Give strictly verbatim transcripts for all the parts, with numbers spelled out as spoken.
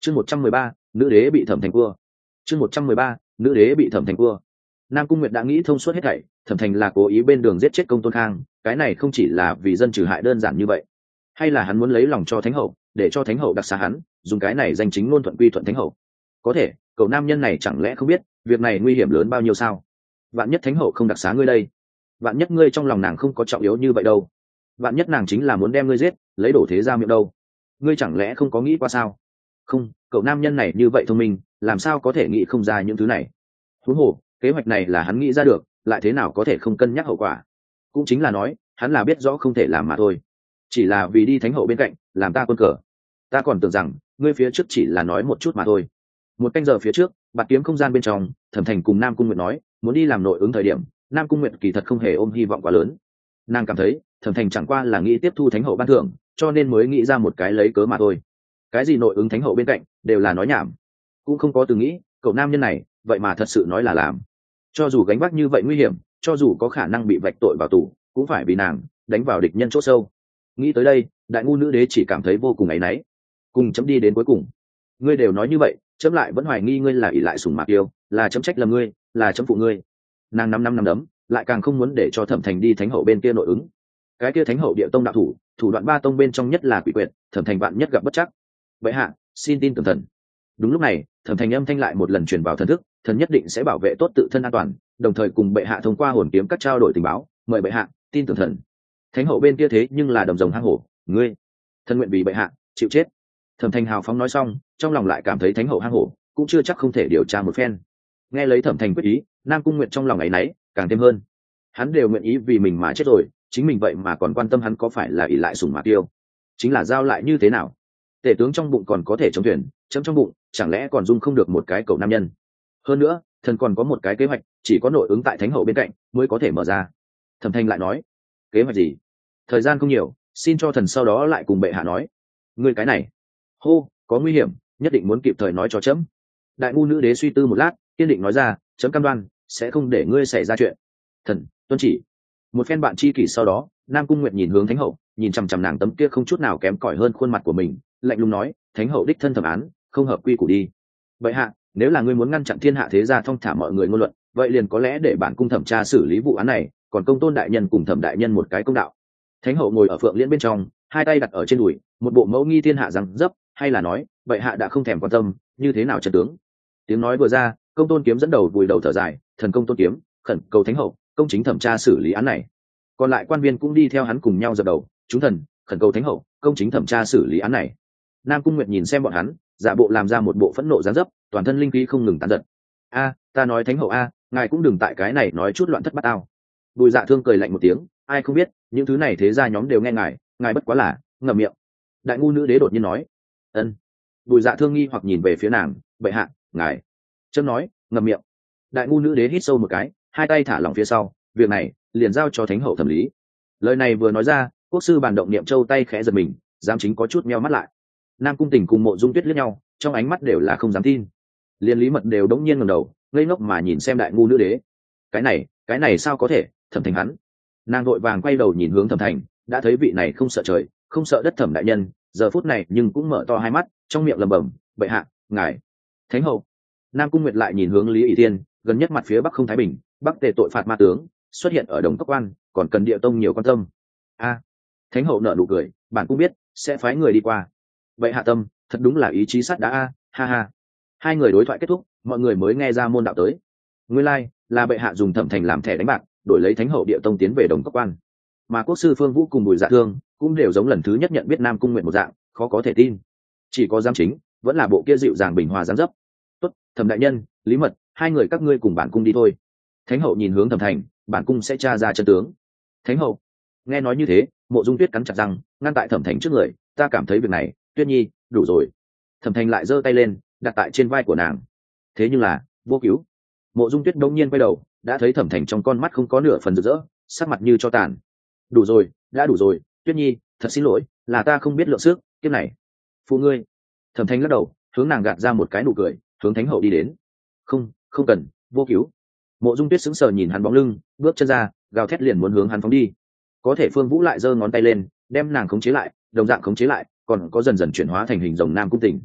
chương một trăm mười ba nữ đế bị thẩm thành cua chương một trăm mười ba nữ đế bị thẩm thành cua Nam Cung Nguyệt đã nghĩ thông suốt hết thảy, thẩm thành là cố ý bên đường giết chết Công Tôn Khang, cái này không chỉ là vì dân trừ hại đơn giản như vậy, hay là hắn muốn lấy lòng cho thánh hậu, để cho thánh hậu đặc xá hắn, dùng cái này danh chính ngôn thuận quy thuận thánh hậu. Có thể, cậu nam nhân này chẳng lẽ không biết, việc này nguy hiểm lớn bao nhiêu sao? Vạn nhất thánh hậu không đặc xá ngươi đây, vạn nhất ngươi trong lòng nàng không có trọng yếu như vậy đâu, vạn nhất nàng chính là muốn đem ngươi giết, lấy đổ thế ra miệng đâu, ngươi chẳng lẽ không có nghĩ qua sao? Không, cậu nam nhân này như vậy thông minh, làm sao có thể nghĩ không ra những thứ này? Huống hồ, kế hoạch này là hắn nghĩ ra được, lại thế nào có thể không cân nhắc hậu quả? Cũng chính là nói, hắn là biết rõ không thể làm mà thôi, chỉ là vì đi thánh hậu bên cạnh, làm ta quân cờ. Ta còn tưởng rằng ngươi phía trước chỉ là nói một chút mà thôi. Một canh giờ phía trước, bạt kiếm không gian bên trong, thẩm thành cùng Nam Cung Nguyệt nói muốn đi làm nội ứng thời điểm, Nam Cung Nguyệt kỳ thật không hề ôm hy vọng quá lớn. Nàng cảm thấy thẩm thành chẳng qua là nghĩ tiếp thu thánh hậu ban thưởng, cho nên mới nghĩ ra một cái lấy cớ mà thôi. Cái gì nội ứng thánh hậu bên cạnh đều là nói nhảm, cũng không có từng nghĩ cậu nam nhân này vậy mà thật sự nói là làm. Cho dù gánh vác như vậy nguy hiểm, cho dù có khả năng bị vạch tội vào tù, cũng phải vì nàng đánh vào địch nhân chỗ sâu. Nghĩ tới đây, đại ngu nữ đế chỉ cảm thấy vô cùng áy náy. Cùng chấm đi đến cuối cùng, ngươi đều nói như vậy, chấm lại vẫn hoài nghi ngươi là ỷ lại sủng mạc yêu, là chấm trách lầm ngươi, là chấm phụ ngươi. Nàng năm năm năm đấm, lại càng không muốn để cho thẩm thành đi thánh hậu bên kia nội ứng. Cái kia thánh hậu địa tông đạo thủ, thủ đoạn ba tông bên trong nhất là quỷ quyệt, thẩm thành vạn nhất gặp bất chắc. Vậy hạ, xin tin tưởng thần. Đúng lúc này, thẩm thành âm thanh lại một lần truyền vào thần thức, thần nhất định sẽ bảo vệ tốt tự thân an toàn, đồng thời cùng bệ hạ thông qua hồn kiếm các trao đổi tình báo, mời bệ hạ tin tưởng thần. Thánh hậu bên kia thế nhưng là đồng rồng hang hổ, ngươi thần nguyện vì bệ hạ chịu chết. Thẩm thành hào phóng nói xong, trong lòng lại cảm thấy thánh hậu hang hổ cũng chưa chắc không thể điều tra một phen. Nghe lấy thẩm thành quyết ý, Nam Cung Nguyệt trong lòng áy náy càng thêm hơn. Hắn đều nguyện ý vì mình mà chết rồi, chính mình vậy mà còn quan tâm hắn có phải là ỷ lại sủng mạc tiêu, chính là giao lại như thế nào? Tể tướng trong bụng còn có thể chống thuyền, chấm trong bụng chẳng lẽ còn dung không được một cái cậu nam nhân? Hơn nữa, thần còn có một cái kế hoạch, chỉ có nội ứng tại thánh hậu bên cạnh mới có thể mở ra. Thẩm Thanh lại nói, kế hoạch gì? Thời gian không nhiều, xin cho thần sau đó lại cùng bệ hạ nói. Ngươi cái này, hô, có nguy hiểm, nhất định muốn kịp thời nói cho chấm. Đại ngu nữ đế suy tư một lát, kiên định nói ra, chấm cam đoan sẽ không để ngươi xảy ra chuyện. Thần tuân chỉ. Một phen bạn chi kỷ sau đó, Nam Cung Nguyệt nhìn hướng thánh hậu, nhìn chằm chằm nàng tấm kia không chút nào kém cỏi hơn khuôn mặt của mình, lạnh lùng nói, thánh hậu đích thân thẩm án, không hợp quy củ đi. Vậy hạ, nếu là ngươi muốn ngăn chặn thiên hạ thế gia thông thả mọi người ngôn luận, vậy liền có lẽ để bản cung thẩm tra xử lý vụ án này, còn công tôn đại nhân cùng thẩm đại nhân một cái công đạo. Thánh hậu ngồi ở phượng liễn bên trong, hai tay đặt ở trên đùi, một bộ mẫu nghi thiên hạ rằng dấp, hay là nói, vậy hạ đã không thèm quan tâm, như thế nào chân tướng. Tiếng nói vừa ra, công tôn kiếm dẫn đầu vùi đầu thở dài, thần công tôn kiếm khẩn cầu thánh hậu công chính thẩm tra xử lý án này. Còn lại quan viên cũng đi theo hắn cùng nhau dập đầu, chúng thần khẩn cầu thánh hậu công chính thẩm tra xử lý án này. Nam Cung Nguyệt nhìn xem bọn hắn, giả bộ làm ra một bộ phẫn nộ gián dấp, toàn thân linh khí không ngừng tán giật. A, ta nói thánh hậu a, ngài cũng đừng tại cái này nói chút loạn thất bát ao. Bùi Dạ Thương cười lạnh một tiếng, ai không biết, những thứ này thế gia nhóm đều nghe ngài, ngài bất quá là ngậm miệng. Đại ngu nữ đế đột nhiên nói, ân. Bùi Dạ Thương nghi hoặc nhìn về phía nàng, bệ hạ, ngài. Chấm nói, ngậm miệng. Đại ngu nữ đế hít sâu một cái, hai tay thả lỏng phía sau, việc này liền giao cho thánh hậu thẩm lý. Lời này vừa nói ra, quốc sư bàn động niệm châu tay khẽ giật mình, giám chính có chút meo mắt lại. Nam Cung Tình cùng Mộ Dung Tuyết liếc nhau, trong ánh mắt đều là không dám tin. Liên Lý Mật đều đống nhiên ngẩng đầu, ngây ngốc mà nhìn xem đại ngu nữ đế. Cái này, cái này sao có thể? Thẩm Thành hắn. Nàng vội vàng quay đầu nhìn hướng Thẩm Thành, đã thấy vị này không sợ trời, không sợ đất Thẩm đại nhân, giờ phút này nhưng cũng mở to hai mắt, trong miệng lẩm bẩm, bệ hạ, ngài, thánh hậu. Nam Cung Nguyệt lại nhìn hướng Lý ỷ Thiên, gần nhất mặt phía bắc không thái bình, bắc tề tội phạt ma tướng xuất hiện ở Đồng Cốc Quan, còn cần địa tông nhiều quan tâm. A, thánh hậu nở nụ cười, bản cũng biết sẽ phái người đi qua. Vậy hạ tâm thật đúng là ý chí sắt đá a, ha ha. Hai người đối thoại kết thúc, mọi người mới nghe ra môn đạo tới. Nguyên lai like, là bệ hạ dùng Thẩm Thành làm thẻ đánh bạc, đổi lấy thánh hậu địa tông tiến về Đồng Cốc Quan. Mà quốc sư Phương Vũ cùng Bùi Dạ Thương cũng đều giống lần thứ nhất nhận biết Nam Cung Nguyệt một dạng, khó có thể tin. Chỉ có giám chính vẫn là bộ kia dịu dàng bình hòa giám dấp. Tốt, Thẩm đại nhân, Lý Mật, hai người các ngươi cùng bản cung đi thôi. Thánh hậu nhìn hướng Thẩm Thành, bản cung sẽ tra ra chân tướng. Thánh hậu. Nghe nói như thế, Mộ Dung Tuyết cắn chặt răng, ngăn tại Thẩm Thành trước người, ta cảm thấy việc này, Tuyết Nhi, đủ rồi. Thẩm Thành lại giơ tay lên, đặt tại trên vai của nàng. Thế nhưng là, vô cứu. Mộ Dung Tuyết đống nhiên quay đầu, đã thấy Thẩm Thành trong con mắt không có nửa phần rực rỡ, sắc mặt như cho tàn. Đủ rồi, đã đủ rồi, Tuyết Nhi, thật xin lỗi, là ta không biết lượng sức, kiếp này. Phụ ngươi. Thẩm Thành lắc đầu, hướng nàng gạt ra một cái nụ cười, hướng Thánh hậu đi đến. Không, không cần, vô cứu. Mộ Dung Tuyết sững sờ nhìn hắn bóng lưng, bước chân ra, gào thét liền muốn hướng hắn phóng đi. Có thể Phương Vũ lại giơ ngón tay lên, đem nàng khống chế lại, đồng dạng khống chế lại, còn có dần dần chuyển hóa thành hình rồng Nam Cung Tình.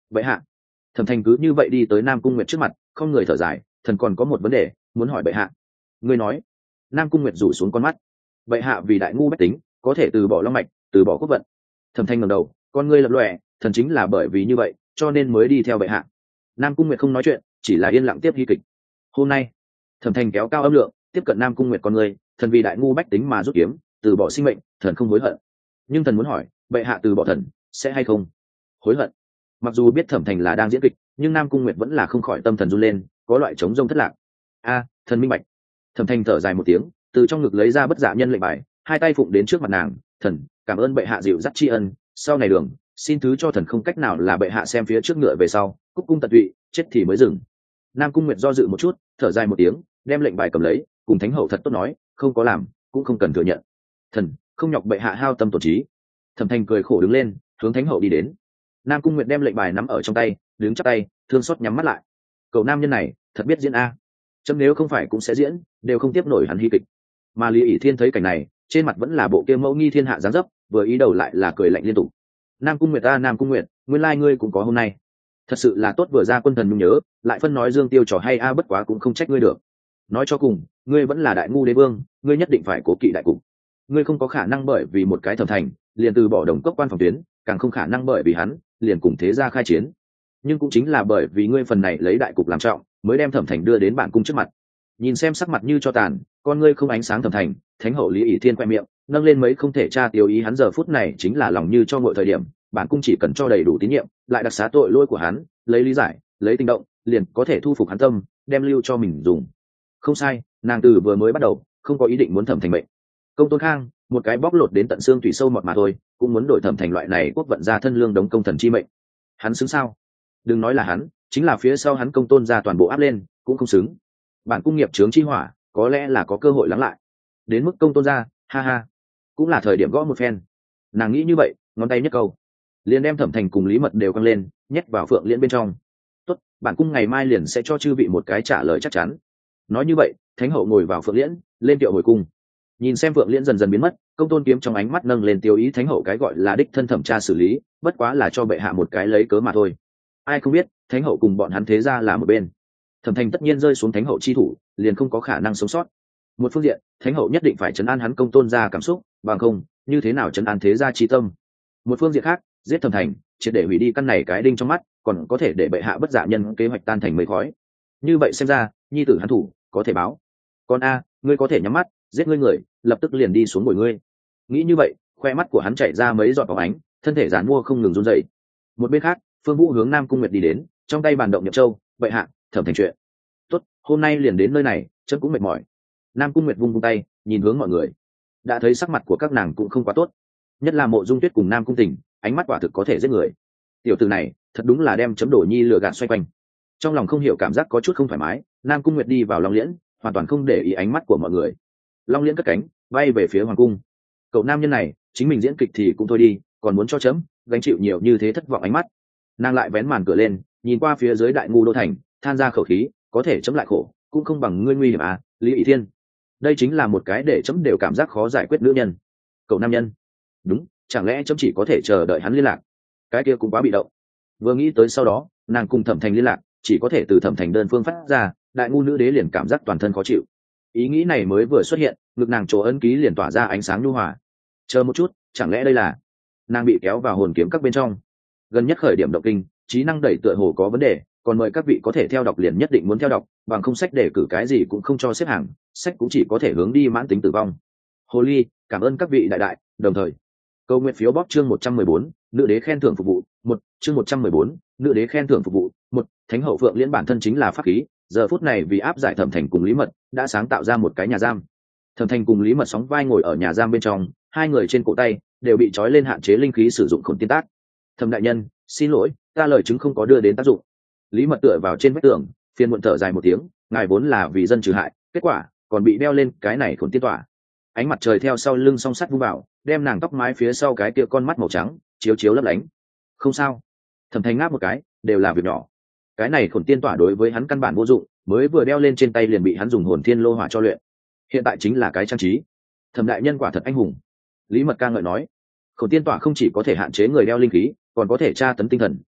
vậy hạ. Thẩm thành cứ như vậy đi tới Nam Cung Nguyệt trước mặt, không người thở dài, thần còn có một vấn đề muốn hỏi bệ hạ. Ngươi nói. Nam Cung Nguyệt rủ xuống con mắt. Bệ hạ vì đại ngu bách tính có thể từ bỏ long mạch, từ bỏ quốc vận. Thẩm thanh ngẩng đầu, con ngươi lập lòe, thần chính là bởi vì như vậy cho nên mới đi theo bệ hạ. Nam Cung Nguyệt không nói chuyện, chỉ là yên lặng tiếp ghi kịch. Hôm nay Thẩm thanh kéo cao âm lượng tiếp cận Nam Cung Nguyệt con ngươi, thần vì đại ngu bách tính mà rút kiếm, từ bỏ sinh mệnh, thần không hối hận. Nhưng thần muốn hỏi, bệ hạ từ bỏ thần sẽ hay không hối hận? Mặc dù biết Thẩm thành là đang diễn kịch, nhưng Nam Cung Nguyệt vẫn là không khỏi tâm thần run lên, có loại trống rông thất lạc. A, thần minh bạch. Thẩm thành thở dài một tiếng, từ trong ngực lấy ra bất dạ nhân lệnh bài, hai tay phụng đến trước mặt nàng. Thần cảm ơn bệ hạ dịu dắt tri ân, sau này đường xin thứ cho thần không cách nào là bệ hạ xem phía trước ngựa về sau, cúc cung tận tụy, chết thì mới dừng. Nam Cung Nguyệt do dự một chút, thở dài một tiếng, đem lệnh bài cầm lấy, cùng thánh hậu thật tốt nói, không có làm cũng không cần thừa nhận. Thần không nhọc bệ hạ hao tâm tổn trí. Thẩm thành cười khổ đứng lên, hướng thánh hậu đi đến. Nam Cung Nguyệt đem lệnh bài nắm ở trong tay, đứng chắp tay, thương xót nhắm mắt lại. Cậu nam nhân này thật biết diễn a, chấm nếu không phải cũng sẽ diễn, đều không tiếp nổi hắn hy kịch. Mà Lý ỷ Thiên thấy cảnh này, trên mặt vẫn là bộ kia mẫu nghi thiên hạ dáng dấp, vừa ý đầu lại là cười lạnh liên tục. Nam Cung Nguyệt ta Nam Cung Nguyệt, nguyên lai ngươi cũng có hôm nay, thật sự là tốt, vừa ra quân thần nhung nhớ, lại phân nói dương tiêu trò hay a, bất quá cũng không trách ngươi được. Nói cho cùng, ngươi vẫn là đại ngu đế vương, ngươi nhất định phải cố kỵ đại cục. Ngươi không có khả năng bởi vì một cái Thẩm thành liền từ bỏ đồng cốc quan phòng tuyến, càng không khả năng bởi vì hắn liền cùng thế gia khai chiến. Nhưng cũng chính là bởi vì ngươi phần này lấy đại cục làm trọng, mới đem Thẩm thành đưa đến bản cung trước mặt. Nhìn xem sắc mặt như cho tàn, con ngươi không ánh sáng Thẩm thành, thánh hậu Lý ỷ Thiên quay miệng, nâng lên mấy không thể tra tiêu ý hắn giờ phút này chính là lòng như cho ngội thời điểm, bản cung chỉ cần cho đầy đủ tín nhiệm, lại đặc xá tội lỗi của hắn, lấy lý giải, lấy tình động, liền có thể thu phục hắn tâm, đem lưu cho mình dùng. Không sai, nàng từ vừa mới bắt đầu không có ý định muốn Thẩm thành mệnh. Công Tôn Khang, một cái bóc lột đến tận xương tủy sâu mọt mà thôi, cũng muốn đổi Thẩm thành loại này quốc vận ra thân lương đống công thần chi mệnh. Hắn xứng sao? Đừng nói là hắn, chính là phía sau hắn Công Tôn ra toàn bộ áp lên, cũng không xứng. Bản cung nghiệp chướng chi hỏa, có lẽ là có cơ hội lắng lại. Đến mức Công Tôn ra, ha ha, cũng là thời điểm gõ một phen. Nàng nghĩ như vậy, ngón tay nhất câu, liền đem Thẩm thành cùng Lý Mật đều căng lên, nhét vào Phượng Liễn bên trong. Tốt, bản cung ngày mai liền sẽ cho chư vị một cái trả lời chắc chắn. Nói như vậy, thánh hậu ngồi vào Phượng Liễn, lên tiệu hồi cung. Nhìn xem Phượng Liễn dần dần biến mất, Công Tôn Kiếm trong ánh mắt nâng lên tiêu ý thánh hậu cái gọi là đích thân thẩm tra xử lý, bất quá là cho bệ hạ một cái lấy cớ mà thôi. Ai không biết, thánh hậu cùng bọn hắn thế ra là một bên. Thẩm thành tất nhiên rơi xuống thánh hậu chi thủ, liền không có khả năng sống sót. Một phương diện, thánh hậu nhất định phải trấn an hắn Công Tôn ra cảm xúc, bằng không, như thế nào trấn an thế gia chi tâm. Một phương diện khác, giết Thẩm thành, triệt để hủy đi căn này cái đinh trong mắt, còn có thể để bệ hạ bất dạ nhân kế hoạch tan thành mây khói. Như vậy xem ra, nhi tử hắn thủ có thể báo. Con a, ngươi có thể nhắm mắt, giết ngươi người, lập tức liền đi xuống bồi ngươi. Nghĩ như vậy, khoe mắt của hắn chảy ra mấy giọt bóng ánh, thân thể giàn mua không ngừng run rẩy. Một bên khác, Phương Vũ hướng Nam Cung Nguyệt đi đến, trong tay bàn động nhập châu, bệ hạ, Thẩm thành chuyện. Tốt, hôm nay liền đến nơi này, chân cũng mệt mỏi. Nam Cung Nguyệt vung vung tay, nhìn hướng mọi người. Đã thấy sắc mặt của các nàng cũng không quá tốt, nhất là Mộ Dung Tuyết cùng Nam Cung Tình, ánh mắt quả thực có thể giết người. Tiểu tử này, thật đúng là đem chấm đổ nhi lừa gạt xoay quanh. Trong lòng không hiểu cảm giác có chút không thoải mái, Nam Cung Nguyệt đi vào Long Liễn, hoàn toàn không để ý ánh mắt của mọi người. Long Liễn cất cánh, bay về phía hoàng cung. Cậu nam nhân này, chính mình diễn kịch thì cũng thôi đi, còn muốn cho chấm gánh chịu nhiều như thế, thất vọng ánh mắt. Nàng lại vén màn cửa lên, nhìn qua phía dưới đại ngu đô thành, than ra khẩu khí, có thể chấm lại khổ, cũng không bằng ngươi nguy hiểm à, Lý ỷ Thiên. Đây chính là một cái để chấm đều cảm giác khó giải quyết nữ nhân. Cậu nam nhân, đúng, chẳng lẽ chấm chỉ có thể chờ đợi hắn liên lạc? Cái kia cũng quá bị động. Vừa nghĩ tới sau đó, nàng cùng Thẩm thành liên lạc, chỉ có thể từ Thẩm thành đơn phương phát ra, đại ngu nữ đế liền cảm giác toàn thân khó chịu. Ý nghĩ này mới vừa xuất hiện, ngực nàng chỗ ấn ký liền tỏa ra ánh sáng nhu hòa. Chờ một chút, chẳng lẽ đây là nàng bị kéo vào hồn kiếm các bên trong? Gần nhất khởi điểm động kinh, trí năng đẩy tựa hồ có vấn đề, còn mời các vị có thể theo đọc liền nhất định muốn theo đọc, bằng không sách để cử cái gì cũng không cho xếp hàng, sách cũng chỉ có thể hướng đi mãn tính tử vong. Hồ ly, cảm ơn các vị đại đại, đồng thời câu nguyện phiếu bóp chương một trăm mười bốn, nữ đế khen thưởng phục vụ một, chương một trăm mười bốn, nữ đế khen thưởng phục vụ một. Thánh hậu Phượng Liễn bản thân chính là pháp khí, giờ phút này vì áp giải Thẩm thành cùng Lý Mật, đã sáng tạo ra một cái nhà giam. Thẩm thành cùng Lý Mật sóng vai ngồi ở nhà giam bên trong, hai người trên cổ tay đều bị trói lên hạn chế linh khí sử dụng khổn tiên tác. Thẩm đại nhân, xin lỗi, ta lời chứng không có đưa đến tác dụng. Lý Mật tựa vào trên vách tường, phiền muộn thở dài một tiếng, ngài vốn là vì dân trừ hại, kết quả còn bị đeo lên cái này khổn tiên tỏa. Ánh mặt trời theo sau lưng song sắt vung vào, đem nàng tóc mái phía sau cái kia con mắt màu trắng chiếu chiếu lấp lánh. Không sao. Thẩm thành ngáp một cái, đều là việc nhỏ. Cái này khổn tiên tỏa đối với hắn căn bản vô dụng, mới vừa đeo lên trên tay liền bị hắn dùng hồn thiên lô hỏa cho luyện, hiện tại chính là cái trang trí. Thẩm đại nhân quả thật anh hùng. Lý Mật ca ngợi nói, khổn tiên tỏa không chỉ có thể hạn chế người đeo linh khí, còn có thể tra tấn tinh thần,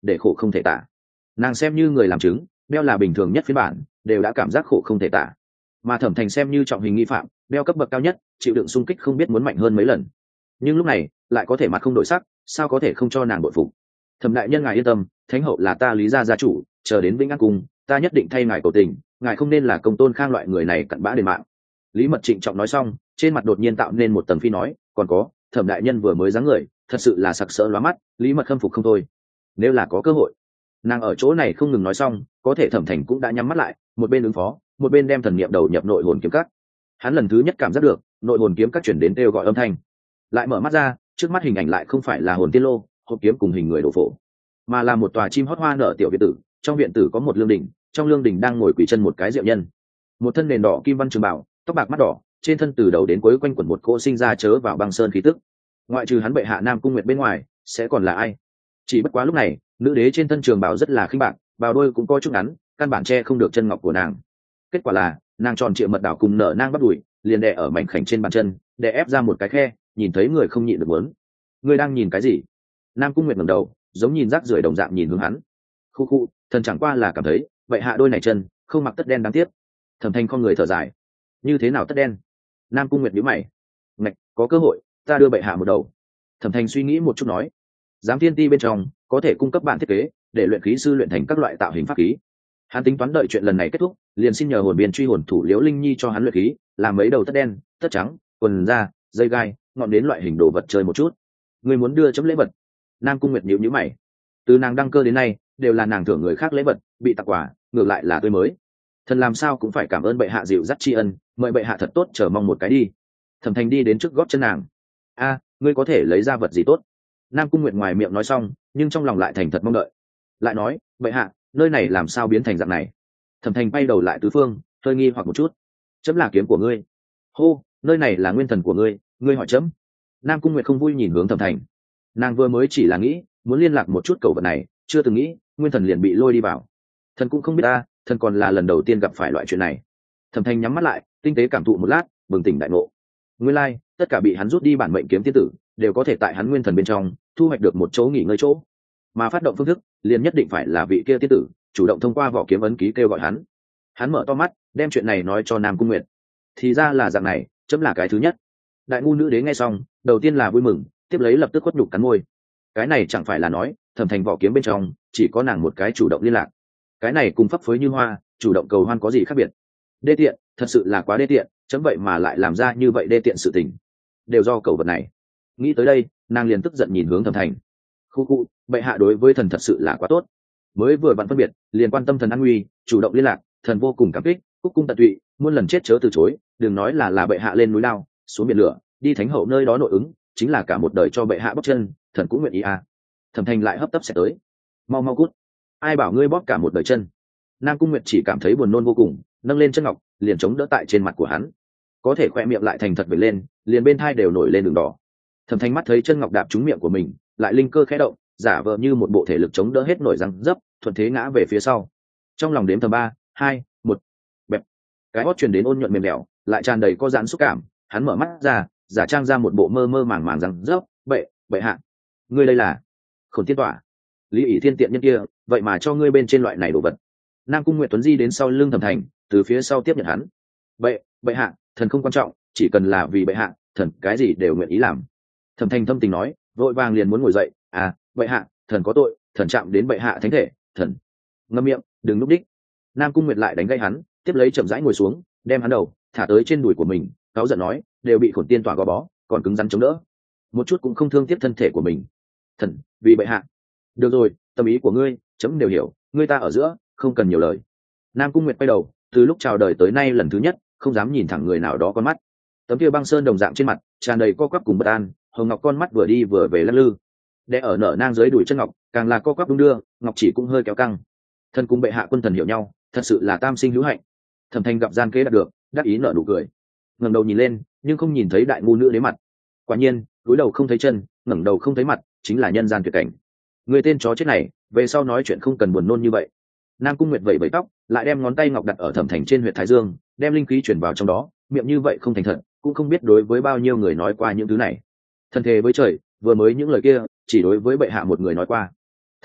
để khổ không thể tả. Nàng xem như người làm chứng, đeo là bình thường nhất phiên bản, đều đã cảm giác khổ không thể tả. Mà Thẩm Thành xem như trọng hình nghi phạm, đeo cấp bậc cao nhất, chịu đựng xung kích không biết muốn mạnh hơn mấy lần. Nhưng lúc này lại có thể mặt không đổi sắc, sao có thể không cho nàng bội phục. Thẩm đại nhân ngài yên tâm, thánh hậu là ta Lý gia gia chủ, chờ đến Vĩnh An Cung, ta nhất định thay ngài cầu tình, ngài không nên là Công Tôn Khang loại người này cặn bã đền mạng. Lý Mật trịnh trọng nói xong, trên mặt đột nhiên tạo nên một tầng phi nói, còn có, Thẩm đại nhân vừa mới dáng người, thật sự là sặc sỡ lóa mắt. Lý Mật khâm phục không thôi. Nếu là có cơ hội, nàng ở chỗ này không ngừng nói xong, có thể Thẩm Thành cũng đã nhắm mắt lại, một bên ứng phó, một bên đem thần niệm đầu nhập nội hồn kiếm cắt. Hắn lần thứ nhất cảm giác được nội hồn kiếm cắt chuyển đến kêu gọi âm thanh, lại mở mắt ra, trước mắt hình ảnh lại không phải là hồn tiên lô, hộp kiếm cùng hình người đổ phổ, mà là một tòa chim hót hoa nở tiểu viện tử. Trong viện tử có một lương đình, trong lương đình đang ngồi quỳ chân một cái diệu nhân, một thân nền đỏ kim văn trường bảo, tóc bạc mắt đỏ, trên thân từ đầu đến cuối quanh quẩn một cỗ sinh ra chớ vào băng sơn khí tức. Ngoại trừ hắn bệ hạ Nam Cung Nguyệt bên ngoài, sẽ còn là ai? Chỉ bất quá lúc này, nữ đế trên thân trường bảo rất là khinh bạc, bào đôi cũng có chút ngắn, căn bản che không được chân ngọc của nàng. Kết quả là, nàng tròn trịa mật đảo cùng nở nang bắt đùi, liền đè ở mảnh khảnh trên bàn chân, đè ép ra một cái khe, nhìn thấy người không nhịn được muốn. Ngươi đang nhìn cái gì? Nam Cung Nguyệt ngẩng đầu, giống nhìn rác rưởi đồng dạng nhìn hướng hắn. Khu khu, thần chẳng qua là cảm thấy, vậy hạ đôi này chân, không mặc tất đen đáng tiếc. Thẩm Thanh con người thở dài. Như thế nào tất đen? Nam Cung Nguyệt nhíu mày. Ngạch, có cơ hội, ta đưa bệ hạ một đầu. Thẩm Thanh suy nghĩ một chút nói, giám thiên ti bên trong có thể cung cấp bản thiết kế để luyện khí sư luyện thành các loại tạo hình pháp khí. Hắn tính toán đợi chuyện lần này kết thúc, liền xin nhờ hồn biên truy hồn thủ Liễu Linh Nhi cho hắn luyện khí, làm mấy đầu tất đen, tất trắng, quần da, dây gai, ngọn đến loại hình đồ vật chơi một chút. Người muốn đưa chấm lễ vật? Nam Cung Nguyệt nhíu nhíu mày. Từ nàng đăng cơ đến nay, đều là nàng thưởng người khác lễ vật, bị tặng quà, ngược lại là tươi mới. Thần làm sao cũng phải cảm ơn bệ hạ dịu dắt tri ân, mời bệ hạ thật tốt chờ mong một cái đi. Thẩm Thành đi đến trước gót chân nàng. A, ngươi có thể lấy ra vật gì tốt? Nam Cung Nguyệt ngoài miệng nói xong, nhưng trong lòng lại thành thật mong đợi. Lại nói, bệ hạ, nơi này làm sao biến thành dạng này? Thẩm Thành bay đầu lại tứ phương, hơi nghi hoặc một chút. Chấm là kiếm của ngươi. Hô, nơi này là nguyên thần của ngươi, ngươi hỏi chấm. Nam Cung Nguyệt không vui nhìn hướng Thẩm Thành. Nàng vừa mới chỉ là nghĩ muốn liên lạc một chút cầu vật này, chưa từng nghĩ nguyên thần liền bị lôi đi vào. Thần cũng không biết ta, thần còn là lần đầu tiên gặp phải loại chuyện này. Thẩm Thành nhắm mắt lại, tinh tế cảm thụ một lát, bừng tỉnh đại ngộ. Nguyên lai, like, tất cả bị hắn rút đi bản mệnh kiếm tiên tử, đều có thể tại hắn nguyên thần bên trong thu hoạch được một chỗ nghỉ ngơi chỗ, mà phát động phương thức liền nhất định phải là vị kia tiên tử chủ động thông qua vỏ kiếm ấn ký kêu gọi hắn. Hắn mở to mắt, đem chuyện này nói cho Nam Cung Nguyệt. Thì ra là dạng này, chấm là cái thứ nhất. Đại ngu nữ đế nghe xong, đầu tiên là vui mừng, tiếp lấy lập tức khuất nhục cắn môi. Cái này chẳng phải là nói Thẩm Thành vỏ kiếm bên trong chỉ có nàng một cái chủ động liên lạc? Cái này cùng phấp phới như hoa chủ động cầu hoan có gì khác biệt? Đê tiện, thật sự là quá đê tiện, chấm vậy mà lại làm ra như vậy đê tiện sự tình, đều do cầu vật này. Nghĩ tới đây, nàng liền tức giận nhìn hướng Thẩm Thành. Khu khu, bệ hạ đối với thần thật sự là quá tốt, mới vừa bạn phân biệt liền quan tâm thần an nguy, chủ động liên lạc, thần vô cùng cảm kích, cúc cung tận tụy, muôn lần chết chớ từ chối. Đừng nói là là bệ hạ lên núi lao, xuống biển lửa, đi thánh hậu nơi đó nội ứng, chính là cả một đời cho bệ hạ bóp chân, thần cũng nguyện ý à. Thẩm Thành lại hấp tấp sẽ tới. Mau mau cút, ai bảo ngươi bóp cả một đời chân? Nam Cung Nguyệt chỉ cảm thấy buồn nôn vô cùng, nâng lên chân ngọc liền chống đỡ tại trên mặt của hắn, có thể khoe miệng lại thành thật vẩy lên, liền bên thai đều nổi lên đường đỏ. Thẩm Thanh mắt thấy chân ngọc đạp trúng miệng của mình, lại linh cơ khẽ động, giả vờ như một bộ thể lực chống đỡ hết nổi răng dấp, thuận thế ngã về phía sau. Trong lòng đếm thầm ba, hai, một, bẹp. Cái hót truyền đến ôn nhuận mềm dẻo, lại tràn đầy có giãn xúc cảm. Hắn mở mắt ra, giả trang ra một bộ mơ mơ màng màng răng dấp, bệ, bệ hạ, ngươi đây là Khổn Tiên Tỏa. Lý ỷ thiên tiện nhân kia, vậy mà cho ngươi bên trên loại này đồ vật. Nam Cung Nguyệt Tuấn di đến sau lưng Thẩm Thành, từ phía sau tiếp nhận hắn. Bệ, bệ hạ, thần không quan trọng, chỉ cần là vì bệ hạ, thần cái gì đều nguyện ý làm. Thẩm Thành thâm tình nói, vội vàng liền muốn ngồi dậy. À, bệ hạ, thần có tội, thần chạm đến bệ hạ thánh thể, thần. Ngậm miệng, đừng núp đích. Nam Cung Nguyệt lại đánh gây hắn, tiếp lấy chậm rãi ngồi xuống, đem hắn đầu thả tới trên đùi của mình, cáu giận nói, đều bị Khổn Tiên Tỏa gò bó, còn cứng rắn chống đỡ, một chút cũng không thương tiếc thân thể của mình. Thần, vì bệ hạ. Được rồi, tâm ý của ngươi, chấm đều hiểu, ngươi ta ở giữa, không cần nhiều lời. Nam Cung Nguyệt quay đầu, từ lúc chào đời tới nay lần thứ nhất, không dám nhìn thẳng người nào đó con mắt. Tấm kia băng sơn đồng dạng trên mặt, tràn đầy co quắp cùng bất an, hồng ngọc con mắt vừa đi vừa về lắc lư. Đè ở nở nang dưới đùi chân ngọc, càng là co quắp đung đưa, ngọc chỉ cũng hơi kéo căng. Thân cung bệ hạ quân thần hiểu nhau, thật sự là tam sinh hữu hạnh. Thẩm Thanh gặp gian kế đạt được, đắc ý nở nụ cười. Ngẩng đầu nhìn lên, nhưng không nhìn thấy đại ngu nữ đế mặt. Quả nhiên, cúi đầu không thấy chân, ngẩng đầu không thấy mặt, chính là nhân gian tuyệt cảnh. Người tên chó chết này, về sau nói chuyện không cần buồn nôn như vậy. Nam Cung Nguyệt vẩy vẩy tóc, lại đem ngón tay ngọc đặt ở Thẩm Thành trên huyệt thái dương, đem linh khí chuyển vào trong đó, miệng như vậy không thành thật, cũng không biết đối với bao nhiêu người nói qua những thứ này. Thân thề với trời, vừa mới những lời kia, chỉ đối với bệ hạ một người nói qua.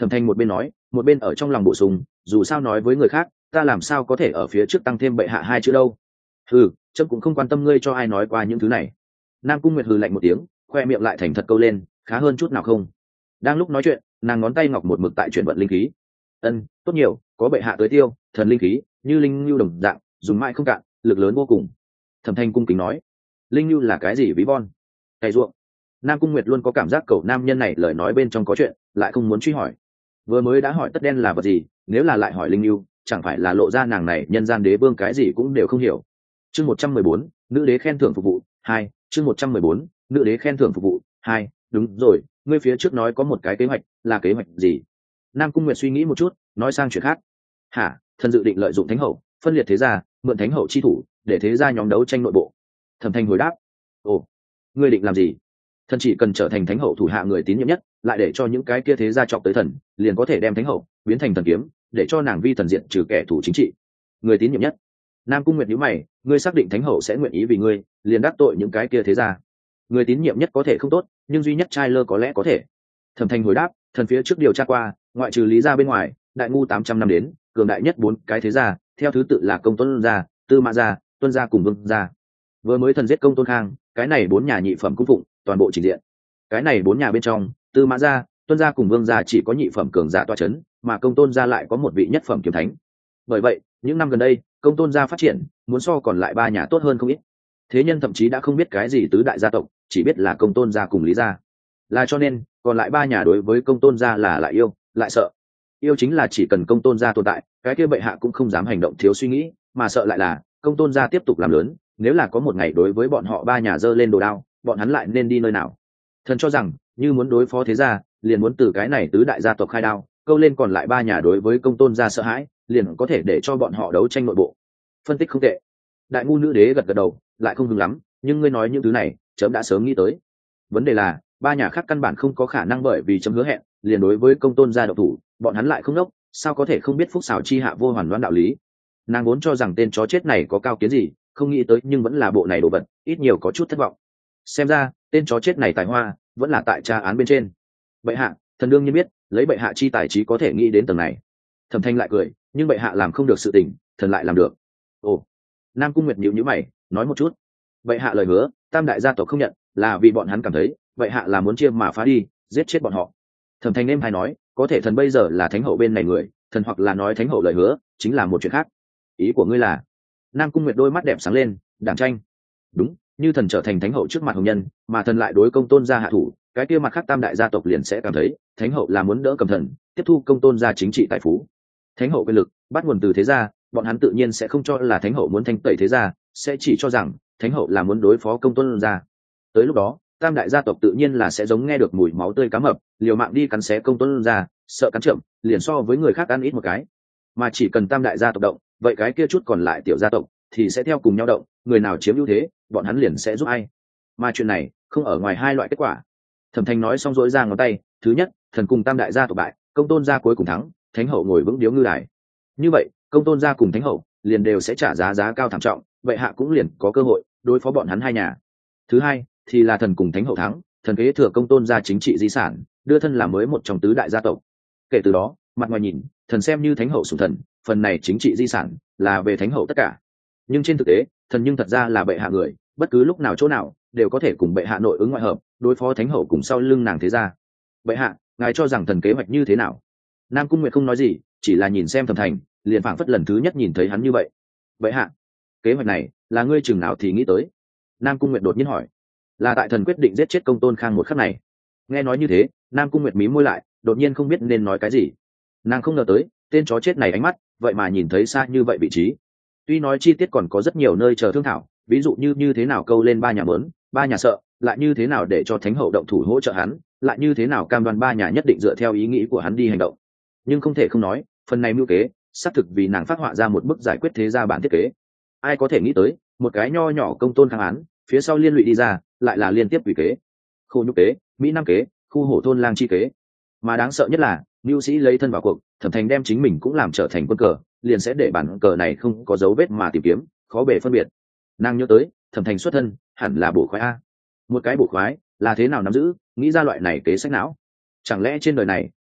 Thẩm Thanh một bên nói một bên ở trong lòng bổ sung, dù sao nói với người khác ta làm sao có thể ở phía trước tăng thêm bệ hạ hai chữ đâu. Ừ, trâm cũng không quan tâm ngươi cho ai nói qua những thứ này. Nam Cung Nguyệt hừ lạnh một tiếng, khoe miệng lại thành thật câu lên, khá hơn chút nào không. Đang lúc nói chuyện, nàng ngón tay ngọc một mực tại chuyển vận linh khí. Ân, tốt nhiều, có bệ hạ tới tiêu, thần linh khí như linh lưu đồng dạng, dùng mãi không cạn, lực lớn vô cùng. Thẩm Thanh cung kính nói, linh lưu là cái gì ví von? Cày ruộng. Nam Cung Nguyệt luôn có cảm giác cậu nam nhân này lời nói bên trong có chuyện, lại không muốn truy hỏi. Vừa mới đã hỏi tất đen là vật gì, nếu là lại hỏi linh lưu, chẳng phải là lộ ra nàng này nhân gian đế vương cái gì cũng đều không hiểu. Chương một trăm mười bốn, nữ đế khen thưởng phục vụ hai. Chương một trăm mười bốn, nữ đế khen thưởng phục vụ hai. Đúng rồi, ngươi phía trước nói có một cái kế hoạch, là kế hoạch gì? Nam Cung Nguyệt suy nghĩ một chút, nói sang chuyện khác. Hả? Thần dự định lợi dụng thánh hậu, phân liệt thế gia, mượn thánh hậu chi thủ, để thế gia nhóm đấu tranh nội bộ. Thẩm Thanh hồi đáp. Ồ, ngươi định làm gì? Thần chỉ cần trở thành thánh hậu thủ hạ người tín nhiệm nhất, lại để cho những cái kia thế gia chọc tới thần, liền có thể đem thánh hậu biến thành thần kiếm, để cho nàng vi thần diện trừ kẻ thù chính trị. Người tín nhiệm nhất. Nam Cung Nguyệt nhíu mày, ngươi xác định thánh hậu sẽ nguyện ý vì ngươi, liền đắc tội những cái kia thế gia. Người tín nhiệm nhất có thể không tốt, nhưng duy nhất trai lơ có lẽ có thể. Thẩm Thanh hồi đáp, thần phía trước điều tra qua, ngoại trừ Lý gia bên ngoài, đại ngu tám trăm năm đến, cường đại nhất bốn cái thế gia, theo thứ tự là Công Tôn gia, Tư Mã gia, Tuân gia cùng Vương gia. Vừa mới thần giết Công Tôn Khang, cái này bốn nhà nhị phẩm cung phụng, toàn bộ trình diện. Cái này bốn nhà bên trong, Tư Mã gia, Tuân gia cùng Vương gia chỉ có nhị phẩm cường giả tọa chấn, mà Công Tôn gia lại có một vị nhất phẩm kiếm thánh. Bởi vậy, những năm gần đây, Công Tôn gia phát triển, muốn so còn lại ba nhà tốt hơn không ít. Thế nhân thậm chí đã không biết cái gì tứ đại gia tộc, chỉ biết là Công Tôn gia cùng Lý gia. Là cho nên, còn lại ba nhà đối với Công Tôn gia là lại yêu, lại sợ. Yêu chính là chỉ cần Công Tôn gia tồn tại, cái kia bệ hạ cũng không dám hành động thiếu suy nghĩ, mà sợ lại là Công Tôn gia tiếp tục làm lớn, nếu là có một ngày đối với bọn họ ba nhà giơ lên đồ đao, bọn hắn lại nên đi nơi nào? Thần cho rằng, như muốn đối phó thế gia, liền muốn từ cái này tứ đại gia tộc khai đao, câu lên còn lại ba nhà đối với Công Tôn gia sợ hãi, liền có thể để cho bọn họ đấu tranh nội bộ. Phân tích không tệ. Đại ngu nữ đế gật gật đầu, lại không hứng lắm, nhưng ngươi nói những thứ này, chấm đã sớm nghĩ tới. Vấn đề là, ba nhà khác căn bản không có khả năng bởi vì chấm hứa hẹn, liền đối với Công Tôn gia độc thủ, bọn hắn lại không đốc, sao có thể không biết phúc xảo chi hạ vô hoàn đoán đạo lý. Nàng vốn cho rằng tên chó chết này có cao kiến gì, không nghĩ tới nhưng vẫn là bộ này đồ vật, ít nhiều có chút thất vọng. Xem ra, tên chó chết này tài hoa, vẫn là tại tra án bên trên. Bệ hạ, thần đương nhiên biết, lấy bệ hạ chi tài trí có thể nghĩ đến tầng này. Thẩm Thanh lại cười, nhưng bệ hạ làm không được sự tình, thần lại làm được. Ồ. Nam Cung Nguyệt nhíu nhíu mày, nói một chút. Bệ hạ lời hứa, tam đại gia tộc không nhận, là vì bọn hắn cảm thấy, bệ hạ là muốn chia mà phá đi, giết chết bọn họ. Thẩm Thanh êm hay nói, có thể thần bây giờ là thánh hậu bên này người, thần hoặc là nói thánh hậu lời hứa, chính là một chuyện khác. Ý của ngươi là? Nam Cung Nguyệt đôi mắt đẹp sáng lên, đảng tranh. Đúng, như thần trở thành thánh hậu trước mặt hồng nhân, mà thần lại đối Công Tôn gia hạ thủ, cái kia mặt khác tam đại gia tộc liền sẽ cảm thấy, thánh hậu là muốn đỡ cầm thần, tiếp thu Công Tôn gia chính trị tài phú. Thánh hậu quyền lực bắt nguồn từ thế gia, bọn hắn tự nhiên sẽ không cho là thánh hậu muốn thanh tẩy thế gia, sẽ chỉ cho rằng thánh hậu là muốn đối phó Công Tôn gia. Tới lúc đó, tam đại gia tộc tự nhiên là sẽ giống nghe được mùi máu tươi cá mập, liều mạng đi cắn xé Công Tôn gia, sợ cắn chậm, liền so với người khác ăn ít một cái. Mà chỉ cần tam đại gia tộc động, vậy cái kia chút còn lại tiểu gia tộc thì sẽ theo cùng nhau động, người nào chiếm ưu thế, bọn hắn liền sẽ giúp ai. Mà chuyện này không ở ngoài hai loại kết quả. Thẩm Thanh nói xong rỗi ra ngón tay, thứ nhất, thần cùng tam đại gia tộc bại, Công Tôn gia cuối cùng thắng, thánh hậu ngồi vững điếu ngư đài. Như vậy, Công Tôn gia cùng thánh hậu liền đều sẽ trả giá giá cao thảm trọng, vậy hạ cũng liền có cơ hội đối phó bọn hắn hai nhà. Thứ hai, thì là thần cùng thánh hậu thắng, thần kế thừa Công Tôn gia chính trị di sản, đưa thân làm mới một trong tứ đại gia tộc. Kể từ đó, mặt ngoài nhìn, thần xem như thánh hậu sủng thần, phần này chính trị di sản là về thánh hậu tất cả. Nhưng trên thực tế, thần nhưng thật ra là bệ hạ người, bất cứ lúc nào chỗ nào đều có thể cùng bệ hạ nội ứng ngoại hợp, đối phó thánh hậu cùng sau lưng nàng thế gia. Bệ hạ, ngài cho rằng thần kế hoạch như thế nào? Nam Cung Nguyệt không nói gì, chỉ là nhìn xem Thẩm Thành, liền phảng phất lần thứ nhất nhìn thấy hắn như vậy. Bệ hạ, kế hoạch này là ngươi chừng nào thì nghĩ tới? Nam Cung Nguyệt đột nhiên hỏi. Là tại thần quyết định giết chết Công Tôn Khang một khắc này. Nghe nói như thế, Nam Cung Nguyệt mím môi lại, đột nhiên không biết nên nói cái gì. Nàng không ngờ tới, tên chó chết này ánh mắt, vậy mà nhìn thấy xa như vậy vị trí. Tuy nói chi tiết còn có rất nhiều nơi chờ thương thảo, ví dụ như như thế nào câu lên ba nhà mớn, ba nhà sợ, lại như thế nào để cho thánh hậu động thủ hỗ trợ hắn, lại như thế nào cam đoan ba nhà nhất định dựa theo ý nghĩ của hắn đi hành động. Nhưng không thể không nói, phần này mưu kế, xác thực vì nàng phát họa ra một bức giải quyết thế gia bản thiết kế. Ai có thể nghĩ tới, một cái nho nhỏ Công Tôn Khang án, phía sau liên lụy đi ra, lại là liên tiếp quỷ kế, khô nhục kế, mỹ nam kế, khu hổ thôn lang chi kế. Mà đáng sợ nhất là, mưu sĩ lấy thân vào cuộc, Thẩm Thành đem chính mình cũng làm trở thành quân cờ, liền sẽ để bản cờ này không có dấu vết mà tìm kiếm, khó bề phân biệt. Nàng nhớ tới, Thẩm Thành xuất thân hẳn là bổ khoái a. Một cái bổ khoái là thế nào nắm giữ, nghĩ ra loại này kế sách não? Chẳng lẽ trên đời này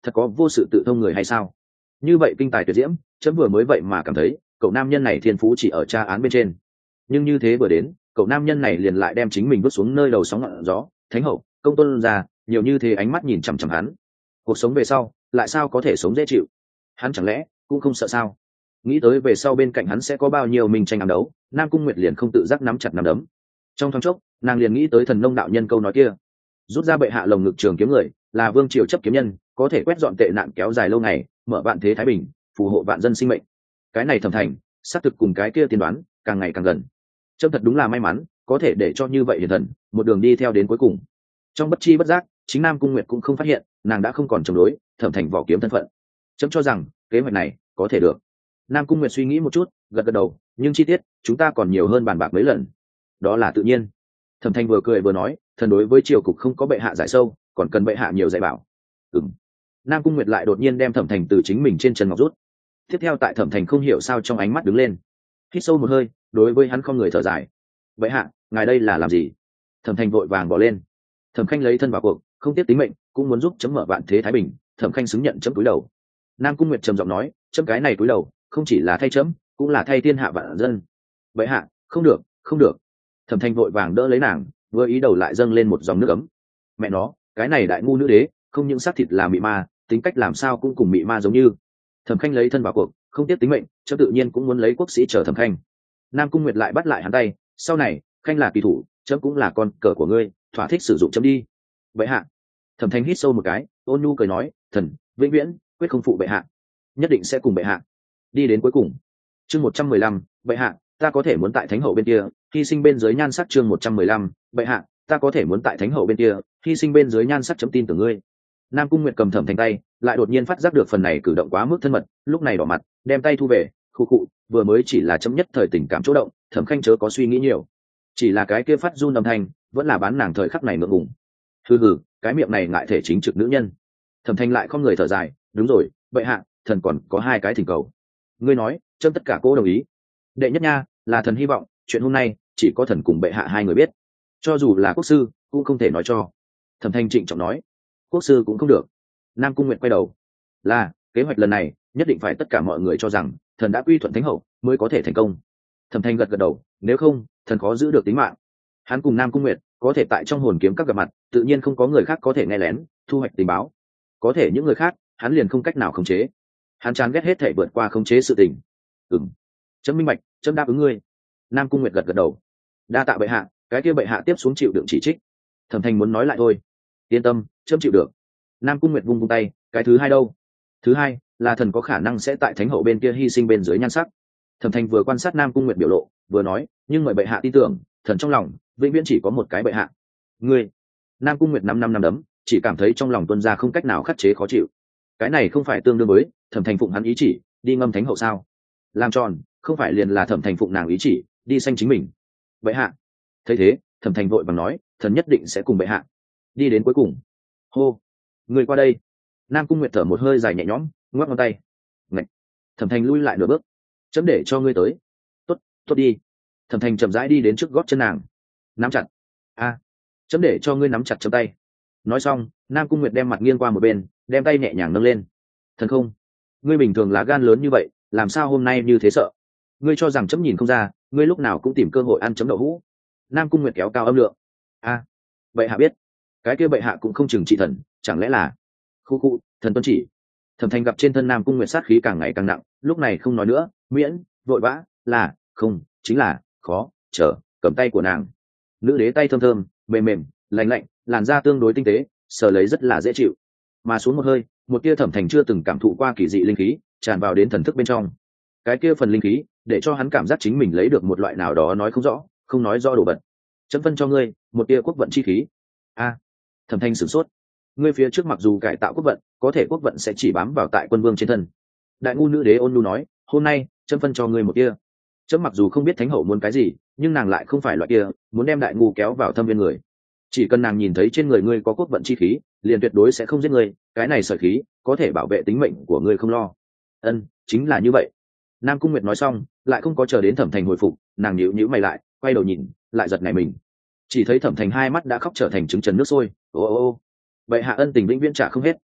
thật có vô sự tự thông người hay sao? Như vậy kinh tài tuyệt diễm, chấm vừa mới vậy mà cảm thấy cậu nam nhân này thiên phú chỉ ở tra án bên trên, nhưng như thế vừa đến cậu nam nhân này liền lại đem chính mình vứt xuống nơi đầu sóng ngọn gió. Thánh hậu, công tôn ra nhiều như thế ánh mắt nhìn chằm chằm hắn, cuộc sống về sau lại sao có thể sống dễ chịu? Hắn chẳng lẽ cũng không sợ sao? Nghĩ tới về sau bên cạnh hắn sẽ có bao nhiêu minh tranh ám đấu, Nam Cung Nguyệt liền không tự giác nắm chặt nắm đấm. Trong thoáng chốc nàng liền nghĩ tới thần nông đạo nhân câu nói kia, rút ra bệ hạ lồng ngực trường kiếm người là vương triều chấp kiếm nhân, có thể quét dọn tệ nạn kéo dài lâu ngày, mở vạn thế thái bình, phù hộ vạn dân sinh mệnh. Cái này Thẩm Thành xác thực cùng cái kia tiên đoán càng ngày càng gần. Trâm thật đúng là may mắn có thể để cho như vậy hiền thần một đường đi theo đến cuối cùng. Trong bất chi bất giác chính Nam Cung Nguyệt cũng không phát hiện nàng đã không còn chống đối Thẩm Thành vỏ kiếm thân phận. Trâm cho rằng kế hoạch này có thể được. Nam Cung Nguyệt suy nghĩ một chút, gật gật đầu, nhưng chi tiết chúng ta còn nhiều hơn bàn bạc mấy lần. Đó là tự nhiên. Thẩm Thành vừa cười vừa nói, thần đối với triều cục không có bệ hạ giải sâu, còn cần bệ hạ nhiều dạy bảo. Ừm. Nam Cung Nguyệt lại đột nhiên đem Thẩm Thành từ chính mình trên chân ngọc rút. Tiếp theo tại Thẩm Thành không hiểu sao trong ánh mắt đứng lên, hít sâu một hơi, đối với hắn không người thở dài. Bệ hạ, ngài đây là làm gì? Thẩm Thành vội vàng bỏ lên. Thẩm Khanh lấy thân vào cuộc, không tiếc tính mệnh, cũng muốn giúp chấm mở vạn thế thái bình. Thẩm Khanh xứng nhận chấm cúi đầu. Nam Cung Nguyệt trầm giọng nói, chấm cái này cúi đầu, không chỉ là thay chấm, cũng là thay thiên hạ vạn dân. Bệ hạ, không được, không được. Thẩm Thành vội vàng đỡ lấy nàng, vừa ý đầu lại dâng lên một dòng nước ấm. Mẹ nó, cái này đại ngu nữ đế, không những xác thịt là mị ma, tính cách làm sao cũng cùng mị ma giống như. Thẩm Khanh lấy thân vào cuộc, không tiếc tính mệnh, chấm tự nhiên cũng muốn lấy quốc sĩ chờ Thẩm Khanh. Nam Cung Nguyệt lại bắt lại hắn tay, sau này Khanh là kỳ thủ, chấm cũng là con cờ của ngươi, thỏa thích sử dụng chấm đi. Bệ hạ. Thẩm Thanh hít sâu một cái, ôn nhu cười nói, thần vĩnh viễn quyết không phụ bệ hạ, nhất định sẽ cùng bệ hạ đi đến cuối cùng. Chương một trăm mười lăm, bệ hạ, ta có thể muốn tại thánh hậu bên kia hy sinh bên dưới nhan sắc. Chương một trăm mười lăm, bệ hạ, ta có thể muốn tại thánh hậu bên kia hy sinh bên dưới nhan sắc. Chấm tin tưởng ngươi. Nam Cung Nguyệt cầm Thẩm Thanh tay, lại đột nhiên phát giác được phần này cử động quá mức thân mật, lúc này đỏ mặt, đem tay thu về, khu cụ, vừa mới chỉ là chấm nhất thời tình cảm chỗ động, Thẩm Khanh chớ có suy nghĩ nhiều. Chỉ là cái kia phát run âm thanh, vẫn là bán nàng thời khắc này ngượng ngùng. Hừ hừ, cái miệng này ngại thể chính trực nữ nhân. Thẩm Thanh lại không người thở dài, đúng rồi, bệ hạ, thần còn có hai cái thỉnh cầu. Ngươi nói, chấm tất cả cô đồng ý. Đệ nhất nha, là thần hy vọng chuyện hôm nay chỉ có thần cùng bệ hạ hai người biết, cho dù là quốc sư cũng không thể nói cho. Thẩm Thanh trịnh trọng nói. Quốc sư cũng không được. Nam Cung Nguyệt quay đầu. Là kế hoạch lần này nhất định phải tất cả mọi người cho rằng thần đã quy thuận thánh hậu mới có thể thành công. Thẩm Thanh gật gật đầu, nếu không thần khó giữ được tính mạng. Hắn cùng Nam Cung Nguyệt có thể tại trong hồn kiếm các gặp mặt, tự nhiên không có người khác có thể nghe lén thu hoạch tình báo. Có thể những người khác hắn liền không cách nào khống chế. Hắn chán ghét hết thể vượt qua khống chế sự tình. Ừm, chấm minh bạch, chấm đáp ứng ngươi. Nam Cung Nguyệt gật gật đầu. Đa tạ bệ hạ. Cái kia bệ hạ tiếp xuống chịu đựng chỉ trích. Thẩm Thanh muốn nói lại thôi. Yên tâm, chấm chịu được. Nam Cung Nguyệt vung vung tay. Cái thứ hai đâu? Thứ hai là thần có khả năng sẽ tại thánh hậu bên kia hy sinh bên dưới nhan sắc. Thẩm Thanh vừa quan sát Nam Cung Nguyệt biểu lộ, vừa nói, nhưng mời bệ hạ tin tưởng, thần trong lòng vĩnh viễn chỉ có một cái bệ hạ. Ngươi. Nam Cung Nguyệt năm năm năm đấm, chỉ cảm thấy trong lòng tuân ra không cách nào khắc chế khó chịu. Cái này không phải tương đương với Thẩm Thanh phụng hắn ý chỉ đi ngâm thánh hậu sao? Làm tròn, không phải liền là Thẩm Thanh phụng nàng ý chỉ đi sanh chính mình. Bệ hạ. Thấy thế, Thẩm Thanh vội vàng nói, thần nhất định sẽ cùng bệ hạ đi đến cuối cùng. Hô, người qua đây. Nam Cung Nguyệt thở một hơi dài nhẹ nhõm, ngoắc ngón tay. Ngạch. Thẩm Thanh lui lại nửa bước. Chấm để cho ngươi tới. Tốt, tốt đi. Thẩm Thanh chậm rãi đi đến trước gót chân nàng, nắm chặt. A, chấm để cho ngươi nắm chặt chấm tay. Nói xong, Nam Cung Nguyệt đem mặt nghiêng qua một bên, đem tay nhẹ nhàng nâng lên. Thần không, ngươi bình thường là gan lớn như vậy, làm sao hôm nay như thế sợ? Ngươi cho rằng chấm nhìn không ra, ngươi lúc nào cũng tìm cơ hội ăn chấm đậu hũ. Nam Cung Nguyệt kéo cao âm lượng. A, bệ hạ biết, cái kia bệ hạ cũng không chừng trị thần, chẳng lẽ là? Khu khu, thần tuân chỉ. Thẩm Thanh gặp trên thân Nam Cung Nguyệt sát khí càng ngày càng nặng, lúc này không nói nữa, miễn vội vã là không, chính là khó chờ cầm tay của nàng. Nữ đế tay thơm thơm, mềm mềm, lạnh lạnh, làn da tương đối tinh tế, sờ lấy rất là dễ chịu. Mà xuống một hơi, một tia Thẩm Thanh chưa từng cảm thụ qua kỳ dị linh khí tràn vào đến thần thức bên trong. Cái kia phần linh khí để cho hắn cảm giác chính mình lấy được một loại nào đó nói không rõ, không nói rõ đồ vật. Chấm phân cho ngươi một tia quốc vận chi khí. A, Thẩm Thanh sửng sốt. Ngươi phía trước mặc dù cải tạo quốc vận, có thể quốc vận sẽ chỉ bám vào tại quân vương trên thân. Đại ngu nữ đế ôn nhu nói, hôm nay chấm phân cho ngươi một tia. Chấm mặc dù không biết thánh hậu muốn cái gì, nhưng nàng lại không phải loại kia muốn đem đại ngu kéo vào thâm viên người. Chỉ cần nàng nhìn thấy trên người ngươi có quốc vận chi khí, liền tuyệt đối sẽ không giết ngươi. Cái này sợi khí có thể bảo vệ tính mệnh của ngươi không lo. Ân, chính là như vậy. Nam Cung Nguyệt nói xong, lại không có chờ đến Thẩm Thành hồi phục, nàng nhíu nhíu mày lại, quay đầu nhìn, lại giật nảy mình. Chỉ thấy Thẩm Thành hai mắt đã khóc trở thành trứng trần nước sôi. Ô ô ô, bệ hạ ân tình vĩnh viễn trả không hết.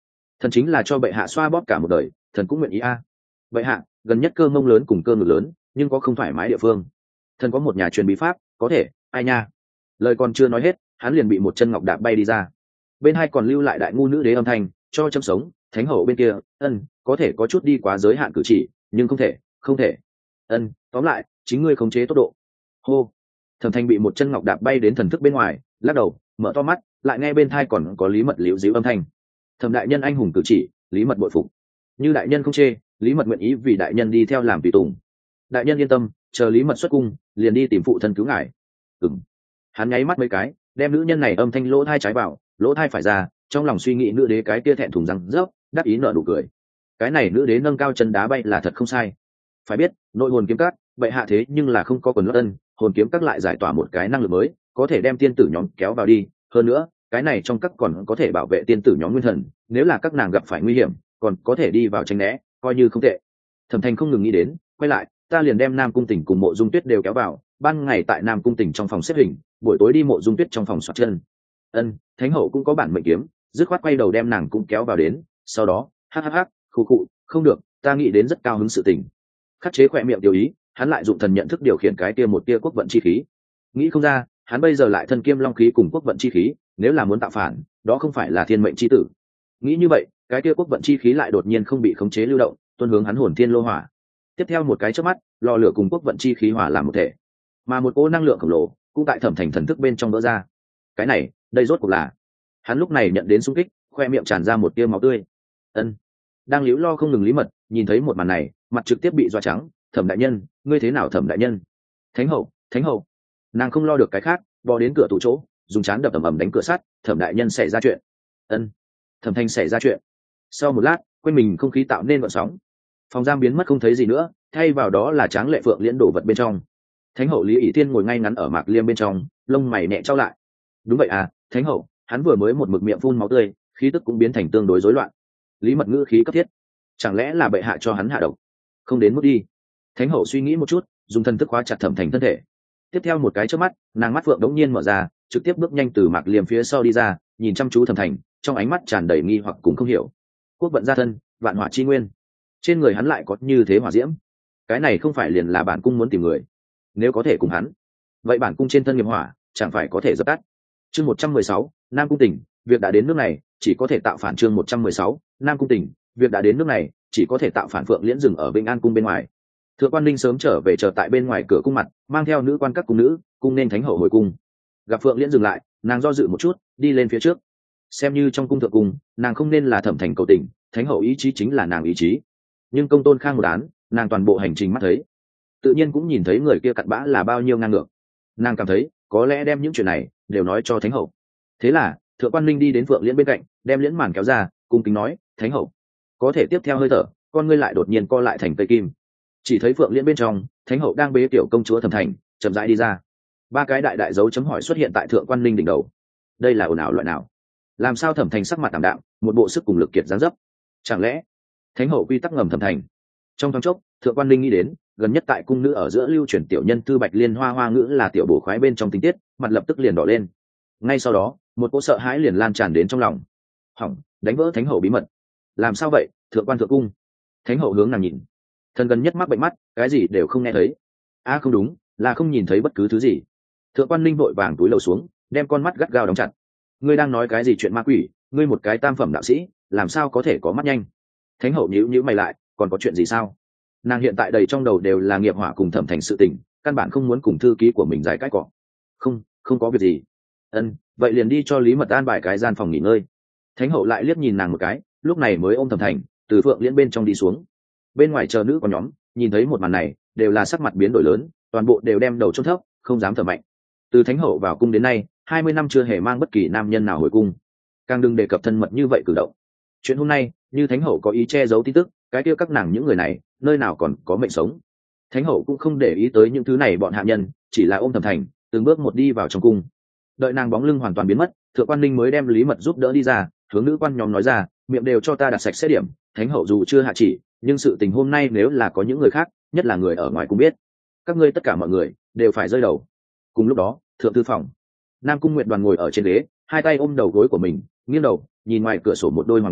thần chính là cho bệ hạ xoa bóp cả một đời, thần cũng nguyện ý a. Bệ hạ, gần nhất cơ mông lớn cùng cơ ngực lớn, nhưng có không thoải mái địa phương. Thần có một nhà truyền bí pháp, có thể, ai nha. Lời còn chưa nói hết, hắn liền bị một chân ngọc đạp bay đi ra. Bên hai còn lưu lại đại ngu nữ đế âm thanh, cho châm sống, thánh hậu bên kia, ân, có thể có chút đi quá giới hạn cử chỉ, nhưng không thể, không thể. Ân, tóm lại, chính ngươi khống chế tốc độ. Hô. Thẩm Thanh bị một chân ngọc đạp bay đến thần thức bên ngoài, lắc đầu, mở to mắt, lại nghe bên thai còn có Lý Mật liễu díu âm thanh. Thẩm đại nhân anh hùng cử chỉ, Lý Mật bội phục. Như đại nhân không chê, Lý Mật nguyện ý vì đại nhân đi theo làm tùy tùng. Đại nhân yên tâm, chờ Lý Mật xuất cung, liền đi tìm phụ thân cứu ngài. Ừm. Hắn nháy mắt mấy cái, đem nữ nhân này âm thanh lỗ thai trái vào, lỗ thai phải ra, trong lòng suy nghĩ nữ đế cái kia thẹn thùng răng rớp, đáp ý nở nụ cười. Cái này nữ đế nâng cao chân đá bay là thật không sai. Phải biết, nội hồn kiếm cát, bệ hạ thế nhưng là không có quần lót ân, hồn kiếm các lại giải tỏa một cái năng lực mới, có thể đem tiên tử nhóm kéo vào đi. Hơn nữa, cái này trong các còn có thể bảo vệ tiên tử nhóm nguyên thần, nếu là các nàng gặp phải nguy hiểm, còn có thể đi vào tránh né, coi như không tệ. Thẩm Thanh không ngừng nghĩ đến, quay lại, ta liền đem Nam Cung Tỉnh cùng Mộ Dung Tuyết đều kéo vào, ban ngày tại Nam Cung Tỉnh trong phòng xếp hình, buổi tối đi Mộ Dung Tuyết trong phòng xoạc chân. Ân, Thánh hậu cũng có bản mệnh kiếm, dứt khoát quay đầu đem nàng cũng kéo vào đến, sau đó, hắc hắc hắc, khụ khụ, không được, ta nghĩ đến rất cao hứng sự tình. Khắc chế khỏe miệng điều ý, hắn lại dụng thần nhận thức điều khiển cái tia một tia quốc vận chi khí. Nghĩ không ra, hắn bây giờ lại thân kiêm long khí cùng quốc vận chi khí, nếu là muốn tạo phản, đó không phải là thiên mệnh chi tử. Nghĩ như vậy, cái tia quốc vận chi khí lại đột nhiên không bị khống chế lưu động, tuôn hướng hắn hồn thiên lô hỏa. Tiếp theo một cái chớp mắt, lò lửa cùng quốc vận chi khí hòa làm một thể, mà một cỗ năng lượng khổng lồ cũng tại Thẩm Thành thần thức bên trong vỡ ra. Cái này, đây rốt cuộc là? Hắn lúc này nhận đến xung kích, khoe miệng tràn ra một tia máu tươi. Ân, đang liễu lo không ngừng Lý Mật, nhìn thấy một màn này, mặt trực tiếp bị doa trắng. Thẩm đại nhân, ngươi thế nào Thẩm đại nhân? Thánh hậu, thánh hậu. Nàng không lo được cái khác, bò đến cửa tủ chỗ, dùng chán đập ầm ầm đánh cửa sắt. Thẩm đại nhân xảy ra chuyện. Ân, Thẩm Thanh xảy ra chuyện. Sau một lát, quanh mình không khí tạo nên gợn sóng, phòng giam biến mất không thấy gì nữa, thay vào đó là tráng lệ phượng liễn đổ vật bên trong. Thánh hậu Lý ỷ Tiên ngồi ngay ngắn ở mạc liêm bên trong, lông mày nhẹ trao lại. Đúng vậy à, thánh hậu, hắn vừa mới một mực miệng phun máu tươi, khí tức cũng biến thành tương đối rối loạn. Lý Mật ngữ khí cấp thiết, chẳng lẽ là bệ hạ cho hắn hạ độc? Không đến mức đi. Thánh hậu suy nghĩ một chút, dùng thần thức khóa chặt Thẩm Thành thân thể. Tiếp theo một cái chớp mắt, nàng mắt phượng đống nhiên mở ra, trực tiếp bước nhanh từ mạc liêm phía sau đi ra, nhìn chăm chú Thẩm Thành, trong ánh mắt tràn đầy nghi hoặc cũng không hiểu. Quốc vận gia thân, vạn hỏa chi nguyên, trên người hắn lại có như thế hỏa diễm, cái này không phải liền là bản cung muốn tìm người? Nếu có thể cùng hắn, vậy bản cung trên thân nghiệp hỏa chẳng phải có thể dập tắt? Chương một trăm mười sáu, Nam Cung Tỉnh, việc đã đến nước này, chỉ có thể tạo phản. Chương một trăm mười sáu, Nam Cung Tỉnh, việc đã đến nước này, chỉ có thể tạo phản. Phượng Liễn dừng ở Vĩnh An cung bên ngoài. Thượng quan Ninh sớm trở về chờ tại bên ngoài cửa cung mặt, mang theo nữ quan các cung nữ, cung nên thánh hậu hồi cung. Gặp Phượng Liễn dừng lại, nàng do dự một chút, đi lên phía trước. Xem như trong cung thượng cung, nàng không nên là Thẩm Thành cầu tình, thánh hậu ý chí chính là nàng ý chí. Nhưng công tôn khang một án, nàng toàn bộ hành trình mắt thấy, tự nhiên cũng nhìn thấy người kia cặn bã là bao nhiêu ngang ngược. Nàng cảm thấy có lẽ đem những chuyện này đều nói cho thánh hậu. Thế là thượng quan Ninh đi đến Phượng Liễn bên cạnh, đem liễn màn kéo ra, cung kính nói, thánh hậu. Có thể tiếp theo hơi thở, con ngươi lại đột nhiên co lại thành cây kim. Chỉ thấy Phượng Liễn bên trong, thánh hậu đang bế tiểu công chúa Thẩm Thành chậm rãi đi ra. Ba cái đại đại dấu chấm hỏi xuất hiện tại thượng quan Ninh đỉnh đầu. Đây là ồn ào loại nào? Làm sao Thẩm Thành sắc mặt tạm đạm, một bộ sức cùng lực kiệt dáng dấp? Chẳng lẽ thánh hậu quy tắc ngầm Thẩm Thành? Trong thoáng chốc, thượng quan Ninh nghĩ đến gần nhất tại cung nữ ở giữa lưu truyền tiểu nhân thư bạch liên hoa hoa ngữ là tiểu bổ khoái bên trong tình tiết, mặt lập tức liền đỏ lên. Ngay sau đó, một cỗ sợ hãi liền lan tràn đến trong lòng. Hỏng, đánh vỡ thánh hậu bí mật. Làm sao vậy, thượng quan thượng cung? Thánh hậu hướng nàng nhìn. Thần gần nhất mắc bệnh mắt, cái gì đều không nghe thấy. A à, không đúng, là không nhìn thấy bất cứ thứ gì. Thượng quan Ninh vội vàng túi lầu xuống, đem con mắt gắt gao đóng chặt. Ngươi đang nói cái gì chuyện ma quỷ? Ngươi một cái tam phẩm đạo sĩ, làm sao có thể có mắt nhanh? Thánh hậu nhíu nhíu mày lại, còn có chuyện gì sao? Nàng hiện tại đầy trong đầu đều là nghiệp hỏa cùng Thẩm Thành sự tình, căn bản không muốn cùng thư ký của mình giải cái cọ. Không, không có việc gì. Ân, vậy liền đi cho Lý Mật an bài cái gian phòng nghỉ ngơi. Thánh hậu lại liếc nhìn nàng một cái, lúc này mới ôm Thẩm Thành từ Phượng Liễn bên trong đi xuống. Bên ngoài chờ nữ con nhóm nhìn thấy một màn này, đều là sắc mặt biến đổi lớn, toàn bộ đều đem đầu chôn thấp, không dám thở mạnh. Từ thánh hậu vào cung đến nay, hai mươi năm chưa hề mang bất kỳ nam nhân nào hồi cung, càng đừng đề cập thân mật như vậy cử động. Chuyện hôm nay, như thánh hậu có ý che giấu tin tức, cái kia các nàng những người này nơi nào còn có mệnh sống. Thánh hậu cũng không để ý tới những thứ này bọn hạ nhân, chỉ là ôm Thẩm Thành từng bước một đi vào trong cung. Đợi nàng bóng lưng hoàn toàn biến mất, thượng quan Ninh mới đem Lý Mật giúp đỡ đi ra, hướng nữ quan nhóm nói ra, miệng đều cho ta đặt sạch sẽ điểm. Thánh hậu dù chưa hạ chỉ, nhưng sự tình hôm nay nếu là có những người khác, nhất là người ở ngoài cũng biết, các ngươi tất cả mọi người đều phải rơi đầu. Cùng lúc đó, thượng thư phòng, Nam Cung Nguyệt Đoàn ngồi ở trên ghế, hai tay ôm đầu gối của mình, nghiêng đầu nhìn ngoài cửa sổ một đôi hoàng oanh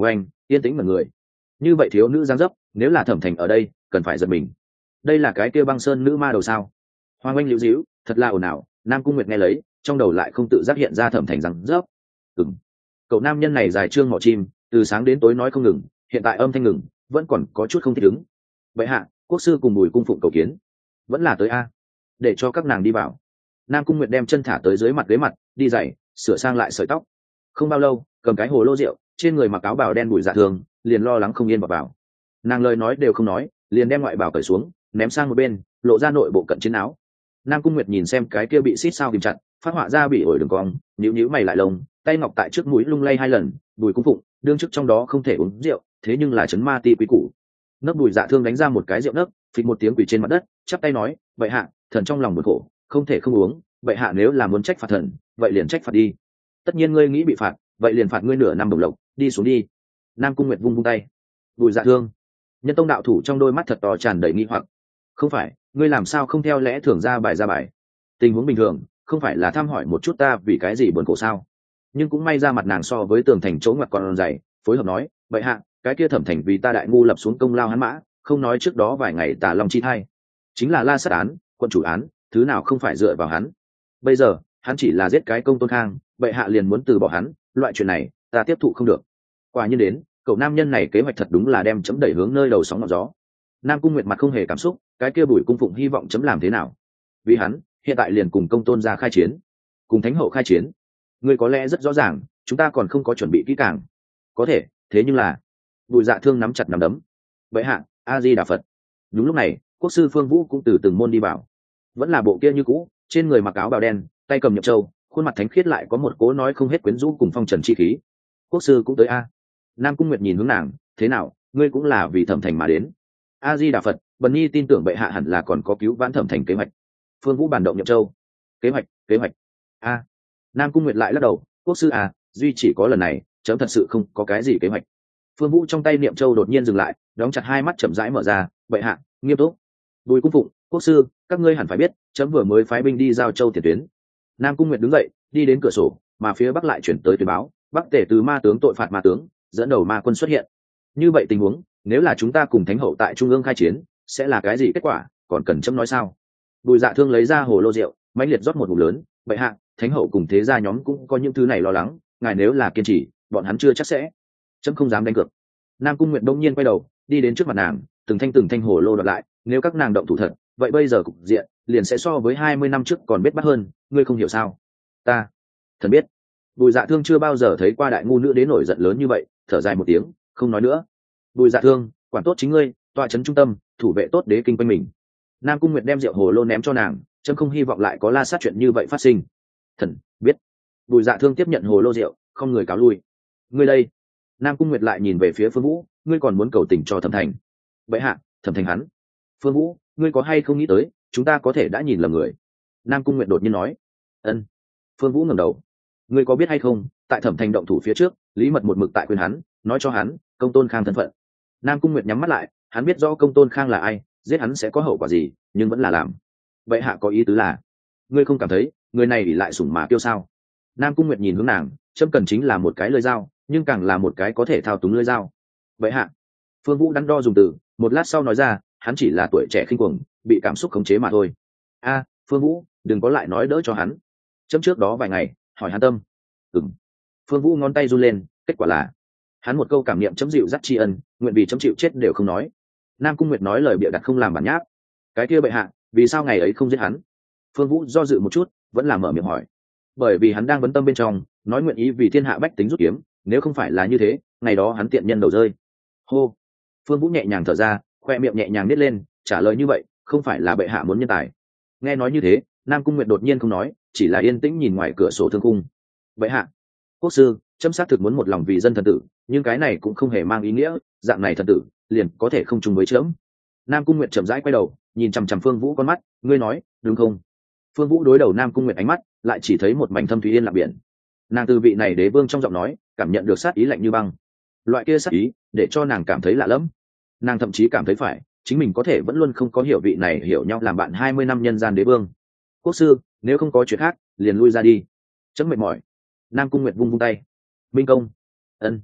yên tĩnh mà người. Như vậy thiếu nữ giáng dấp, nếu là Thẩm Thành ở đây cần phải giật mình. Đây là cái kia băng sơn nữ ma đầu sao? Hoàng Anh liễu díu, thật là ồn ào. Nam Cung Nguyệt nghe lấy, trong đầu lại không tự giác hiện ra Thẩm Thành giáng dấp. Ừm, cậu nam nhân này dài trương mỏ chim, từ sáng đến tối nói không ngừng, hiện tại âm thanh ngừng, vẫn còn có chút không thích ứng. Vậy hạ, quốc sư cùng Bùi cung phụng cầu kiến, vẫn là tới a, để cho các nàng đi vào. Nam Cung Nguyệt đem chân thả tới dưới mặt ghế mặt, đi giày, sửa sang lại sợi tóc. Không bao lâu, cầm cái hồ lô rượu, trên người mặc áo bào đen Bùi Dạ Thường liền lo lắng không yên vào vào. Nàng lời nói đều không nói, liền đem ngoại bào cởi xuống, ném sang một bên, lộ ra nội bộ cận chiến áo. Nam Cung Nguyệt nhìn xem cái kia bị xít sao kìm chặt, phát họa ra bị ổi đường cong, nhíu nhíu mày lại lông, tay ngọc tại trước mũi lung lay hai lần. Bùi cung phụng đương chức trong đó không thể uống rượu, thế nhưng là chấn ma ti quý củ. Nấc Bùi Dạ Thương đánh ra một cái rượu nấc, phịch một tiếng quỳ trên mặt đất, chắp tay nói, vậy hạ, thần trong lòng buồn khổ, không thể không uống, vậy hạ nếu là muốn trách phạt thần, vậy liền trách phạt đi. Tất nhiên ngươi nghĩ bị phạt, vậy liền phạt ngươi nửa năm đồng lộc, đi xuống đi. Nam Cung Nguyệt vung vung tay. Bùi Dạ Thương, Nhân Tông đạo thủ trong đôi mắt thật to tràn đầy nghi hoặc. Không phải, ngươi làm sao không theo lẽ thường ra bài ra bài? Tình huống bình thường, không phải là thăm hỏi một chút ta vì cái gì buồn khổ sao? Nhưng cũng may ra mặt nàng so với tường thành chỗ ngoặt còn dày, phối hợp nói, vậy hạ, cái kia Thẩm Thành vì ta đại ngu lập xuống công lao hắn mã, không nói trước đó vài ngày Tả Long chi thai, chính là La Sát án, quân chủ án, thứ nào không phải dựa vào hắn. Bây giờ, hắn chỉ là giết cái Công Tôn Khang, vậy hạ liền muốn từ bỏ hắn, loại chuyện này, ta tiếp thụ không được. Quả nhiên đến, cậu nam nhân này kế hoạch thật đúng là đem chấm đẩy hướng nơi đầu sóng ngọn gió. Nam Cung Nguyệt mặt không hề cảm xúc, cái kia Bùi cung phụng hy vọng chấm làm thế nào? Vì hắn, hiện tại liền cùng Công Tôn ra khai chiến, cùng Thánh hậu khai chiến. Ngươi có lẽ rất rõ ràng, chúng ta còn không có chuẩn bị kỹ càng. Có thể, thế nhưng là, Bùi Dạ Thương nắm chặt nắm đấm. Vậy hạ, A Di Đà Phật. Đúng lúc này, quốc sư Phương Vũ cũng từ từng môn đi vào, vẫn là bộ kia như cũ, trên người mặc áo bào đen, tay cầm nhậm châu, khuôn mặt thánh khiết lại có một cố nói không hết quyến rũ cùng phong trần chi khí. Quốc sư cũng tới a. Nam Cung Nguyệt nhìn hướng nàng, thế nào, ngươi cũng là vì Thẩm Thành mà đến? A Di Đà Phật, Bần Nhi tin tưởng bệ hạ hẳn là còn có cứu vãn Thẩm Thành kế hoạch. Phương Vũ bàn động nhậm châu. Kế hoạch, kế hoạch. A. Nam Cung Nguyệt lại lắc đầu, quốc sư à, duy chỉ có lần này, chấm thật sự không có cái gì kế hoạch. Phương Vũ trong tay niệm châu đột nhiên dừng lại, đóng chặt hai mắt chậm rãi mở ra, bệ hạ, nghiêm túc. Bùi cung phụng, quốc sư, các ngươi hẳn phải biết, chấm vừa mới phái binh đi giao châu tiền tuyến. Nam Cung Nguyệt đứng dậy, đi đến cửa sổ, mà phía bắc lại chuyển tới tuyên báo, bắc tể từ ma tướng tội phạt ma tướng, dẫn đầu ma quân xuất hiện. Như vậy tình huống, nếu là chúng ta cùng Thánh hậu tại trung ương khai chiến, sẽ là cái gì kết quả, còn cần chấm nói sao? Bùi Dạ Thương lấy ra hồ lô rượu, mãnh liệt rót một ngụm lớn, bệ hạ, Thánh hậu cùng thế gia nhóm cũng có những thứ này lo lắng, ngài nếu là kiên trì, bọn hắn chưa chắc sẽ. Chấm không dám đánh cược. Nam Cung Nguyệt đông nhiên quay đầu, đi đến trước mặt nàng, từng thanh từng thanh hồ lô đoạt lại, nếu các nàng động thủ thật, vậy bây giờ cục diện liền sẽ so với hai mươi năm trước còn biết bắt hơn, ngươi không hiểu sao? Ta, thần biết. Bùi Dạ Thương chưa bao giờ thấy qua đại ngu nữ đến nổi giận lớn như vậy, thở dài một tiếng, không nói nữa. Bùi Dạ Thương, quản tốt chính ngươi, tọa trấn trung tâm, thủ vệ tốt đế kinh quanh mình. Nam Cung Nguyệt đem rượu hồ lô ném cho nàng, chấm không hy vọng lại có la sát chuyện như vậy phát sinh. Thần biết. Bùi Dạ Thương tiếp nhận hồ lô rượu, không người cáo lui. Ngươi đây. Nam Cung Nguyệt lại nhìn về phía Phương Vũ, ngươi còn muốn cầu tình cho Thẩm Thành? Bệ hạ, Thẩm Thành hắn. Phương Vũ, ngươi có hay không nghĩ tới, chúng ta có thể đã nhìn lầm người? Nam Cung Nguyệt đột nhiên nói. Ân. Phương Vũ ngẩng đầu. Ngươi có biết hay không, tại Thẩm Thành động thủ phía trước, Lý Mật một mực tại khuyên hắn, nói cho hắn, Công Tôn Khang thân phận. Nam Cung Nguyệt nhắm mắt lại, hắn biết rõ Công Tôn Khang là ai, giết hắn sẽ có hậu quả gì, nhưng vẫn là làm. Bệ hạ có ý tứ là, ngươi không cảm thấy người này ỷ lại sủng mà kiêu sao? Nam Cung Nguyệt nhìn hướng nàng, chấm cần chính là một cái lưỡi dao, nhưng càng là một cái có thể thao túng lưỡi dao. Bệ hạ. Phương Vũ đắn đo dùng từ, một lát sau nói ra, hắn chỉ là tuổi trẻ khinh cuồng, bị cảm xúc khống chế mà thôi. A, Phương Vũ, đừng có lại nói đỡ cho hắn. Chấm trước đó vài ngày hỏi hắn tâm. Ừm. Phương Vũ ngón tay run lên, kết quả là hắn một câu cảm niệm chấm dịu dắt tri ân, nguyện vì chấm chịu chết đều không nói. Nam Cung Nguyệt nói lời bịa đặt không làm bản nháp. Cái kia bệ hạ, vì sao ngày ấy không giết hắn? Phương Vũ do dự một chút, vẫn là mở miệng hỏi. Bởi vì hắn đang vấn tâm bên trong, nói nguyện ý vì thiên hạ bách tính rút kiếm, nếu không phải là như thế, ngày đó hắn tiện nhân đầu rơi. Hô. Phương Vũ nhẹ nhàng thở ra, khoe miệng nhẹ nhàng nít lên, trả lời như vậy, không phải là bệ hạ muốn nhân tài. Nghe nói như thế, Nam Cung Nguyệt đột nhiên không nói, chỉ là yên tĩnh nhìn ngoài cửa sổ thương khung. Bệ hạ, quốc sư, chấm xác thực muốn một lòng vì dân thần tử, nhưng cái này cũng không hề mang ý nghĩa, dạng này thần tử liền có thể không chung với chấm. Nam Cung Nguyệt chậm rãi quay đầu, nhìn chằm chằm Phương Vũ con mắt, ngươi nói, đúng không? Phương Vũ đối đầu Nam Cung Nguyệt ánh mắt, lại chỉ thấy một mảnh thâm thúy yên lặng biển. Nàng từ vị này đế vương trong giọng nói, cảm nhận được sát ý lạnh như băng. Loại kia sát ý, để cho nàng cảm thấy lạ lẫm. Nàng thậm chí cảm thấy phải, chính mình có thể vẫn luôn không có hiểu vị này hiểu nhau làm bạn hai mươi năm nhân gian đế vương. Quốc sư, nếu không có chuyện khác, liền lui ra đi. Chấm mệt mỏi. Nam Cung Nguyệt vung vung tay. Minh công. Ân.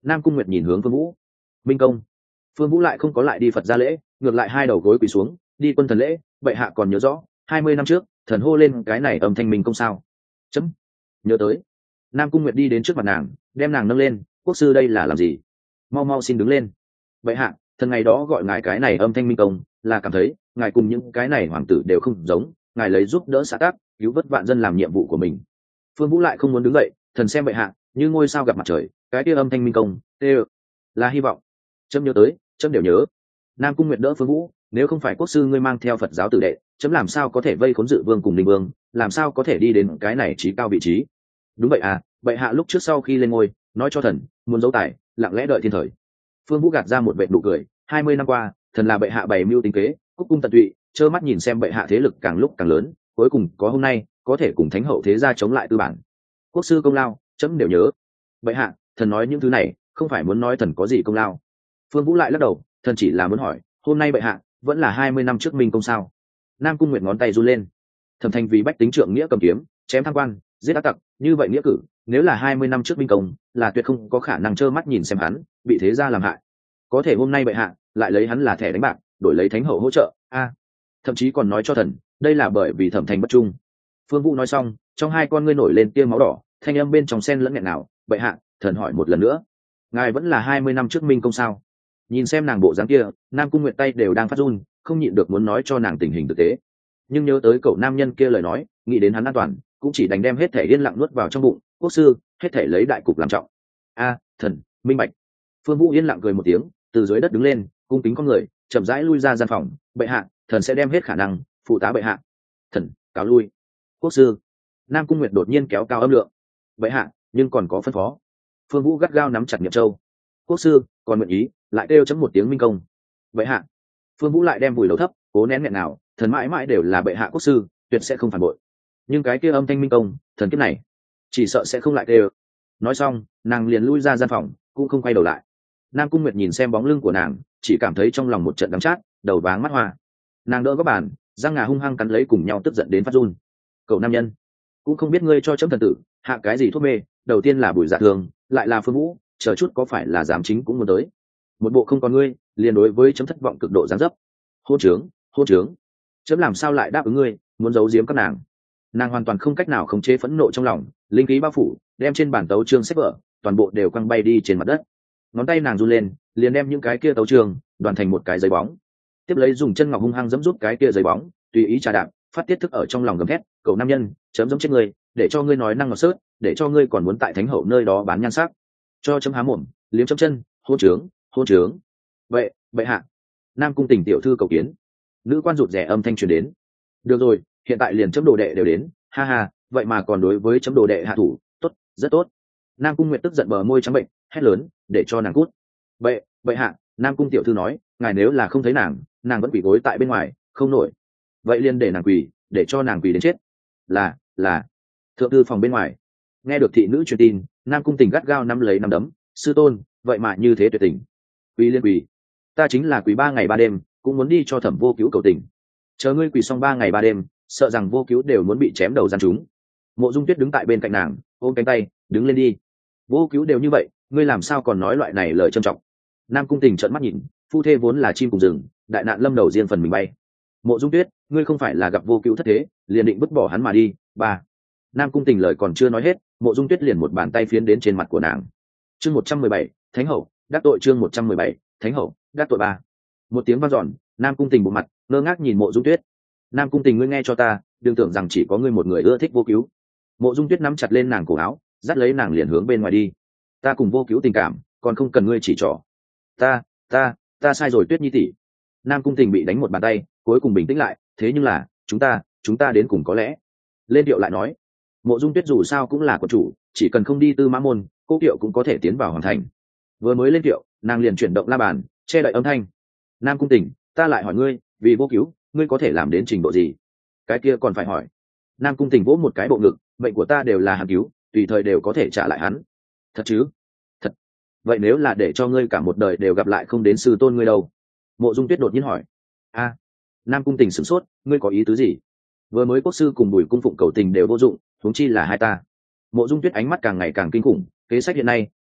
Nam Cung Nguyệt nhìn hướng Phương Vũ. Minh công. Phương Vũ lại không có lại đi Phật gia lễ, ngược lại hai đầu gối quỳ xuống, đi quân thần lễ. Bệ hạ còn nhớ rõ hai mươi năm trước thần hô lên cái này âm thanh minh công sao? Chấm nhớ tới. Nam Cung Nguyệt đi đến trước mặt nàng, đem nàng nâng lên. Quốc sư đây là làm gì? Mau mau xin đứng lên. Bệ hạ, thần ngày đó gọi ngài cái này âm thanh minh công là cảm thấy ngài cùng những cái này hoàng tử đều không giống, ngài lấy giúp đỡ xã tắc, cứu vớt vạn dân làm nhiệm vụ của mình. Phương Vũ lại không muốn đứng dậy. Thần xem bệ hạ như ngôi sao gặp mặt trời, cái kia âm thanh minh công tê là hy vọng. Chấm nhớ tới, chấm đều nhớ. Nam Cung Nguyệt đỡ Phương Vũ. Nếu không phải quốc sư ngươi mang theo Phật giáo tử đệ, chấm làm sao có thể vây khốn Dự Vương cùng Ninh Vương, làm sao có thể đi đến cái này trí cao vị trí? Đúng vậy à, bệ hạ lúc trước sau khi lên ngôi nói cho thần muốn giấu tài, lặng lẽ đợi thiên thời. Phương Vũ gạt ra một vệt nụ cười. Hai mươi năm qua thần là bệ hạ bày mưu tính kế, cúc cung tận tụy, trơ mắt nhìn xem bệ hạ thế lực càng lúc càng lớn, cuối cùng có hôm nay có thể cùng thánh hậu thế gia chống lại tư bản. Quốc sư công lao chấm đều nhớ. Bệ hạ, thần nói những thứ này không phải muốn nói thần có gì công lao. Phương Vũ lại lắc đầu. Thần chỉ là muốn hỏi, hôm nay bệ hạ vẫn là hai mươi năm trước minh công sao? Nam Cung Nguyệt ngón tay run lên. Thẩm Thành vì bách tính trượng nghĩa cầm kiếm, chém tham quan, giết ác tặc, như vậy nghĩa cử, nếu là hai mươi năm trước minh công, là tuyệt không có khả năng trơ mắt nhìn xem hắn bị thế gia làm hại. Có thể hôm nay bệ hạ lại lấy hắn là thẻ đánh bạc, đổi lấy thánh hậu hỗ trợ, a, thậm chí còn nói cho thần, đây là bởi vì Thẩm Thành bất trung. Phương Vũ nói xong, trong hai con ngươi nổi lên tia máu đỏ, thanh âm bên trong xen lẫn nghẹn nào. Bệ hạ, thần hỏi một lần nữa, ngài vẫn là hai mươi năm trước minh công sao? Nhìn xem nàng bộ dáng kia, Nam Cung Nguyệt tay đều đang phát run, không nhịn được muốn nói cho nàng tình hình thực tế. Nhưng nhớ tới cậu nam nhân kia lời nói, nghĩ đến hắn an toàn, cũng chỉ đành đem hết thể yên lặng nuốt vào trong bụng. Quốc sư, hết thể lấy đại cục làm trọng. A, thần minh bạch. Phương Vũ yên lặng cười một tiếng, từ dưới đất đứng lên, cung kính con người, chậm rãi lui ra gian phòng. Bệ hạ, thần sẽ đem hết khả năng phụ tá bệ hạ. Thần cáo lui. Quốc sư. Nam Cung Nguyệt đột nhiên kéo cao âm lượng. Bệ hạ, nhưng còn có phân phó. Phương Vũ gắt gao nắm chặt Niệm Châu. Quốc sư còn nguyện ý lại kêu chấm một tiếng minh công. Bệ hạ. Phương Vũ lại đem vùi đầu thấp, cố nén nghẹn nào. Thần mãi mãi đều là bệ hạ quốc sư, tuyệt sẽ không phản bội. Nhưng cái kia âm thanh minh công, thần kiếp này chỉ sợ sẽ không lại kêu. Nói xong, nàng liền lui ra gian phòng, cũng không quay đầu lại. Nam Cung Nguyệt nhìn xem bóng lưng của nàng, chỉ cảm thấy trong lòng một trận đắng chát, đầu váng mắt hoa. Nàng đỡ có bàn, răng ngà hung hăng cắn lấy cùng nhau, tức giận đến phát run. Cậu nam nhân, cũng không biết ngươi cho chấm thần tử hạ cái gì thuốc mê, đầu tiên là Bùi Dạ Thường, lại là Phương Vũ, chờ chút có phải là giám chính cũng muốn tới. Một bộ không còn ngươi, liền đối với chấm thất vọng cực độ giáng dấp. Hôn trướng, hôn trướng, chấm làm sao lại đáp ứng ngươi, muốn giấu giếm các nàng. Nàng hoàn toàn không cách nào khống chế phẫn nộ trong lòng, linh khí bao phủ, đem trên bản tấu chương sách vở toàn bộ đều quăng bay đi trên mặt đất. Ngón tay nàng run lên, liền đem những cái kia tấu chương đoàn thành một cái giấy bóng, tiếp lấy dùng chân ngọc hung hăng giẫm rút cái kia giấy bóng, tùy ý trà đạp, phát tiết thức ở trong lòng gầm thét. Cậu nam nhân, chấm giống chết ngươi, để cho ngươi nói năng ngọt sớt, để cho ngươi còn muốn tại thánh hậu nơi đó bán nhan sắc, cho chấm há mồm, liếm chấm chân, hôn trướng, hôn trướng. Vậy, bệ hạ. Nam Cung Tình tiểu thư cầu kiến. Nữ quan rụt rè âm thanh truyền đến. Được rồi, hiện tại liền chấm đồ đệ đều đến, ha ha, vậy mà còn đối với chấm đồ đệ hạ thủ, tốt, rất tốt. Nam Cung Nguyệt tức giận bờ môi trắng bệnh, hét lớn, để cho nàng cút. Bệ, bệ hạ. Nam Cung tiểu thư nói, ngài nếu là không thấy nàng, nàng vẫn quỳ gối tại bên ngoài, không nổi. Vậy liền để nàng quỳ, để cho nàng quỳ đến chết. Là, là. Thượng thư phòng bên ngoài, nghe được thị nữ truyền tin, Nam Cung Tình gắt gao nắm lấy nắm đấm. Sư tôn, vậy mà như thế tuyệt tình. Quỳ liên quỳ, ta chính là quỳ ba ngày ba đêm, cũng muốn đi cho Thẩm Vô Cứu cầu tình. Chờ ngươi quỳ xong ba ngày ba đêm, sợ rằng Vô Cứu đều muốn bị chém đầu gian chúng. Mộ Dung Tuyết đứng tại bên cạnh nàng, ôm cánh tay, đứng lên đi. Vô Cứu đều như vậy, ngươi làm sao còn nói loại này lời trân trọng. Nam Cung Tình trợn mắt nhìn, phu thê vốn là chim cùng rừng, đại nạn lâm đầu riêng phần mình bay. Mộ Dung Tuyết, ngươi không phải là gặp Vô Cứu thất thế, liền định vứt bỏ hắn mà đi. Ba. Nam Cung Tình lời còn chưa nói hết, Mộ Dung Tuyết liền một bàn tay phiến đến trên mặt của nàng. Chương một trăm mười bảy, Thánh hậu, đắc tội chương một trăm mười bảy, Thánh hậu, đắc tội ba. Một tiếng vang dọn, Nam Cung Tình bộ mặt, ngơ ngác nhìn Mộ Dung Tuyết. Nam Cung Tình, ngươi nghe cho ta, đừng tưởng rằng chỉ có ngươi một người ưa thích Vô Cứu. Mộ Dung Tuyết nắm chặt lên nàng cổ áo, dắt lấy nàng liền hướng bên ngoài đi. Ta cùng Vô Cứu tình cảm, còn không cần ngươi chỉ trỏ. Ta, ta, ta sai rồi Tuyết nhi tỷ. Nam Cung Tình bị đánh một bàn tay, cuối cùng bình tĩnh lại, thế nhưng là, chúng ta, chúng ta đến cùng có lẽ. Lên Điệu lại nói, Mộ Dung Tuyết dù sao cũng là của chủ, chỉ cần không đi Tư Mã môn, Cô Kiệu cũng có thể tiến vào hoàn thành. Vừa mới lên Kiệu, nàng liền chuyển động la bàn, che đậy âm thanh. Nam Cung Tình, ta lại hỏi ngươi, vì Vô Cứu, ngươi có thể làm đến trình độ gì? Cái kia còn phải hỏi. Nam Cung Tình vỗ một cái bộ ngực, mệnh của ta đều là hắn cứu, tùy thời đều có thể trả lại hắn. Thật chứ? Thật. Vậy nếu là để cho ngươi cả một đời đều gặp lại không đến sư tôn ngươi đâu? Mộ Dung Tuyết đột nhiên hỏi. A. Nam Cung Tình sửng sốt, ngươi có ý tứ gì? Vừa mới quốc sư cùng Bùi cung phụng cầu tình đều vô dụng, huống chi là hai ta. Mộ Dung Tuyết ánh mắt càng ngày càng kinh khủng, kế sách hiện nay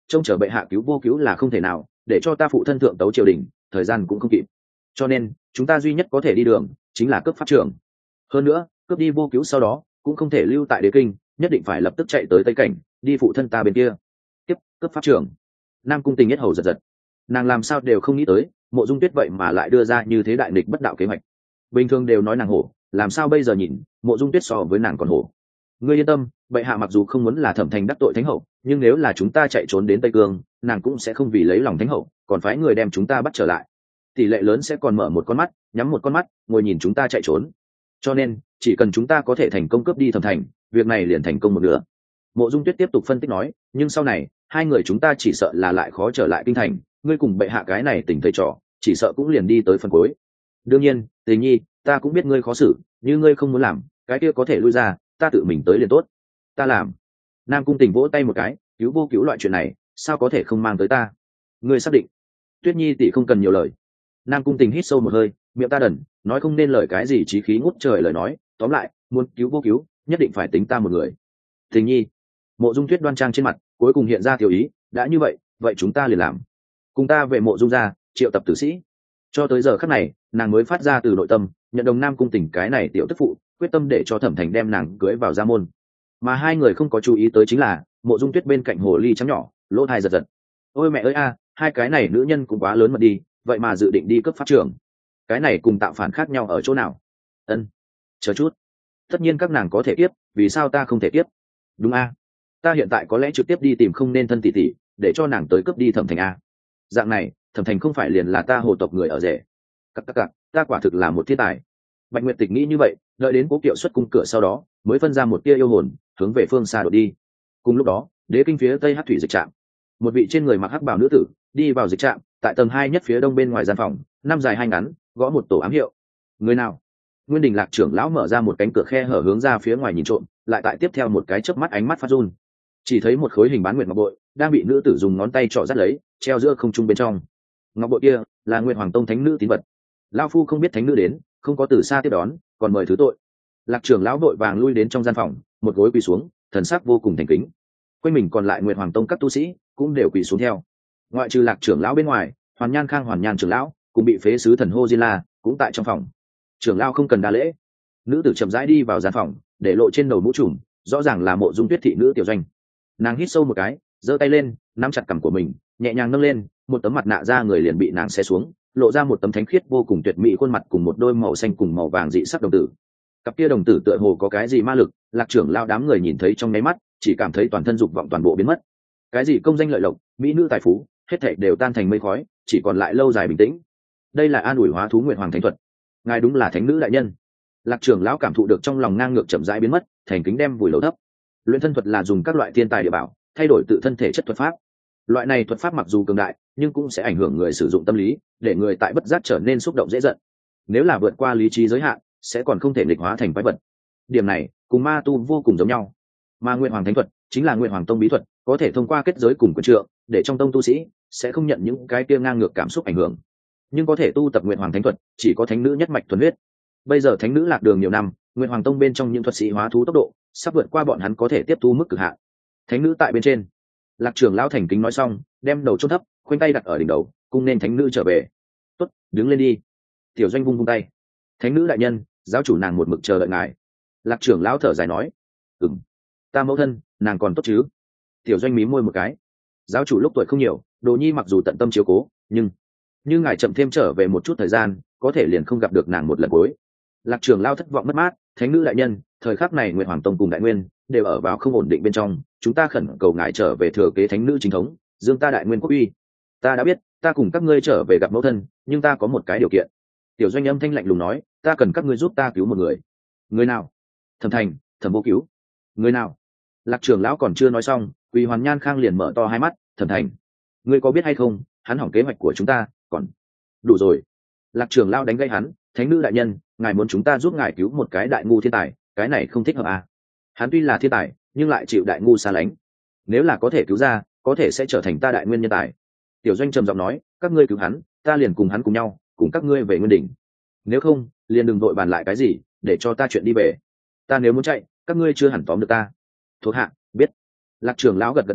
trông chờ bệ hạ cứu vô cứu là không thể nào, để cho ta phụ thân thượng tấu triều đình thời gian cũng không kịp, cho nên chúng ta duy nhất có thể đi đường chính là cướp pháp trường. Hơn nữa cướp đi vô cứu sau đó cũng không thể lưu tại đế kinh, nhất định phải lập tức chạy tới tây cảnh đi phụ thân ta bên kia tiếp cướp pháp trường. Nam Cung Tình nhất hầu giật giật, nàng làm sao đều không nghĩ tới Mộ Dung Tuyết vậy mà lại đưa ra như thế đại nghịch bất đạo kế hoạch. Bình thường đều nói nàng hổ, làm sao bây giờ nhìn Mộ Dung Tuyết so với nàng còn hổ. Ngươi yên tâm, bệ hạ mặc dù không muốn là Thẩm Thành đắc tội thánh hậu, nhưng nếu là chúng ta chạy trốn đến Tây Cương, nàng cũng sẽ không vì lấy lòng thánh hậu còn phái người đem chúng ta bắt trở lại. Tỷ lệ lớn sẽ còn mở một con mắt nhắm một con mắt ngồi nhìn chúng ta chạy trốn. Cho nên chỉ cần chúng ta có thể thành công cướp đi Thẩm Thành, việc này liền thành công một nửa. Mộ Dung Tuyết tiếp tục phân tích nói, nhưng sau này hai người chúng ta chỉ sợ là lại khó trở lại kinh thành, ngươi cùng bệ hạ cái này tình thầy trò chỉ sợ cũng liền đi tới phần cuối. Đương nhiên Tình Nhi, ta cũng biết ngươi khó xử, như ngươi không muốn làm cái kia có thể lui ra, ta tự mình tới liền tốt. Ta làm. Nam Cung Tình vỗ tay một cái, cứu vô cứu loại chuyện này sao có thể không mang tới ta. Ngươi xác định? Tuyết Nhi tỷ không cần nhiều lời. Nam Cung Tình hít sâu một hơi, miệng ta đần nói không nên lời cái gì chí khí ngút trời lời nói, tóm lại muốn cứu vô cứu nhất định phải tính ta một người. Tình Nhi. Mộ Dung Tuyết đoan trang trên mặt cuối cùng hiện ra tiểu ý, đã như vậy vậy chúng ta liền làm, cùng ta về Mộ Dung gia triệu tập tử sĩ. Cho tới giờ khắc này nàng mới phát ra từ nội tâm nhận đồng Nam Cung Tình cái này tiểu tức phụ, quyết tâm để cho Thẩm Thành đem nàng cưới vào gia môn. Mà hai người không có chú ý tới chính là Mộ Dung Tuyết bên cạnh hồ ly trắng nhỏ lỗ thai giật giật. Ôi mẹ ơi a, hai cái này nữ nhân cũng quá lớn mật đi, vậy mà dự định đi cướp pháp trường. Cái này cùng tạo phản khác nhau ở chỗ nào? Ân, chờ chút, tất nhiên các nàng có thể tiếp, vì sao ta không thể tiếp? Đúng a, ta hiện tại có lẽ trực tiếp đi tìm không nên thân tỷ tỷ để cho nàng tới cướp đi Thẩm Thành a. Dạng này Thẩm Thành không phải liền là ta hồ tộc người ở rể. Cặc cặc cặc, ta quả thực là một thiên tài. Bạch Nguyệt Tịch nghĩ như vậy, đợi đến Cố Kiệu xuất cung cửa sau đó mới phân ra một tia yêu hồn hướng về phương xa đột đi. Cùng lúc đó đế kinh phía tây Hắc thủy dịch trạm, một vị trên người mặc hắc bào nữ tử đi vào dịch trạm, tại tầng hai nhất phía đông bên ngoài gian phòng, năm dài hai ngắn, gõ một tổ ám hiệu. Người nào? Nguyên Đình Lạc trưởng lão mở ra một cánh cửa khe hở hướng ra phía ngoài nhìn trộm, lại tại tiếp theo một cái chớp mắt ánh mắt phát run, chỉ thấy một khối hình bán nguyệt ngọc bội đang bị nữ tử dùng ngón tay trỏ dắt lấy, treo giữa không trung bên trong. Ngọc bội kia là Nguyệt Hoàng Tông thánh nữ tín vật. Lão phu không biết thánh nữ đến, không có từ xa tiếp đón, còn mời thứ tội. Lạc trưởng lão đội vàng lui đến trong gian phòng, một gối quỳ xuống, thần sắc vô cùng thành kính. Quanh mình còn lại Nguyệt Hoàng Tông các tu sĩ cũng đều quỳ xuống theo. Ngoại trừ Lạc trưởng lão bên ngoài, Hoàn Nhan Khang Hoàn Nhan trưởng lão cũng bị phế sứ thần hô Di La cũng tại trong phòng. Trưởng lão không cần đa lễ. Nữ tử chậm rãi đi vào gian phòng, để lộ trên đầu mũ trùm, rõ ràng là Mộ Dung Tuyết thị nữ tiểu doanh. Nàng hít sâu một cái, giơ tay lên, nắm chặt cằm của mình, nhẹ nhàng nâng lên, một tấm mặt nạ ra người liền bị nàng xé xuống, lộ ra một tấm thánh khiết vô cùng tuyệt mỹ khuôn mặt cùng một đôi màu xanh cùng màu vàng dị sắc đồng tử. Cặp kia đồng tử tựa hồ có cái gì ma lực, Lạc trưởng lao đám người nhìn thấy trong nháy mắt, chỉ cảm thấy toàn thân dục vọng toàn bộ biến mất. Cái gì công danh lợi lộc, mỹ nữ tài phú, hết thảy đều tan thành mây khói, chỉ còn lại lâu dài bình tĩnh. Đây là an ủi hóa thú Nguyệt Hoàng thánh thuật. Ngài đúng là thánh nữ đại nhân. Lạc trưởng lão cảm thụ được trong lòng ngang ngược chậm rãi biến mất, thành kính đem vùi lầu thấp. Luyện thân thuật là dùng các loại thiên tài địa bảo thay đổi tự thân thể chất thuật pháp. Loại này thuật pháp mặc dù cường đại, nhưng cũng sẽ ảnh hưởng người sử dụng tâm lý, để người tại bất giác trở nên xúc động dễ giận. Nếu là vượt qua lý trí giới hạn, sẽ còn không thể nghịch hóa thành quái vật. Điểm này cùng ma tu vô cùng giống nhau. Mà Nguyệt Hoàng thánh thuật chính là Nguyệt Hoàng Tông bí thuật, có thể thông qua kết giới cùng quyền trượng, để trong tông tu sĩ sẽ không nhận những cái kia ngang ngược cảm xúc ảnh hưởng. Nhưng có thể tu tập Nguyệt Hoàng thánh thuật, chỉ có thánh nữ nhất mạch thuần huyết. Bây giờ thánh nữ lạc đường nhiều năm, Nguyệt Hoàng Tông bên trong những thuật sĩ hóa thú tốc độ sắp vượt qua bọn hắn có thể tiếp thu mức cực hạn. Thánh nữ tại bên trên. Lạc trưởng lão thành kính nói xong, đem đầu chôn thấp, khoanh tay đặt ở đỉnh đầu, cung nên thánh nữ trở về. Tốt, đứng lên đi. Tiểu Doanh vung vung tay. Thánh nữ đại nhân, giáo chủ nàng một mực chờ đợi ngài. Lạc trưởng lão thở dài nói, ừm, ta mẫu thân, nàng còn tốt chứ? Tiểu Doanh mím môi một cái. Giáo chủ lúc tuổi không nhiều, Đồ Nhi mặc dù tận tâm chiếu cố, nhưng như ngài chậm thêm trở về một chút thời gian, có thể liền không gặp được nàng một lần cuối. Lạc trưởng lão thất vọng mất mát. Thánh nữ đại nhân, thời khắc này Nguyệt Hoàng Tông cùng Đại Nguyên đều ở vào không ổn định bên trong, chúng ta khẩn cầu ngài trở về thừa kế thánh nữ chính thống, dương ta Đại Nguyên quốc uy. Ta đã biết, ta cùng các ngươi trở về gặp mẫu thân, nhưng ta có một cái điều kiện. Tiểu Doanh âm thanh lạnh lùng nói, ta cần các ngươi giúp ta cứu một người. Người nào? Thẩm Thành, Thẩm Vô Cứu. Người nào? Lạc trưởng lão còn chưa nói xong, Quỳ Hoàn Nhan Khang liền mở to hai mắt. Thẩm Thành, ngươi có biết hay không, hắn hỏng kế hoạch của chúng ta, còn đủ rồi. Lạc trưởng lão đánh gây hắn, thánh nữ đại nhân, ngài muốn chúng ta giúp ngài cứu một cái đại ngu thiên tài, cái này không thích hợp à? Hắn tuy là thiên tài, nhưng lại chịu đại ngu xa lánh. Nếu là có thể cứu ra, có thể sẽ trở thành ta Đại Nguyên nhân tài. Tiểu Doanh trầm giọng nói, các ngươi cứu hắn, ta liền cùng hắn cùng nhau, cùng các ngươi về Nguyên Đỉnh. Nếu không, liền đừng vội bàn lại cái gì, để cho ta chuyện đi về. Ta nếu muốn chạy, các ngươi chưa hẳn tóm được ta. Thuộc hạ biết. Lạc trưởng lão gật gật đầu,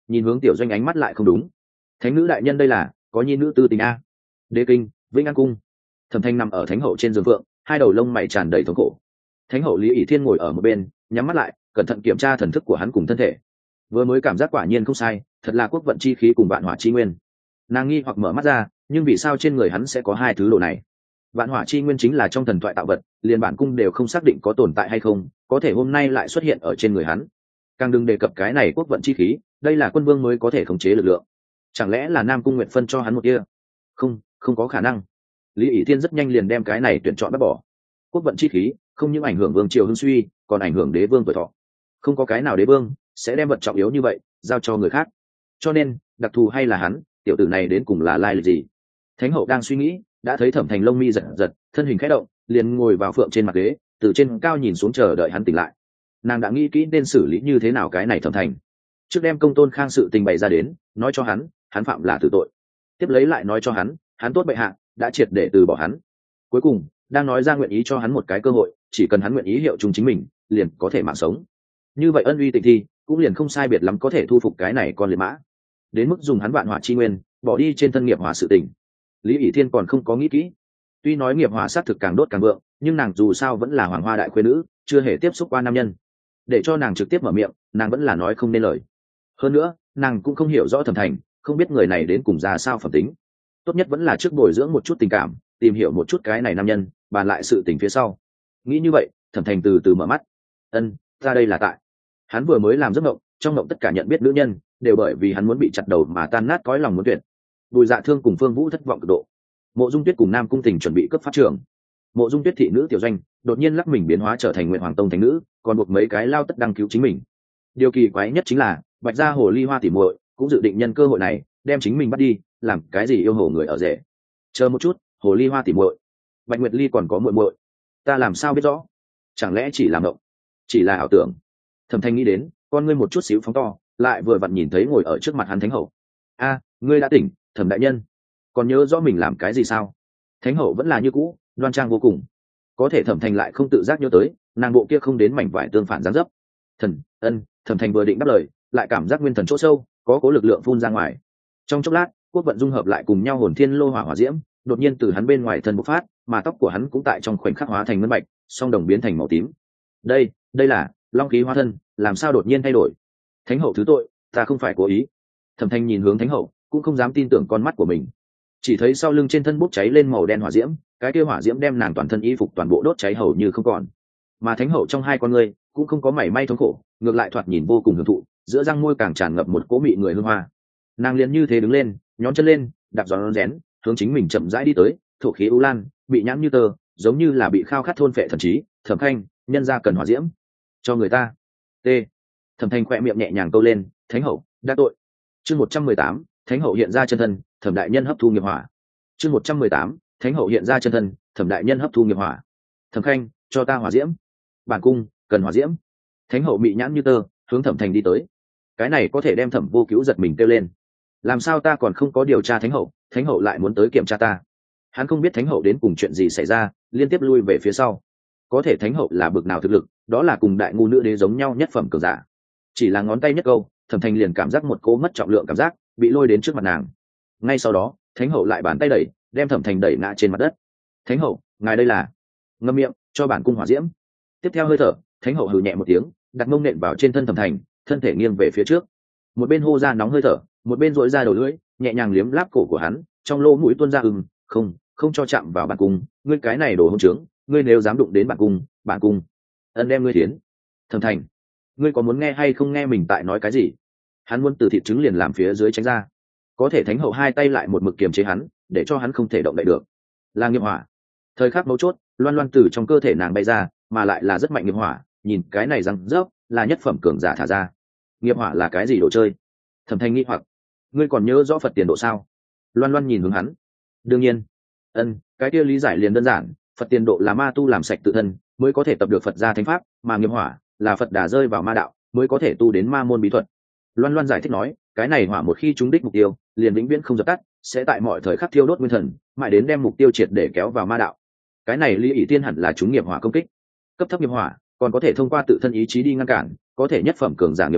nhìn hướng tiểu doanh ánh mắt lại không đúng. Thánh nữ đại nhân đây là có nhi nữ tư tình a? Đế kinh, Vĩnh An cung. Thẩm thanh nằm ở thánh hậu trên giường phượng, hai đầu lông mày tràn đầy thống khổ. Thánh hậu Lý ỷ thiên ngồi ở một bên, nhắm mắt lại cẩn thận kiểm tra thần thức của hắn cùng thân thể. Vừa mới cảm giác quả nhiên không sai, thật là quốc vận chi khí cùng vạn hỏa chi nguyên. Nàng nghi hoặc mở mắt ra, nhưng vì sao trên người hắn sẽ có hai thứ đồ này? Vạn hỏa chi nguyên chính là trong thần thoại tạo vật, liền bản cung đều không xác định có tồn tại hay không, có thể hôm nay lại xuất hiện ở trên người hắn. Càng đừng đề cập cái này quốc vận chi khí, đây là quân vương mới có thể khống chế lực lượng. Chẳng lẽ là Nam cung Nguyệt phân cho hắn một kia? Không, không có khả năng. Lý ỷ thiên rất nhanh liền đem cái này tuyển chọn bác bỏ. Quốc vận chi khí không những ảnh hưởng vương triều hưng suy, còn ảnh hưởng đế vương tuổi thọ. Không có cái nào đế vương sẽ đem vật trọng yếu như vậy giao cho người khác. Cho nên đặc thù hay là hắn, tiểu tử này đến cùng là lai lịch gì? Thánh hậu đang suy nghĩ, đã thấy Thẩm Thành lông mi giật giật, thân hình khẽ động, liền ngồi vào phượng trên mặt ghế, từ trên cao nhìn xuống chờ đợi hắn tỉnh lại. Nàng đã nghĩ kỹ nên xử lý như thế nào cái này Thẩm Thành. Trước đem công tôn khang sự tình bày ra đến, nói cho hắn, hắn phạm là tử tội. Tiếp lấy lại nói cho hắn, hắn tốt bệ hạ, đã triệt để từ bỏ hắn. Cuối cùng, đang nói ra nguyện ý cho hắn một cái cơ hội, chỉ cần hắn nguyện ý hiệu chung chính mình, liền có thể mạng sống. Như vậy ân uy tịnh thi, cũng liền không sai biệt lắm có thể thu phục cái này con liệt mã. Đến mức dùng hắn vạn hỏa chi nguyên, bỏ đi trên thân nghiệp hỏa sự tình. Lý ỷ thiên còn không có nghĩ kỹ. Tuy nói nghiệp hỏa sát thực càng đốt càng vượng, nhưng nàng dù sao vẫn là hoàng hoa đại khuê nữ, chưa hề tiếp xúc qua nam nhân. Để cho nàng trực tiếp mở miệng, nàng vẫn là nói không nên lời. Hơn nữa, nàng cũng không hiểu rõ Thẩm Thành, không biết người này đến cùng ra sao phẩm tính. Tốt nhất vẫn là trước bồi dưỡng một chút tình cảm, tìm hiểu một chút cái này nam nhân, bàn lại sự tình phía sau. Nghĩ như vậy, Thẩm Thành từ từ mở mắt. Ân, ra đây là tại. Hắn vừa mới làm giấc mộng, trong mộng tất cả nhận biết nữ nhân đều bởi vì hắn muốn bị chặt đầu mà tan nát cõi lòng muốn tuyệt. Bùi Dạ Thương cùng Phương Vũ thất vọng cực độ. Mộ Dung Tuyết cùng Nam Cung Tình chuẩn bị cấp pháp trường. Mộ Dung Tuyết thị nữ tiểu doanh đột nhiên lắc mình biến hóa trở thành Nguyện Hoàng Tông thánh nữ, còn buộc mấy cái lao tất đăng cứu chính mình. Điều kỳ quái nhất chính là Bạch Gia Hồ Ly Hoa tỉ muội cũng dự định nhân cơ hội này đem chính mình bắt đi, làm cái gì yêu hồ người ở rể. Chờ một chút, Hồ Ly Hoa tỉ muội, Bạch Nguyệt Ly còn có muội muội, ta làm sao biết rõ? Chẳng lẽ chỉ là mộng, chỉ là ảo tưởng? Thẩm Thanh nghĩ đến, con ngươi một chút xíu phóng to, lại vừa vặn nhìn thấy ngồi ở trước mặt hắn thánh hậu. A, ngươi đã tỉnh, Thẩm đại nhân. Còn nhớ rõ mình làm cái gì sao? Thánh hậu vẫn là như cũ, đoan trang vô cùng. Có thể Thẩm Thành lại không tự giác nhớ tới, nàng bộ kia không đến mảnh vải tương phản dáng dấp. Thần, ân, Thẩm Thành vừa định đáp lời, lại cảm giác nguyên thần chỗ sâu có cố lực lượng phun ra ngoài. Trong chốc lát, quốc vận dung hợp lại cùng nhau hồn thiên lô hỏa hỏa diễm, đột nhiên từ hắn bên ngoài thân bộc phát, mà tóc của hắn cũng tại trong khoảnh khắc hóa thành ngân bạch, song đồng biến thành màu tím. Đây, đây là long khí hóa thân, làm sao đột nhiên thay đổi? Thánh hậu thứ tội, ta không phải cố ý. Thẩm Thanh nhìn hướng thánh hậu, cũng không dám tin tưởng con mắt của mình. Chỉ thấy sau lưng trên thân bốc cháy lên màu đen hỏa diễm, cái kia hỏa diễm đem nàng toàn thân y phục toàn bộ đốt cháy hầu như không còn. Mà thánh hậu trong hai con ngươi cũng không có mảy may thống khổ, ngược lại thoạt nhìn vô cùng hưởng thụ, giữa răng môi càng tràn ngập một cỗ mị người hương hoa. Nàng liền như thế đứng lên, nhón chân lên, đạp giòn rén, hướng chính mình chậm rãi đi tới, thổ khí u lan, bị nhãn như tơ, giống như là bị khao khát thôn phệ thần trí. Thẩm Thanh, nhân ra cần hỏa diễm, cho người ta. T. Thẩm Thanh khẽ miệng nhẹ nhàng câu lên, thánh hậu, đã tội. Chương một trăm mười tám, thánh hậu hiện ra chân thân, Thẩm đại nhân hấp thu nghiệp hỏa. Chương một trăm mười tám, thánh hậu hiện ra chân thân, Thẩm đại nhân hấp thu nghiệp hỏa. Thẩm Khanh, cho ta hỏa diễm. Bản cung cần hỏa diễm. Thánh hậu bị nhãn như tơ, hướng Thẩm Thành đi tới. Cái này có thể đem Thẩm Vô Cứu giật mình kêu lên. Làm sao ta còn không có điều tra thánh hậu, thánh hậu lại muốn tới kiểm tra ta? Hắn không biết thánh hậu đến cùng chuyện gì xảy ra, liên tiếp lui về phía sau. Có thể thánh hậu là bực nào thực lực, đó là cùng đại ngu nữ đế giống nhau nhất phẩm cường giả. Chỉ là ngón tay nhất câu, Thẩm Thành liền cảm giác một cỗ mất trọng lượng cảm giác, bị lôi đến trước mặt nàng. Ngay sau đó, thánh hậu lại bàn tay đẩy, đem Thẩm Thành đẩy ngã trên mặt đất. Thánh hậu, ngài đây là? Ngậm miệng, cho bản cung hỏa diễm. Tiếp theo hơi thở, thánh hậu hừ nhẹ một tiếng, đặt mông nện vào trên thân Thẩm Thành, thân thể nghiêng về phía trước. Một bên hô ra nóng hơi thở, một bên dội ra đầu lưỡi, nhẹ nhàng liếm láp cổ của hắn, trong lỗ mũi tuôn ra ừm, không, không cho chạm vào bản cung, ngươi cái này đồ hỗn trướng, ngươi nếu dám đụng đến bản cung, bản cung ân đem ngươi thiến. Thẩm Thành, ngươi có muốn nghe hay không nghe mình tại nói cái gì? Hắn muốn từ thịt trứng liền làm phía dưới tránh ra, có thể thánh hậu hai tay lại một mực kiềm chế hắn, để cho hắn không thể động đậy được. Là nghiệp hỏa. Thời khắc mấu chốt, loan loan từ trong cơ thể nàng bay ra, mà lại là rất mạnh nghiệp hỏa, nhìn cái này răng rớp, là nhất phẩm cường giả thả ra. Nghiệp hỏa là cái gì đồ chơi? Thẩm Thanh nghĩ hoặc, ngươi còn nhớ rõ Phật tiền độ sao? Loan loan nhìn hướng hắn. Đương nhiên. Ân, cái kia lý giải liền đơn giản, Phật tiền độ là ma tu làm sạch tự thân mới có thể tập được Phật gia thánh pháp, mà nghiệp hỏa là Phật đà rơi vào ma đạo mới có thể tu đến ma môn bí thuật. Loan loan giải thích nói, cái này hỏa một khi trúng đích mục tiêu, liền vĩnh viễn không dập tắt, sẽ tại mọi thời khắc thiêu đốt nguyên thần, mãi đến đem mục tiêu triệt để kéo vào ma đạo. Cái này Lý ỷ tiên hẳn là trúng nghiệp hỏa công kích. Cấp thấp nghiệp hỏa còn có thể thông qua tự thân ý chí đi ngăn cản, có thể nhất phẩm cường giả nghiệp hỏa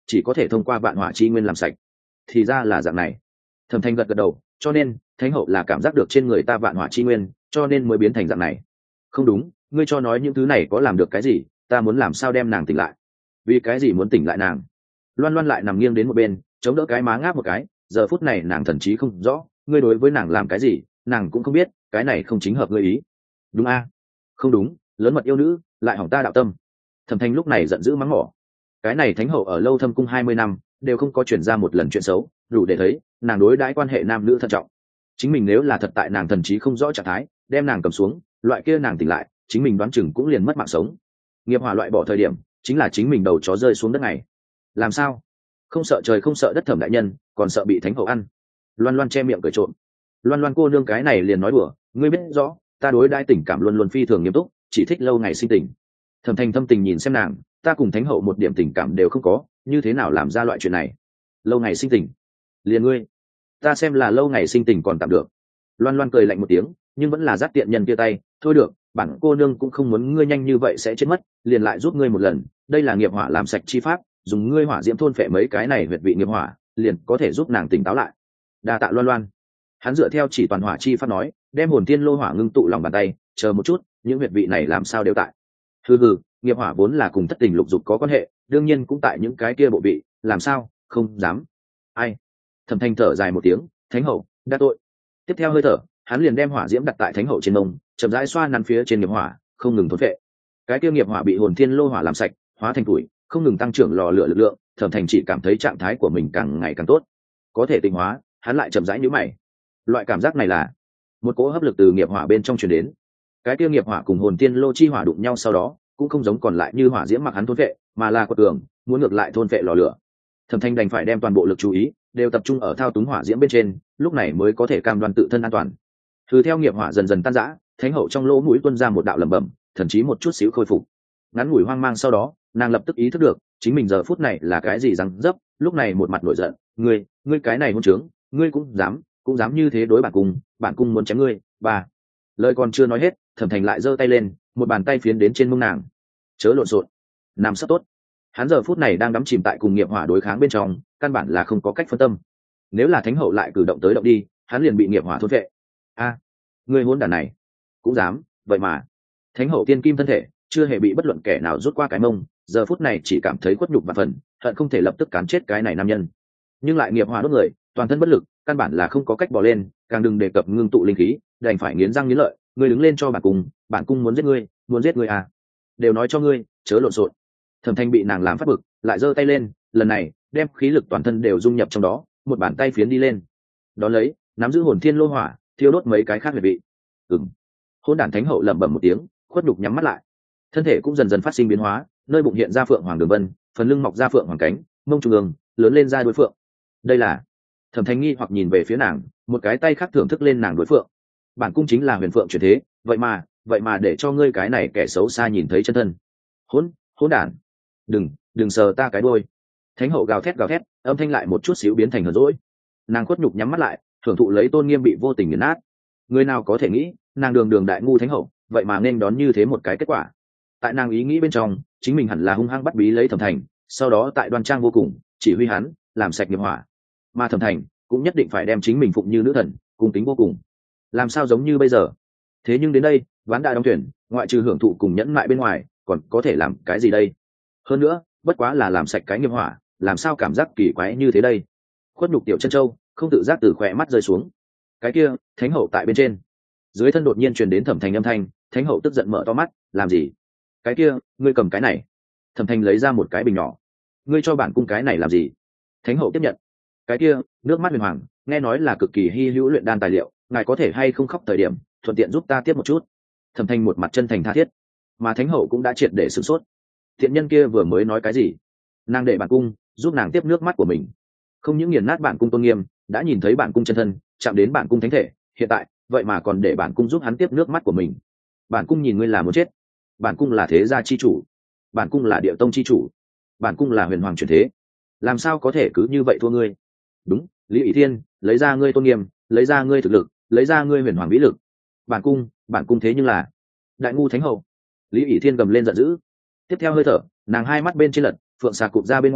chỉ có thể thông qua vạn hỏa chi nguyên làm sạch. Thì ra là dạng này. Thẩm Thanh gật gật đầu, cho nên thánh hậu là cảm giác được trên người ta vạn hỏa chi nguyên, cho nên mới biến thành dạng này. Không đúng, ngươi cho nói những thứ này có làm được cái gì, ta muốn làm sao đem nàng tỉnh lại. Vì cái gì muốn tỉnh lại nàng? Loan Loan lại nằm nghiêng đến một bên, chống đỡ cái má ngáp một cái, giờ phút này nàng thần trí không rõ, ngươi đối với nàng làm cái gì, nàng cũng không biết, cái này không chính hợp ngươi ý. Đúng a? Không đúng, lớn mật yêu nữ, lại hỏng ta đạo tâm. Thẩm Thanh lúc này giận dữ mắng mỏ. Cái này thánh hậu ở Lâu Thâm cung hai mươi năm, đều không có chuyển ra một lần chuyện xấu, đủ để thấy, nàng đối đãi quan hệ nam nữ thận trọng. Chính mình nếu là thật tại nàng thần trí không rõ trạng thái, đem nàng cầm xuống, loại kia nàng tỉnh lại, chính mình đoán chừng cũng liền mất mạng sống. Nghiệp hỏa loại bỏ thời điểm, chính là chính mình đầu chó rơi xuống đất này. Làm sao? Không sợ trời không sợ đất Thẩm đại nhân, còn sợ bị thánh hậu ăn. Loan Loan che miệng cười trộm. Loan Loan cô nương cái này liền nói đùa, ngươi biết rõ, ta đối đãi tình cảm luôn luôn phi thường nghiêm túc, chỉ thích lâu ngày sinh tình. Thẩm Thanh thâm tình nhìn xem nàng, ta cùng thánh hậu một điểm tình cảm đều không có, như thế nào làm ra loại chuyện này? Lâu ngày sinh tình? Liền ngươi, ta xem là lâu ngày sinh tình còn tạm được. Loan Loan cười lạnh một tiếng, nhưng vẫn là dắt tiện nhân kia tay, thôi được, bản cô nương cũng không muốn ngươi nhanh như vậy sẽ chết mất, liền lại giúp ngươi một lần, đây là nghiệp hỏa làm sạch chi pháp, dùng ngươi hỏa diễm thôn phệ mấy cái này huyệt vị nghiệp hỏa, liền có thể giúp nàng tỉnh táo lại. Đa tạ Loan Loan. Hắn dựa theo chỉ toàn hỏa chi pháp nói, đem hồn tiên lô hỏa ngưng tụ lòng bàn tay, chờ một chút, những huyệt vị này làm sao đều tại. Hừ hừ, nghiệp hỏa vốn là cùng thất tình lục dục có quan hệ, đương nhiên cũng tại những cái kia bộ vị, làm sao, không dám. Ai? Thẩm Thanh thở dài một tiếng, thánh hậu, đa tội. Tiếp theo hơi thở, hắn liền đem hỏa diễm đặt tại thánh hậu trên mông, chậm rãi xoa nắn phía trên nghiệp hỏa, không ngừng thôn phệ. Cái kia nghiệp hỏa bị hồn thiên lô hỏa làm sạch, hóa thành tuổi, không ngừng tăng trưởng lò lửa lực lượng, Thẩm Thanh chỉ cảm thấy trạng thái của mình càng ngày càng tốt. Có thể tịnh hóa, hắn lại chậm rãi nhíu mày. Loại cảm giác này là một cỗ hấp lực từ nghiệp hỏa bên trong truyền đến. Cái kia nghiệp hỏa cùng hồn tiên lô chi hỏa đụng nhau sau đó, cũng không giống còn lại như hỏa diễm mặc hắn thôn phệ, mà là quật cường, muốn ngược lại thôn phệ lò lửa. Thẩm Thanh đành phải đem toàn bộ lực chú ý đều tập trung ở thao túng hỏa diễm bên trên, lúc này mới có thể cam đoan tự thân an toàn. Từ theo nghiệp hỏa dần dần tan rã, thánh hậu trong lỗ mũi tuôn ra một đạo lẩm bẩm, thần chí một chút xíu khôi phục. Ngắn ngủi hoang mang sau đó, nàng lập tức ý thức được, chính mình giờ phút này là cái gì răng dấp, lúc này một mặt nổi giận, ngươi, ngươi cái này hôn trướng, ngươi cũng dám, cũng dám như thế đối bản cung, bản cung muốn chém ngươi. Bà. Lời còn chưa nói hết, Thẩm Thành lại giơ tay lên, một bàn tay phiến đến trên mông nàng. Chớ lộn xộn, nằm sấp tốt. Hắn giờ phút này đang đắm chìm tại cùng nghiệp hỏa đối kháng bên trong, căn bản là không có cách phân tâm. Nếu là thánh hậu lại cử động tới động đi, hắn liền bị nghiệp hỏa thôn vệ. A, à, ngươi hôn đàn này, cũng dám, vậy mà. Thánh hậu tiên kim thân thể, chưa hề bị bất luận kẻ nào rút qua cái mông, giờ phút này chỉ cảm thấy khuất nhục và phần, hận không thể lập tức cán chết cái này nam nhân. Nhưng lại nghiệp hỏa đốt người, toàn thân bất lực, căn bản là không có cách bỏ lên, càng đừng đề cập ngưng tụ linh khí, đành phải nghiến răng nghiến lợi, ngươi đứng lên cho bản cung, bản cung muốn giết ngươi, muốn giết ngươi à? Đều nói cho ngươi, chớ lộn xộn. Thẩm Thanh bị nàng làm phát bực, lại giơ tay lên, lần này đem khí lực toàn thân đều dung nhập trong đó, một bàn tay phiến đi lên. Đó lấy, nắm giữ hồn thiên lô hỏa, thiêu đốt mấy cái khác huyệt vị. Ừm. Hôn đản thánh hậu lẩm bẩm một tiếng, khuất nhục nhắm mắt lại. Thân thể cũng dần dần phát sinh biến hóa, nơi bụng hiện ra phượng hoàng đường vân, phần lưng mọc ra phượng hoàng cánh, mông trung ương lớn lên ra đuôi phượng. Đây là? Thẩm Thanh nghi hoặc nhìn về phía nàng, một cái tay khác thưởng thức lên nàng đối phượng. Bản cung chính là huyền phượng chuyển thế, vậy mà, vậy mà để cho ngươi cái này kẻ xấu xa nhìn thấy chân thân. Hỗn, hỗn đản. Đừng, đừng sờ ta cái đuôi. Thánh hậu gào thét gào thét, âm thanh lại một chút xíu biến thành hờn dỗi. Nàng khuất nhục nhắm mắt lại, thưởng thụ lấy tôn nghiêm bị vô tình nghiền nát. Người nào có thể nghĩ, nàng đường đường đại ngu thánh hậu, vậy mà nên đón như thế một cái kết quả. Tại nàng ý nghĩ bên trong, chính mình hẳn là hung hăng bắt bí lấy Thẩm Thành, sau đó tại đoan trang vô cùng, chỉ huy hắn làm sạch nghiệp hỏa. Mà Thẩm Thành cũng nhất định phải đem chính mình phụng như nữ thần, cung kính vô cùng. Làm sao giống như bây giờ? Thế nhưng đến đây, ván đại đóng thuyền, ngoại trừ hưởng thụ cùng nhẫn mại bên ngoài, còn có thể làm cái gì đây? Hơn nữa, bất quá là làm sạch cái nghiệp hỏa, làm sao cảm giác kỳ quái như thế đây? Khuất nhục tiểu chân châu không tự giác từ khỏe mắt rơi xuống. Cái kia, thánh hậu tại bên trên. Dưới thân đột nhiên truyền đến Thẩm Thành âm thanh, thánh hậu tức giận mở to mắt, làm gì? Cái kia, ngươi cầm cái này. Thẩm Thành lấy ra một cái bình nhỏ. Ngươi cho bản cung cái này làm gì? Thánh hậu tiếp nhận. Cái kia, nước mắt huyền hoàng, nghe nói là cực kỳ hy hữu luyện đan tài liệu, ngài có thể hay không khóc thời điểm, thuận tiện giúp ta tiếp một chút. Thẩm Thành một mặt chân thành tha thiết, mà thánh hậu cũng đã triệt để sửng sốt. Thiện nhân kia vừa mới nói cái gì? Nàng để bản cung giúp nàng tiếp nước mắt của mình, không những nghiền nát bản cung tôn nghiêm, đã nhìn thấy bản cung chân thân, chạm đến bản cung thánh thể, hiện tại vậy mà còn để bản cung giúp hắn tiếp nước mắt của mình. Bản cung nhìn ngươi là muốn chết. Bản cung là thế gia chi chủ, bản cung là địa tông chi chủ, bản cung là huyền hoàng chuyển thế, làm sao có thể cứ như vậy thua ngươi? Đúng, Lý Ý Thiên, lấy ra ngươi tôn nghiêm, lấy ra ngươi thực lực, lấy ra ngươi huyền hoàng vĩ lực. Bản cung, bản cung thế nhưng là đại ngu thánh hậu. Lý Ý Thiên gầm lên giận dữ. Tiếp theo hơi thở, nàng hai mắt bên trên lật, phượng xà cụp ra bên ngoài,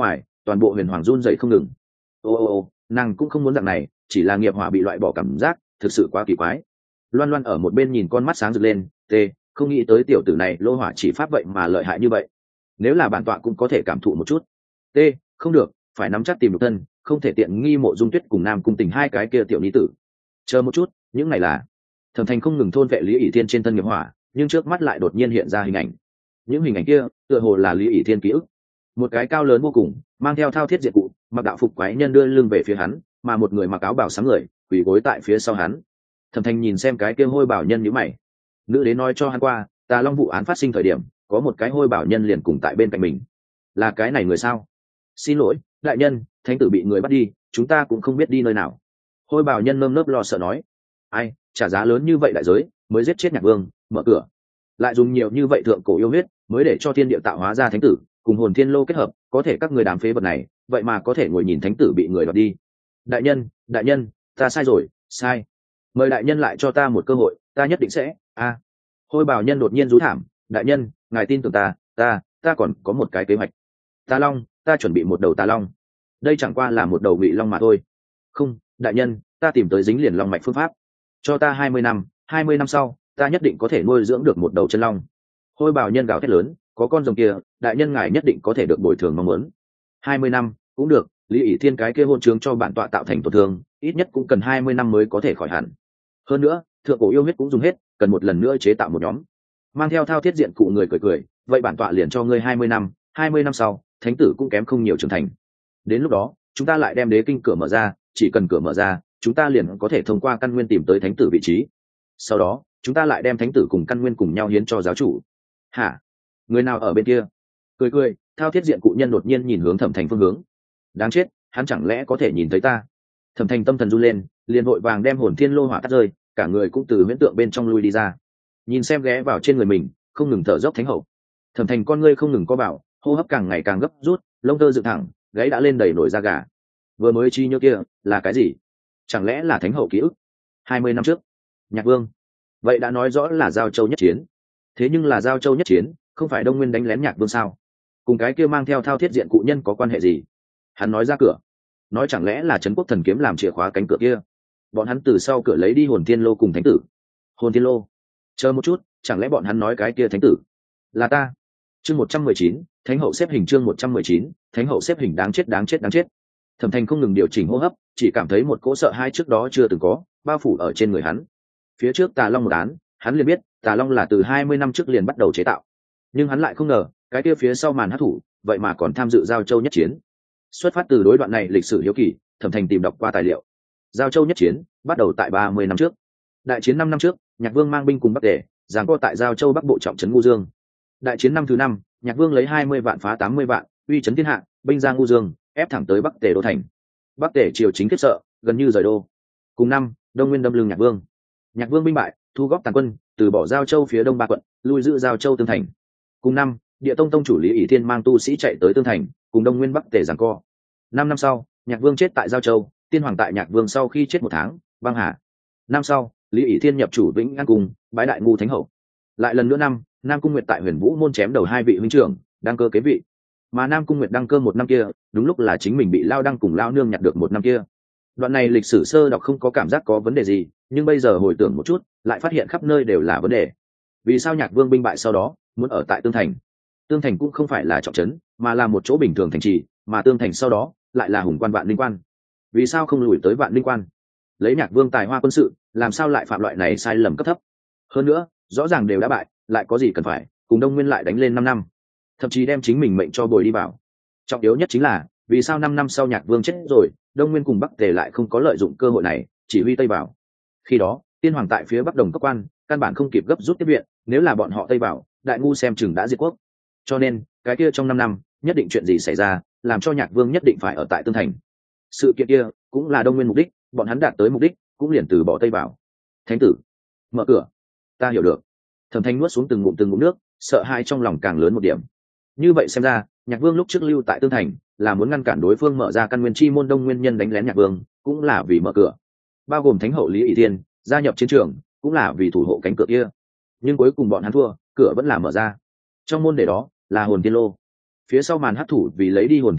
toàn bộ huyền hoàng run dậy không ngừng. Ô ô ô, nàng cũng không muốn dạng này, chỉ là nghiệp hỏa bị loại bỏ cảm giác thực sự quá kỳ quái. Loan Loan ở một bên nhìn con mắt sáng rực lên, tê, không nghĩ tới tiểu tử này lô hỏa chỉ pháp vậy mà lợi hại như vậy. Nếu là bản tọa cũng có thể cảm thụ một chút. T, không được, phải nắm chắc tìm được thân, không thể tiện nghi Mộ Dung Tuyết cùng Nam Cung Tình hai cái kia tiểu ni tử. Chờ một chút, những này là Thẩm Thành không ngừng thôn vệ Lý ỷ thiên trên thân nghiệp hỏa, nhưng trước mắt lại đột nhiên hiện ra hình ảnh. Những hình ảnh kia tựa hồ là Lý ỷ thiên ký ức. Một cái cao lớn vô cùng, mang theo thao thiết diện cụ, mặc đạo phục quái nhân đưa lưng về phía hắn, mà một người mặc áo bào sáng người quỳ gối tại phía sau hắn. Thẩm Thành nhìn xem cái kia hôi bảo nhân nhíu mày. Nữ đế nói cho hắn qua, Tà Long vụ án phát sinh thời điểm, có một cái hôi bảo nhân liền cùng tại bên cạnh mình. Là cái này người sao? Xin lỗi, đại nhân, thánh tử bị người bắt đi, chúng ta cũng không biết đi nơi nào. Hôi bảo nhân nơm nớp lo sợ nói. Ai, trả giá lớn như vậy đại giới mới giết chết Nhạc Vương, mở cửa, lại dùng nhiều như vậy thượng cổ yêu huyết mới để cho thiên địa tạo hóa ra thánh tử cùng hồn thiên lô kết hợp, có thể các người đám phế vật này vậy mà có thể ngồi nhìn thánh tử bị người đoạt đi. Đại nhân, đại nhân, ta sai rồi, sai. Mời đại nhân lại cho ta một cơ hội, ta nhất định sẽ. A. Hôi bảo nhân đột nhiên rú thảm. Đại nhân, ngài tin tưởng ta, ta, ta còn có một cái kế hoạch. Tà Long, ta chuẩn bị một đầu Tà Long. Đây chẳng qua là một đầu Ngụy Long mà thôi. Không, đại nhân, ta tìm tới dính liền long mạch phương pháp. Cho ta hai mươi năm, hai mươi năm sau, ta nhất định có thể nuôi dưỡng được một đầu chân long. Hôi bảo nhân gào thét lớn, có con rồng kia, đại nhân ngài nhất định có thể được bồi thường mong muốn. Hai mươi năm, cũng được, Lý ỷ thiên cái kia hôn trướng cho bản tọa tạo thành tổn thương, ít nhất cũng cần hai mươi năm mới có thể khỏi hẳn. Hơn nữa, thượng cổ yêu huyết cũng dùng hết, cần một lần nữa chế tạo một nhóm. Mang theo thao thiết diện cụ người cười cười, vậy bản tọa liền cho ngươi hai mươi năm, hai mươi năm sau, thánh tử cũng kém không nhiều trưởng thành. Đến lúc đó, chúng ta lại đem đế kinh cửa mở ra, chỉ cần cửa mở ra, chúng ta liền có thể thông qua căn nguyên tìm tới thánh tử vị trí. Sau đó, chúng ta lại đem thánh tử cùng căn nguyên cùng nhau hiến cho giáo chủ. Hả? Người nào ở bên kia? Cười cười, thao thiết diện cụ nhân đột nhiên nhìn hướng Thẩm Thành phương hướng. Đáng chết, hắn chẳng lẽ có thể nhìn thấy ta? Thẩm Thành tâm thần run lên, liền vội vàng đem hồn thiên lô hỏa tắt rơi, cả người cũng từ huyễn tượng bên trong lui đi ra. Nhìn xem ghé vào trên người mình, không ngừng thở dốc thánh hậu. Thẩm Thành con ngươi không ngừng co bảo, hô hấp càng ngày càng gấp rút, lông tơ dựng thẳng, gáy đã lên đầy nổi da gà. Vừa mới chi nhớ kia là cái gì? Chẳng lẽ là thánh hậu ký ức? Hai mươi năm trước, Nhạc Vương. Vậy đã nói rõ là Giao Châu nhất chiến. Thế nhưng là Giao Châu nhất chiến, không phải Đông Nguyên đánh lén Nhạc Vương sao? Cùng cái kia mang theo thao thiết diện cụ nhân có quan hệ gì? Hắn nói ra cửa, nói chẳng lẽ là Trấn Quốc Thần Kiếm làm chìa khóa cánh cửa kia? Bọn hắn từ sau cửa lấy đi hồn thiên lô cùng thánh tử. Hồn thiên lô? Chờ một chút, chẳng lẽ bọn hắn nói cái kia thánh tử là ta? Chương một trăm mười chín, thánh hậu xếp hình. Chương một trăm mười chín, thánh hậu xếp hình. Đáng chết, đáng chết, đáng chết. Thẩm Thành không ngừng điều chỉnh hô hấp, chỉ cảm thấy một cỗ sợ hãi trước đó chưa từng có bao phủ ở trên người hắn. Phía trước Tà Long một án, hắn liền biết Tà Long là từ hai mươi năm trước liền bắt đầu chế tạo, nhưng hắn lại không ngờ cái kia phía sau màn hắc thủ vậy mà còn tham dự Giao Châu nhất chiến. Xuất phát từ đối đoạn này lịch sử hiếu kỳ, Thẩm Thành tìm đọc qua tài liệu. Giao Châu nhất chiến bắt đầu tại ba mươi năm trước. Đại chiến năm năm trước, Nhạc Vương mang binh cùng Bắc Tề giằng co tại Giao Châu Bắc bộ trọng trấn Ngu Dương. Đại chiến năm thứ năm, Nhạc Vương lấy hai mươi vạn phá tám mươi vạn, uy chấn thiên hạ, binh ra Ngu Dương, ép thẳng tới Bắc Tề đô thành. Bắc Tề triều chính khiếp sợ, gần như rời đô. Cùng năm, Đông Nguyên đâm lưng Nhạc Vương. Nhạc Vương binh bại, thu góp tàn quân, từ bỏ Giao Châu phía đông ba quận, lui giữ Giao Châu Tương Thành. Cùng năm, Địa Tông tông chủ Lý ỷ thiên mang tu sĩ chạy tới Tương Thành, cùng Đông Nguyên Bắc Tề giằng co. Năm năm sau, Nhạc Vương chết tại Giao Châu, tiên hoàng tại Nhạc Vương sau khi chết một tháng, băng hà. Năm sau, Lý ỷ thiên nhập chủ Vĩnh An Cung, bái đại ngu thánh hậu. Lại lần nữa năm, Nam Cung Nguyệt tại Huyền Vũ môn chém đầu hai vị huynh trưởng, đăng cơ kế vị. Mà Nam Cung Nguyệt đăng cơ một năm kia, đúng lúc là chính mình bị Lao Đăng cùng Lao Nương nhặt được một năm kia. Đoạn này lịch sử sơ đọc không có cảm giác có vấn đề gì, nhưng bây giờ hồi tưởng một chút, lại phát hiện khắp nơi đều là vấn đề. Vì sao Nhạc Vương binh bại sau đó muốn ở tại Tương Thành? Tương Thành cũng không phải là trọng trấn, mà là một chỗ bình thường thành trì, mà Tương Thành sau đó lại là hùng quan Vạn Linh Quan. Vì sao không lùi tới Vạn Linh Quan? Lấy Nhạc Vương tài hoa quân sự, làm sao lại phạm loại này sai lầm cấp thấp? Hơn nữa, rõ ràng đều đã bại, lại có gì cần phải cùng Đông Nguyên lại đánh lên năm năm, thậm chí đem chính mình mệnh cho bồi đi vào. Trọng yếu nhất chính là vì sao năm năm sau Nhạc Vương chết rồi, Đông Nguyên cùng Bắc Tề lại không có lợi dụng cơ hội này chỉ huy tây vào. Khi đó tiên hoàng tại phía Bắc Đồng Cấp Quan, căn bản không kịp gấp rút tiếp viện, nếu là bọn họ tây vào, đại ngu xem chừng đã diệt quốc. Cho nên cái kia trong năm năm nhất định chuyện gì xảy ra, làm cho Nhạc Vương nhất định phải ở tại Tương Thành. Sự kiện kia cũng là Đông Nguyên mục đích, bọn hắn đạt tới mục đích cũng liền từ bỏ tây vào. Thánh tử, mở cửa. Ta hiểu được. Thẩm Thanh nuốt xuống từng ngụm từng ngụm nước, sợ hãi trong lòng càng lớn một điểm. Như vậy xem ra, Nhạc Vương lúc trước lưu tại Tương Thành là muốn ngăn cản đối phương mở ra căn nguyên chi môn Đông Nguyên nhân đánh lén Nhạc Vương, cũng là vì mở cửa. Bao gồm Thánh hậu Lý ỷ thiên gia nhập chiến trường, cũng là vì thủ hộ cánh cửa kia. Nhưng cuối cùng bọn hắn thua, cửa vẫn là mở ra. Trong môn để đó là hồn thiên lô. Phía sau màn hắc thủ vì lấy đi hồn thiên lô,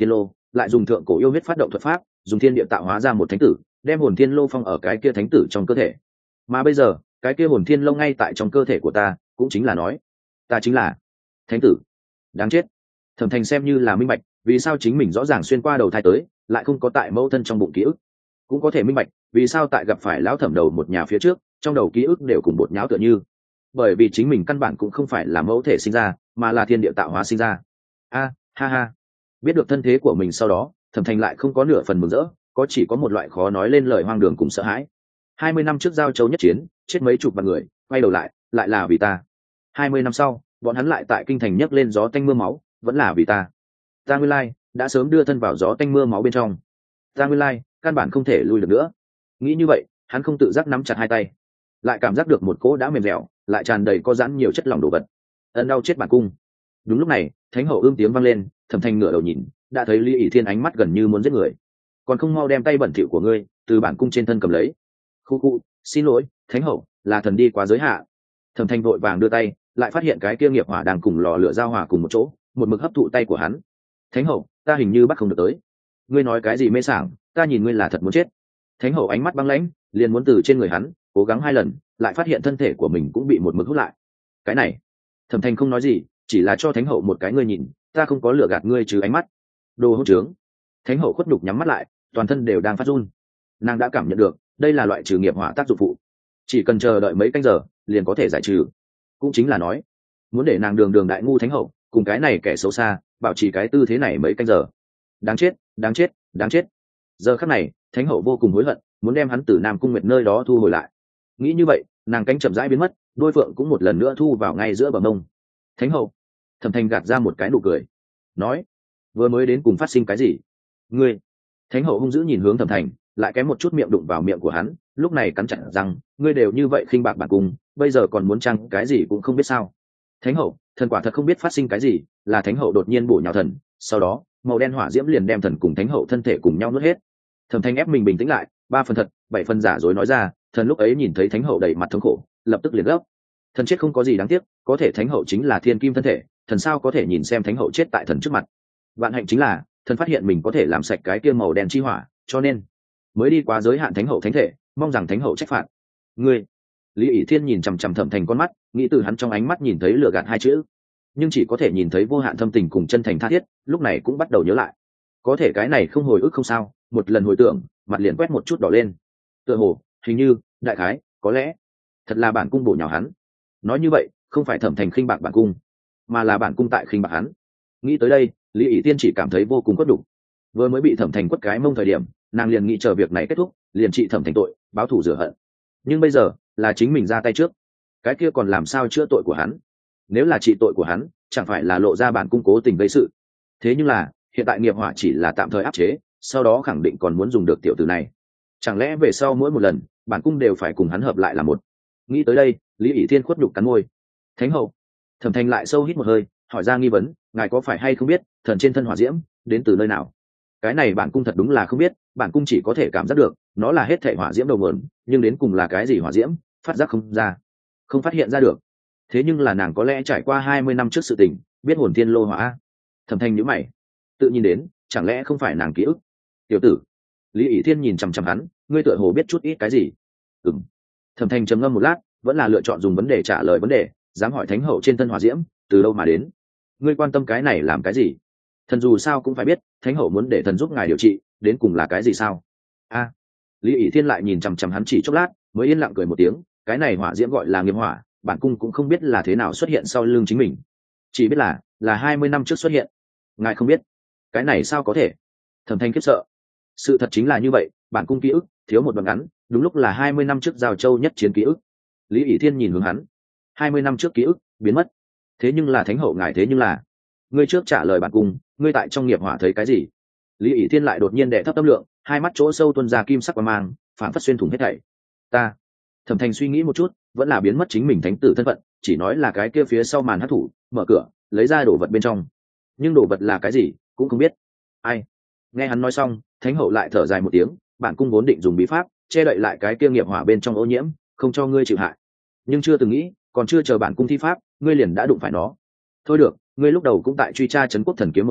lại dùng thượng cổ yêu huyết phát động thuật pháp, dùng thiên địa tạo hóa ra một thánh tử, đem hồn thiên lô phong ở cái kia thánh tử trong cơ thể. Mà bây giờ cái kia hồn thiên lô ngay tại trong cơ thể của ta, cũng chính là nói ta chính là thánh tử. Đáng chết. Thẩm Thành xem như là minh bạch vì sao chính mình rõ ràng xuyên qua đầu thai tới lại không có tại mẫu thân trong bụng ký ức, cũng có thể minh bạch vì sao tại gặp phải lão thẩm đầu một nhà phía trước trong đầu ký ức đều cùng bột nháo tựa như, bởi vì chính mình căn bản cũng không phải là mẫu thể sinh ra mà là thiên địa tạo hóa sinh ra. A ha ha. Biết được thân thế của mình sau đó, Thẩm Thành lại không có nửa phần mừng rỡ, có chỉ có một loại khó nói lên lời hoang đường cùng sợ hãi. Hai mươi năm trước giao châu nhất chiến chết mấy chục vạn người, quay đầu lại lại là vì ta. Hai mươi năm sau bọn hắn lại tại kinh thành nhấc lên gió tanh mưa máu, vẫn là vì ta. Ta nguyên lai đã sớm đưa thân vào gió tanh mưa máu bên trong. Ta nguyên lai căn bản không thể lui được nữa. Nghĩ như vậy, hắn không tự giác nắm chặt hai tay, lại cảm giác được một cỗ đã mềm dẻo lại tràn đầy có giãn nhiều chất lỏng đồ vật ẩn đau chết bản cung. Đúng lúc này thánh hậu ương tiếng vang lên, Thẩm Thành ngửa đầu nhìn, đã thấy Lý ỷ thiên ánh mắt gần như muốn giết người, còn không mau đem tay bẩn thỉu của ngươi từ bản cung trên thân cầm lấy. Khu khu, xin lỗi thánh hậu, là thần đi quá giới hạn. Thẩm Thành vội vàng đưa tay, lại phát hiện cái kia nghiệp hỏa đang cùng lò lửa giao hòa cùng một chỗ, một mực hấp thụ tay của hắn. Thánh hậu, ta hình như bắt không được tới. Ngươi nói cái gì mê sảng, ta nhìn ngươi là thật muốn chết. Thánh hậu ánh mắt băng lãnh, liền muốn từ trên người hắn cố gắng hai lần, lại phát hiện thân thể của mình cũng bị một mực hút lại. Cái này, Thẩm Thành không nói gì, chỉ là cho thánh hậu một cái ngươi nhìn, ta không có lừa gạt ngươi trừ ánh mắt. Đồ hỗn trướng. Thánh hậu khuất nhục nhắm mắt lại, toàn thân đều đang phát run. Nàng đã cảm nhận được đây là loại trừ nghiệp hỏa tác dụng phụ, chỉ cần chờ đợi mấy canh giờ liền có thể giải trừ. Cũng chính là nói, muốn để nàng đường đường đại ngu thánh hậu cùng cái này kẻ xấu xa bảo trì cái tư thế này mấy canh giờ. Đáng chết, đáng chết, đáng chết. Giờ khắc này thánh hậu vô cùng hối hận, muốn đem hắn từ Nam Cung Nguyệt nơi đó thu hồi lại. Nghĩ như vậy, nàng cánh chậm rãi biến mất, đôi phượng cũng một lần nữa thu vào ngay giữa bờ mông. Thánh hậu. Thẩm Thành gạt ra một cái nụ cười, nói, vừa mới đến cùng phát sinh cái gì? Ngươi. Thánh hậu hung dữ nhìn hướng Thẩm Thành, lại kém một chút miệng đụng vào miệng của hắn, lúc này cắn chặt rằng, ngươi đều như vậy khinh bạc bản cung, bây giờ còn muốn chăng cái gì cũng không biết sao? Thánh hậu, thần quả thật không biết phát sinh cái gì, là thánh hậu đột nhiên bổ nhào thần, sau đó màu đen hỏa diễm liền đem thần cùng thánh hậu thân thể cùng nhau nuốt hết. Thẩm Thành ép mình bình tĩnh lại, ba phần thật bảy phần giả dối nói ra, thần lúc ấy nhìn thấy thánh hậu đầy mặt thống khổ, lập tức liền gấp. Thần chết không có gì đáng tiếc, có thể thánh hậu chính là thiên kim thân thể, thần sao có thể nhìn xem thánh hậu chết tại thần trước mặt. Vạn hạnh chính là thần phát hiện mình có thể làm sạch cái kia màu đen chi hỏa, cho nên mới đi quá giới hạn thánh hậu thánh thể, mong rằng thánh hậu trách phạt. Ngươi. Lý ỷ thiên nhìn chằm chằm Thẩm Thành con mắt, nghĩ từ hắn trong ánh mắt nhìn thấy lừa gạt hai chữ, nhưng chỉ có thể nhìn thấy vô hạn thâm tình cùng chân thành tha thiết, lúc này cũng bắt đầu nhớ lại. Có thể cái này không hồi ức không sao, một lần hồi tưởng mặt liền quét một chút đỏ lên. Tựa hồ, hình như, đại khái, có lẽ thật là bản cung bổ nhào hắn. Nói như vậy không phải Thẩm Thành khinh bạc bản cung, mà là bản cung tại khinh bạc hắn. Nghĩ tới đây, Lý ỷ tiên chỉ cảm thấy vô cùng khuất đủ. Vừa mới bị Thẩm Thành quất cái mông thời điểm, nàng liền nghĩ chờ việc này kết thúc liền trị Thẩm Thành tội, báo thù rửa hận. Nhưng bây giờ là chính mình ra tay trước, cái kia còn làm sao chữa tội của hắn? Nếu là trị tội của hắn, chẳng phải là lộ ra bản cung cố tình gây sự? Thế nhưng là hiện tại nghiệp hỏa chỉ là tạm thời áp chế, sau đó khẳng định còn muốn dùng được tiểu tử này. Chẳng lẽ về sau mỗi một lần bản cung đều phải cùng hắn hợp lại là một? Nghĩ tới đây, Lý ỷ thiên khuất nhục cắn môi. Thánh hậu. Thẩm Thành lại sâu hít một hơi, hỏi ra nghi vấn, ngài có phải hay không biết thần trên thân hỏa diễm đến từ nơi nào? Cái này bản cung thật đúng là không biết, bản cung chỉ có thể cảm giác được nó là hết thảy hỏa diễm đầu nguồn, nhưng đến cùng là cái gì hỏa diễm phát giác không ra, không phát hiện ra được. Thế nhưng là nàng có lẽ trải qua hai mươi năm trước sự tình, biết hồn thiên lô hỏa. Thẩm Thành nhíu mày, tự nhìn đến chẳng lẽ không phải nàng ký ức? Tiểu tử. Lý ỷ thiên nhìn chằm chằm hắn, ngươi tựa hồ biết chút ít cái gì? Ừm. Thẩm Thành trầm ngâm một lát, vẫn là lựa chọn dùng vấn đề trả lời vấn đề, dám hỏi thánh hậu trên thân hỏa diễm từ đâu mà đến? Ngươi quan tâm cái này làm cái gì? Thần dù sao cũng phải biết, thánh hậu muốn để thần giúp ngài điều trị đến cùng là cái gì sao? A. Lý ỷ thiên lại nhìn chằm chằm hắn chỉ chốc lát, mới yên lặng cười một tiếng, cái này hỏa diễm gọi là nghiệp hỏa, bản cung cũng không biết là thế nào xuất hiện sau lưng chính mình, chỉ biết là là hai mươi năm trước xuất hiện. Ngài không biết? Cái này sao có thể? Thẩm Thanh khiếp sợ. Sự thật chính là như vậy, bản cung ký ức thiếu một đoạn ngắn, đúng lúc là hai mươi năm trước giao châu nhất chiến ký ức. Lý ỷ thiên nhìn hướng hắn, hai mươi năm trước ký ức biến mất. Thế nhưng là thánh hậu ngài, thế nhưng là ngươi trước trả lời bản cung, ngươi tại trong nghiệp hỏa thấy cái gì? Lý ỷ thiên lại đột nhiên đệ thấp tâm lượng, hai mắt chỗ sâu tuôn ra kim sắc quang mang, phản phất xuyên thủng hết thảy. Ta. Thẩm Thành suy nghĩ một chút, vẫn là biến mất chính mình thánh tử thân phận, chỉ nói là cái kia phía sau màn hắc thủ mở cửa lấy ra đồ vật bên trong, nhưng đồ vật là cái gì cũng không biết. Ai? Nghe hắn nói xong, thánh hậu lại thở dài một tiếng, bản cung vốn định dùng bí pháp che đậy lại cái kia nghiệp hỏa bên trong ô nhiễm, không cho ngươi chịu hại, nhưng chưa từng nghĩ còn chưa chờ bản cung thi pháp, ngươi liền đã đụng phải nó. Thôi được, ngươi lúc đầu cũng tại truy tra trấn quốc thần kiếm một án,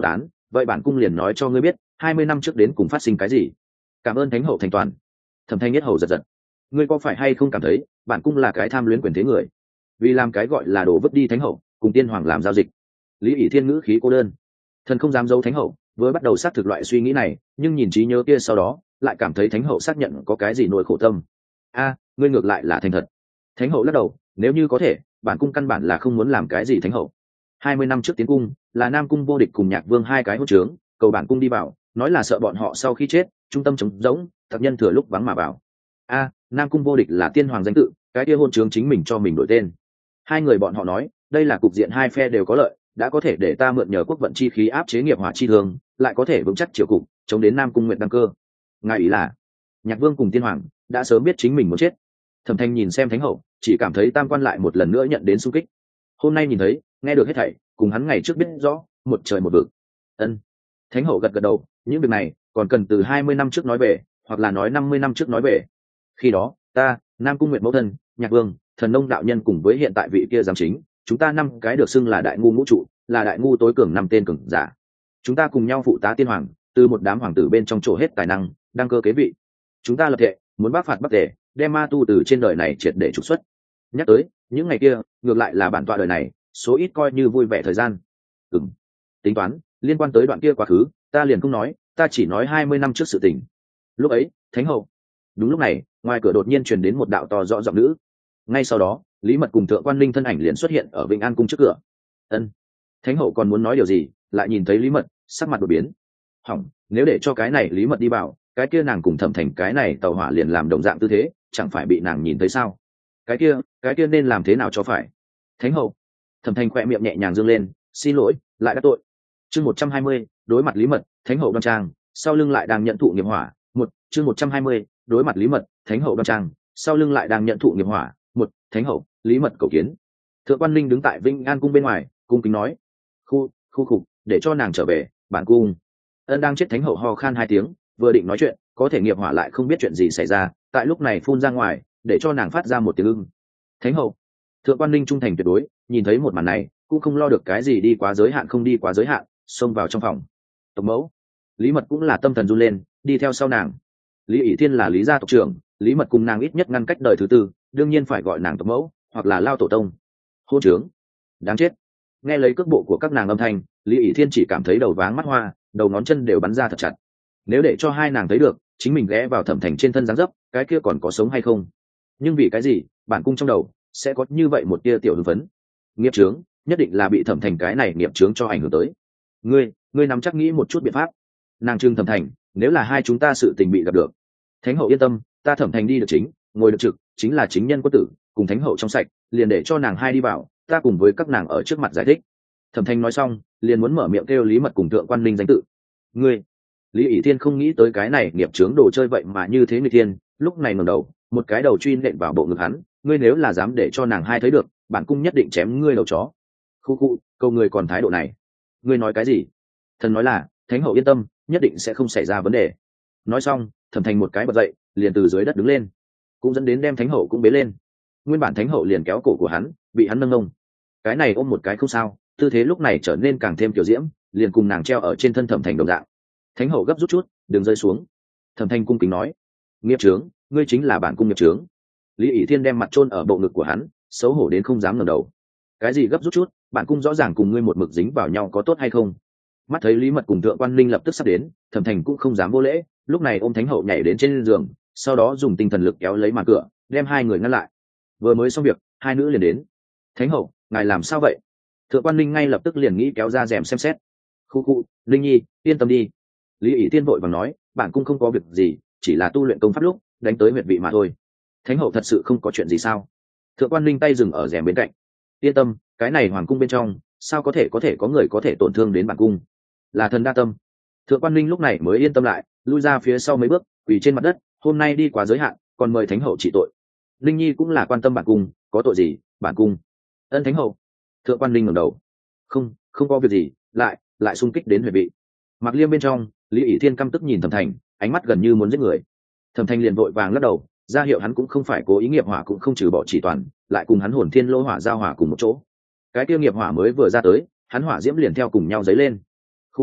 vậy bản cung liền nói cho ngươi biết hai mươi năm trước đến cùng phát sinh cái gì. Cảm ơn thánh hậu thành toàn. Thẩm thanh nhất hầu giật giật. Ngươi có phải hay không cảm thấy bản cung là cái tham luyến quyền thế người, vì làm cái gọi là đổ vứt đi thánh hậu cùng tiên hoàng làm giao dịch? Lý ỷ thiên ngữ khí cô đơn. Thần không dám giấu thánh hậu vừa bắt đầu xác thực loại suy nghĩ này, nhưng nhìn trí nhớ kia sau đó lại cảm thấy thánh hậu xác nhận có cái gì nỗi khổ tâm. A, ngươi ngược lại là thành thật. Thánh hậu lắc đầu, nếu như có thể bản cung căn bản là không muốn làm cái gì thánh hậu. Hai mươi năm trước tiến cung là Nam Cung Vô Địch cùng Nhạc Vương hai cái hôn trướng cầu bản cung đi vào, nói là sợ bọn họ sau khi chết trung tâm trống rỗng, thật nhân thừa lúc vắng mà vào. A, Nam Cung Vô Địch là tiên hoàng danh tự, cái kia hôn trướng chính mình cho mình đổi tên. Hai người bọn họ nói đây là cục diện hai phe đều có lợi, đã có thể để ta mượn nhờ quốc vận chi khí áp chế nghiệp hỏa chi thương, lại có thể vững chắc triều cục chống đến Nam Cung Nguyện đăng cơ. Ngài ý là Nhạc Vương cùng tiên hoàng đã sớm biết chính mình muốn chết. Thẩm Thanh nhìn xem thánh hậu, chỉ cảm thấy tam quan lại một lần nữa nhận đến xung kích. Hôm nay nhìn thấy nghe được hết thảy cùng hắn ngày trước biết rõ một trời một vực. Ân. Thánh hậu gật gật đầu, những việc này còn cần từ hai mươi năm trước nói về, hoặc là nói năm mươi năm trước nói về. Khi đó ta, Nam Cung Nguyện mẫu thân, Nhạc Vương, Thần Nông đạo nhân cùng với hiện tại vị kia giám chính, chúng ta năm cái được xưng là đại ngu ngũ trụ, là đại ngu tối cường năm tên cường giả. Chúng ta cùng nhau phụ tá tiên hoàng, từ một đám hoàng tử bên trong chỗ hết tài năng, đăng cơ kế vị. Chúng ta lập thệ muốn bắc phạt bắc tề, đem ma tu từ trên đời này triệt để trục xuất. Nhắc tới những ngày kia, ngược lại là bản tọa đời này số ít coi như vui vẻ thời gian. Ừm, tính toán liên quan tới đoạn kia quá khứ ta liền không nói, ta chỉ nói hai mươi năm trước sự tình. Lúc ấy thánh hậu. Đúng lúc này ngoài cửa đột nhiên truyền đến một đạo to rõ giọng nữ. Ngay sau đó Lý Mật cùng Thượng Quan Linh thân ảnh liền xuất hiện ở Vĩnh An cung trước cửa. Ân. Thánh hậu còn muốn nói điều gì, lại nhìn thấy Lý Mật sắc mặt đột biến. Hỏng, nếu để cho cái này Lý Mật đi vào, cái kia nàng cùng Thẩm Thành cái này tàu hỏa liền làm đồng dạng tư thế, chẳng phải bị nàng nhìn thấy sao? Cái kia cái kia nên làm thế nào cho phải? Thánh hậu. Thẩm Thành khỏe miệng nhẹ nhàng dương lên, xin lỗi lại đã tội. Chương một trăm hai mươi, đối mặt Lý Mật, Thánh hậu đoan trang, sau lưng lại đang nhận thụ nghiệp hỏa. Một. Chương một trăm hai mươi, đối mặt Lý Mật, Thánh hậu đoan trang, sau lưng lại đang nhận thụ nghiệp hỏa. Một. Thánh hậu. Lý Mật cầu kiến. Thượng Quan Linh đứng tại Vĩnh An cung bên ngoài, cung kính nói: khu khu khục, để cho nàng trở về. Bản cung. Ân. Đang chết Thánh hậu ho khan hai tiếng, vừa định nói chuyện, có thể nghiệp hỏa lại không biết chuyện gì xảy ra, tại lúc này phun ra ngoài, để cho nàng phát ra một tiếng ưng. Thánh hậu. Thượng Quan Linh trung thành tuyệt đối, nhìn thấy một màn này cũng không lo được cái gì đi quá giới hạn không đi quá giới hạn, xông vào trong phòng. Tộc mẫu. Lý Mật cũng là tâm thần run lên, đi theo sau nàng. Lý ỷ thiên là Lý gia tộc trưởng, Lý Mật cùng nàng ít nhất ngăn cách đời thứ tư, đương nhiên phải gọi nàng tộc mẫu hoặc là lao tổ tông. Hôn trướng, đáng chết. Nghe lấy cước bộ của các nàng âm thanh, Lý ỷ thiên chỉ cảm thấy đầu váng mắt hoa, đầu ngón chân đều bắn ra thật chặt. Nếu để cho hai nàng thấy được chính mình ghé vào Thẩm Thành trên thân dáng dấp, cái kia còn có sống hay không? Nhưng vì cái gì bản cung trong đầu sẽ có như vậy một tia tiểu hưng phấn? Nghiệp chướng nhất định là bị Thẩm Thành cái này nghiệp chướng cho ảnh hưởng tới. Ngươi, ngươi nắm chắc nghĩ một chút biện pháp. Nàng trưng Thẩm Thành, nếu là hai chúng ta sự tình bị gặp được. Thánh hậu yên tâm, ta Thẩm Thành đi được chính, ngồi được trực, chính là chính nhân quân tử, cùng thánh hậu trong sạch, liền để cho nàng hai đi vào, ta cùng với các nàng ở trước mặt giải thích. Thẩm Thành nói xong, liền muốn mở miệng kêu Lý Mật cùng Thượng Quan Linh danh tự. Ngươi. Lý ỷ thiên không nghĩ tới cái này nghiệp chướng đồ chơi vậy mà như thế người thiên, lúc này ngẩng đầu, một cái đầu truy nện vào bộ ngực hắn. Ngươi nếu là dám để cho nàng hai thấy được, bản cung nhất định chém ngươi đầu chó. Khu khu, câu ngươi còn thái độ này. Ngươi nói cái gì? Thần nói là thánh hậu yên tâm, nhất định sẽ không xảy ra vấn đề. Nói xong, Thẩm Thành một cái bật dậy, liền từ dưới đất đứng lên, cũng dẫn đến đem thánh hậu cũng bế lên. Nguyên bản thánh hậu liền kéo cổ của hắn, bị hắn nâng nông. Cái này ôm một cái không sao, tư thế lúc này trở nên càng thêm kiểu diễm, liền cùng nàng treo ở trên thân Thẩm Thành đồng dạng. Thánh hậu gấp rút chút, đừng rơi xuống. Thẩm Thành cung kính nói: nghiệp trướng, ngươi chính là bản cung nghiệp trướng. Lý ỷ thiên đem mặt chôn ở bộ ngực của hắn, xấu hổ đến không dám ngẩng đầu. Cái gì gấp rút chút, bản cung rõ ràng cùng ngươi một mực dính vào nhau có tốt hay không? Mắt thấy Lý Mật cùng Thượng Quan Linh lập tức sắp đến, Thẩm Thành cũng không dám vô lễ, lúc này ôm thánh hậu nhảy đến trên giường, sau đó dùng tinh thần lực kéo lấy màn cửa, đem hai người ngăn lại. Vừa mới xong việc, hai nữ liền đến. Thánh hậu, ngài làm sao vậy? Thượng Quan Linh ngay lập tức liền nghĩ kéo ra rèm xem xét. Khu khu, Linh nhi, yên tâm đi. Lý ỷ tiên vội vàng nói, bản cung không có việc gì, chỉ là tu luyện công pháp lúc đánh tới huyệt vị mà thôi. Thánh hậu thật sự không có chuyện gì sao? Thượng Quan Linh tay dừng ở rèm bên cạnh. Yên tâm, cái này hoàng cung bên trong, sao có thể có thể có người có thể tổn thương đến bản cung? Là thần đa tâm. Thượng Quan Linh lúc này mới yên tâm lại, lui ra phía sau mấy bước, quỳ trên mặt đất. Hôm nay đi quá giới hạn, còn mời thánh hậu trị tội. Linh nhi cũng là quan tâm bản cung, có tội gì? Bản cung. Ân thánh hậu. Thượng Quan Linh ngẩng đầu. Không, không có việc gì, lại lại xung kích đến huyệt vị. Mặc Liêm bên trong, Lý ỷ thiên căm tức nhìn Thẩm Thành, ánh mắt gần như muốn giết người. Thẩm Thành liền vội vàng lắc đầu, ra hiệu hắn cũng không phải cố ý nghiệp hỏa cũng không trừ bỏ chỉ toàn, lại cùng hắn hồn thiên lô hỏa giao hỏa cùng một chỗ. Cái tiêu nghiệp hỏa mới vừa ra tới, hắn hỏa diễm liền theo cùng nhau dấy lên. Khu khu,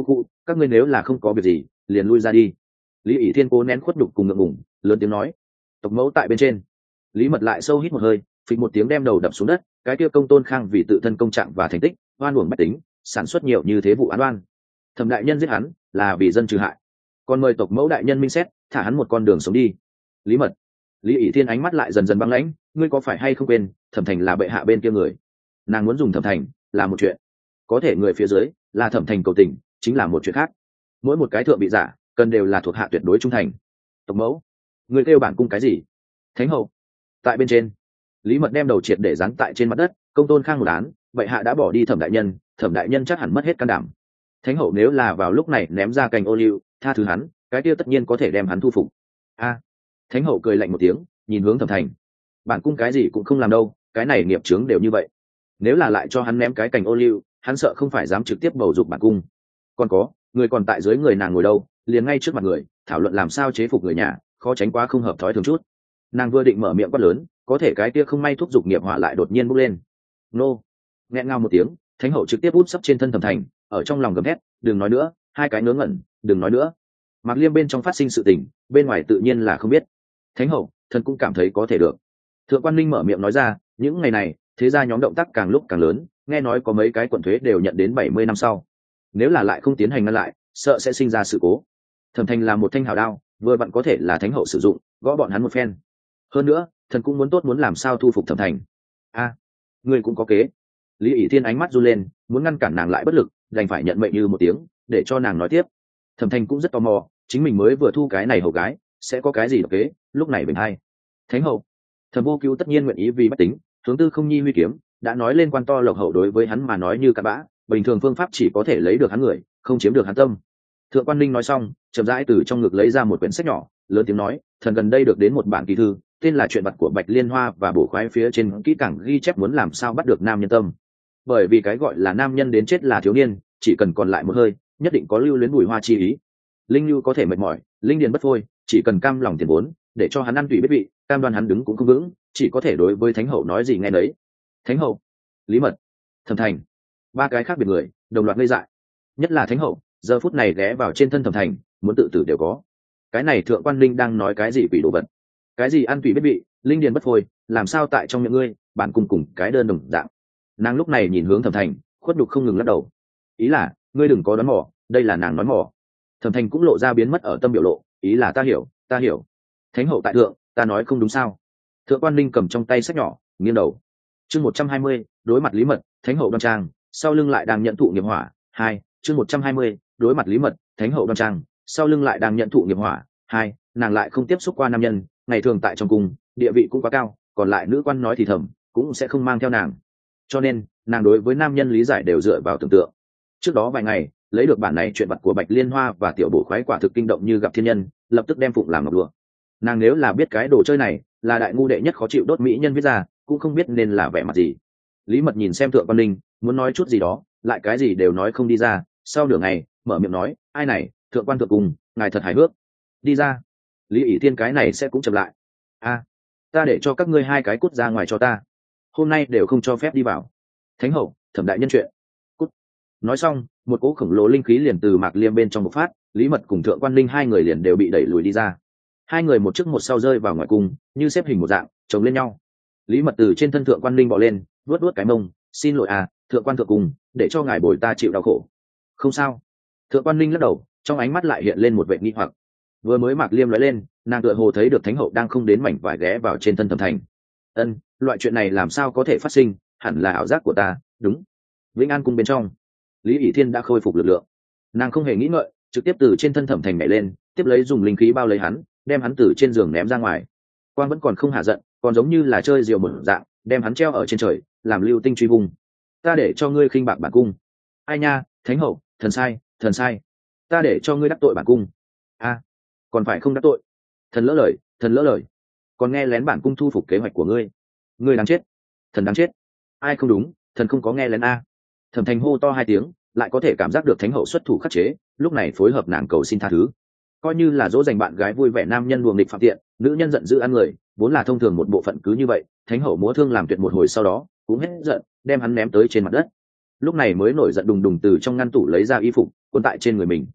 các ngươi nếu là không có việc gì liền lui ra đi. Lý ỷ thiên cố nén khuất đục cùng ngượng ngùng lớn tiếng nói. Tộc mẫu tại bên trên. Lý mật lại sâu hít một hơi, phịch một tiếng đem đầu đập xuống đất. Cái kia công tôn khang vì tự thân công trạng và thành tích oan uổng bách tính, sản xuất nhiều như thế vụ án oan. Thẩm đại nhân giết hắn là vì dân trừ hại, còn mời tộc mẫu đại nhân minh xét thả hắn một con đường sống đi. Lý mật. Lý ỷ thiên ánh mắt lại dần dần băng lãnh, ngươi có phải hay không quên thẩm thành là bệ hạ bên kia người? Nàng muốn dùng thẩm thành là một chuyện, có thể người phía dưới là thẩm thành cầu tình chính là một chuyện khác. Mỗi một cái thượng bị giả cần đều là thuộc hạ tuyệt đối trung thành. Tộc mẫu, người kêu bản cung cái gì? Thánh hậu tại bên trên. Lý mật đem đầu triệt để giáng tại trên mặt đất. Công tôn khang một án, bệ hạ đã bỏ đi thẩm đại nhân, thẩm đại nhân chắc hẳn mất hết can đảm. Thánh hậu nếu là vào lúc này ném ra cành ô liu tha thứ hắn, cái kia tất nhiên có thể đem hắn thu phục. A. Thánh hậu cười lạnh một tiếng, nhìn hướng thẩm thành. Bản cung cái gì cũng không làm đâu, cái này nghiệp chướng đều như vậy, nếu là lại cho hắn ném cái cành ô liu, hắn sợ không phải dám trực tiếp bầu dục bản cung. Còn có người còn tại dưới người nàng ngồi đâu, liền ngay trước mặt người thảo luận làm sao chế phục người nhà, khó tránh quá không hợp thói thường chút. Nàng vừa định mở miệng quát lớn, có thể cái kia không may thúc giục nghiệp hỏa lại đột nhiên bốc lên. Nô. Nghẹn ngào một tiếng, thánh hậu trực tiếp út sấp trên thân thẩm thành, ở trong lòng gầm hét, đừng nói nữa, hai cái ngớ ngẩn, đừng nói nữa. Mạc Liêm bên trong phát sinh sự tình, bên ngoài tự nhiên là không biết. Thánh hậu, thần cũng cảm thấy có thể được. Thượng quan Linh mở miệng nói ra, những ngày này thế ra nhóm động tác càng lúc càng lớn, nghe nói có mấy cái quận thuế đều nhận đến bảy mươi năm sau, nếu là lại không tiến hành ngăn lại, sợ sẽ sinh ra sự cố. Thẩm thành là một thanh hào đao, vừa vặn có thể là thánh hậu sử dụng, gõ bọn hắn một phen. Hơn nữa thần cũng muốn tốt muốn làm sao thu phục thẩm thành. A, à, ngươi cũng có kế. Lý ỷ thiên ánh mắt run lên, muốn ngăn cản nàng lại bất lực, đành phải nhận mệnh như một tiếng để cho nàng nói tiếp. Thẩm thành cũng rất tò mò, chính mình mới vừa thu cái này hầu gái sẽ có cái gì độc kế, lúc này bình hay. Thánh hậu, Thẩm vô cứu tất nhiên nguyện ý vì bách tính hướng tư không nhi huy kiếm, đã nói lên quan to lộc hậu đối với hắn mà nói như cặn bã, bình thường phương pháp chỉ có thể lấy được hắn người, không chiếm được hắn tâm. Thượng quan Ninh nói xong, chậm rãi từ trong ngực lấy ra một quyển sách nhỏ, lớn tiếng nói, thần gần đây được đến một bản kỳ thư, tên là Chuyện vặt của Bạch Liên Hoa, và bổ khoái phía trên kỹ càng ghi chép muốn làm sao bắt được nam nhân tâm. Bởi vì cái gọi là nam nhân đến chết là thiếu niên, chỉ cần còn lại một hơi, nhất định có lưu luyến bùi hoa chi ý. Linh Nhu có thể mệt mỏi, linh điền bất phôi, chỉ cần cam lòng tiền vốn, để cho hắn ăn tùy biết vị, cam đoan hắn đứng cũng không vững, chỉ có thể đối với thánh hậu nói gì nghe nấy. Thánh hậu, Lý Mật, Thẩm Thành, ba cái khác biệt người đồng loạt ngây dại. Nhất là thánh hậu, giờ phút này ghé vào trên thân Thẩm Thành, muốn tự tử đều có. Cái này thượng quan linh đang nói cái gì quỷ đồ vật? Cái gì ăn tùy biết vị, linh điền bất phôi, làm sao tại trong miệng ngươi bản cùng cùng cái đơn đồng dạng. Nàng lúc này nhìn hướng Thẩm Thành, khuất đục không ngừng lắc đầu. Ý là ngươi đừng có đoán mò, đây là nàng nói mò. Thẩm Thành cũng lộ ra biến mất ở tâm biểu lộ, ý là ta hiểu, ta hiểu. Thánh hậu tại thượng, ta nói không đúng sao? Thượng quan linh cầm trong tay sách nhỏ, nghiêng đầu. Chương một trăm hai mươi, đối mặt Lý Mật, thánh hậu đoan trang, sau lưng lại đang nhận thụ nghiệp hỏa. Hai, chương một trăm hai mươi, đối mặt Lý Mật, thánh hậu đoan trang, sau lưng lại đang nhận thụ nghiệp hỏa. Hai, nàng lại không tiếp xúc qua nam nhân, ngày thường tại trong cung địa vị cũng quá cao, còn lại nữ quan nói thì thầm cũng sẽ không mang theo nàng, cho nên nàng đối với nam nhân lý giải đều dựa vào tưởng tượng. Trước đó vài ngày lấy được bản này Chuyện vặt của Bạch Liên Hoa và tiểu bổ khoái quả thực kinh động như gặp thiên nhân, lập tức đem phụng làm ngọc lụa. Nàng nếu là biết cái đồ chơi này là đại ngu đệ nhất khó chịu đốt mỹ nhân viết ra, cũng không biết nên là vẻ mặt gì. Lý Mật nhìn xem Thượng quan Linh, muốn nói chút gì đó, lại cái gì đều nói không đi ra. Sau nửa ngày mở miệng nói, ai này, thượng quan thượng cùng ngài thật hài hước, đi ra. Lý ỷ thiên cái này sẽ cũng chậm lại. A, ta để cho các ngươi hai cái cút ra ngoài cho ta, hôm nay đều không cho phép đi vào. Thánh hậu, Thẩm đại nhân chuyện, cút. Nói xong, một cỗ khổng lồ linh khí liền từ Mạc Liêm bên trong bộc phát, Lý Mật cùng Thượng quan Linh hai người liền đều bị đẩy lùi đi ra. Hai người một trước một sau rơi vào ngoài cung, như xếp hình một dạng chồng lên nhau. Lý Mật từ trên thân Thượng quan Linh bò lên, vuốt vuốt cái mông, xin lỗi à, thượng quan thượng cùng, để cho ngài bồi ta chịu đau khổ. Không sao. Thượng quan Linh lắc đầu, trong ánh mắt lại hiện lên một vẻ nghi hoặc. Vừa mới Mạc Liêm nói lên, nàng tựa hồ thấy được thánh hậu đang không đến mảnh vải ghé vào trên thân Thẩm Thành. Ân, loại chuyện này làm sao có thể phát sinh, hẳn là ảo giác của ta. Đúng. Vĩnh An cung bên trong, Lý ỷ thiên đã khôi phục lực lượng, nàng không hề nghĩ ngợi, trực tiếp từ trên thân Thẩm Thành nhảy lên, tiếp lấy dùng linh khí bao lấy hắn, đem hắn từ trên giường ném ra ngoài. Quang vẫn còn không hạ giận, còn giống như là chơi diều một dạng, đem hắn treo ở trên trời, làm lưu tinh truy vùng. Ta để cho ngươi khinh bạc bản cung. Ai nha, thánh hậu, thần sai, thần sai. Ta để cho ngươi đắc tội bản cung. A, còn phải không đắc tội. Thần lỡ lời, thần lỡ lời. Còn nghe lén bản cung thu phục kế hoạch của ngươi. Ngươi đáng chết, thần đáng chết. Ai không đúng, thần không có nghe lén a. Thẩm Thành hô to hai tiếng, lại có thể cảm giác được thánh hậu xuất thủ khắc chế, lúc này phối hợp nàng cầu xin tha thứ. Coi như là dỗ dành bạn gái vui vẻ nam nhân luồng địch phạm tiện, nữ nhân giận dữ ăn người, vốn là thông thường một bộ phận cứ như vậy, thánh hậu múa thương làm tuyệt một hồi sau đó, cũng hết giận, đem hắn ném tới trên mặt đất. Lúc này mới nổi giận đùng đùng từ trong ngăn tủ lấy ra y phục, cuốn tại trên người mình.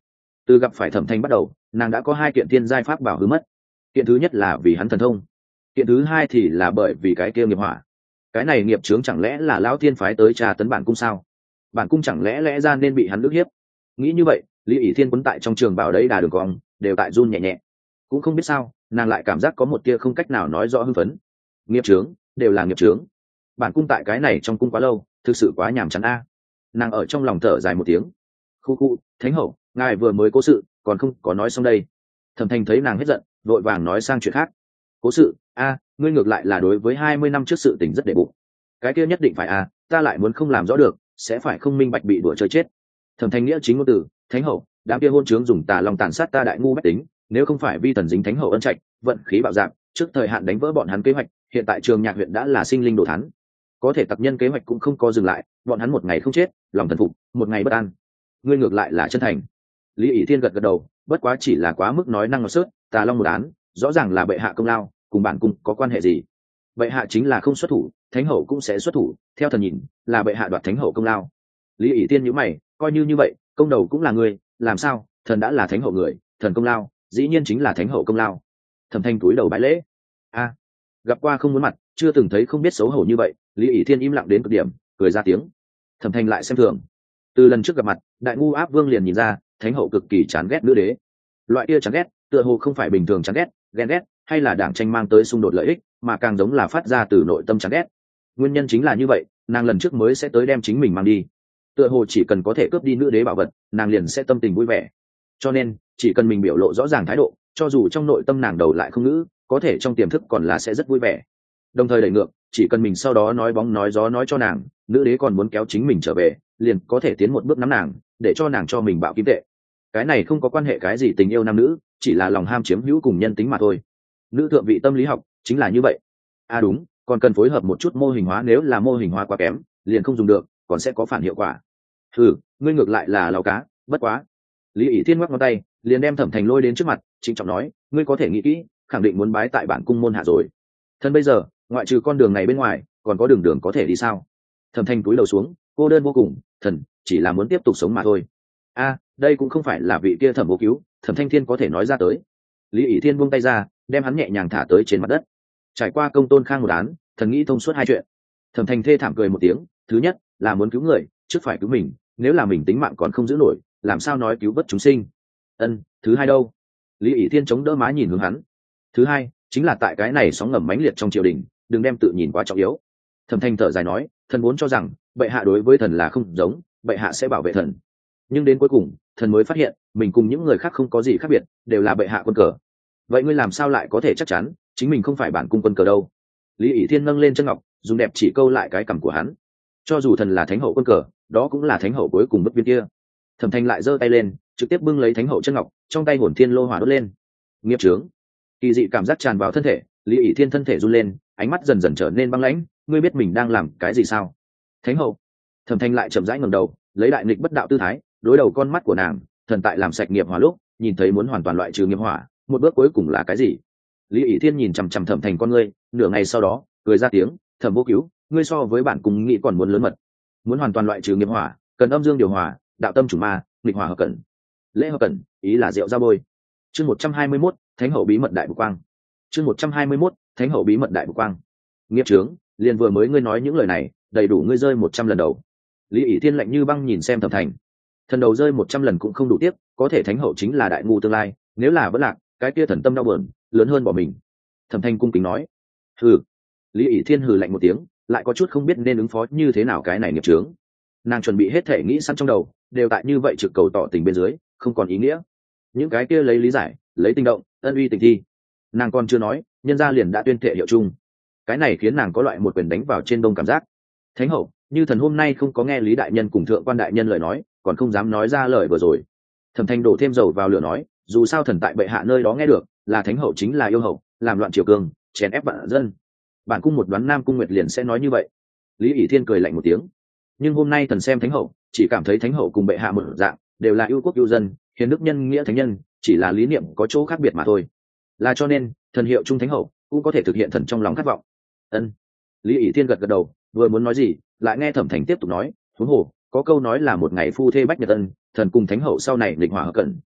Từ gặp phải thẩm thanh bắt đầu, nàng đã có hai kiện thiên giai pháp bảo hư mất. Kiện thứ nhất là vì hắn thần thông, kiện thứ hai thì là bởi vì cái kia nghiệp hỏa. Cái này nghiệp chướng chẳng lẽ là lão thiên phái tới trà tấn bản cung sao? Bản cung chẳng lẽ lẽ ra nên bị hắn ức hiếp? Nghĩ như vậy, Lý ỷ thiên quấn tại trong trường bảo đấy đà đường cong đều tại run nhẹ nhẹ. Cũng không biết sao, nàng lại cảm giác có một tia không cách nào nói rõ hưng phấn. Nghiệp chướng đều là nghiệp chướng, bản cung tại cái này trong cung quá lâu, thực sự quá nhàm chán a. Nàng ở trong lòng thở dài một tiếng. Khu khu, thánh hậu, ngài vừa mới cố sự còn không có nói xong đây. Thẩm Thanh thấy nàng hết giận, vội vàng nói sang chuyện khác. Cố sự? A, ngươi ngược lại là đối với hai mươi năm trước sự tình rất đệ bụng. Cái kia nhất định phải a, ta lại muốn không làm rõ được, sẽ phải không minh bạch bị đùa chơi chết. Thẩm Thanh nghĩa chính ngôn từ, thánh hậu, đám kia hôn trướng dùng tà lòng tàn sát ta đại ngu bách tính, nếu không phải vi thần dính thánh hậu ân trạch, vận khí bạo dạn, trước thời hạn đánh vỡ bọn hắn kế hoạch, hiện tại Trường Nhạc huyện đã là sinh linh đồ thán. Có thể tặc nhân kế hoạch cũng không có dừng lại, bọn hắn một ngày không chết, lòng thần phục, một ngày bất an. Ngươi ngược lại là chân thành. Lý ỷ thiên gật gật đầu, bất quá chỉ là quá mức nói năng ngọt sớt, tà long một án, rõ ràng là bệ hạ công lao, cùng bản cung có quan hệ gì? Bệ hạ chính là không xuất thủ, thánh hậu cũng sẽ xuất thủ, theo thần nhìn, là bệ hạ đoạt thánh hậu công lao. Lý ỷ thiên nhíu mày, coi như như vậy, công đầu cũng là ngươi, làm sao? Thần đã là thánh hậu người, thần công lao, dĩ nhiên chính là thánh hậu công lao. Thẩm Thanh túi đầu bái lễ. A, gặp qua không muốn mặt, chưa từng thấy không biết xấu hổ như vậy. Lý ỷ thiên im lặng đến cực điểm, cười ra tiếng. Thẩm Thanh lại xem thường. Từ lần trước gặp mặt, đại ngu áp vương liền nhìn ra thánh hậu cực kỳ chán ghét nữ đế. Loại kia chán ghét tựa hồ không phải bình thường chán ghét, ghen ghét hay là đảng tranh mang tới xung đột lợi ích, mà càng giống là phát ra từ nội tâm chán ghét. Nguyên nhân chính là như vậy, nàng lần trước mới sẽ tới đem chính mình mang đi. Tựa hồ chỉ cần có thể cướp đi nữ đế bảo vật, nàng liền sẽ tâm tình vui vẻ. Cho nên chỉ cần mình biểu lộ rõ ràng thái độ, cho dù trong nội tâm nàng đầu lại không ngữ, có thể trong tiềm thức còn là sẽ rất vui vẻ. Đồng thời đẩy ngược, chỉ cần mình sau đó nói bóng nói gió nói cho nàng nữ đế còn muốn kéo chính mình trở về, liền có thể tiến một bước nắm nàng, để cho nàng cho mình bạo kim tệ. Cái này không có quan hệ cái gì tình yêu nam nữ, chỉ là lòng ham chiếm hữu cùng nhân tính mà thôi. Nữ thượng vị tâm lý học chính là như vậy. À đúng, còn cần phối hợp một chút mô hình hóa, nếu là mô hình hóa quá kém liền không dùng được, còn sẽ có phản hiệu quả. Ừ, ngươi ngược lại là lão cá, bất quá. Lý ỷ thiên ngoắc ngón tay, liền đem Thẩm Thành lôi đến trước mặt, trịnh trọng nói, ngươi có thể nghĩ kỹ, khẳng định muốn bái tại bản cung môn hạ rồi. Thân bây giờ ngoại trừ con đường này bên ngoài, còn có đường đường có thể đi sao? Thẩm Thanh cúi đầu xuống, cô đơn vô cùng, thần chỉ là muốn tiếp tục sống mà thôi. A, đây cũng không phải là vị kia Thẩm Vô Cứu, Thẩm Thanh Thiên có thể nói ra tới. Lý ỷ thiên buông tay ra, đem hắn nhẹ nhàng thả tới trên mặt đất. Trải qua công tôn khang một án, thần nghĩ thông suốt hai chuyện. Thẩm Thanh thê thảm cười một tiếng, thứ nhất là muốn cứu người, trước phải cứu mình, nếu là mình tính mạng còn không giữ nổi, làm sao nói cứu vớt chúng sinh. Ân, thứ hai đâu? Lý ỷ thiên chống đỡ má nhìn hướng hắn. Thứ hai chính là tại cái này sóng ngầm mãnh liệt trong triều đình, đừng đem tự nhìn quá trọng yếu. Thẩm Thanh thở dài nói, thần vốn cho rằng bệ hạ đối với thần là không giống, bệ hạ sẽ bảo vệ thần, nhưng đến cuối cùng thần mới phát hiện mình cùng những người khác không có gì khác biệt, đều là bệ hạ quân cờ. Vậy ngươi làm sao lại có thể chắc chắn chính mình không phải bản cung quân cờ đâu? Lý ỷ thiên nâng lên chân ngọc, dùng đẹp chỉ câu lại cái cằm của hắn. Cho dù thần là thánh hậu quân cờ, đó cũng là thánh hậu cuối cùng bất viên kia. Thẩm Thanh lại giơ tay lên, trực tiếp bưng lấy thánh hậu chân ngọc, trong tay hồn thiên lô hỏa đốt lên. Nghiệp chướng, kỳ dị cảm giác tràn vào thân thể. Lý ỷ thiên thân thể run lên, ánh mắt dần dần trở nên băng lãnh. Ngươi biết mình đang làm cái gì sao? Thánh hậu. Thẩm Thanh lại chậm rãi ngẩng đầu, lấy đại nghịch bất đạo tư thái đối đầu con mắt của nàng. Thần tại làm sạch nghiệp hỏa lúc, nhìn thấy muốn hoàn toàn loại trừ nghiệp hỏa, một bước cuối cùng là cái gì? Lý ỷ thiên nhìn chằm chằm Thẩm Thanh con ngươi, nửa ngày sau đó cười ra tiếng, Thẩm Vô Cứu, ngươi so với bản cung nghĩ còn muốn lớn mật. Muốn hoàn toàn loại trừ nghiệp hỏa, cần âm dương điều hòa, đạo tâm chủ ma, nghịch hỏa hợp cẩn. Lễ hợp cẩn, ý là rượu ra bôi. Chương một trăm hai mươi mốt, thánh hậu bí mật đại bục quang. Chương một trăm hai mươi mốt, thánh hậu bí mật đại bục quang. Nghiệp chướng, liền vừa mới ngươi nói những lời này, đầy đủ ngươi rơi một trăm lần đầu. Lý ỷ thiên lạnh như băng nhìn xem Thẩm Thành. Thần đầu rơi một trăm lần cũng không đủ tiếc, có thể thánh hậu chính là đại ngu tương lai, nếu là vẫn lạc, cái kia thần tâm đau buồn, lớn hơn bỏ mình. Thẩm Thanh cung kính nói. Hừ. Lý ỷ thiên hừ lạnh một tiếng, lại có chút không biết nên ứng phó như thế nào cái này nghiệp chướng. Nàng chuẩn bị hết thể nghĩ sẵn trong đầu, đều tại như vậy trực cầu tỏ tình bên dưới, không còn ý nghĩa. Những cái kia lấy lý giải, lấy tinh động, ân uy tình thi. Nàng còn chưa nói, nhân gia liền đã tuyên thệ hiệu chung. Cái này khiến nàng có loại một quyền đánh vào trên đông cảm giác. Thánh hậu, như thần hôm nay không có nghe lý đại nhân cùng thượng quan đại nhân lời nói, còn không dám nói ra lời vừa rồi. Thẩm Thanh đổ thêm dầu vào lửa nói, dù sao thần tại bệ hạ nơi đó nghe được, là thánh hậu chính là yêu hậu, làm loạn triều cương, chèn ép vạn dân. Bản cung một đoán Nam Cung Nguyệt liền sẽ nói như vậy. Lý ỷ thiên cười lạnh một tiếng. Nhưng hôm nay thần xem thánh hậu, chỉ cảm thấy thánh hậu cùng bệ hạ một dạng, đều là yêu quốc yêu dân, hiền đức nhân nghĩa thánh nhân, chỉ là lý niệm có chỗ khác biệt mà thôi. Là cho nên, thần hiệu trung thánh hậu cũng có thể thực hiện thần trong lòng khát vọng. Ân. Lý ỷ thiên gật gật đầu, vừa muốn nói gì, lại nghe Thẩm Thành tiếp tục nói, huống hồ có câu nói là một ngày phu thê bách nhật ân, thần cùng thánh hậu sau này lịch hòa hợp cẩn,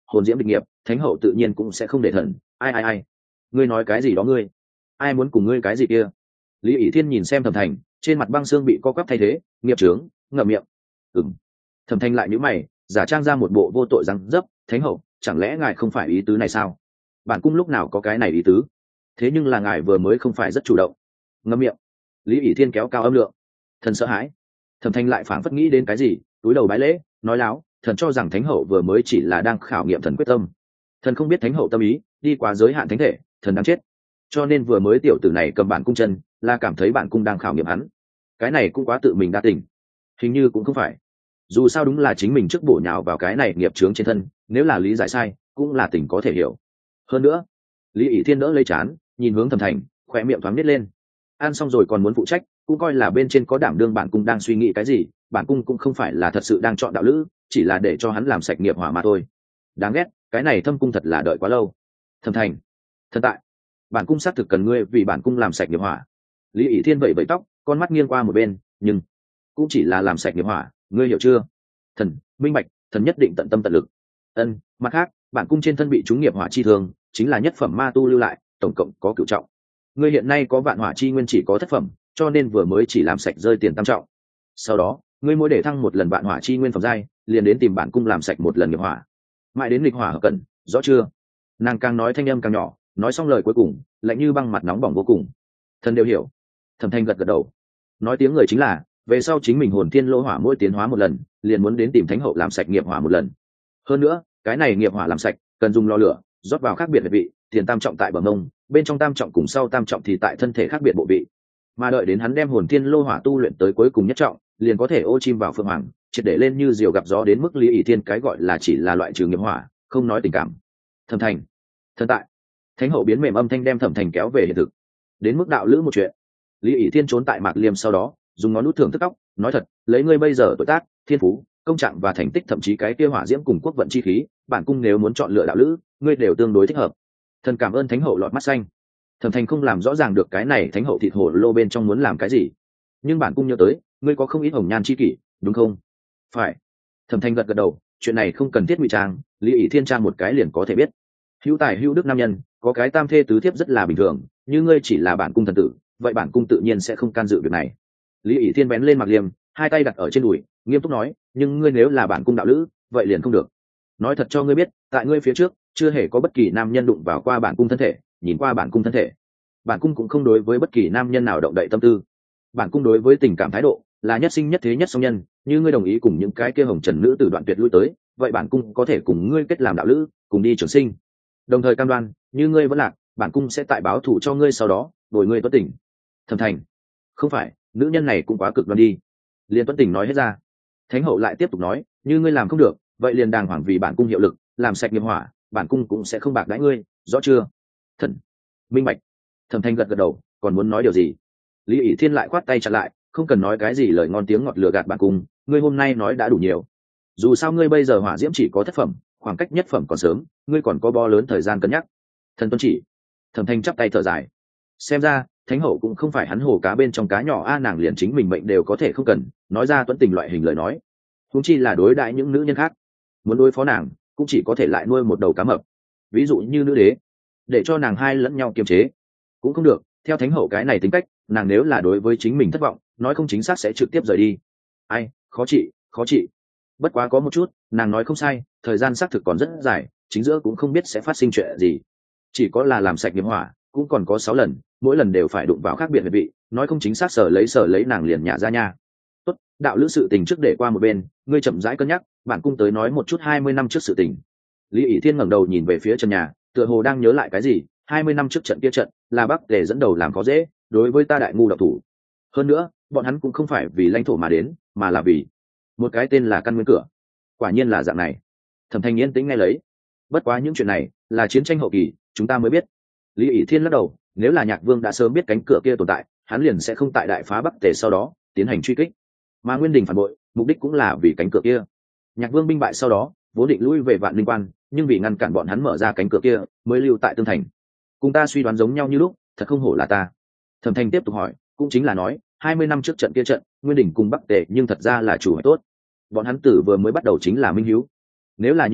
hồn diễm địch nghiệp, thánh hậu tự nhiên cũng sẽ không để thần. Ai ai ai, ngươi nói cái gì đó ngươi? Ai muốn cùng ngươi cái gì kia? Lý ỷ thiên nhìn xem Thẩm Thành, trên mặt băng xương bị co quắp thay thế, nghiệp trướng, ngậm miệng. Ừm. Thẩm Thành lại nhíu mày, giả trang ra một bộ vô tội răng dấp, thánh hậu, chẳng lẽ ngài không phải ý tứ này sao? Bản cung lúc nào có cái này ý tứ? Thế nhưng là ngài vừa mới không phải rất chủ động. Ngậm miệng. Lý ỷ thiên kéo cao âm lượng. Thần sợ hãi. Thẩm Thành lại phảng phất nghĩ đến cái gì, túi đầu bái lễ, nói láo, thần cho rằng thánh hậu vừa mới chỉ là đang khảo nghiệm thần quyết tâm. Thần không biết thánh hậu tâm ý, đi quá giới hạn thánh thể, thần đang chết. Cho nên vừa mới tiểu tử này cầm bản cung chân, là cảm thấy bản cung đang khảo nghiệm hắn. Cái này cũng quá tự mình đa tình. Hình như cũng không phải. Dù sao đúng là chính mình trước bổ nhào vào cái này nghiệp chướng trên thân, nếu là lý giải sai, cũng là tình có thể hiểu. Hơn nữa, Lý ỷ thiên đỡ lấy chán, nhìn hướng Thẩm Thành, khóe miệng thoáng nít lên. Ăn xong rồi còn muốn phụ trách, cũng coi là bên trên có đảm đương bản cung đang suy nghĩ cái gì, bản cung cũng không phải là thật sự đang chọn đạo lữ, chỉ là để cho hắn làm sạch nghiệp hỏa mà thôi. Đáng ghét, cái này thâm cung thật là đợi quá lâu. Thẩm Thành, thần tại, bản cung xác thực cần ngươi vì bản cung làm sạch nghiệp hỏa. Lý ỷ thiên vẩy vẩy tóc, con mắt nghiêng qua một bên, nhưng cũng chỉ là làm sạch nghiệp hỏa, ngươi hiểu chưa? Thần minh bạch, thần nhất định tận tâm tận lực. Ân, mặt khác, bản cung trên thân bị trúng nghiệp hỏa chi thương, chính là nhất phẩm ma tu lưu lại, tổng cộng có cửu trọng. Ngươi hiện nay có vạn hỏa chi nguyên chỉ có thất phẩm, cho nên vừa mới chỉ làm sạch rơi tiền tam trọng. Sau đó, ngươi mỗi để thăng một lần vạn hỏa chi nguyên phẩm giai, liền đến tìm bản cung làm sạch một lần nghiệp hỏa. Mãi đến nghịch hỏa hợp cận, rõ chưa? Nàng càng nói thanh âm càng nhỏ, nói xong lời cuối cùng, lạnh như băng mặt nóng bỏng vô cùng. Thần đều hiểu. Thẩm Thanh gật gật đầu. Nói tiếng người chính là, về sau chính mình hồn thiên lô hỏa mỗi tiến hóa một lần, liền muốn đến tìm thánh hậu làm sạch nghiệp hỏa một lần. Hơn nữa, cái này nghiệp hỏa làm sạch, cần dùng lò lửa, rót vào khác biệt huyệt vị, tiền tam trọng tại bờ mông, bên trong tam trọng cùng sau tam trọng thì tại thân thể khác biệt bộ vị. Mà đợi đến hắn đem hồn thiên lô hỏa tu luyện tới cuối cùng nhất trọng, liền có thể ô chim vào phượng hoàng, triệt để lên như diều gặp gió đến mức Lý ỷ thiên cái gọi là chỉ là loại trừ nghiệp hỏa, không nói tình cảm. Thẩm Thành, thần tại. Thánh hậu biến mềm âm thanh đem Thẩm Thành kéo về hiện thực. Đến mức đạo lữ một chuyện, Lý ỷ thiên trốn tại Mạc Liêm sau đó, dùng ngón nút thưởng thức tóc, nói thật, lấy ngươi bây giờ tuổi tác, thiên phú, công trạng và thành tích, thậm chí cái kia hỏa diễm cùng quốc vận chi khí, bản cung nếu muốn chọn lựa đạo lữ, ngươi đều tương đối thích hợp. Thần cảm ơn thánh hậu lọt mắt xanh. Thẩm Thành không làm rõ ràng được cái này thánh hậu thịt hổ lô bên trong muốn làm cái gì, nhưng bản cung nhớ tới, ngươi có không ít hồng nhan chi kỷ, đúng không? Phải. Thẩm Thành gật gật đầu, chuyện này không cần thiết ngụy trang, Lý ỷ thiên trang một cái liền có thể biết. Hữu tài hữu đức nam nhân, có cái tam thê tứ thiếp rất là bình thường, như ngươi chỉ là bản cung thần tử, vậy bản cung tự nhiên sẽ không can dự việc này. Lý ỷ thiên bén lên Mạc Liêm, hai tay đặt ở trên đùi, nghiêm túc nói, nhưng ngươi nếu là bản cung đạo lữ, vậy liền không được. Nói thật cho ngươi biết, tại ngươi phía trước, chưa hề có bất kỳ nam nhân đụng vào qua bản cung thân thể, nhìn qua bản cung thân thể. Bản cung cũng không đối với bất kỳ nam nhân nào động đậy tâm tư. Bản cung đối với tình cảm thái độ là nhất sinh nhất thế nhất song nhân, như ngươi đồng ý cùng những cái kia hồng trần nữ từ đoạn tuyệt lui tới, vậy bản cung có thể cùng ngươi kết làm đạo lữ, cùng đi trường sinh. Đồng thời cam đoan, như ngươi vẫn lạc, bản cung sẽ tại báo thù cho ngươi sau đó, đổi ngươi tuất tỉnh. Thẩm Thành, không phải, nữ nhân này cũng quá cực đoan đi. Liên tuất tỉnh nói hết ra. Thánh hậu lại tiếp tục nói, như ngươi làm không được, vậy liền đàng hoàng vì bản cung hiệu lực, làm sạch nghiệp hỏa, bản cung cũng sẽ không bạc đãi ngươi, rõ chưa? Thần minh bạch. Thẩm Thành gật gật đầu, còn muốn nói điều gì? Lý ỷ thiên lại khoát tay chặn lại, không cần nói cái gì lời ngon tiếng ngọt lừa gạt bản cung, ngươi hôm nay nói đã đủ nhiều. Dù sao ngươi bây giờ hỏa diễm chỉ có thất phẩm, khoảng cách nhất phẩm còn sớm, ngươi còn có bo lớn thời gian cân nhắc. Thần tuân chỉ. Thẩm Thành chắp tay thở dài. Xem ra, thánh hậu cũng không phải hắn hồ cá bên trong cá nhỏ a, nàng liền chính mình mệnh đều có thể không cần, nói ra tuấn tình loại hình lời nói. Huống chi là đối đãi những nữ nhân khác, muốn đối phó nàng, cũng chỉ có thể lại nuôi một đầu cá mập. Ví dụ như nữ đế, để cho nàng hai lẫn nhau kiềm chế, cũng không được. Theo thánh hậu cái này tính cách, nàng nếu là đối với chính mình thất vọng, nói không chính xác sẽ trực tiếp rời đi. Ai, khó trị, khó trị. Bất quá có một chút, nàng nói không sai, thời gian xác thực còn rất dài, chính giữa cũng không biết sẽ phát sinh chuyện gì. Chỉ có là làm sạch nghiệp hỏa, cũng còn có sáu lần, mỗi lần đều phải đụng vào khác biệt vị, nói không chính xác sở lấy sở lấy nàng liền nhả ra nha. Tốt, đạo lữ sự tình trước để qua một bên, ngươi chậm rãi cân nhắc, bản cung tới nói một chút hai mươi năm trước sự tình. Lý ỷ thiên ngẩng đầu nhìn về phía trần nhà, tựa hồ đang nhớ lại cái gì. Hai mươi năm trước trận kia trận, là Bắc để dẫn đầu làm khó dễ, đối với ta đại ngu độc thủ. Hơn nữa, bọn hắn cũng không phải vì lãnh thổ mà đến, mà là vì một cái tên là căn nguyên cửa. Quả nhiên là dạng này. Thẩm Thành yên tĩnh nghe lấy. Bất quá những chuyện này là chiến tranh hậu kỳ, chúng ta mới biết. Lý ỷ thiên lắc đầu, nếu là Nhạc Vương đã sớm biết cánh cửa kia tồn tại, hắn liền sẽ không tại đại phá Bắc Tề sau đó tiến hành truy kích. Mà Nguyên Đình phản bội, mục đích cũng là vì cánh cửa kia. Nhạc Vương binh bại sau đó, vốn định lui về Vạn Linh Quan, nhưng vì ngăn cản bọn hắn mở ra cánh cửa kia, mới lưu tại Tương Thành. Cùng ta suy đoán giống nhau như lúc, thật không hổ là ta. Thẩm Thành tiếp tục hỏi, cũng chính là nói, hai mươi năm trước trận kia trận, Nguyên Đình cùng Bắc Tề nhưng thật ra là chủ hỏi tốt. Bọn hắn tử vừa mới bắt đầu chính là minh hiếu. Nếu là như thế,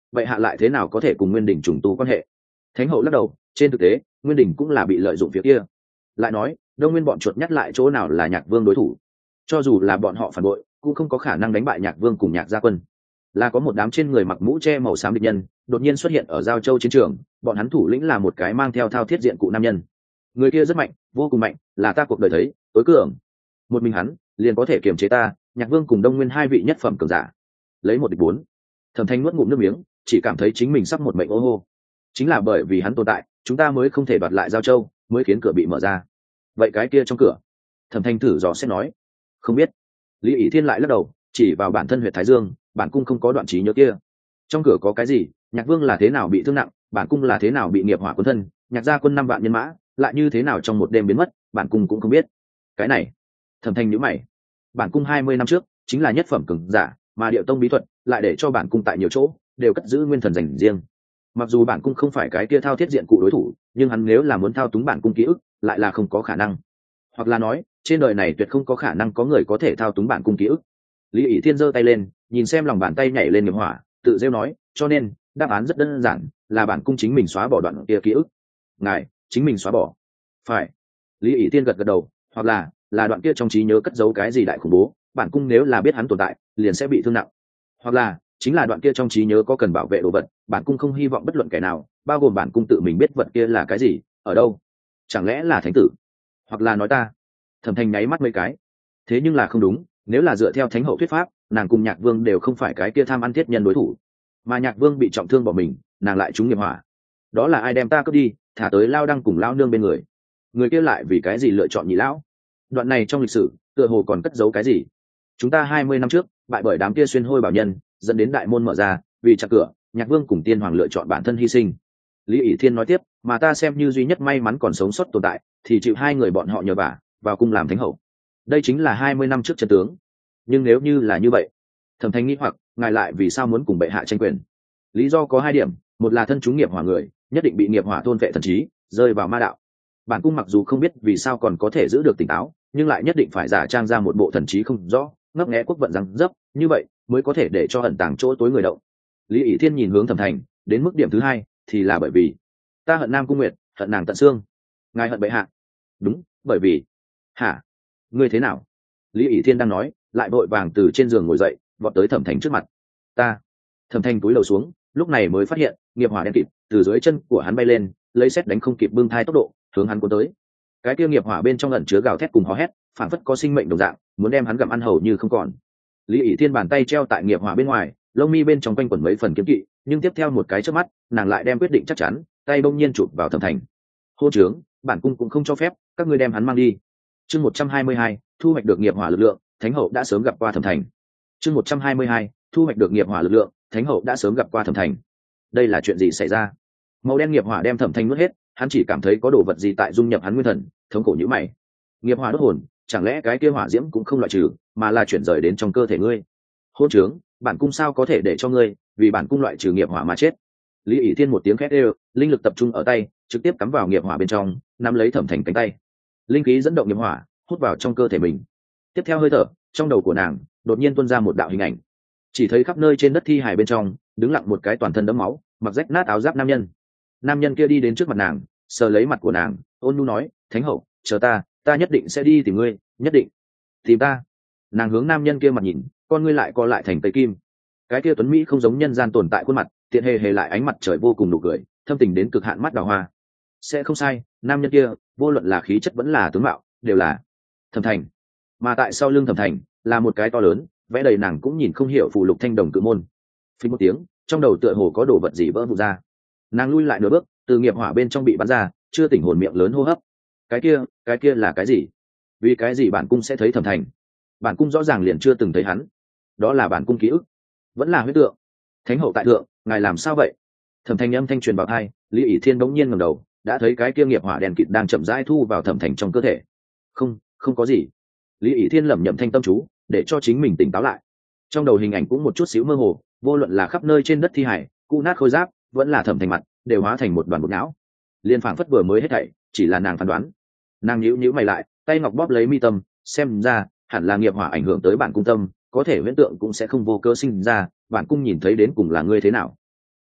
vậy hạ lại thế nào có thể cùng Nguyên Đình trùng tu quan hệ? Thánh hậu lắc đầu, trên thực tế Nguyên Đình cũng là bị lợi dụng phía kia. Lại nói Đông Nguyên bọn chuột nhắt lại chỗ nào là Nhạc Vương đối thủ, cho dù là bọn họ phản bội cũng không có khả năng đánh bại Nhạc Vương cùng Nhạc gia quân. Là có một đám trên người mặc mũ che màu xám địch nhân đột nhiên xuất hiện ở Giao Châu chiến trường, bọn hắn thủ lĩnh là một cái mang theo thao thiết diện cụ nam nhân. Người kia rất mạnh, vô cùng mạnh, là ta cuộc đời thấy tối cường. Một mình hắn liền có thể kiềm chế ta, Nhạc Vương cùng Đông Nguyên hai vị nhất phẩm cường giả. Lấy một địch bốn. Thẩm Thanh nuốt ngụm nước miếng, chỉ cảm thấy chính mình sắp một mệnh ô hô. Chính là bởi vì hắn tồn tại, chúng ta mới không thể đoạt lại Giao Châu, mới khiến cửa bị mở ra. Vậy cái kia trong cửa? Thẩm Thanh thử dò xét nói. Không biết. Lý ỷ thiên lại lắc đầu, chỉ vào bản thân huyệt thái dương, bản cung không có đoạn trí nhớ kia. Trong cửa có cái gì? Nhạc Vương là thế nào bị thương nặng, bản cung là thế nào bị nghiệp hỏa cuốn thân, Nhạc gia quân năm vạn nhân mã lại như thế nào trong một đêm biến mất, bản cung cũng không biết. Cái này, Thẩm Thanh nhíu mày. Bản cung hai mươi năm trước chính là nhất phẩm cường giả, mà Điệu Tông bí thuật lại để cho bản cung tại nhiều chỗ đều cất giữ nguyên thần dành riêng. Mặc dù bản cung không phải cái kia thao thiết diện cụ đối thủ, nhưng hắn nếu là muốn thao túng bản cung ký ức, lại là không có khả năng. Hoặc là nói, trên đời này tuyệt không có khả năng có người có thể thao túng bản cung ký ức. Lý ỷ thiên giơ tay lên, nhìn xem lòng bàn tay nhảy lên nghiệp hỏa, tự rêu nói, cho nên đáp án rất đơn giản, là bản cung chính mình xóa bỏ đoạn kia ký ức. Ngài chính mình xóa bỏ? Phải. Lý ỷ thiên gật gật đầu, hoặc là là đoạn kia trong trí nhớ cất giấu cái gì đại khủng bố, bản cung nếu là biết hắn tồn tại liền sẽ bị thương nặng. Hoặc là chính là đoạn kia trong trí nhớ có cần bảo vệ đồ vật, bản cung không hy vọng bất luận kẻ nào, bao gồm bản cung tự mình biết vật kia là cái gì, ở đâu. Chẳng lẽ là thánh tử? Hoặc là nói ta? Thẩm Thanh nháy mắt mấy cái. Thế nhưng là không đúng, nếu là dựa theo thánh hậu thuyết pháp, nàng cùng Nhạc Vương đều không phải cái kia tham ăn thiết nhân đối thủ, mà Nhạc Vương bị trọng thương bỏ mình, nàng lại trúng nghiệp hỏa. Đó là ai đem ta cướp đi, thả tới lao đăng cùng lao nương bên người? Người kia lại vì cái gì lựa chọn nhị lão? Đoạn này trong lịch sử tựa hồ còn cất giấu cái gì? Chúng ta hai mươi năm trước bại bởi đám kia xuyên hôi bảo nhân, dẫn đến đại môn mở ra, vì chặt cửa, Nhạc Vương cùng Tiên Hoàng lựa chọn bản thân hy sinh. Lý ỷ thiên nói tiếp, mà ta xem như duy nhất may mắn còn sống sót tồn tại, thì chịu hai người bọn họ nhờ vả vào cung làm thánh hậu. Đây chính là hai mươi năm trước chân tướng. Nhưng nếu như là như vậy, Thẩm Thanh nghĩ, hoặc ngài lại vì sao muốn cùng bệ hạ tranh quyền? Lý do có hai điểm, một là thân chúng nghiệp hỏa người nhất định bị nghiệp hỏa thôn vệ thần trí, rơi vào ma đạo. Bản cung mặc dù không biết vì sao còn có thể giữ được tỉnh táo, nhưng lại nhất định phải giả trang ra một bộ thần trí không rõ, ngấp nghé quốc vận răng dấp, như vậy mới có thể để cho ẩn tàng chỗ tối người động. Lý ỷ thiên nhìn hướng Thẩm Thành, đến mức điểm thứ hai thì là bởi vì ta hận Nam Cung Nguyệt, hận nàng tận xương. Ngài hận bệ hạ? Đúng, bởi vì hả? Ngươi thế nào? Lý ỷ thiên đang nói, lại vội vàng từ trên giường ngồi dậy, vọt tới Thẩm Thành trước mặt. Ta. Thẩm Thành cúi đầu xuống, lúc này mới phát hiện nghiệp hỏa đen kịt từ dưới chân của hắn bay lên, lấy xét đánh không kịp bưng thai tốc độ hướng hắn cuốn tới. Cái kia nghiệp hỏa bên trong ẩn chứa gào thét cùng hò hét, phản phất có sinh mệnh đồng dạng, muốn đem hắn gặm ăn hầu như không còn. Lý ỷ thiên bàn tay treo tại nghiệp hỏa bên ngoài, lông mi bên trong quanh quẩn mấy phần kiếm kỵ, nhưng tiếp theo một cái chớp mắt, nàng lại đem quyết định chắc chắn, tay bỗng nhiên chụp vào Thẩm Thành. Hô trướng, bản cung cũng không cho phép các ngươi đem hắn mang đi. Chương một trăm hai mươi hai, thu hoạch được nghiệp hỏa lực lượng, thánh hậu đã sớm gặp qua Thẩm Thành. Chương một trăm hai mươi hai, thu hoạch được nghiệp hỏa lực lượng, thánh hậu đã sớm gặp qua Thẩm Thành. Đây là chuyện gì xảy ra? Màu đen nghiệp hỏa đem Thẩm Thành nuốt hết, hắn chỉ cảm thấy có đồ vật gì tại dung nhập hắn nguyên thần, thống khổ nhíu mày. Nghiệp hỏa đốt hồn, chẳng lẽ cái kia hỏa diễm cũng không loại trừ, mà là chuyển rời đến trong cơ thể ngươi? Hôn trướng, bản cung sao có thể để cho ngươi vì bản cung loại trừ nghiệp hỏa mà chết? Lý ỷ thiên một tiếng khét ê, linh lực tập trung ở tay, trực tiếp cắm vào nghiệp hỏa bên trong, nắm lấy Thẩm Thành cánh tay. Linh khí dẫn động nghiệp hỏa, hút vào trong cơ thể mình. Tiếp theo hơi thở, trong đầu của nàng đột nhiên tuôn ra một đạo hình ảnh. Chỉ thấy khắp nơi trên đất thi hài bên trong, đứng lặng một cái toàn thân đẫm máu, mặc rách nát áo giáp nam nhân. Nam nhân kia đi đến trước mặt nàng, sờ lấy mặt của nàng, ôn nhu nói, thánh hậu, chờ ta, ta nhất định sẽ đi tìm ngươi, nhất định. Tìm ta? Nàng hướng nam nhân kia mặt nhìn, con ngươi lại co lại thành tây kim. Cái kia tuấn mỹ không giống nhân gian tồn tại khuôn mặt, tiện hề hề lại ánh mặt trời vô cùng nụ cười, thâm tình đến cực hạn mắt đào hoa. Sẽ không sai, nam nhân kia vô luận là khí chất vẫn là tướng mạo đều là Thẩm Thành. Mà tại sau lưng Thẩm Thành là một cái to lớn, vẽ đầy nàng cũng nhìn không hiểu phù lục thanh đồng cự môn. Phí một tiếng, trong đầu tựa hồ có đồ vật gì vỡ vụn ra. Nàng lui lại nửa bước, từ nghiệp hỏa bên trong bị bắn ra, chưa tỉnh hồn, miệng lớn hô hấp. Cái kia, cái kia là cái gì? Vì cái gì bản cung sẽ thấy Thẩm Thành? Bản cung rõ ràng liền chưa từng thấy hắn. Đó là bản cung ký ức, vẫn là huyết tượng. Thánh hậu tại thượng, ngài làm sao vậy? Thẩm Thành âm thanh truyền vào tai, Lý ỷ thiên bỗng nhiên ngẩng đầu, đã thấy cái kia nghiệp hỏa đèn kịt đang chậm rãi thu vào Thẩm Thành trong cơ thể. Không, không có gì. Lý ỷ thiên lẩm nhẩm thanh tâm chú, để cho chính mình tỉnh táo lại. Trong đầu hình ảnh cũng một chút xíu mơ hồ, vô luận là khắp nơi trên đất thi hải, cụ nát khôi giáp, vẫn là Thẩm Thành mặt, đều hóa thành một đoàn bột não. Liên phảng phất vừa mới hết thảy, chỉ là nàng phán đoán. Nàng nhíu nhíu mày lại, tay ngọc bóp lấy mi tâm, xem ra hẳn là nghiệp hỏa ảnh hưởng tới bản cung tâm, có thể huyễn tượng cũng sẽ không vô cớ sinh ra, bản cung nhìn thấy đến cùng là ngươi thế nào?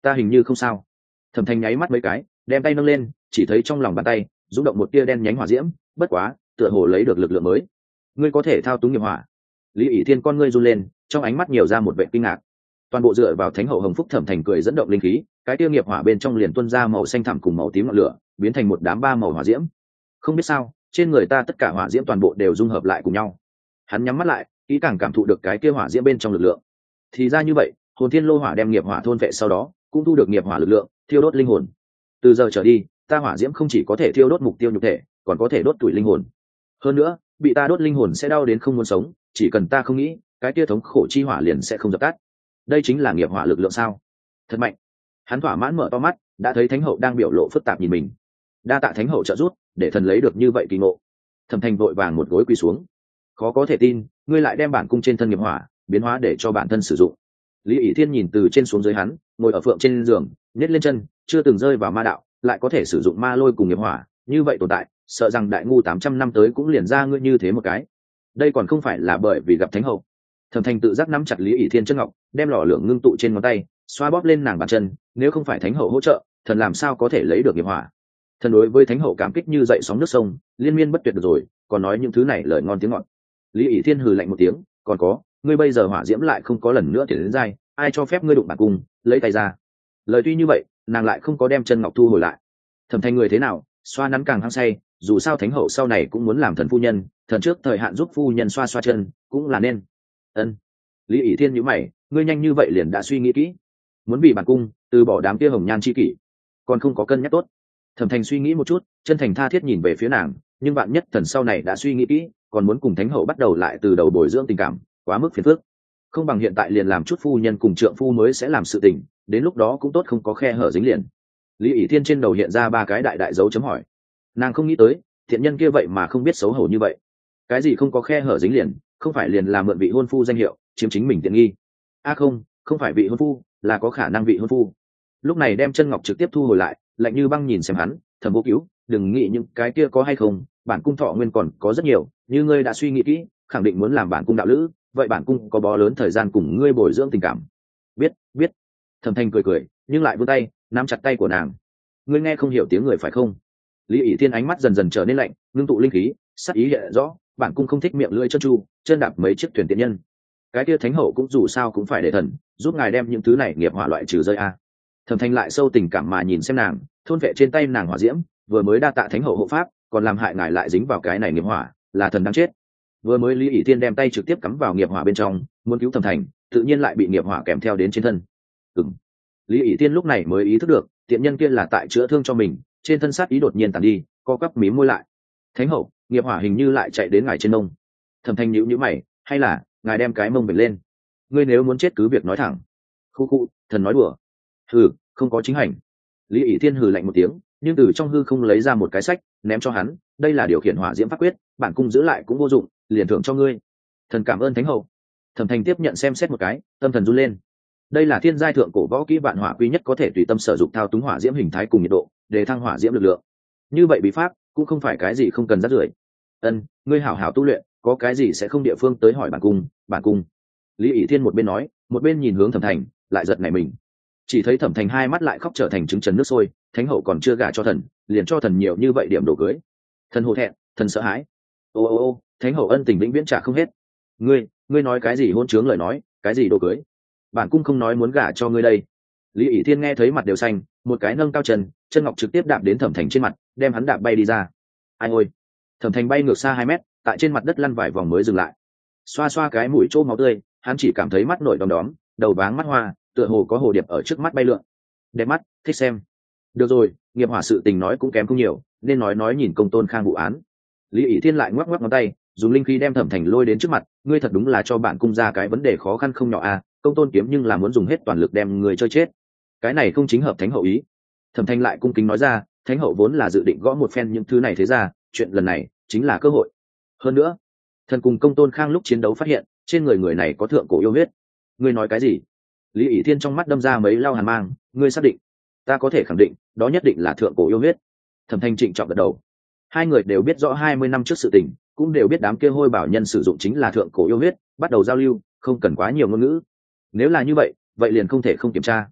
ta hình như không sao. Thẩm Thành nháy mắt mấy cái, đem tay nâng lên, chỉ thấy trong lòng bàn tay rung động một tia đen nhánh hỏa diễm, bất quá tựa hồ lấy được lực lượng mới. Ngươi có thể thao túng nghiệp hỏa. Lý ỷ thiên con ngươi run lên, trong ánh mắt nhiều ra một vẻ kinh ngạc. Toàn bộ dựa vào thánh hậu hồng phúc Thẩm Thành cười dẫn động linh khí, cái tiêu nghiệp hỏa bên trong liền tuôn ra màu xanh thẳm cùng màu tím ngọn lửa, biến thành một đám ba màu hỏa diễm. Không biết sao, trên người ta tất cả hỏa diễm toàn bộ đều dung hợp lại cùng nhau. Hắn nhắm mắt lại, kỹ càng cảm thụ được cái kia hỏa diễm bên trong lực lượng. Thì ra như vậy, hồn thiên lô hỏa đem nghiệp hỏa thôn vệ sau đó, cũng thu được nghiệp hỏa lực lượng, thiêu đốt linh hồn. Từ giờ trở đi, ta hỏa diễm không chỉ có thể thiêu đốt mục tiêu nhục thể, còn có thể đốt tuổi linh hồn. Hơn nữa, bị ta đốt linh hồn sẽ đau đến không muốn sống, chỉ cần ta không nghĩ, cái kia thống khổ chi hỏa liền sẽ không dập tắt. Đây chính là nghiệp hỏa lực lượng sao? Thật mạnh. Hắn thỏa mãn mở to mắt, đã thấy thánh hậu đang biểu lộ phức tạp nhìn mình. Đa tạ thánh hậu trợ giúp, để thần lấy được như vậy kỳ ngộ. Thẩm Thành vội vàng một gối quỳ xuống. Khó có thể tin, ngươi lại đem bản cung trên thân nghiệp hỏa biến hóa để cho bản thân sử dụng. Lý ỷ thiên nhìn từ trên xuống dưới hắn, ngồi ở phượng trên giường, nhét lên chân, chưa từng rơi vào ma đạo, lại có thể sử dụng ma lôi cùng nghiệp hỏa, như vậy tồn tại, sợ rằng đại ngu tám trăm năm tới cũng liền ra ngươi như thế một cái. Đây còn không phải là bởi vì gặp thánh hậu. Thẩm Thành tự giác nắm chặt Lý ỷ thiên chân ngọc, đem lò lửa ngưng tụ trên ngón tay, xoa bóp lên nàng bàn chân, nếu không phải thánh hậu hỗ trợ, thần làm sao có thể lấy được nghiệp hỏa. Thần đối với thánh hậu cảm kích như dậy sóng nước sông, liên miên bất tuyệt được rồi, còn nói những thứ này lời ngon tiếng ngọt. Lý ỷ thiên hừ lạnh một tiếng, còn có, ngươi bây giờ hỏa diễm lại không có lần nữa tiến đến dai, ai cho phép ngươi đụng bản cung, lấy tay ra. Lời tuy như vậy, nàng lại không có đem chân ngọc thu hồi lại. Thẩm Thành người thế nào, xoa nắn càng hăng say, dù sao thánh hậu sau này cũng muốn làm thần phu nhân, thần trước thời hạn giúp phu nhân xoa xoa chân, cũng là nên. Ân. Lý ỷ thiên nhíu mày, ngươi nhanh như vậy liền đã suy nghĩ kỹ, muốn vì bản cung từ bỏ đám kia hồng nhan chi kỷ, còn không có cân nhắc tốt. Thẩm Thành suy nghĩ một chút, chân thành tha thiết nhìn về phía nàng, nhưng bạn nhất thần sau này đã suy nghĩ kỹ, còn muốn cùng thánh hậu bắt đầu lại từ đầu bồi dưỡng tình cảm, quá mức phiền phức. Không bằng hiện tại liền làm chút phu nhân cùng trượng phu mới sẽ làm sự tình, đến lúc đó cũng tốt, không có khe hở dính liền. Lý ỷ thiên trên đầu hiện ra ba cái đại đại dấu chấm hỏi. Nàng không nghĩ tới, thiện nhân kia vậy mà không biết xấu hổ như vậy. Cái gì không có khe hở dính liền, không phải liền là mượn vị hôn phu danh hiệu, chiếm chính mình tiện nghi. A à không, không phải vị hôn phu, là có khả năng vị hôn phu. Lúc này đem chân ngọc trực tiếp thu hồi lại, lạnh như băng nhìn xem hắn, Thẩm Vô Cứu, đừng nghĩ những cái kia có hay không, bản cung thọ nguyên còn có rất nhiều, như ngươi đã suy nghĩ kỹ, khẳng định muốn làm bản cung đạo lữ, vậy bản cung có bó lớn thời gian cùng ngươi bồi dưỡng tình cảm. Biết, biết. Thẩm Thành cười cười, nhưng lại vươn tay, nắm chặt tay của nàng. Ngươi nghe không hiểu tiếng người phải không? Lý ỷ thiên ánh mắt dần dần trở nên lạnh, ngưng tụ linh khí, sắc ý hiện rõ, bản cung không thích miệng lưỡi chân chu, chân đạp mấy chiếc thuyền tiện nhân. Cái kia thánh hậu cũng dù sao cũng phải để thần giúp ngài đem những thứ này nghiệp hỏa loại trừ rơi a. Thẩm Thành lại sâu tình cảm mà nhìn xem nàng, thôn vệ trên tay nàng hỏa diễm, vừa mới đa tạ thánh hậu hộ pháp, còn làm hại ngài lại dính vào cái này nghiệp hỏa, là thần đáng chết. Vừa mới Lý ỷ thiên đem tay trực tiếp cắm vào nghiệp hỏa bên trong, muốn cứu Thẩm Thành, tự nhiên lại bị nghiệp hỏa kèm theo đến trên thân. Ừm. Lý ỷ thiên lúc này mới ý thức được, tiện nhân kia là tại chữa thương cho mình, trên thân sát ý đột nhiên tàn đi, co quắp mím môi lại. Thánh hậu, nghiệp hỏa hình như lại chạy đến ngài trên mông. Thẩm Thành nhíu nhíu mày, hay là ngài đem cái mông bền lên, ngươi nếu muốn chết cứ việc nói thẳng. Khu khu, thần nói đùa. Hừ, không có chính hành. Lý ỷ thiên hừ lạnh một tiếng, nhưng từ trong hư không lấy ra một cái sách, ném cho hắn, đây là điều khiển hỏa diễm pháp quyết, bản cung giữ lại cũng vô dụng, liền thưởng cho ngươi. Thần cảm ơn thánh hậu. Thẩm Thành tiếp nhận xem xét một cái, tâm thần run lên. Đây là thiên giai thượng cổ võ kỹ vạn hỏa quy nhất, có thể tùy tâm sử dụng thao túng hỏa diễm hình thái cùng nhiệt độ, để thăng hỏa diễm lực lượng. Như vậy bí pháp cũng không phải cái gì không cần rắc rưởi. Ân, ngươi hảo hảo tu luyện, có cái gì sẽ không địa phương tới hỏi bản cung, bản cung. Lý ỷ thiên một bên nói, một bên nhìn hướng Thẩm Thành, lại giật nảy mình. Chỉ thấy Thẩm Thành hai mắt lại khóc trở thành trứng trần nước sôi, thánh hậu còn chưa gả cho thần, liền cho thần nhiều như vậy điểm đồ cưới. Thần hổ thẹn, thần sợ hãi. Ô ô ô, thánh hậu ân tình vĩnh viễn trả không hết. Ngươi, ngươi nói cái gì hôn trướng lời nói, cái gì đồ cưới? Bản cung không nói muốn gả cho ngươi đây. Lý ỷ thiên nghe thấy mặt đều xanh, một cái nâng cao chân, chân ngọc trực tiếp đạp đến Thẩm Thành trên mặt, đem hắn đạp bay đi ra. Ai ôi! Thẩm Thành bay ngược xa hai mét, tại trên mặt đất lăn vài vòng mới dừng lại. Xoa xoa cái mũi chỗ máu tươi, hắn chỉ cảm thấy mắt nổi đom đóm, đầu váng mắt hoa, tựa hồ có hồ điệp ở trước mắt bay lượn. Đẹp mắt, thích xem. Được rồi, nghiệp hỏa sự tình nói cũng kém không nhiều, nên nói nói nhìn công tôn khang vụ án. Lý ỷ thiên lại ngoắc ngoắc ngón tay, dùng linh khí đem Thẩm Thành lôi đến trước mặt, ngươi thật đúng là cho bạn cung ra cái vấn đề khó khăn không nhỏ à, công tôn kiếm nhưng là muốn dùng hết toàn lực đem người chơi chết. Cái này không chính hợp thánh hậu ý. Thẩm Thành lại cung kính nói ra, thánh hậu vốn là dự định gõ một phen những thứ này, thế ra chuyện lần này chính là cơ hội. Hơn nữa, thần cùng công tôn khang lúc chiến đấu phát hiện trên người người này có thượng cổ yêu huyết. Ngươi nói cái gì? Lý ỷ thiên trong mắt đâm ra mấy lao hàn mang, ngươi xác định? Ta có thể khẳng định, đó nhất định là thượng cổ yêu huyết. Thẩm Thành trịnh trọng gật đầu. Hai người đều biết rõ hai mươi năm trước sự tình, cũng đều biết đám kia hôi bảo nhân sử dụng chính là thượng cổ yêu huyết, bắt đầu giao lưu, không cần quá nhiều ngôn ngữ. Nếu là như vậy, vậy liền không thể không kiểm tra.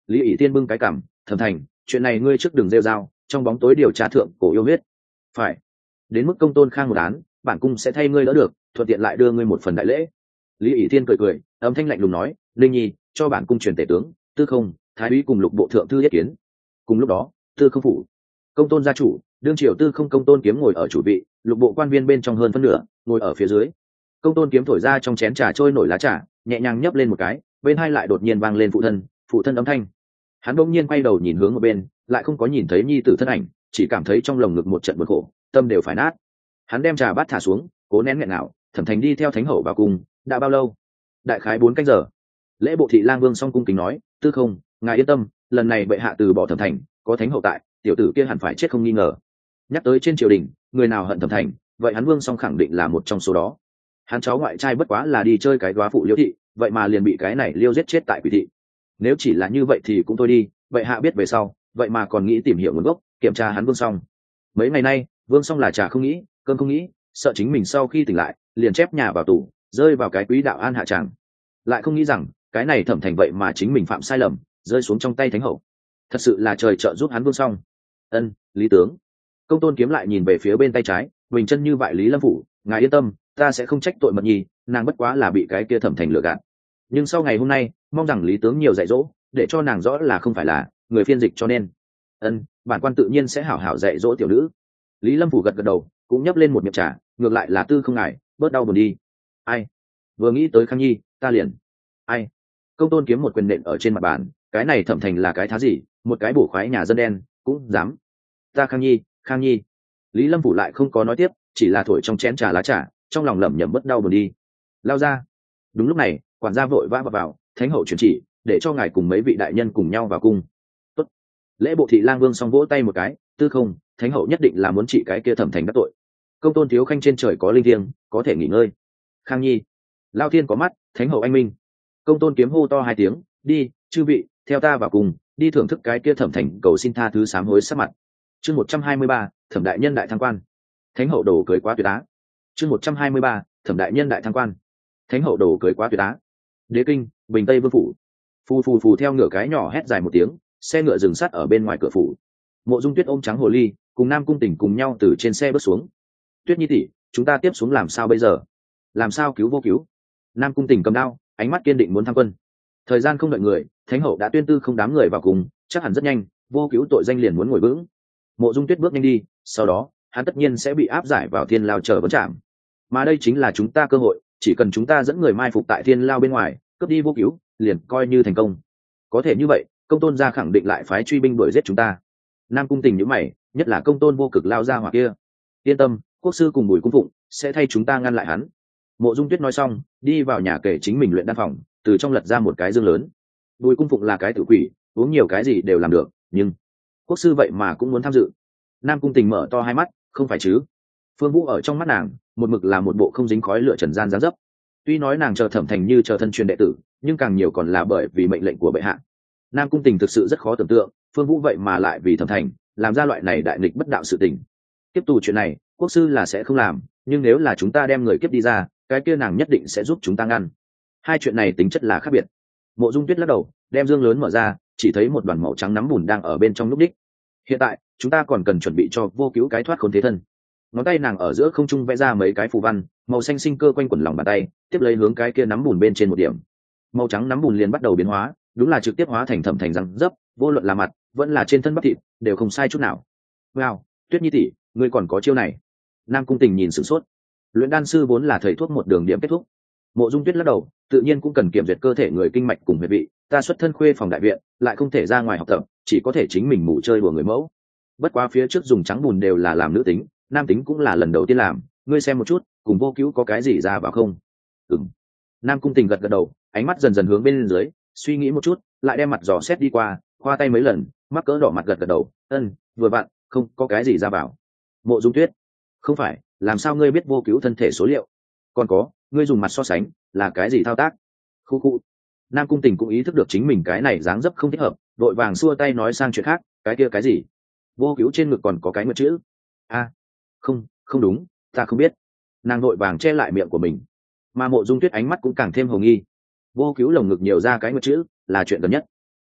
Lý ỷ tiên bưng cái cảm, thẩm thành, chuyện này ngươi trước đừng rêu rao, trong bóng tối điều tra thượng cổ yêu huyết. Phải, đến mức công tôn khang một án, bản cung sẽ thay ngươi đỡ được, thuận tiện lại đưa ngươi một phần đại lễ. Lý ỷ tiên cười cười, âm thanh lạnh lùng nói, linh nhi, cho bản cung truyền tể tướng tư không thái úy cùng lục bộ thượng thư yết kiến. Cùng lúc đó, tư không phủ, công tôn gia chủ đương triều tư không công tôn kiếm ngồi ở chủ vị, lục bộ quan viên bên trong hơn phân nửa ngồi ở phía dưới. Công tôn kiếm thổi ra trong chén trà trôi nổi lá trà, nhẹ nhàng nhấp lên một cái, bên hai lại đột nhiên vang lên phụ thân phụ thân âm thanh. Hắn bỗng nhiên quay đầu nhìn hướng một bên, lại không có nhìn thấy nhi tử thân ảnh, chỉ cảm thấy trong lồng ngực một trận buồn khổ, tâm đều phải nát. Hắn đem trà bát thả xuống, cố nén nghẹn nào, thẩm thành đi theo thánh hậu vào cùng. Đã bao lâu? Đại khái bốn canh giờ. Lễ bộ thị lang vương song cung kính nói, tư không, ngài yên tâm, lần này bệ hạ từ bỏ thẩm thành, có thánh hậu tại, tiểu tử kia hẳn phải chết không nghi ngờ. Nhắc tới trên triều đình, người nào hận thẩm thành, vậy hắn vương song khẳng định là một trong số đó. Hắn cháu ngoại trai bất quá là đi chơi cái góa phụ liêu thị, vậy mà liền bị cái này liêu giết chết tại quỷ thị. Nếu chỉ là như vậy thì cũng thôi đi, bệ hạ biết về sau, vậy mà còn nghĩ tìm hiểu nguồn gốc, kiểm tra hắn vương song. Mấy ngày nay, vương song là trà không nghĩ, cơm không nghĩ, sợ chính mình sau khi tỉnh lại liền chép nhà vào tù, rơi vào cái quý đạo an hạ tràng. Lại không nghĩ rằng cái này thẩm thành vậy mà chính mình phạm sai lầm, rơi xuống trong tay thánh hậu. Thật sự là trời trợ giúp hắn vương song. Ân, lý tướng. Công tôn kiếm lại nhìn về phía bên tay trái, bình chân như vại Lý Lâm phủ, ngài yên tâm, ta sẽ không trách tội mật nhi, nàng bất quá là bị cái kia thẩm thành lừa gạt. Nhưng sau ngày hôm nay, mong rằng lý tướng nhiều dạy dỗ, để cho nàng rõ là không phải là người phiên dịch cho nên. Ân, bản quan tự nhiên sẽ hảo hảo dạy dỗ tiểu nữ. Lý Lâm phủ gật gật đầu, cũng nhấp lên một miệng trà, ngược lại là tư không ngại, bớt đau buồn đi. Ai? Vừa nghĩ tới Khang Nhi, ta liền. Ai? Công tôn kiếm một quyền nện ở trên mặt bàn, cái này thẩm thành là cái thá gì, một cái bổ khoái nhà dân đen, cũng dám. Ta Khang Nhi, Khang Nhi. Lý Lâm phủ lại không có nói tiếp, chỉ là thổi trong chén trà lá trà, trong lòng lẩm nhẩm bất đau buồn đi. Lao ra. Đúng lúc này, quản gia vội vã vào, vào thánh hậu truyền chỉ, để cho ngài cùng mấy vị đại nhân cùng nhau vào cung. Tốt. Lễ bộ thị lang vương song vỗ tay một cái, tư không, thánh hậu nhất định là muốn trị cái kia thẩm thành đắc tội. Công tôn thiếu khanh trên trời có linh thiêng, có thể nghỉ ngơi. Khang Nhi. Lao thiên có mắt, thánh hậu anh minh. Công tôn kiếm hô to hai tiếng, đi, chư vị, theo ta vào cùng, đi thưởng thức cái kia thẩm thành cầu xin tha thứ sám hối sắc mặt. Chương một trăm hai mươi ba, thẩm đại nhân đại thăng quan. Thánh hậu đồ cưới quá tuyệt á. Chương một trăm hai mươi ba, thẩm đại nhân đại thăng quan. Thánh hậu đồ cưới quá tuyệt á. Đế kinh, bình tây vương phủ. Phù phù phù theo ngựa cái nhỏ hét dài một tiếng, xe ngựa dừng sát ở bên ngoài cửa phủ. Mộ Dung Tuyết ôm trắng hồ ly, cùng Nam Cung Tỉnh cùng nhau từ trên xe bước xuống. Tuyết nhi tỷ, chúng ta tiếp xuống làm sao bây giờ? Làm sao cứu vô cứu? Nam Cung Tỉnh cầm đao, ánh mắt kiên định muốn tham quân. Thời gian không đợi người, thánh hậu đã tuyên tư không đám người vào cùng, chắc hẳn rất nhanh, vô cứu tội danh liền muốn ngồi vững. Mộ Dung Tuyết bước nhanh đi, sau đó hắn tất nhiên sẽ bị áp giải vào thiên lao chờ vấn trảm. Mà đây chính là chúng ta cơ hội, chỉ cần chúng ta dẫn người mai phục tại thiên lao bên ngoài, cướp đi vô cứu, liền coi như thành công. Có thể như vậy, công tôn gia khẳng định lại phái truy binh đuổi giết chúng ta. Nam Cung Tình nhíu mày, nhất là công tôn vô cực lao ra hỏa kia. Yên tâm, quốc sư cùng Bùi Cung Phụng sẽ thay chúng ta ngăn lại hắn. Mộ Dung Tuyết nói xong, đi vào nhà kể chính mình luyện đan phòng, từ trong lật ra một cái dương lớn. Bùi Cung Phụng là cái tử quỷ, uống nhiều cái gì đều làm được, nhưng quốc sư vậy mà cũng muốn tham dự. Nam Cung Tình mở to hai mắt, không phải chứ? Phương Vũ ở trong mắt nàng, một mực là một bộ không dính khói lửa trần gian dáng dấp. Tuy nói nàng chờ thẩm thành như chờ thân truyền đệ tử, nhưng càng nhiều còn là bởi vì mệnh lệnh của bệ hạ. Nam Cung Tình thực sự rất khó tưởng tượng, Phương Vũ vậy mà lại vì thẩm thành làm ra loại này đại nghịch bất đạo sự tình. Tiếp tù chuyện này, quốc sư là sẽ không làm, nhưng nếu là chúng ta đem người kiếp đi ra, cái kia nàng nhất định sẽ giúp chúng ta ngăn. Hai chuyện này tính chất là khác biệt. Mộ Dung Tuyết lắc đầu, đem dương lớn mở ra, chỉ thấy một đoàn màu trắng nắm bùn đang ở bên trong lúc đích. Hiện tại, chúng ta còn cần chuẩn bị cho vô cứu cái thoát khốn thế thân. Ngón tay nàng ở giữa không trung vẽ ra mấy cái phù văn, màu xanh sinh cơ quanh quẩn lòng bàn tay, tiếp lấy hướng cái kia nắm bùn bên trên một điểm. Màu trắng nắm bùn liền bắt đầu biến hóa, đúng là trực tiếp hóa thành thẩm thành răng dấp, vô luận là mặt, vẫn là trên thân bắp thịt, đều không sai chút nào. Wow, Tuyết Nhi tỷ, ngươi còn có chiêu này? Nam Cung Tình nhìn sửng sốt. Luyện đan sư vốn là thầy thuốc một đường điểm kết thúc. Mộ Dung Tuyết lắc đầu, tự nhiên cũng cần kiểm duyệt cơ thể người kinh mạch cùng huyệt vị, ta xuất thân khuê phòng đại viện, lại không thể ra ngoài học tập, chỉ có thể chính mình ngủ chơi đùa người mẫu. Bất quá phía trước dùng trắng bùn đều là làm nữ tính, nam tính cũng là lần đầu tiên làm, ngươi xem một chút, cùng vô cứu có cái gì ra vào không? Ừm. Nam Cung Tình gật gật đầu, ánh mắt dần dần hướng bên dưới, suy nghĩ một chút, lại đem mặt dò xét đi qua, khoa tay mấy lần, mắc cỡ đỏ mặt gật gật đầu, ân, vừa vặn, không có cái gì ra vào. Mộ Dung Tuyết, không phải, làm sao ngươi biết vô cứu thân thể số liệu? Còn có, ngươi dùng mặt so sánh, là cái gì thao tác? Khu khu. Nam Cung Tình cũng ý thức được chính mình cái này dáng dấp không thích hợp, đội vàng xua tay nói sang chuyện khác, cái kia cái gì? Vô cứu trên ngực còn có cái nguyệt chữ. A, à, không, không đúng, ta không biết. Nàng đội vàng che lại miệng của mình, mà Mộ Dung Tuyết ánh mắt cũng càng thêm hồ nghi. Vô cứu lồng ngực nhiều ra cái nguyệt chữ, là chuyện gần nhất.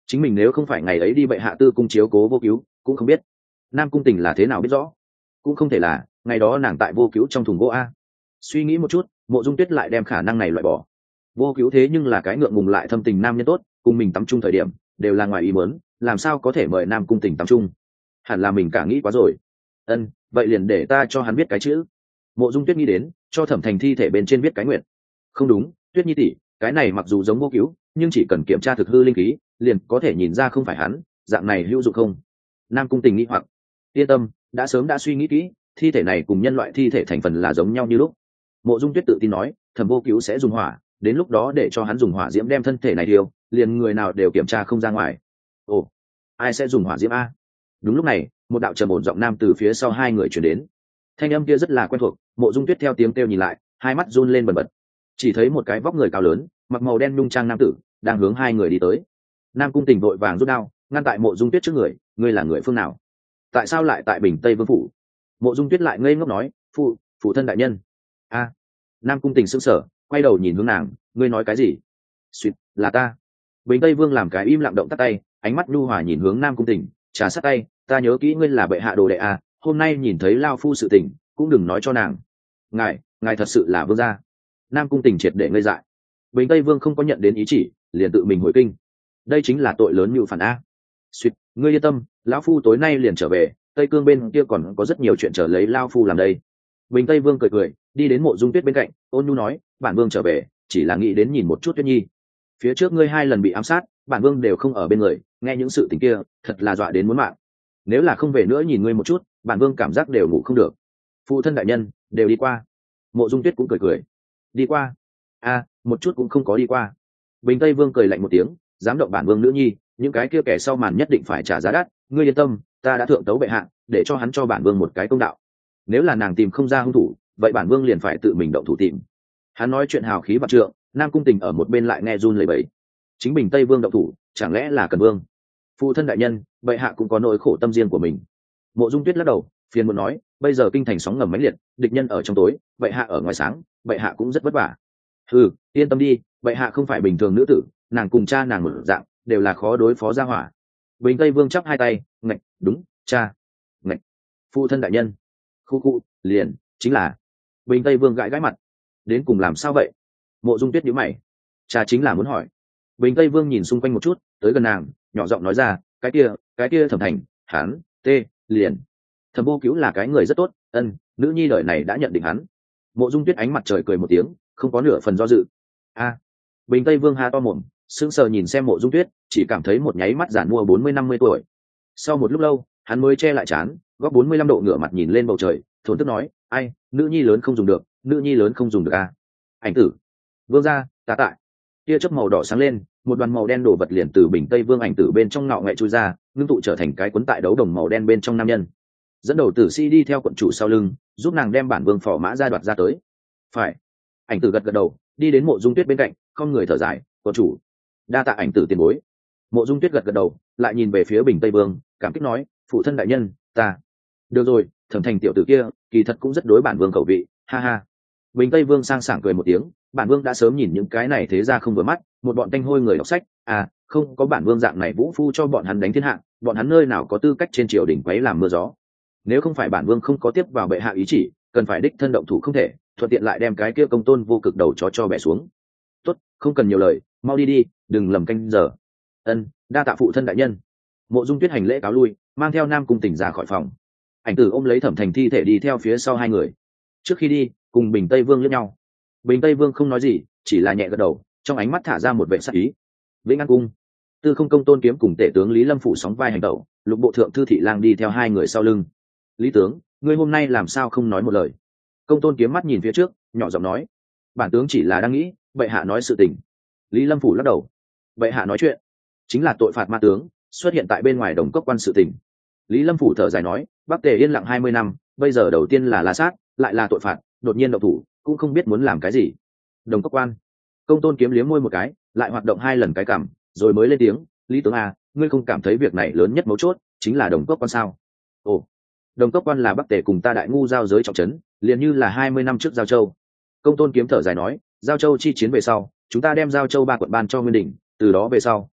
chính mình nếu không phải ngày ấy đi bệ hạ tư cung chiếu cố vô cứu cũng không biết nam cung tình là thế nào biết rõ. Cũng không thể là ngày đó nàng tại vô cứu trong thùng gỗ a. Suy nghĩ một chút, Mộ Dung Tuyết lại đem khả năng này loại bỏ. Vô cứu thế nhưng là cái ngượng ngùng lại thâm tình nam nhân tốt, cùng mình tắm chung thời điểm đều là ngoài ý muốn, làm sao có thể mời nam cung tình tắm chung. Hẳn là mình cả nghĩ quá rồi. Ân, vậy liền để ta cho hắn biết cái chữ. Mộ Dung Tuyết nghĩ đến, cho Thẩm Thành thi thể bên trên viết cái nguyện. Không đúng, Tuyết Nhi tỷ, cái này mặc dù giống vô cứu, nhưng chỉ cần kiểm tra thực hư linh khí, liền có thể nhìn ra không phải hắn, dạng này hữu dụng không? Nam cung tình nghĩ hoặc, yên tâm, đã sớm đã suy nghĩ kỹ, thi thể này cùng nhân loại thi thể thành phần là giống nhau như lúc. Mộ Dung Tuyết tự tin nói, Thẩm Vô Cứu sẽ dùng hỏa, đến lúc đó để cho hắn dùng hỏa diễm đem thân thể này thiêu, liền người nào đều kiểm tra không ra ngoài. Ồ, ai sẽ dùng hỏa diễm a? Đúng lúc này, một đạo trầm ổn giọng nam từ phía sau hai người truyền đến. Thanh âm kia rất là quen thuộc, Mộ Dung Tuyết theo tiếng kêu nhìn lại, hai mắt run lên bần bật. Chỉ thấy một cái vóc người cao lớn, mặc màu đen nhung trang nam tử, đang hướng hai người đi tới. Nam cung tình vội vàng rút đao, ngăn tại Mộ Dung Tuyết trước người, ngươi là người phương nào? Tại sao lại tại Bình Tây Vương phủ? Mộ Dung Tuyết lại ngây ngốc nói, phụ phụ thân đại nhân. A. Nam cung tình sững sờ, quay đầu nhìn hướng nàng, ngươi nói cái gì? Suýt, là ta. Bình Tây Vương làm cái im lặng động tắt tay, ánh mắt nhu hòa nhìn hướng Nam cung tình, trà sát tay, ta nhớ kỹ ngươi là bệ hạ đồ đệ a, hôm nay nhìn thấy lao phu sự tình, cũng đừng nói cho nàng. Ngài, ngài thật sự là vương gia. Nam cung tình triệt để ngây dại. Bình Tây Vương không có nhận đến ý chỉ, liền tự mình hồi kinh. Đây chính là tội lớn như phản a. Suýt, ngươi yên tâm, lão phu tối nay liền trở về, Tây Cương bên kia còn có rất nhiều chuyện chờ lấy lao phu làm đây. Bình Tây Vương cười cười, đi đến Mộ Dung Tuyết bên cạnh, ôn nhu nói, bản vương trở về, chỉ là nghĩ đến nhìn một chút Tuyết Nhi. Phía trước ngươi hai lần bị ám sát, bản vương đều không ở bên người, nghe những sự tình kia, thật là dọa đến muốn mạng. Nếu là không về nữa nhìn ngươi một chút, bản vương cảm giác đều ngủ không được. Phụ thân đại nhân, đều đi qua. Mộ Dung Tuyết cũng cười cười. Đi qua? A, một chút cũng không có đi qua. Bình Tây Vương cười lạnh một tiếng, dám động bản vương nữ nhi, những cái kia kẻ sau màn nhất định phải trả giá đắt, ngươi yên tâm, ta đã thượng tấu bệ hạ, để cho hắn cho bản vương một cái công đạo. Nếu là nàng tìm không ra hung thủ, vậy bản vương liền phải tự mình động thủ tìm. Hắn nói chuyện hào khí vạn trượng, Nam cung tình ở một bên lại nghe run lẩy bẩy. Chính Bình Tây Vương động thủ, chẳng lẽ là Cần Vương? Phụ thân đại nhân, bệ hạ cũng có nỗi khổ tâm riêng của mình. Mộ Dung Tuyết lắc đầu, phiền muốn nói, bây giờ kinh thành sóng ngầm mãnh liệt, địch nhân ở trong tối, bệ hạ ở ngoài sáng, bệ hạ cũng rất vất vả. Ừ, yên tâm đi, bệ hạ không phải bình thường nữ tử, nàng cùng cha nàng một dạng, đều là khó đối phó ra hỏa. Bình Tây Vương chắp hai tay, ngạch, đúng, cha, ngạch, phụ thân đại nhân, khu khu, liền, chính là. Bình Tây Vương gãi gãi mặt, đến cùng làm sao vậy? Mộ Dung Tuyết nhíu mày, cha chính là muốn hỏi. Bình Tây Vương nhìn xung quanh một chút, tới gần nàng, nhỏ giọng nói ra, cái kia, cái kia Thẩm Thành, hắn, tê, liền. Thẩm Vô Cứu là cái người rất tốt, ân, nữ nhi đời này đã nhận định hắn. Mộ Dung Tuyết ánh mặt trời cười một tiếng, không có nửa phần do dự. A. Bình Tây Vương ha to mồm, sững sờ nhìn xem Mộ Dung Tuyết, chỉ cảm thấy một nháy mắt giản mua bốn mươi năm mươi tuổi. Sau một lúc lâu, hắn mới che lại trán, góp bốn mươi lăm độ ngửa mặt nhìn lên bầu trời, thổn thức nói, ai, nữ nhi lớn không dùng được, nữ nhi lớn không dùng được a. Ảnh tử. Vương gia, ta tại. Tia chớp màu đỏ sáng lên, một đoàn màu đen đổ vật liền từ Bình Tây Vương ảnh tử bên trong ngạo nghệ chui ra, ngưng tụ trở thành cái cuốn tại đấu đồng màu đen bên trong nam nhân. Dẫn đầu tử si đi theo quận chủ sau lưng, giúp nàng đem bản vương phò mã ra đoạt ra tới. Phải. Ảnh tử gật gật đầu, đi đến Mộ Dung Tuyết bên cạnh, không người thở dài, quận chủ, đa tạ ảnh tử tiền bối. Mộ Dung Tuyết gật gật đầu, lại nhìn về phía Bình Tây Vương, cảm kích nói, phụ thân đại nhân, ta. Được rồi, Thẩm Thành tiểu tử kia, kỳ thật cũng rất đối bản vương khẩu vị, ha ha. Bình Tây Vương sang sảng cười một tiếng, bản vương đã sớm nhìn những cái này thế ra không vừa mắt, một bọn tanh hôi người đọc sách, à, không có bản vương dạng này vũ phu cho bọn hắn đánh thiên hạ, bọn hắn nơi nào có tư cách trên triều đình quấy làm mưa gió. Nếu không phải bản vương không có tiếp vào bệ hạ ý chỉ, cần phải đích thân động thủ không thể, thuận tiện lại đem cái kia công tôn vô cực đầu chó cho bẻ xuống. Tốt, không cần nhiều lời, mau đi đi, đừng lầm canh giờ. Ân, đa tạ phụ thân đại nhân. Mộ Dung Tuyết hành lễ cáo lui, mang theo Nam cung tình ra khỏi phòng. Ảnh tử ôm lấy Thẩm Thành thi thể đi theo phía sau hai người. Trước khi đi, cùng Bình Tây Vương liếc nhau. Bình Tây Vương không nói gì, chỉ là nhẹ gật đầu, trong ánh mắt thả ra một vẻ sắc ý. Vĩnh An cung, Tư Không Công Tôn Kiếm cùng tể tướng Lý Lâm phủ sóng vai hành động, Lục bộ thượng thư thị lang đi theo hai người sau lưng. Lý tướng, ngươi hôm nay làm sao không nói một lời? Công Tôn Kiếm mắt nhìn phía trước, nhỏ giọng nói, bản tướng chỉ là đang nghĩ, bệ hạ nói sự tình. Lý Lâm phủ lắc đầu, bệ hạ nói chuyện, chính là tội phạt ma tướng xuất hiện tại bên ngoài Đồng Cốc quan sự tình. Lý Lâm phủ thở dài nói, Bắc Tề yên lặng hai mươi năm, bây giờ đầu tiên là la sát, lại là tội phạt, đột nhiên động thủ, cũng không biết muốn làm cái gì. Đồng Cốc quan. Công Tôn Kiếm liếm môi một cái, lại hoạt động hai lần cái cảm, rồi mới lên tiếng, Lý tướng à, ngươi không cảm thấy việc này lớn nhất mấu chốt chính là Đồng Cốc quan sao? Ồ, Đồng Cốc quan là Bắc Tề cùng ta Đại Ngu giao giới trọng trấn, liền như là hai mươi năm trước Giao Châu. Công Tôn Kiếm thở dài nói, Giao Châu chi chiến về sau, chúng ta đem Giao Châu ba quận ban cho Nguyên Đỉnh, từ đó về sau,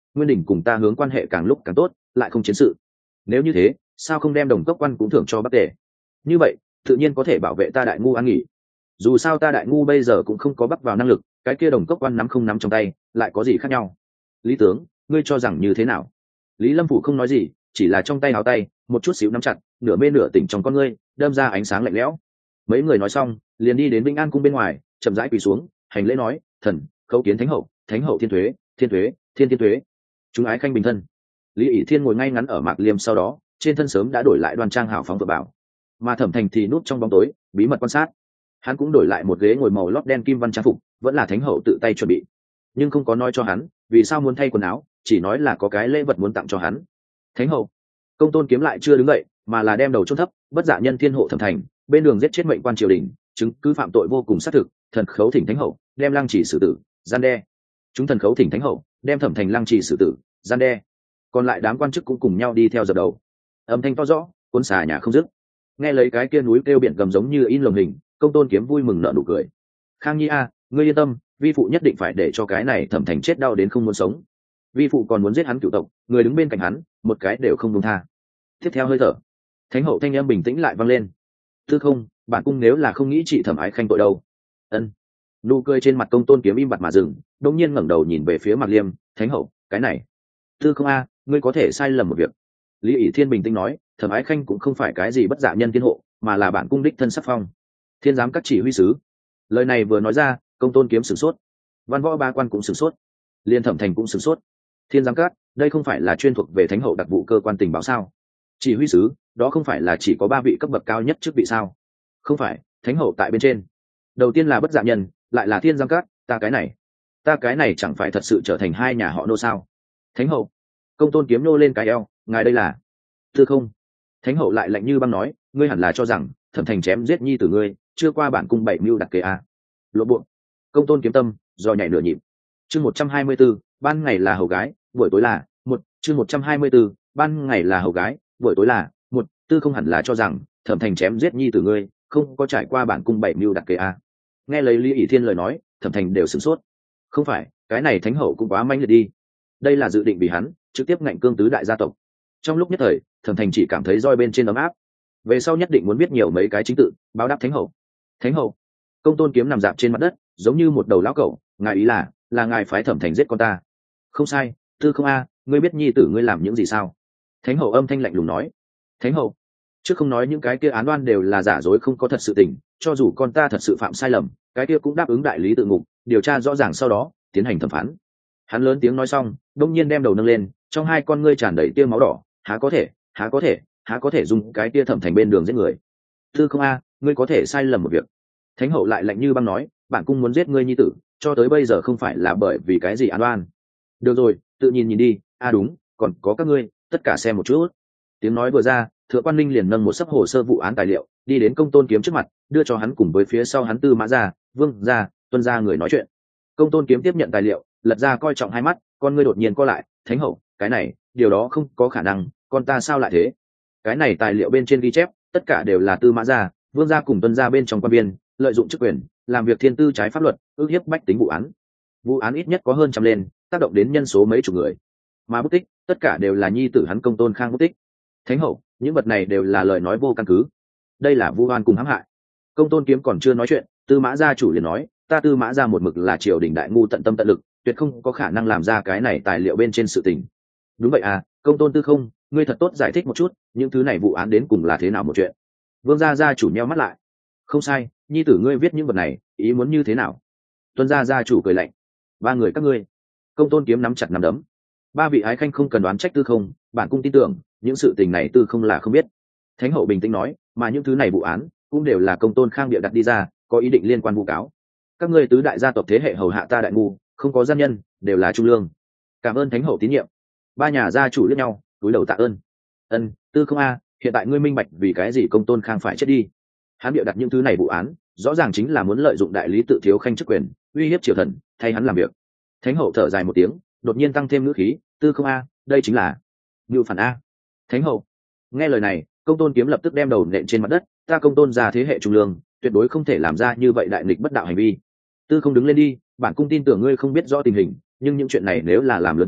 Nguyên Đình cùng ta hướng quan hệ càng lúc càng tốt, lại không chiến sự. Nếu như thế, sao không đem Đồng Cốc Quan cũng thưởng cho Bắc Tề? Như vậy, tự nhiên có thể bảo vệ ta Đại Ngu an nghỉ. Dù sao ta Đại Ngu bây giờ cũng không có bắc vào năng lực, cái kia Đồng Cốc Quan nắm không nắm trong tay, lại có gì khác nhau? Lý tướng, ngươi cho rằng như thế nào? Lý Lâm Phủ không nói gì, chỉ là trong tay áo tay, một chút xíu nắm chặt, nửa mê nửa tỉnh trong con ngươi, đâm ra ánh sáng lạnh lẽo. Mấy người nói xong, liền đi đến Vĩnh An cung bên ngoài, chậm rãi quỳ xuống, hành lễ nói: "Thần, khấu kiến Thánh hậu, Thánh hậu thiên thuế, thiên thuế, thiên thiên thuế." Chúng ái khanh bình thân. Lý ỷ Thiên ngồi ngay ngắn ở Mạc Liêm sau đó, trên thân sớm đã đổi lại đoan trang hào phóng vợ bảo, mà Thẩm Thành thì núp trong bóng tối, bí mật quan sát. Hắn cũng đổi lại một ghế ngồi màu lót đen kim văn trang phục, vẫn là Thánh hậu tự tay chuẩn bị, nhưng không có nói cho hắn vì sao muốn thay quần áo, chỉ nói là có cái lễ vật muốn tặng cho hắn. Thánh hậu. Công Tôn Kiếm lại chưa đứng dậy, mà là đem đầu chôn thấp, bất dạ nhân thiên hộ Thẩm Thành, bên đường giết chết mệnh quan triều đình, chứng cứ phạm tội vô cùng xác thực, thần khấu thỉnh Thánh hậu đem lăng trì xử tử, gian đe. Chúng thần khấu thỉnh Thánh hậu đem Thẩm Thành lăng trì xử tử, gian đe. Còn lại đám quan chức cũng cùng nhau đi theo dập đầu. Âm thanh to rõ, cuốn xà nhà không dứt. Nghe lấy cái kia núi kêu biển gầm giống như in lồng hình, Công Tôn Kiếm vui mừng nở nụ cười. Khang Nhi a, ngươi yên tâm, vi phụ nhất định phải để cho cái này Thẩm Thành chết đau đến không muốn sống. Vi phụ còn muốn giết hắn cửu tộc, người đứng bên cạnh hắn, một cái đều không buông tha. Tiếp theo hơi thở, Thánh hậu thanh âm bình tĩnh lại vang lên. Tư không, bản cung nếu là không nghĩ trị Thẩm ái khanh tội đâu. Ân. Nụ cười trên mặt Công Tôn Kiếm im bặt mà dừng, đột nhiên ngẩng đầu nhìn về phía Mạc Liêm, Thánh hậu, cái này. Tư không a, ngươi có thể sai lầm một việc. Lý ỷ Thiên bình tĩnh nói, Thẩm ái khanh cũng không phải cái gì bất dạ nhân thiên hộ, mà là bản cung đích thân sắc phong, thiên giám các chỉ huy sứ. Lời này vừa nói ra, Công Tôn Kiếm sửng sốt, văn võ ba quan cũng sửng sốt, liên Thẩm Thành cũng sửng sốt. Thiên giám các, đây không phải là chuyên thuộc về Thánh hậu đặc vụ cơ quan tình báo sao? Chỉ huy sứ, đó không phải là chỉ có ba vị cấp bậc cao nhất chức vị sao? Không phải, Thánh hậu tại bên trên. Đầu tiên là bất dạ nhân, lại là thiên giám các, ta cái này, ta cái này chẳng phải thật sự trở thành hai nhà họ nô sao? Thánh hậu. Công Tôn Kiếm nô lên cái eo, ngài đây là Tư không. Thánh hậu lại lạnh như băng nói, ngươi hẳn là cho rằng Thẩm Thành chém giết nhi tử ngươi, chưa qua bản cung bảy mưu đặc kế a. Lộ bộ. Công Tôn Kiếm tâm do nhảy nửa nhịp. Chương một trăm hai mươi 124, ban ngày là hầu gái, buổi tối là một. Chương một trăm hai mươi 124, ban ngày là hầu gái, buổi tối là một. Tư không hẳn là cho rằng Thẩm Thành chém giết nhi tử ngươi, không có trải qua bản cung bảy mưu đặc kế a. Nghe lấy Lý ỷ Thiên lời nói, Thẩm Thành đều sửng sốt. Không phải, cái này Thánh hậu cũng quá manh liệt đi. Đây là dự định vì hắn trực tiếp ngạnh cương tứ đại gia tộc. Trong lúc nhất thời, Thẩm Thành chỉ cảm thấy roi bên trên ấm áp, về sau nhất định muốn biết nhiều mấy cái chính tự báo đáp Thánh hậu. Thánh hậu. Công Tôn Kiếm nằm dạp trên mặt đất, giống như một đầu lão cẩu, ngài ý là là ngài phái Thẩm Thành giết con ta? Không sai. Tư không a, ngươi biết nhi tử ngươi làm những gì sao? Thánh hậu âm thanh lạnh lùng nói. Thánh hậu, trước không nói những cái kia án oan đều là giả dối không có thật sự tình, cho dù con ta thật sự phạm sai lầm, cái kia cũng đáp ứng đại lý tự ngục, điều tra rõ ràng sau đó tiến hành thẩm phán. Hắn lớn tiếng nói xong, đông nhiên đem đầu nâng lên, trong hai con ngươi tràn đầy tia máu đỏ. Há có thể, há có thể, há có thể dùng cái tia Thẩm Thành bên đường giết người? Tư không a, ngươi có thể sai lầm một việc. Thánh hậu lại lạnh như băng nói, bản cung muốn giết ngươi nhi tử, cho tới bây giờ không phải là bởi vì cái gì án oan. Được rồi, tự nhìn nhìn đi. A à đúng, còn có các ngươi, tất cả xem một chút. Tiếng nói vừa ra, Thượng Quan Ninh liền nâng một sấp hồ sơ vụ án tài liệu, đi đến Công Tôn Kiếm trước mặt, đưa cho hắn cùng với phía sau hắn Tư Mã gia, Vương gia, Tuân gia người nói chuyện. Công Tôn Kiếm tiếp nhận tài liệu, lật ra coi trọng hai mắt, con ngươi đột nhiên co lại. Thánh hậu, cái này, điều đó không có khả năng, con ta sao lại thế? Cái này tài liệu bên trên ghi chép, tất cả đều là Tư Mã gia, Vương gia cùng Tuân gia bên trong quan viên, lợi dụng chức quyền, làm việc thiên tư trái pháp luật, ước hiếp bách tính vụ án. Vụ án ít nhất có hơn trăm lên, tác động đến nhân số mấy chục người. Mà bút tích, tất cả đều là nhi tử hắn Công Tôn Khang bút tích. Thánh hậu, những vật này đều là lời nói vô căn cứ. Đây là vu oan cùng hãm hại. Công Tôn Kiếm còn chưa nói chuyện, Tư Mã gia chủ liền nói, ta Tư Mã gia một mực là triều đình đại ngu tận tâm tận lực, tuyệt không có khả năng làm ra cái này tài liệu bên trên sự tình. Đúng vậy à, Công Tôn Tư không, ngươi thật tốt giải thích một chút, những thứ này vụ án đến cùng là thế nào một chuyện? Vương gia gia chủ nheo mắt lại. Không sai, nhi tử ngươi viết những vật này, ý muốn như thế nào? Tuân gia gia chủ cười lạnh. Ba người các ngươi. Công Tôn Kiếm nắm chặt nắm đấm. Ba vị ái khanh không cần đoán trách Tư không, bản cung tin tưởng, những sự tình này Tư không là không biết. Thánh hậu bình tĩnh nói, mà những thứ này vụ án cũng đều là Công Tôn Khang bịa đặt đi ra, có ý định liên quan vu cáo. Các ngươi tứ đại gia tộc thế hệ hầu hạ ta đại ngu, không có gian nhân, đều là trung lương. Cảm ơn Thánh hậu tín nhiệm. Ba nhà gia chủ liếc nhau, cúi đầu tạ ơn. Ân, Tư không a, hiện tại ngươi minh bạch vì cái gì Công Tôn Khang phải chết đi. Hắn bịa đặt những thứ này vụ án, rõ ràng chính là muốn lợi dụng đại lý tự thiếu khanh chức quyền, uy hiếp triều thần, thay hắn làm việc. Thánh hậu thở dài một tiếng, đột nhiên tăng thêm ngữ khí, Tư không a, đây chính là Nưu phản a. Thánh hậu. Nghe lời này, Công Tôn Kiếm lập tức đem đầu nện trên mặt đất, ta Công Tôn gia thế hệ trung lương, tuyệt đối không thể làm ra như vậy đại nghịch bất đạo hành vi. Tư không đứng lên đi, bản cung tin tưởng ngươi không biết rõ tình hình, nhưng những chuyện này nếu là làm lớn chuyện,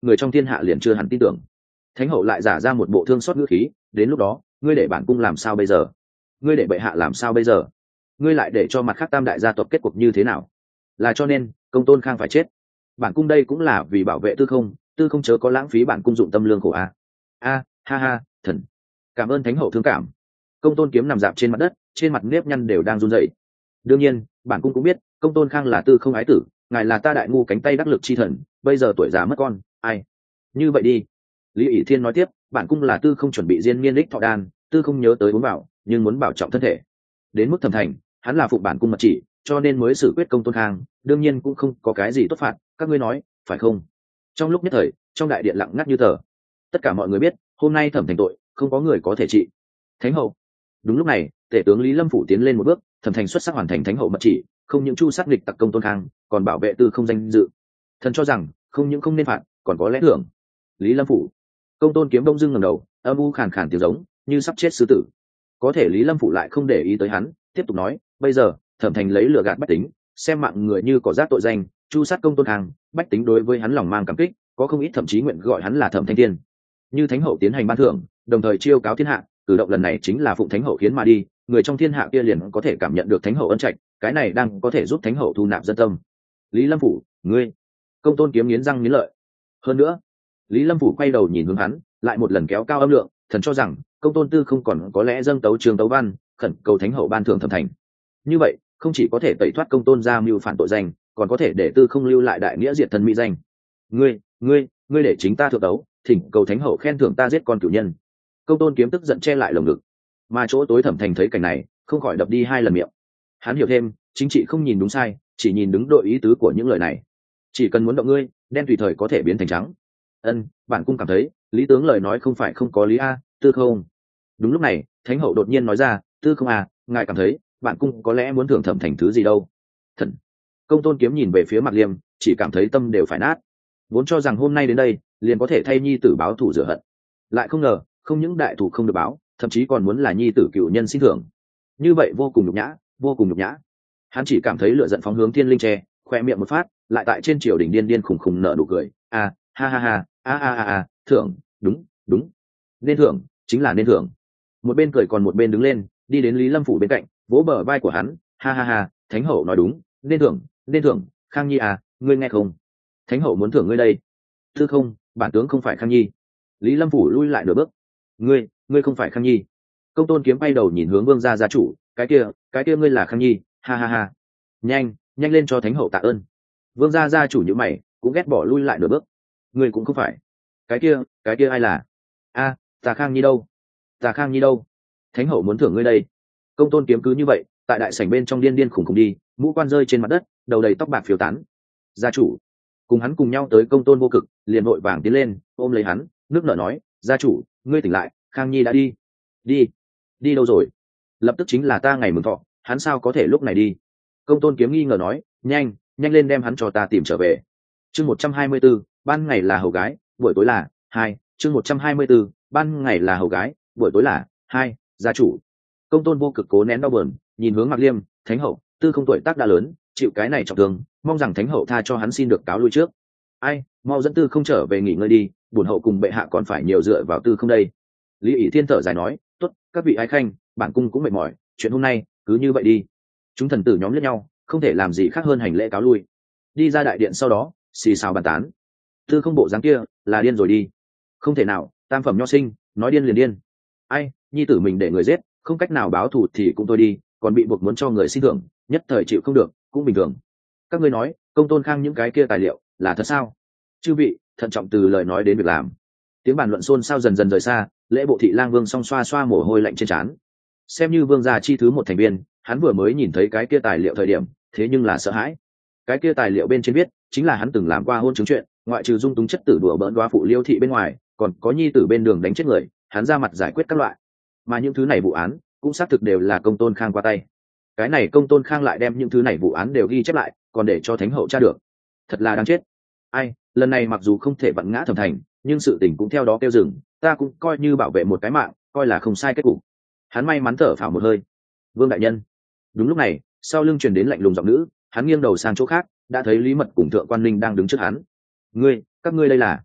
người trong thiên hạ liền chưa hẳn tin tưởng. Thánh hậu lại giả ra một bộ thương xót ngữ khí, đến lúc đó ngươi để bản cung làm sao bây giờ, ngươi để bệ hạ làm sao bây giờ, ngươi lại để cho mặt khác tam đại gia tộc kết cục như thế nào? Là cho nên công tôn khang phải chết. Bản cung đây cũng là vì bảo vệ tư không, tư không chớ có lãng phí bản cung dụng tâm lương khổ a. A ha ha, thần cảm ơn thánh hậu thương cảm. Công tôn kiếm nằm dạp trên mặt đất, trên mặt nếp nhăn đều đang run rẩy. Đương nhiên bản cung cũng biết công tôn khang là tư không ái tử, ngài là ta đại ngu cánh tay đắc lực chi thần, bây giờ tuổi già mất con, ai như vậy đi. Lý ỷ thiên nói tiếp, bản cung là tư không chuẩn bị diên miên đích thọ đan, tư không nhớ tới uống bảo, nhưng muốn bảo trọng thân thể. Đến mức thẩm thành, hắn là phụng bản cung mật chỉ, cho nên mới xử quyết công tôn khang, đương nhiên cũng không có cái gì tốt phạt, các ngươi nói phải không? Trong lúc nhất thời trong đại điện lặng ngắt như tờ. Tất cả mọi người biết hôm nay thẩm thành tội không có người có thể trị. Thánh hậu. Đúng lúc này tể tướng Lý Lâm phủ tiến lên một bước, thẩm thành xuất sắc hoàn thành thánh hậu mật chỉ, không những chu sát nghịch tặc công tôn khang, còn bảo vệ tư không danh dự. Thần cho rằng không những không nên phạt, còn có lẽ thưởng. Lý Lâm phủ. Công tôn kiếm đông dưng ngẩng đầu, âm u khàn khàn tiếng giống như sắp chết sư tử. Có thể Lý Lâm phủ lại không để ý tới hắn, tiếp tục nói, bây giờ thẩm thành lấy lừa gạt bách tính, xem mạng người như cỏ rác tội danh, chu sát công tôn khang, bách tính đối với hắn lòng mang cảm kích, có không ít thậm chí nguyện gọi hắn là thẩm thanh thiên. Như thánh hậu tiến hành ban thưởng, đồng thời chiêu cáo thiên hạ, cử động lần này chính là phụng thánh hậu khiến mà đi, người trong thiên hạ kia liền có thể cảm nhận được thánh hậu ân trạch, cái này đang có thể giúp thánh hậu thu nạp dân tâm. Lý Lâm phủ, ngươi. Công tôn kiếm nghiến răng nghiến lợi. Hơn nữa, Lý Lâm phủ quay đầu nhìn hướng hắn, lại một lần kéo cao âm lượng, thần cho rằng công tôn tư không còn có lẽ dâng tấu trường tấu văn, khẩn cầu thánh hậu ban thưởng thẩm thành. Như vậy không chỉ có thể tẩy thoát công tôn ra mưu phản tội danh, còn có thể để tư không lưu lại đại nghĩa diệt thần mỹ danh. Ngươi, ngươi, ngươi để chính ta thượng tấu, thỉnh cầu thánh hậu khen thưởng ta giết con cửu nhân. Công tôn kiếm tức giận che lại lồng ngực, mà chỗ tối thẩm thành thấy cảnh này không khỏi đập đi hai lần miệng. Hắn hiểu thêm, chính trị không nhìn đúng sai, chỉ nhìn đứng đội ý tứ của những lời này. Chỉ cần muốn động ngươi, đen tùy thời có thể biến thành trắng. Ân, bản cung cảm thấy lý tướng lời nói không phải không có lý a, tư không. Đúng lúc này thánh hậu đột nhiên nói ra, tư không à, ngài cảm thấy bản cung có lẽ muốn thưởng thẩm thành thứ gì đâu? Thần. Công tôn kiếm nhìn về phía Mạc Liêm, chỉ cảm thấy tâm đều phải nát. Vốn cho rằng hôm nay đến đây liền có thể thay nhi tử báo thù rửa hận, lại không ngờ không những đại thù không được báo, thậm chí còn muốn là nhi tử cựu nhân xin thưởng. Như vậy vô cùng nhục nhã, vô cùng nhục nhã. Hắn chỉ cảm thấy lửa giận phóng hướng thiên linh tre, khoe miệng một phát, lại tại trên triều đình điên điên khùng khùng nở nụ cười. À, ha ha ha, a a a a, thưởng, đúng, đúng, nên thưởng, chính là nên thưởng. Một bên cười còn một bên đứng lên, đi đến Lý Lâm phủ bên cạnh, vỗ bờ vai của hắn, ha ha ha, thánh hậu nói đúng, nên thưởng, nên thưởng, Khang Nhi à, ngươi nghe không? Thánh hậu muốn thưởng ngươi đây. Tư không, bản tướng không phải Khang Nhi. Lý Lâm phủ lui lại nửa bước. Ngươi, ngươi không phải Khang Nhi. Công tôn kiếm bay đầu nhìn hướng vương gia gia chủ, cái kia, cái kia ngươi là Khang Nhi, ha ha ha. Nhanh, nhanh lên cho thánh hậu tạ ơn. Vương gia gia chủ như mày, cũng ghét bỏ lui lại nửa bước. Ngươi cũng không phải. Cái kia, cái kia ai là? A, à, ta Khang Nhi đâu? Ta Khang Nhi đâu? Thánh hậu muốn thưởng ngươi đây. Công tôn kiếm cứ như vậy tại đại sảnh bên trong điên điên khủng khủng đi, mũ quan rơi trên mặt đất, đầu đầy tóc bạc phiêu tán. Gia chủ cùng hắn cùng nhau tới công tôn vô cực liền vội vàng tiến lên ôm lấy hắn, nước nở nói, gia chủ ngươi tỉnh lại, Khang Nhi đã đi. Đi? Đi đâu rồi? Lập tức chính là ta ngày mừng thọ, hắn sao có thể lúc này đi? Công tôn kiếm nghi ngờ nói, nhanh, nhanh lên đem hắn cho ta tìm trở về. Chương một trăm hai mươi 124, ban ngày là hầu gái, buổi tối là hai. Chương một trăm hai mươi 124, ban ngày là hầu gái, buổi tối là hai. Gia chủ. Công tôn vô cực cố nén đau buồn, nhìn hướng Mạc Liêm, thánh hậu, tư không tuổi tác đã lớn, chịu cái này trọng thương, mong rằng thánh hậu tha cho hắn xin được cáo lui trước. Ai, mau dẫn tư không trở về nghỉ ngơi đi, bổn hậu cùng bệ hạ còn phải nhiều dựa vào tư không đây. Lý ỷ thiên thở dài nói, tốt, các vị ái khanh, bản cung cũng mệt mỏi, chuyện hôm nay cứ như vậy đi. Chúng thần tử nhóm lẫn nhau, không thể làm gì khác hơn hành lễ cáo lui. Đi ra đại điện sau đó xì xào bàn tán. Tư không bộ dáng kia là điên rồi đi. Không thể nào, tam phẩm nho sinh nói điên liền điên. Ai, nhi tử mình để người giết, không cách nào báo thù thì cũng thôi đi, còn bị buộc muốn cho người xin thưởng, nhất thời chịu không được cũng bình thường. Các ngươi nói công tôn khang những cái kia tài liệu là thật sao? Chư vị thận trọng từ lời nói đến việc làm. Tiếng bàn luận xôn xao dần dần rời xa, lễ bộ thị lang vương song xoa xoa mồ hôi lạnh trên trán. Xem như vương gia chi thứ một thành viên, hắn vừa mới nhìn thấy cái kia tài liệu thời điểm thế nhưng là sợ hãi. Cái kia tài liệu bên trên viết chính là hắn từng làm qua hôn chứng chuyện, ngoại trừ dung túng chất tử đùa bỡn đoá phụ liêu thị bên ngoài, còn có nhi tử bên đường đánh chết người, hắn ra mặt giải quyết các loại. Mà những thứ này vụ án cũng xác thực đều là công tôn khang qua tay. Cái này công tôn khang lại đem những thứ này vụ án đều ghi chép lại, còn để cho thánh hậu tra được. Thật là đáng chết. Ai, lần này mặc dù không thể vặn ngã thẩm thành, nhưng sự tình cũng theo đó kêu dừng, ta cũng coi như bảo vệ một cái mạng, coi là không sai kết cục. Hắn may mắn thở phào một hơi. Vương đại nhân. Đúng lúc này sau lưng truyền đến lạnh lùng giọng nữ, hắn nghiêng đầu sang chỗ khác, đã thấy Lý Mật cùng thượng quan ninh đang đứng trước hắn. Ngươi, các ngươi đây là?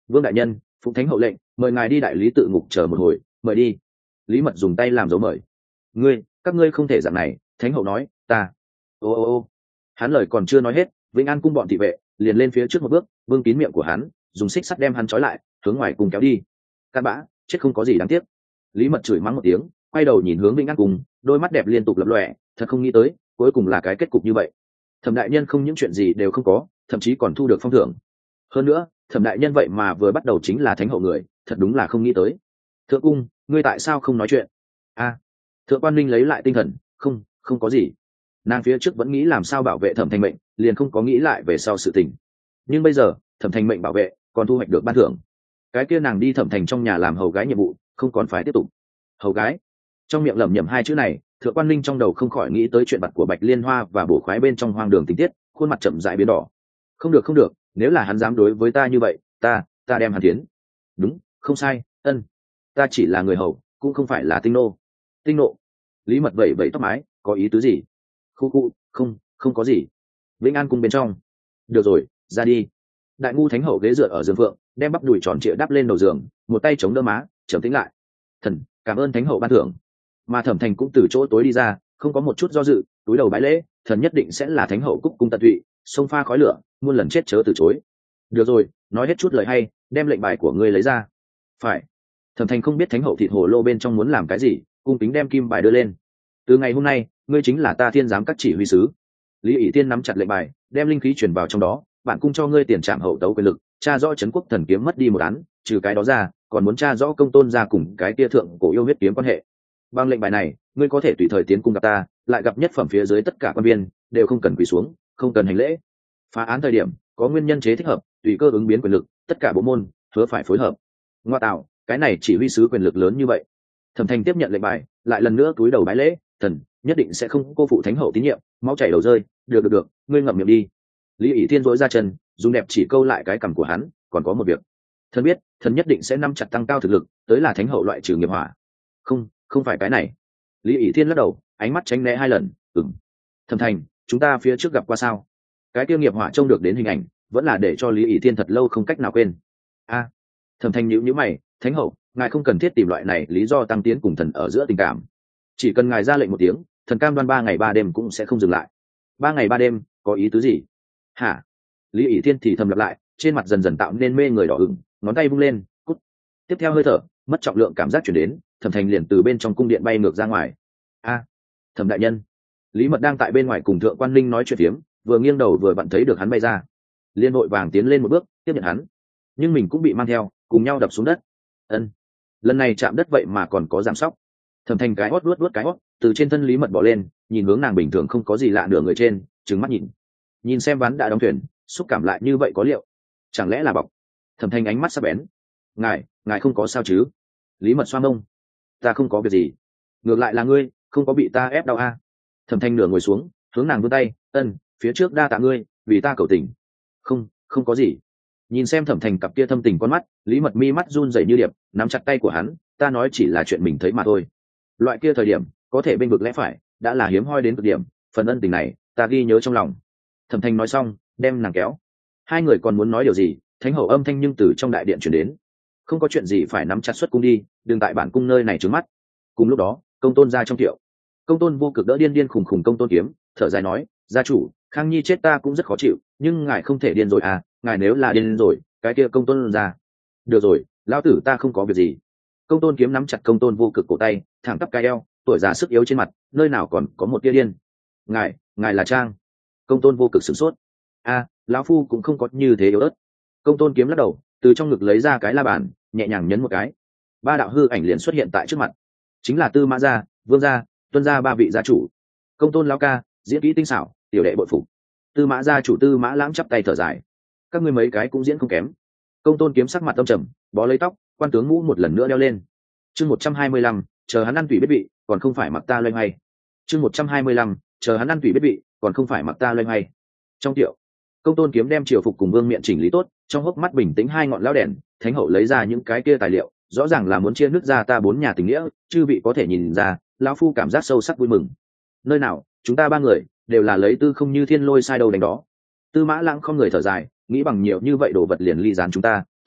Vương đại nhân, phụng thánh hậu lệnh, mời ngài đi đại lý tự ngục chờ một hồi, mời đi. Lý Mật dùng tay làm dấu mời. Ngươi, các ngươi không thể dạng này, thánh hậu nói, ta. Ô ô ô. Hắn lời còn chưa nói hết, Vĩnh An cung bọn thị vệ liền lên phía trước một bước, vương kín miệng của hắn, dùng xích sắt đem hắn trói lại, hướng ngoài cùng kéo đi. Cát bã, chết không có gì đáng tiếc. Lý Mật chửi mắng một tiếng, quay đầu nhìn hướng Vĩnh An cung, đôi mắt đẹp liên tục lập lòe, thật không nghĩ tới, cuối cùng là cái kết cục như vậy. Thẩm đại nhân không những chuyện gì đều không có, thậm chí còn thu được phong thưởng. Hơn nữa, Thẩm đại nhân vậy mà vừa bắt đầu chính là thánh hậu người, thật đúng là không nghĩ tới. Thượng cung, ngươi tại sao không nói chuyện? A. Thượng quan Linh lấy lại tinh thần, không, không có gì. Nàng phía trước vẫn nghĩ làm sao bảo vệ Thẩm Thành mệnh, liền không có nghĩ lại về sau sự tình. Nhưng bây giờ, Thẩm Thành mệnh bảo vệ, còn thu hoạch được ban thưởng. Cái kia nàng đi Thẩm Thành trong nhà làm hầu gái nhiệm vụ, không còn phải tiếp tục. Hầu gái. Trong miệng lẩm nhẩm hai chữ này, Thượng quan Linh trong đầu không khỏi nghĩ tới chuyện bặt của Bạch Liên Hoa và bổ khoái bên trong hoang đường tình tiết, khuôn mặt chậm rãi biến đỏ. Không được không được, nếu là hắn dám đối với ta như vậy, ta, ta đem hắn tiến. Đúng, không sai, ân. Ta chỉ là người hầu, cũng không phải là tinh nô. Tinh nộ. Lý Mật vẩy vẩy tóc mái, có ý tứ gì? Khu khu, không, không có gì. Vĩnh An cung bên trong. Được rồi, ra đi. Đại ngu thánh hậu ghế dựa ở giường phượng, đem bắp đùi tròn trịa đắp lên đầu giường, một tay chống đỡ má, trầm tĩnh lại. Thần, cảm ơn thánh hậu ban thưởng. Mà Thẩm Thành cũng từ chỗ tối đi ra, không có một chút do dự, túi đầu bái lễ, thần nhất định sẽ là thánh hậu cúc cung tận tụy, sông pha khói lửa, muôn lần chết chớ từ chối. Được rồi, nói hết chút lời hay, đem lệnh bài của ngươi lấy ra. Phải. Thẩm Thành không biết thánh hậu thịt hồ lô bên trong muốn làm cái gì, cung kính đem kim bài đưa lên. Từ ngày hôm nay, ngươi chính là ta thiên giám các chỉ huy sứ. Lý ỷ tiên nắm chặt lệnh bài, đem linh khí truyền vào trong đó, bản cung cho ngươi tiền trảm hậu tấu quyền lực, tra rõ trấn quốc thần kiếm mất đi một án, trừ cái đó ra, còn muốn tra rõ công tôn gia cùng cái tia thượng cổ yêu huyết kiếm quan hệ. Bằng lệnh bài này, ngươi có thể tùy thời tiến cung gặp ta, lại gặp nhất phẩm phía dưới tất cả quan viên, đều không cần quỳ xuống, không cần hành lễ. Phá án thời điểm, có nguyên nhân chế thích hợp, tùy cơ ứng biến quyền lực, tất cả bộ môn hứa phải phối hợp. Ngoa tạo, cái này chỉ huy sứ quyền lực lớn như vậy. Thẩm Thành tiếp nhận lệnh bài, lại lần nữa cúi đầu bái lễ, thần nhất định sẽ không cô phụ thánh hậu tín nhiệm, máu chảy đầu rơi, được được được, ngươi ngậm miệng đi. Lý ỷ thiên dối ra chân, dùng đẹp chỉ câu lại cái cằm của hắn, còn có một việc. Thần biết, thần nhất định sẽ nắm chặt tăng cao thực lực, tới là thánh hậu loại trừ nghiệp hỏa. Không, không phải cái này. Lý ỷ thiên lắc đầu, ánh mắt tránh né hai lần, ừm. Thẩm Thành, chúng ta phía trước gặp qua sao? Cái kia nghiệp hỏa trông được đến hình ảnh, vẫn là để cho Lý ỷ thiên thật lâu không cách nào quên. A. Thẩm Thành nhíu nhíu mày, thánh hậu, ngài không cần thiết tìm loại này lý do tăng tiến cùng thần ở giữa tình cảm, chỉ cần ngài ra lệnh một tiếng, thần cam đoan ba ngày ba đêm cũng sẽ không dừng lại. Ba ngày ba đêm có ý tứ gì? Hả? Lý ỷ thiên thì thầm lặp lại, trên mặt dần dần tạo nên mê người đỏ ửng, ngón tay vung lên, cút. Tiếp theo hơi thở mất trọng lượng cảm giác chuyển đến, Thẩm Thành liền từ bên trong cung điện bay ngược ra ngoài. A, Thẩm đại nhân. Lý Mật đang tại bên ngoài cùng thượng quan linh nói chuyện phiếm, vừa nghiêng đầu vừa vặn thấy được hắn bay ra, liên hội vàng tiến lên một bước tiếp nhận hắn, nhưng mình cũng bị mang theo, cùng nhau đập xuống đất. Ân, lần này chạm đất vậy mà còn có giảm sóc. Thẩm Thành cái hót luốt luốt cái hót, từ trên thân Lý Mật bỏ lên, nhìn hướng nàng bình thường không có gì lạ nửa người trên, trừng mắt nhìn, nhìn xem ván đã đóng thuyền, xúc cảm lại như vậy có liệu, chẳng lẽ là bọc? Thẩm Thành ánh mắt sắc bén, ngài, ngài không có sao chứ? Lý Mật xoa mông, ta không có việc gì, ngược lại là ngươi, không có bị ta ép đau a? À? Thẩm Thành nửa ngồi xuống, hướng nàng vươn tay, ân, phía trước đa tạ ngươi, vì ta cầu tình. Không, không có gì. Nhìn xem Thẩm Thành cặp kia thâm tình con mắt, Lý Mật mi mắt run rẩy như điệp, nắm chặt tay của hắn, ta nói chỉ là chuyện mình thấy mà thôi. Loại kia thời điểm có thể bên vực lẽ phải, đã là hiếm hoi đến cực điểm, phần ân tình này ta ghi nhớ trong lòng. Thẩm Thành nói xong, đem nàng kéo. Hai người còn muốn nói điều gì, thánh hậu âm thanh nhưng từ trong đại điện truyền đến, không có chuyện gì phải nắm chặt xuất cung đi, đừng tại bản cung nơi này trướng mắt. Cùng lúc đó, Công Tôn ra trong tiệu, Công Tôn Vô Cực đỡ điên điên khùng khùng Công Tôn Kiếm, thở dài nói, gia chủ, Khang Nhi chết ta cũng rất khó chịu, nhưng ngài không thể điên rồi à, ngài nếu là điên rồi, cái kia Công Tôn ra. Được rồi, lão tử ta không có việc gì. Công Tôn Kiếm nắm chặt Công Tôn Vô Cực cổ tay, thẳng tắp cái eo, tuổi già sức yếu trên mặt, nơi nào còn có một tia điên. Ngài, ngài là Trang. Công Tôn Vô Cực sửng sốt. A, lão phu cũng không có như thế yếu ớt. Công Tôn Kiếm lắc đầu, từ trong ngực lấy ra cái la bàn, nhẹ nhàng nhấn một cái, ba đạo hư ảnh liền xuất hiện tại trước mặt, chính là Tư Mã gia, Vương gia, Tuân gia ba vị gia chủ. Công Tôn lão ca, diễn kỹ tinh xảo, tiểu đệ bội phục. Tư Mã gia chủ Tư Mã Lãng chắp tay thở dài, các ngươi mấy cái cũng diễn không kém. Công Tôn Kiếm sắc mặt tâm trầm, bó lấy tóc, quan tướng mũ một lần nữa đeo lên. Chương một trăm hai mươi lăm, chờ hắn ăn tùy biết vị, còn không phải mặc ta loay hoay. Chương một trăm hai mươi lăm, chờ hắn ăn tùy biết vị, còn không phải mặc ta loay hoay. Trong tiệu, Công Tôn Kiếm đem triều phục cùng vương miện chỉnh lý tốt, trong hốc mắt bình tĩnh hai ngọn lão đèn, thánh hậu lấy ra những cái kia tài liệu, rõ ràng là muốn chia nước ra ta bốn nhà tình nghĩa, chư vị có thể nhìn ra, lão phu cảm giác sâu sắc vui mừng. Nơi nào, chúng ta ba người đều là lấy tư không như thiên lôi sai đầu đánh đó. Tư Mã Lãng không người thở dài, nghĩ bằng nhiều như vậy đồ vật liền ly gián chúng ta,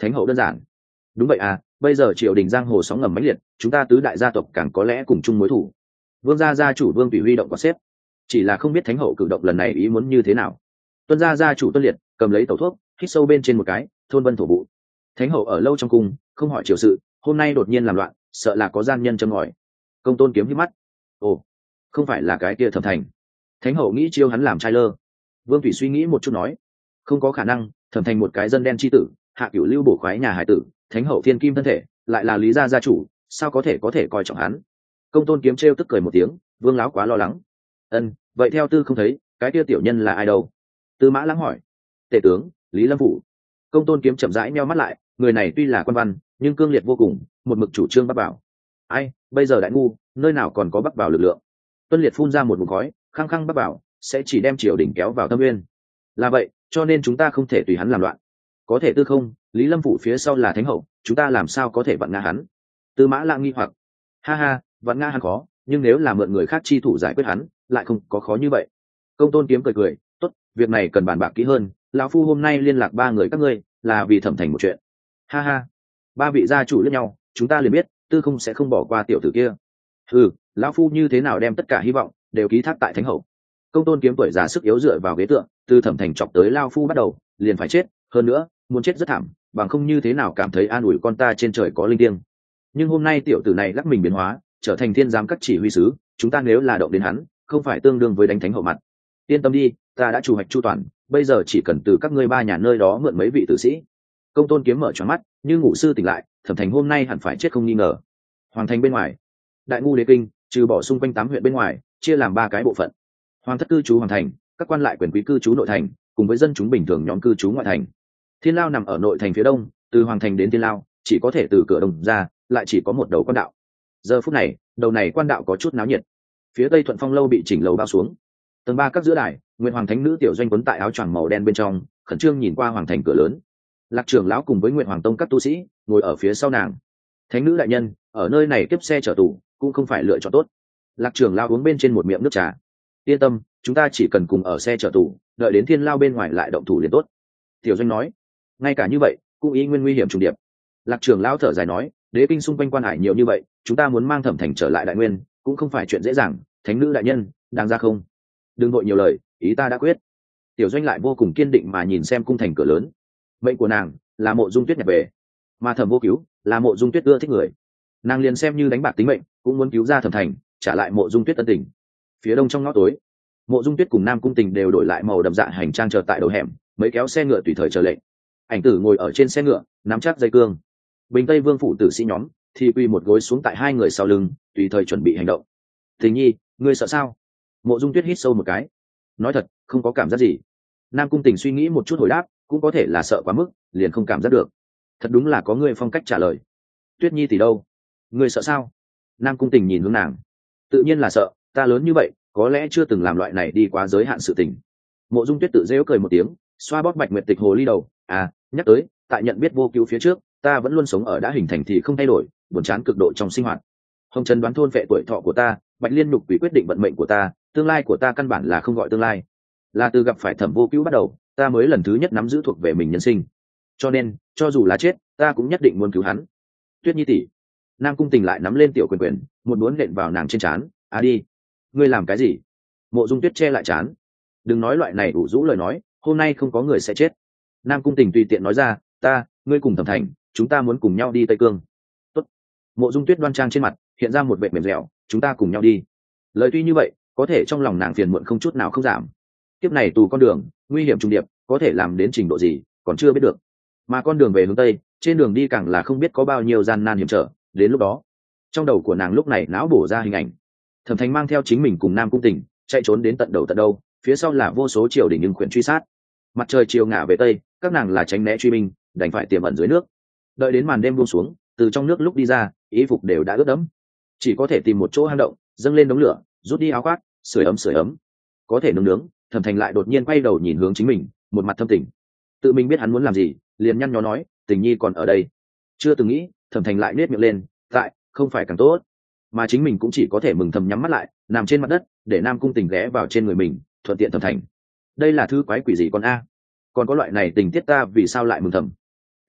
thánh hậu đơn giản. Đúng vậy à, bây giờ triều đình giang hồ sóng ngầm mãnh liệt, chúng ta tứ đại gia tộc càng có lẽ cùng chung mối thù. Vương gia gia chủ Vương Tùy huy động có xếp, chỉ là không biết thánh hậu cử động lần này ý muốn như thế nào. Tuân gia gia chủ Tuân Liệt cầm lấy tẩu thuốc, hít sâu bên trên một cái, thôn vân thổ vụ. Thánh hậu ở lâu trong cung, không hỏi triều sự, hôm nay đột nhiên làm loạn, sợ là có gian nhân châm ngòi. Công Tôn kiếm hít mắt, ồ, không phải là cái kia Thẩm Thành. Thánh hậu nghĩ chiêu hắn làm trai lơ. Vương Thủy suy nghĩ một chút nói, không có khả năng, Thẩm Thành một cái dân đen chi tử, hạ cửu lưu bổ khoái nhà hải tử, thánh hậu thiên kim thân thể, lại là lý gia gia chủ, sao có thể có thể coi trọng hắn. Công Tôn kiếm trêu tức cười một tiếng, Vương láo quá lo lắng. Ân, vậy theo tư không thấy, cái kia tiểu nhân là ai đâu? Tư Mã Lãng hỏi. Tể tướng Lý Lâm Phủ. Công Tôn kiếm chậm rãi meo mắt lại, người này tuy là quan văn, nhưng cương liệt vô cùng, một mực chủ trương bắc bảo. Ai, bây giờ đại ngu, nơi nào còn có bắc bảo lực lượng? Tuân Liệt phun ra một ngụm khói, khăng khăng bắc bảo sẽ chỉ đem triều đình kéo vào thâm nguyên. Là vậy, cho nên chúng ta không thể tùy hắn làm loạn. Có thể tư không, Lý Lâm Phủ phía sau là thánh hậu, chúng ta làm sao có thể vặn ngã hắn? Tư Mã Lãng nghi hoặc. Ha ha, vặn ngã hắn khó, nhưng nếu là mượn người khác chi thủ giải quyết hắn, lại không có khó như vậy. Công Tôn kiếm cười cười, tốt, việc này cần bàn bạc kỹ hơn, lão phu hôm nay liên lạc ba người các ngươi, là vì Thẩm Thành một chuyện. Ha ha, ba vị gia chủ lẫn nhau, chúng ta liền biết, tư không sẽ không bỏ qua tiểu tử kia. Ừ, lão phu như thế nào đem tất cả hy vọng đều ký thác tại thánh hậu. Công Tôn kiếm tuổi già sức yếu dựa vào ghế tượng, từ Thẩm Thành chọc tới lao phu bắt đầu, liền phải chết, hơn nữa, muốn chết rất thảm, bằng không như thế nào cảm thấy an ủi con ta trên trời có linh thiêng. Nhưng hôm nay tiểu tử này lắc mình biến hóa, trở thành thiên giám các chỉ huy sứ, chúng ta nếu là động đến hắn, không phải tương đương với đánh thánh hậu mặt. Yên tâm đi, ta đã chủ hoạch chu toàn, bây giờ chỉ cần từ các ngươi ba nhà nơi đó mượn mấy vị tử sĩ. Công Tôn kiếm mở tròn mắt, như ngủ sư tỉnh lại, Thẩm Thành hôm nay hẳn phải chết không nghi ngờ. Hoàng thành bên ngoài, đại ngu đế kinh, trừ bỏ xung quanh tám huyện bên ngoài, chia làm ba cái bộ phận. Hoàng thất cư trú hoàng thành, các quan lại quyền quý cư trú nội thành, cùng với dân chúng bình thường nhóm cư trú ngoại thành. Thiên lao nằm ở nội thành phía đông, từ hoàng thành đến thiên lao chỉ có thể từ cửa đồng ra, lại chỉ có một đầu quan đạo. Giờ phút này, đầu này quan đạo có chút náo nhiệt. Phía tây Thuận Phong lâu bị chỉnh lầu bao xuống, tầng ba các giữa đài, Nguyệt Hoàng thánh nữ tiểu doanh quấn tại áo choàng màu đen bên trong, khẩn trương nhìn qua hoàng thành cửa lớn. Lạc trưởng lão cùng với Nguyệt Hoàng tông các tu sĩ ngồi ở phía sau nàng. Thánh nữ đại nhân, ở nơi này kiếp xe chở tù cũng không phải lựa chọn tốt. Lạc trưởng lão uống bên trên một miệng nước trà. Yên tâm, chúng ta chỉ cần cùng ở xe chở tù, đợi đến thiên lao bên ngoài lại động thủ liền tốt. Tiểu doanh nói, ngay cả như vậy cũng ý nguyên nguy hiểm trùng điệp. Lạc trưởng lão thở dài nói, đế kinh xung quanh quan hải nhiều như vậy, chúng ta muốn mang Thẩm Thành trở lại đại nguyên cũng không phải chuyện dễ dàng. Thánh nữ đại nhân, đáng ra không? Đừng vội nhiều lời, ý ta đã quyết. Tiểu doanh lại vô cùng kiên định mà nhìn xem cung thành cửa lớn. Mệnh của nàng là Mộ Dung Tuyết nhập về, mà Thẩm Vô Cứu là Mộ Dung Tuyết ưa thích người, nàng liền xem như đánh bạc tính mệnh cũng muốn cứu ra Thẩm Thành, trả lại Mộ Dung Tuyết ân tình. Phía đông trong ngõ tối, Mộ Dung Tuyết cùng Nam Cung Tình đều đổi lại màu đậm dạ hành trang chờ tại đầu hẻm, mấy kéo xe ngựa tùy thời chờ lệnh. Ảnh Tử ngồi ở trên xe ngựa, nắm chắc dây cương. Bình Tây Vương phủ tử sĩ nhóm thì quy một gối xuống tại hai người sau lưng, tùy thời chuẩn bị hành động. Tình nhi, ngươi sợ sao? Mộ Dung Tuyết hít sâu một cái, nói thật, không có cảm giác gì. Nam Cung Tình suy nghĩ một chút hồi đáp, cũng có thể là sợ quá mức, liền không cảm giác được. Thật đúng là có ngươi phong cách trả lời. Tuyết nhi tỷ đâu? Ngươi sợ sao? Nam Cung Tình nhìn hướng nàng. Tự nhiên là sợ, ta lớn như vậy, có lẽ chưa từng làm loại này đi quá giới hạn sự tình. Mộ Dung Tuyết tự giễu cười một tiếng, xoa bóp Bạch Nguyệt Tịch hồ ly đầu. À, nhắc tới, tại nhận biết Vô Cứu phía trước, ta vẫn luôn sống ở đã hình thành thì không thay đổi, buồn chán cực độ trong sinh hoạt. Hồng Trần đoán thôn phệ tuổi thọ của ta, Bạch Liên nhục quỷ quyết định vận mệnh của ta, tương lai của ta căn bản là không gọi tương lai, là từ gặp phải Thẩm Vô Cứu bắt đầu, ta mới lần thứ nhất nắm giữ thuộc về mình nhân sinh. Cho nên, cho dù là chết, ta cũng nhất định muốn cứu hắn. Tuyết nhi tỷ. Nam Cung Tình lại nắm lên tiểu quyền quyền, một muốn nện vào nàng trên trán. À đi, ngươi làm cái gì? Mộ Dung Tuyết che lại trán. Đừng nói loại này ủ rũ lời nói, hôm nay không có người sẽ chết. Nam Cung Tình tùy tiện nói ra, ta, ngươi cùng Thẩm Thành, chúng ta muốn cùng nhau đi Tây Cương. Tốt. Mộ Dung Tuyết đoan trang trên mặt hiện ra một vẻ mềm dẻo, chúng ta cùng nhau đi. Lời tuy như vậy, có thể trong lòng nàng phiền muộn không chút nào không giảm. Kiếp này tù con đường, nguy hiểm trùng điệp, có thể làm đến trình độ gì, còn chưa biết được. Mà con đường về hướng Tây, trên đường đi càng là không biết có bao nhiêu gian nan hiểm trở. Đến lúc đó, trong đầu của nàng lúc này não bổ ra hình ảnh. Thẩm Thành mang theo chính mình cùng Nam Cung Tình chạy trốn đến tận đầu tận đâu, phía sau là vô số triều đình nhưng khuyển truy sát. Mặt trời chiều ngả về tây, các nàng là tránh né truy binh, đành phải tiềm ẩn dưới nước. Đợi đến màn đêm buông xuống, từ trong nước lúc đi ra, y phục đều đã ướt đẫm, chỉ có thể tìm một chỗ hang động, dâng lên đống lửa, rút đi áo khoác, sưởi ấm sưởi ấm. Có thể nướng nướng, Thẩm Thành lại đột nhiên quay đầu nhìn hướng chính mình, một mặt thâm tình. Tự mình biết hắn muốn làm gì, liền nhăn nhó nói, Tình nhi còn ở đây. Chưa từng nghĩ, Thẩm Thành lại nết miệng lên, tại, không phải càng tốt. Mà chính mình cũng chỉ có thể mừng thầm nhắm mắt lại, nằm trên mặt đất, để Nam Cung Tình ghé vào trên người mình, thuận tiện Thẩm Thành. Đây là thứ quái quỷ gì con a? Còn có loại này tình tiết ta vì sao lại mừng thầm?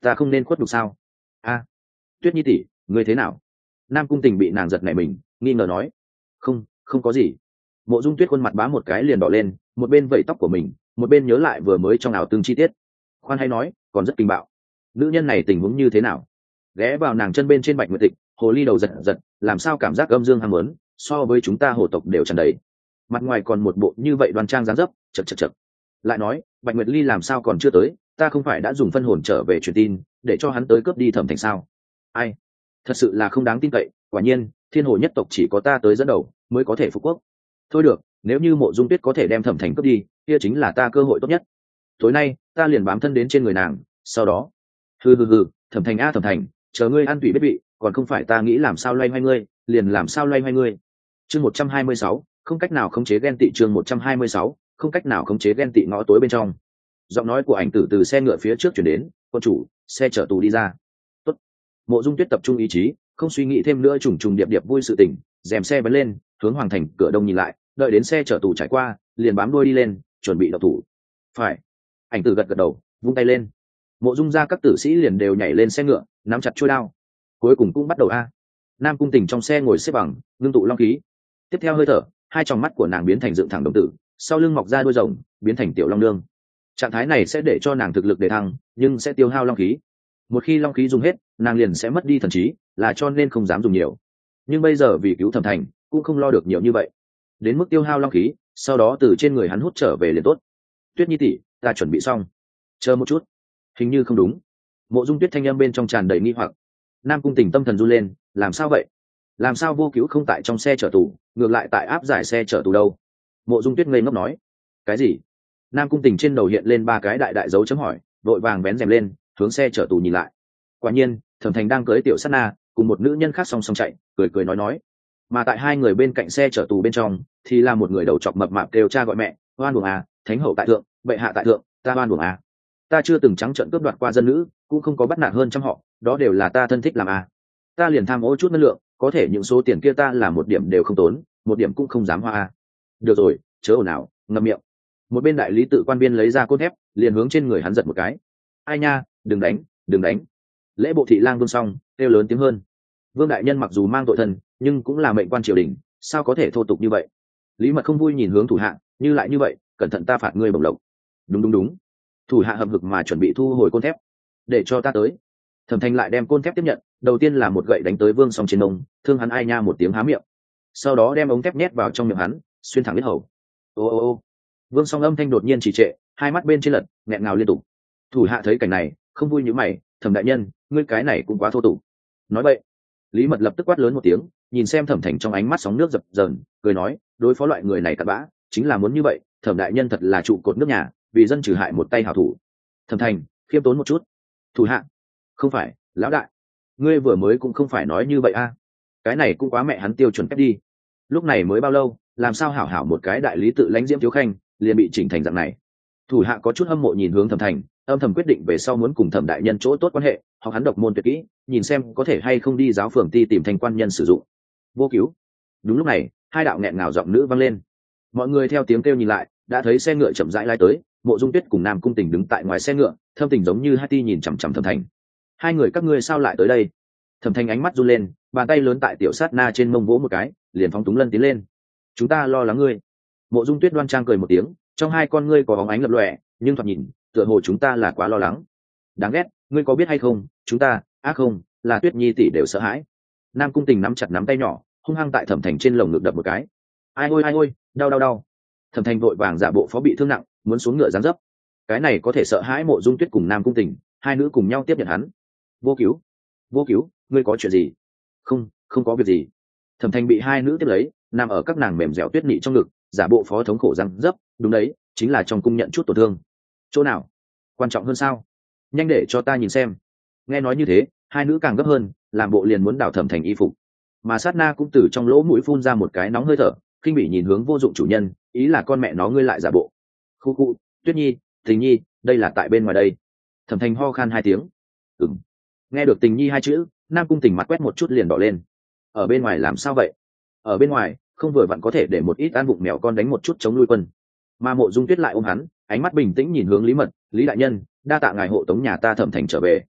ta không nên khuất nhục sao? A, Tuyết Nhi tỷ, ngươi thế nào? Nam Cung Tình bị nàng giật nảy mình, nghi ngờ nói. Không, không có gì. Mộ Dung Tuyết khuôn mặt bá một cái liền đỏ lên, một bên vẩy tóc của mình, một bên nhớ lại vừa mới trong ảo tương chi tiết. Khoan hay nói, còn rất kinh bạo. Nữ nhân này tình huống như thế nào? Ghé vào nàng chân bên trên Bạch Nguyệt Tịch, hồ ly đầu giật giật, làm sao cảm giác âm dương ham muốn, so với chúng ta hồ tộc đều tràn đầy. Mặt ngoài còn một bộ như vậy đoan trang dáng dấp, chật chật chật. Lại nói, Bạch Nguyệt Ly làm sao còn chưa tới, ta không phải đã dùng phân hồn trở về truyền tin, để cho hắn tới cướp đi Thẩm Thành sao? Ai? Thật sự là không đáng tin cậy, quả nhiên, Thiên Hồ nhất tộc chỉ có ta tới dẫn đầu, mới có thể phục quốc. Thôi được, nếu như Mộ Dung Tuyết có thể đem Thẩm Thành cướp đi, kia chính là ta cơ hội tốt nhất. Tối nay, ta liền bám thân đến trên người nàng, sau đó, hừ hừ hừ, Thẩm Thành a Thẩm Thành, chờ ngươi ăn tùy biết vị, còn không phải ta nghĩ làm sao loay hoay ngươi, liền làm sao loay hoay ngươi. Chương một trăm hai mươi sáu, không cách nào khống chế ghen tị. Chương một trăm hai mươi sáu, không cách nào khống chế ghen tị. Ngõ tối bên trong, giọng nói của ảnh tử từ xe ngựa phía trước chuyển đến. Quân chủ, xe chở tù đi ra. Tốt. Mộ Dung Tuyết tập trung ý chí, không suy nghĩ thêm nữa, trùng trùng điệp điệp vui sự tình, rèm xe bắn lên, hướng hoàng thành cửa đông nhìn lại, đợi đến xe chở tù trải qua, liền bám đuôi đi lên, chuẩn bị đậu thủ. Phải. Ảnh tử gật gật đầu, vung tay lên. Mộ Dung ra các tử sĩ liền đều nhảy lên xe ngựa, nắm chặt chuôi đao. Cuối cùng cũng bắt đầu a. Nam Cung Tình trong xe ngồi xếp bằng, ngưng tụ long khí. Tiếp theo hơi thở, hai tròng mắt của nàng biến thành dựng thẳng đồng tử, sau lưng mọc ra đuôi rồng, biến thành tiểu long nương. Trạng thái này sẽ để cho nàng thực lực đề thăng, nhưng sẽ tiêu hao long khí. Một khi long khí dùng hết, nàng liền sẽ mất đi thần trí, là cho nên không dám dùng nhiều. Nhưng bây giờ vì cứu Thẩm Thành, cũng không lo được nhiều như vậy. Đến mức tiêu hao long khí, sau đó từ trên người hắn hút trở về liền tốt. Tuyết Nhi tỷ, ta chuẩn bị xong. Chờ một chút. Hình như không đúng. Mộ Dung Tuyết thanh âm bên trong tràn đầy nghi hoặc. Nam Cung Tình tâm thần run lên, làm sao vậy? Làm sao Vô Cứu không tại trong xe chở tù, ngược lại tại áp giải xe chở tù đâu? Mộ Dung Tuyết ngây ngốc nói. Cái gì? Nam Cung Tình trên đầu hiện lên ba cái đại đại dấu chấm hỏi, đội vàng vén rèm lên, hướng xe chở tù nhìn lại. Quả nhiên, Thẩm Thành đang cưỡi tiểu sát na, cùng một nữ nhân khác song song chạy, cười cười nói nói. Mà tại hai người bên cạnh xe chở tù bên trong, thì là một người đầu chọc mập mạp kêu cha gọi mẹ, oan uổng à, thánh hậu tại thượng, bệ hạ tại thượng, ta oan uổng à. Ta chưa từng trắng trợn cướp đoạt qua dân nữ, cũng không có bắt nạt hơn trăm họ, đó đều là ta thân thích làm à. Ta liền tham ô chút năng lượng, có thể những số tiền kia ta là một điểm đều không tốn, một điểm cũng không dám hoa à. Được rồi, chớ ồn ào, ngậm miệng. Một bên đại lý tự quan viên lấy ra cốt thép, liền hướng trên người hắn giật một cái. Ai nha, đừng đánh, đừng đánh. Lễ bộ thị lang Vương Song kêu lớn tiếng hơn. Vương đại nhân mặc dù mang tội thân, nhưng cũng là mệnh quan triều đình, sao có thể thô tục như vậy? Lý Mật không vui nhìn hướng thủ hạ, như lại như vậy, cẩn thận ta phạt ngươi bổng lộc. Đúng đúng đúng. Thủ hạ hậm hực mà chuẩn bị thu hồi côn thép. Để cho ta tới. Thẩm Thành lại đem côn thép tiếp nhận, đầu tiên là một gậy đánh tới Vương Song trên ông, thương hắn ai nha một tiếng há miệng. Sau đó đem ống thép nhét vào trong miệng hắn, xuyên thẳng huyết hầu. Ô ô ô. Vương Song âm thanh đột nhiên trì trệ, hai mắt bên trên lật, nghẹn ngào liên tục. Thủ hạ thấy cảnh này, không vui như mày, Thẩm đại nhân, ngươi cái này cũng quá thô tục. Nói vậy, Lý Mật lập tức quát lớn một tiếng, nhìn xem Thẩm Thành trong ánh mắt sóng nước dập dờn, cười nói, đối phó loại người này cặn bã, chính là muốn như vậy, Thẩm đại nhân thật là trụ cột nước nhà, vì dân trừ hại một tay hảo thủ. Thẩm Thành, khiêm tốn một chút. Thủ hạ, không phải, lão đại, ngươi vừa mới cũng không phải nói như vậy a. Cái này cũng quá mẹ hắn tiêu chuẩn cách đi. Lúc này mới bao lâu, làm sao hảo hảo một cái đại lý tự lãnh diễm thiếu khanh, liền bị chỉnh thành dạng này. Thủ hạ có chút hâm mộ nhìn hướng Thẩm Thành, âm thầm quyết định về sau muốn cùng Thẩm đại nhân chỗ tốt quan hệ, học hắn độc môn tuyệt kỹ, nhìn xem có thể hay không đi giáo phường ti tìm thành quan nhân sử dụng. Vô Cứu. Đúng lúc này, hai đạo nghẹn ngào giọng nữ vang lên. Mọi người theo tiếng kêu nhìn lại, đã thấy xe ngựa chậm rãi lái tới, Mộ Dung Tuyết cùng Nam Cung Tình đứng tại ngoài xe ngựa, thâm tình giống như hai ti nhìn chằm chằm Thẩm Thành. Hai người các ngươi sao lại tới đây? Thẩm Thành ánh mắt run lên, bàn tay lớn tại tiểu sát na trên mông vỗ một cái, liền phóng túng lân tiến lên. Chúng ta lo lắng ngươi. Mộ Dung Tuyết đoan trang cười một tiếng, trong hai con ngươi có bóng ánh lập lòe, nhưng thoạt nhìn, tựa hồ chúng ta là quá lo lắng. Đáng ghét, ngươi có biết hay không, chúng ta, á không, là Tuyết Nhi tỷ đều sợ hãi. Nam Cung Tình nắm chặt nắm tay nhỏ, hung hăng tại Thẩm Thành trên lồng ngực đập một cái. Ai ôi ai ôi, đau đau đau. Thẩm Thành vội vàng giả bộ phó bị thương nặng, muốn xuống ngựa giáng dấp. Cái này có thể sợ hãi Mộ Dung Tuyết cùng Nam Cung Tình, hai nữ cùng nhau tiếp nhận hắn. Vô Cứu, Vô Cứu, ngươi có chuyện gì? Không, không có việc gì. Thẩm Thành bị hai nữ tiếp lấy, nằm ở các nàng mềm dẻo tuyết nị trong ngực, giả bộ phó thống khổ răng dấp. Đúng đấy, chính là trong cung nhận chút tổn thương. Chỗ nào? Quan trọng hơn sao? Nhanh để cho ta nhìn xem. Nghe nói như thế, hai nữ càng gấp hơn, làm bộ liền muốn đảo Thẩm Thành y phục. Mà sát na cũng từ trong lỗ mũi phun ra một cái nóng hơi thở, kinh bị nhìn hướng vô dụng chủ nhân, ý là con mẹ nó ngươi lại giả bộ. Khu khu, Tuyết Nhi, Tình Nhi, đây là tại bên ngoài đây. Thẩm Thành ho khan hai tiếng. Ừm. Nghe được Tình Nhi hai chữ, Nam Cung Tình mặt quét một chút liền đỏ lên. Ở bên ngoài làm sao vậy? Ở bên ngoài, không vừa vặn có thể để một ít ăn bụng mèo con đánh một chút chống nuôi quân. Mà Mộ Dung Tuyết lại ôm hắn, ánh mắt bình tĩnh nhìn hướng Lý Mật, Lý đại nhân, đa tạ ngài hộ tống nhà ta Thẩm Thành trở về.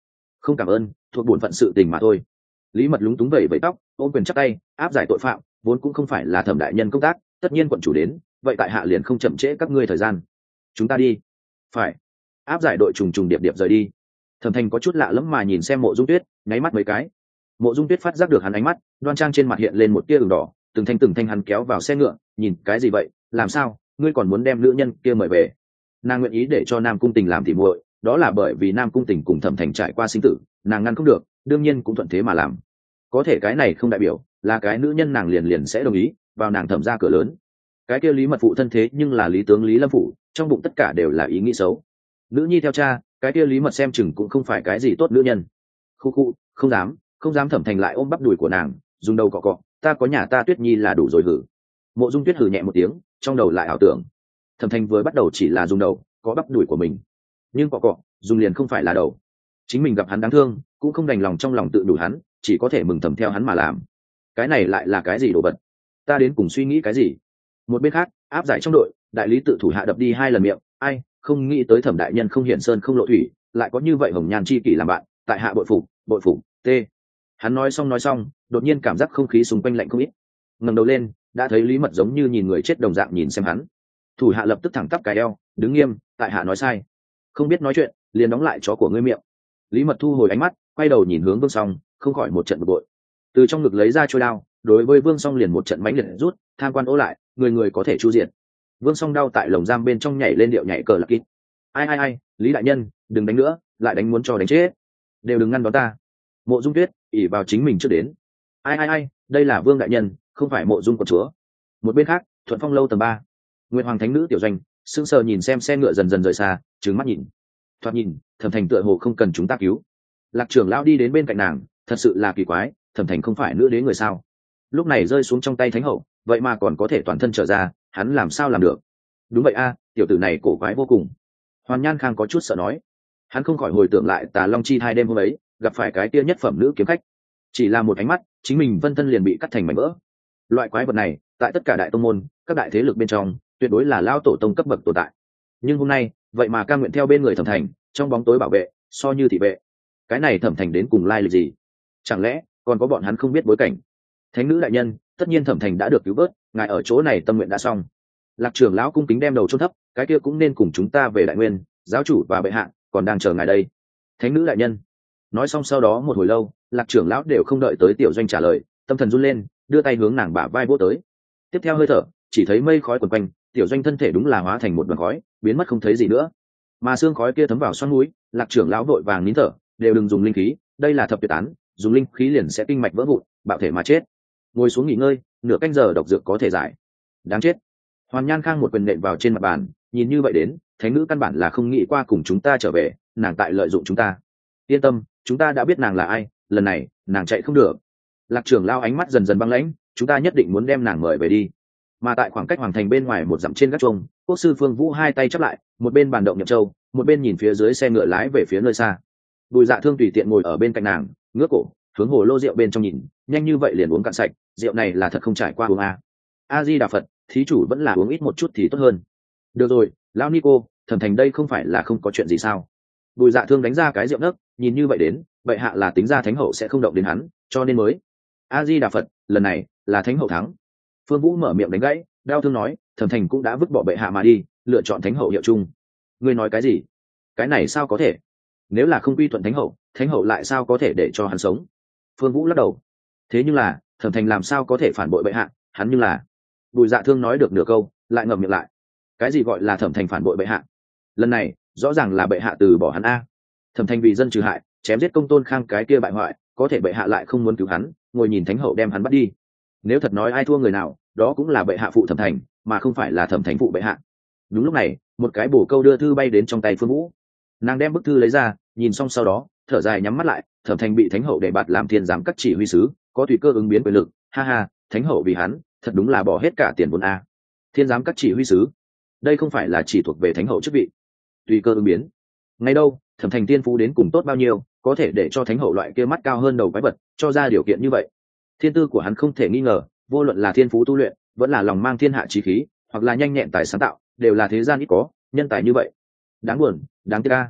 không cảm ơn, thuộc bổn phận sự tình mà thôi. Lý Mật lúng túng vẩy vẩy tóc, ôm quyền chắp tay, áp giải tội phạm vốn cũng không phải là thẩm đại nhân công tác, tất nhiên quận chủ đến, vậy tại hạ liền không chậm trễ các ngươi thời gian, chúng ta đi. Phải. Áp giải đội trùng trùng điệp điệp rời đi. Thẩm Thành có chút lạ lẫm mà nhìn xem Mộ Dung Tuyết, nháy mắt mấy cái. Mộ Dung Tuyết phát giác được hắn ánh mắt, đoan trang trên mặt hiện lên một tia ửng đỏ, từng thanh từng thanh hắn kéo vào xe ngựa, nhìn cái gì vậy, làm sao, ngươi còn muốn đem nữ nhân kia mời về? Nàng nguyện ý để cho Nam Cung Tình làm tỉ muội, đó là bởi vì Nam Cung Tình cùng Thẩm Thành trải qua sinh tử, nàng ngăn không được, đương nhiên cũng thuận thế mà làm. Có thể cái này không đại biểu là cái nữ nhân nàng liền liền sẽ đồng ý vào nàng Thẩm ra cửa lớn. Cái kia Lý Mật phụ thân thế nhưng là Lý tướng Lý Lâm phủ, trong bụng tất cả đều là ý nghĩ xấu. Nữ nhi theo cha, cái kia Lý Mật xem chừng cũng không phải cái gì tốt nữ nhân. Khu khu, không dám, không dám. Thẩm Thành lại ôm bắp đùi của nàng, dùng đầu cọ cọ, ta có nhà ta Tuyết Nhi là đủ rồi hử. Mộ Dung Tuyết hử nhẹ một tiếng, trong đầu lại ảo tưởng. Thẩm Thành vừa bắt đầu chỉ là dùng đầu có bắp đùi của mình, nhưng cọ cọ dùng liền không phải là đầu. Chính mình gặp hắn đáng thương, cũng không đành lòng trong lòng tự đủ hắn, chỉ có thể mừng thầm theo hắn mà làm. Cái này lại là cái gì đồ vật? Ta đến cùng suy nghĩ cái gì? Một bên khác, áp giải trong đội, đại lý tự thủ hạ đập đi hai lần miệng, ai không nghĩ tới Thẩm đại nhân không hiển sơn không lộ thủy, lại có như vậy hồng nhan chi kỷ làm bạn, tại hạ bội phục, bội phục. T. Hắn nói xong nói xong, đột nhiên cảm giác không khí xung quanh lạnh không ít. Ngẩng đầu lên, đã thấy Lý Mật giống như nhìn người chết đồng dạng nhìn xem hắn. Thủ hạ lập tức thẳng tắp cái eo, đứng nghiêm, tại hạ nói sai. Không biết nói chuyện, liền đóng lại chó của ngươi miệng. Lý Mật thu hồi ánh mắt, quay đầu nhìn hướng Vương Song, không khỏi một trận bực bội. Từ trong ngực lấy ra trôi đao, đối với Vương Song liền một trận mãnh liệt rút, tham quan ố lại, người người có thể chu diện. Vương Song đau tại lồng giam bên trong nhảy lên điệu nhảy cờ lạc kít. Ai ai ai, Lý đại nhân, đừng đánh nữa, lại đánh muốn cho đánh chết. Đều đừng ngăn đón ta. Mộ Dung Tuyết ỉ vào chính mình trước đến. Ai ai ai, đây là Vương đại nhân, không phải Mộ Dung quận chúa. Một bên khác, Thuận Phong lâu tầng ba, Nguyệt Hoàng thánh nữ tiểu doanh, sững sờ nhìn xem xe ngựa dần dần rời xa, trừng mắt nhìn. Thoạt nhìn, Thẩm Thành tựa hồ không cần chúng ta cứu. Lạc trưởng lão đi đến bên cạnh nàng, thật sự là kỳ quái, Thẩm Thành không phải nữ đế người sao? Lúc này rơi xuống trong tay thánh hậu, vậy mà còn có thể toàn thân trở ra, hắn làm sao làm được? Đúng vậy a, tiểu tử này cổ quái vô cùng. Hoàn Nhan Khang có chút sợ nói, hắn không khỏi hồi tưởng lại Tà Long chi hai đêm hôm ấy, gặp phải cái tia nhất phẩm nữ kiếm khách, chỉ là một ánh mắt, chính mình vân thân liền bị cắt thành mảnh vỡ. Loại quái vật này, tại tất cả đại tông môn, các đại thế lực bên trong, tuyệt đối là lao tổ tông cấp bậc tồn tại. Nhưng hôm nay, vậy mà cam nguyện theo bên người Thẩm Thành, trong bóng tối bảo vệ, so như thị vệ. Cái này Thẩm Thành đến cùng lai lịch gì? Chẳng lẽ còn có bọn hắn không biết bối cảnh? Thánh nữ đại nhân, tất nhiên Thẩm Thành đã được cứu vớt, ngài ở chỗ này tâm nguyện đã xong. Lạc trưởng lão cung kính đem đầu chôn thấp, cái kia cũng nên cùng chúng ta về Đại Nguyên, giáo chủ và bệ hạ còn đang chờ ngài đây. Thánh nữ đại nhân. Nói xong sau đó một hồi lâu, Lạc trưởng lão đều không đợi tới tiểu doanh trả lời, tâm thần run lên, đưa tay hướng nàng bả vai vỗ tới. Tiếp theo hơi thở, chỉ thấy mây khói quần quanh, tiểu doanh thân thể đúng là hóa thành một đoàn khói, biến mất không thấy gì nữa. Mà xương khói kia thấm vào xoắn mũi, Lạc trưởng lão vội vàng nín thở, đều đừng dùng linh khí, đây là thập tuyệt án, dùng linh khí liền sẽ kinh mạch vỡ vụn, bạo thể mà chết. Ngồi xuống nghỉ ngơi, nửa canh giờ độc dược có thể giải. Đáng chết. Hoàn Nhan Khang một quyền nện vào trên mặt bàn, nhìn như vậy đến, thánh nữ căn bản là không nghĩ qua cùng chúng ta trở về, nàng tại lợi dụng chúng ta. Yên tâm, chúng ta đã biết nàng là ai, lần này nàng chạy không được. Lạc trưởng lao ánh mắt dần dần băng lãnh, chúng ta nhất định muốn đem nàng mời về đi. Mà tại khoảng cách hoàng thành bên ngoài một dặm trên gác chuông, quốc sư Phương Vũ hai tay chắp lại, một bên bàn động nhậm châu, một bên nhìn phía dưới xe ngựa lái về phía nơi xa. Bùi Dạ Thương tùy tiện ngồi ở bên cạnh nàng, ngước cổ hướng hồ lô rượu bên trong nhìn, nhanh như vậy liền uống cạn sạch, rượu này là thật không trải qua uống a. A Di Đà Phật, thí chủ vẫn là uống ít một chút thì tốt hơn. Được rồi, lão Nico, Thẩm Thành đây không phải là không có chuyện gì sao? Bùi Dạ Thương đánh ra cái rượu nấc, nhìn như vậy đến, vậy hạ là tính ra thánh hậu sẽ không động đến hắn, cho nên mới. A Di Đà Phật, lần này là thánh hậu thắng. Phương Vũ mở miệng đánh gãy, đau thương nói, Thẩm Thành cũng đã vứt bỏ bệ hạ mà đi, lựa chọn thánh hậu hiệu chung. Ngươi nói cái gì? Cái này sao có thể? Nếu là không quy thuận thánh hậu, thánh hậu lại sao có thể để cho hắn sống? Phương Vũ lắc đầu. Thế nhưng là, Thẩm Thành làm sao có thể phản bội bệ hạ, hắn như là. Bùi Dạ Thương nói được nửa câu, lại ngậm miệng lại. Cái gì gọi là Thẩm Thành phản bội bệ hạ? Lần này, rõ ràng là bệ hạ từ bỏ hắn a. Thẩm Thành vì dân trừ hại, chém giết Công Tôn Khang cái kia bại hoại, có thể bệ hạ lại không muốn cứu hắn, ngồi nhìn thánh hậu đem hắn bắt đi. Nếu thật nói ai thua người nào, đó cũng là bệ hạ phụ Thẩm Thành, mà không phải là Thẩm Thành phụ bệ hạ. Đúng lúc này, một cái bổ câu đưa thư bay đến trong tay Phương Vũ. Nàng đem bức thư lấy ra, nhìn xong sau đó, thở dài nhắm mắt lại. Thẩm Thành bị thánh hậu đề bạt làm thiên giám các chỉ huy sứ, có tùy cơ ứng biến quyền lực, ha ha, thánh hậu vì hắn, thật đúng là bỏ hết cả tiền vốn a. Thiên giám các chỉ huy sứ, đây không phải là chỉ thuộc về thánh hậu chức vị. Tùy cơ ứng biến, ngay đâu, Thẩm Thành tiên phú đến cùng tốt bao nhiêu, có thể để cho thánh hậu loại kia mắt cao hơn đầu quái vật cho ra điều kiện như vậy. Thiên tư của hắn không thể nghi ngờ, vô luận là thiên phú tu luyện, vẫn là lòng mang thiên hạ chí khí, hoặc là nhanh nhẹn tài sáng tạo, đều là thế gian ít có nhân tài như vậy. Đáng buồn, đáng tiếc a.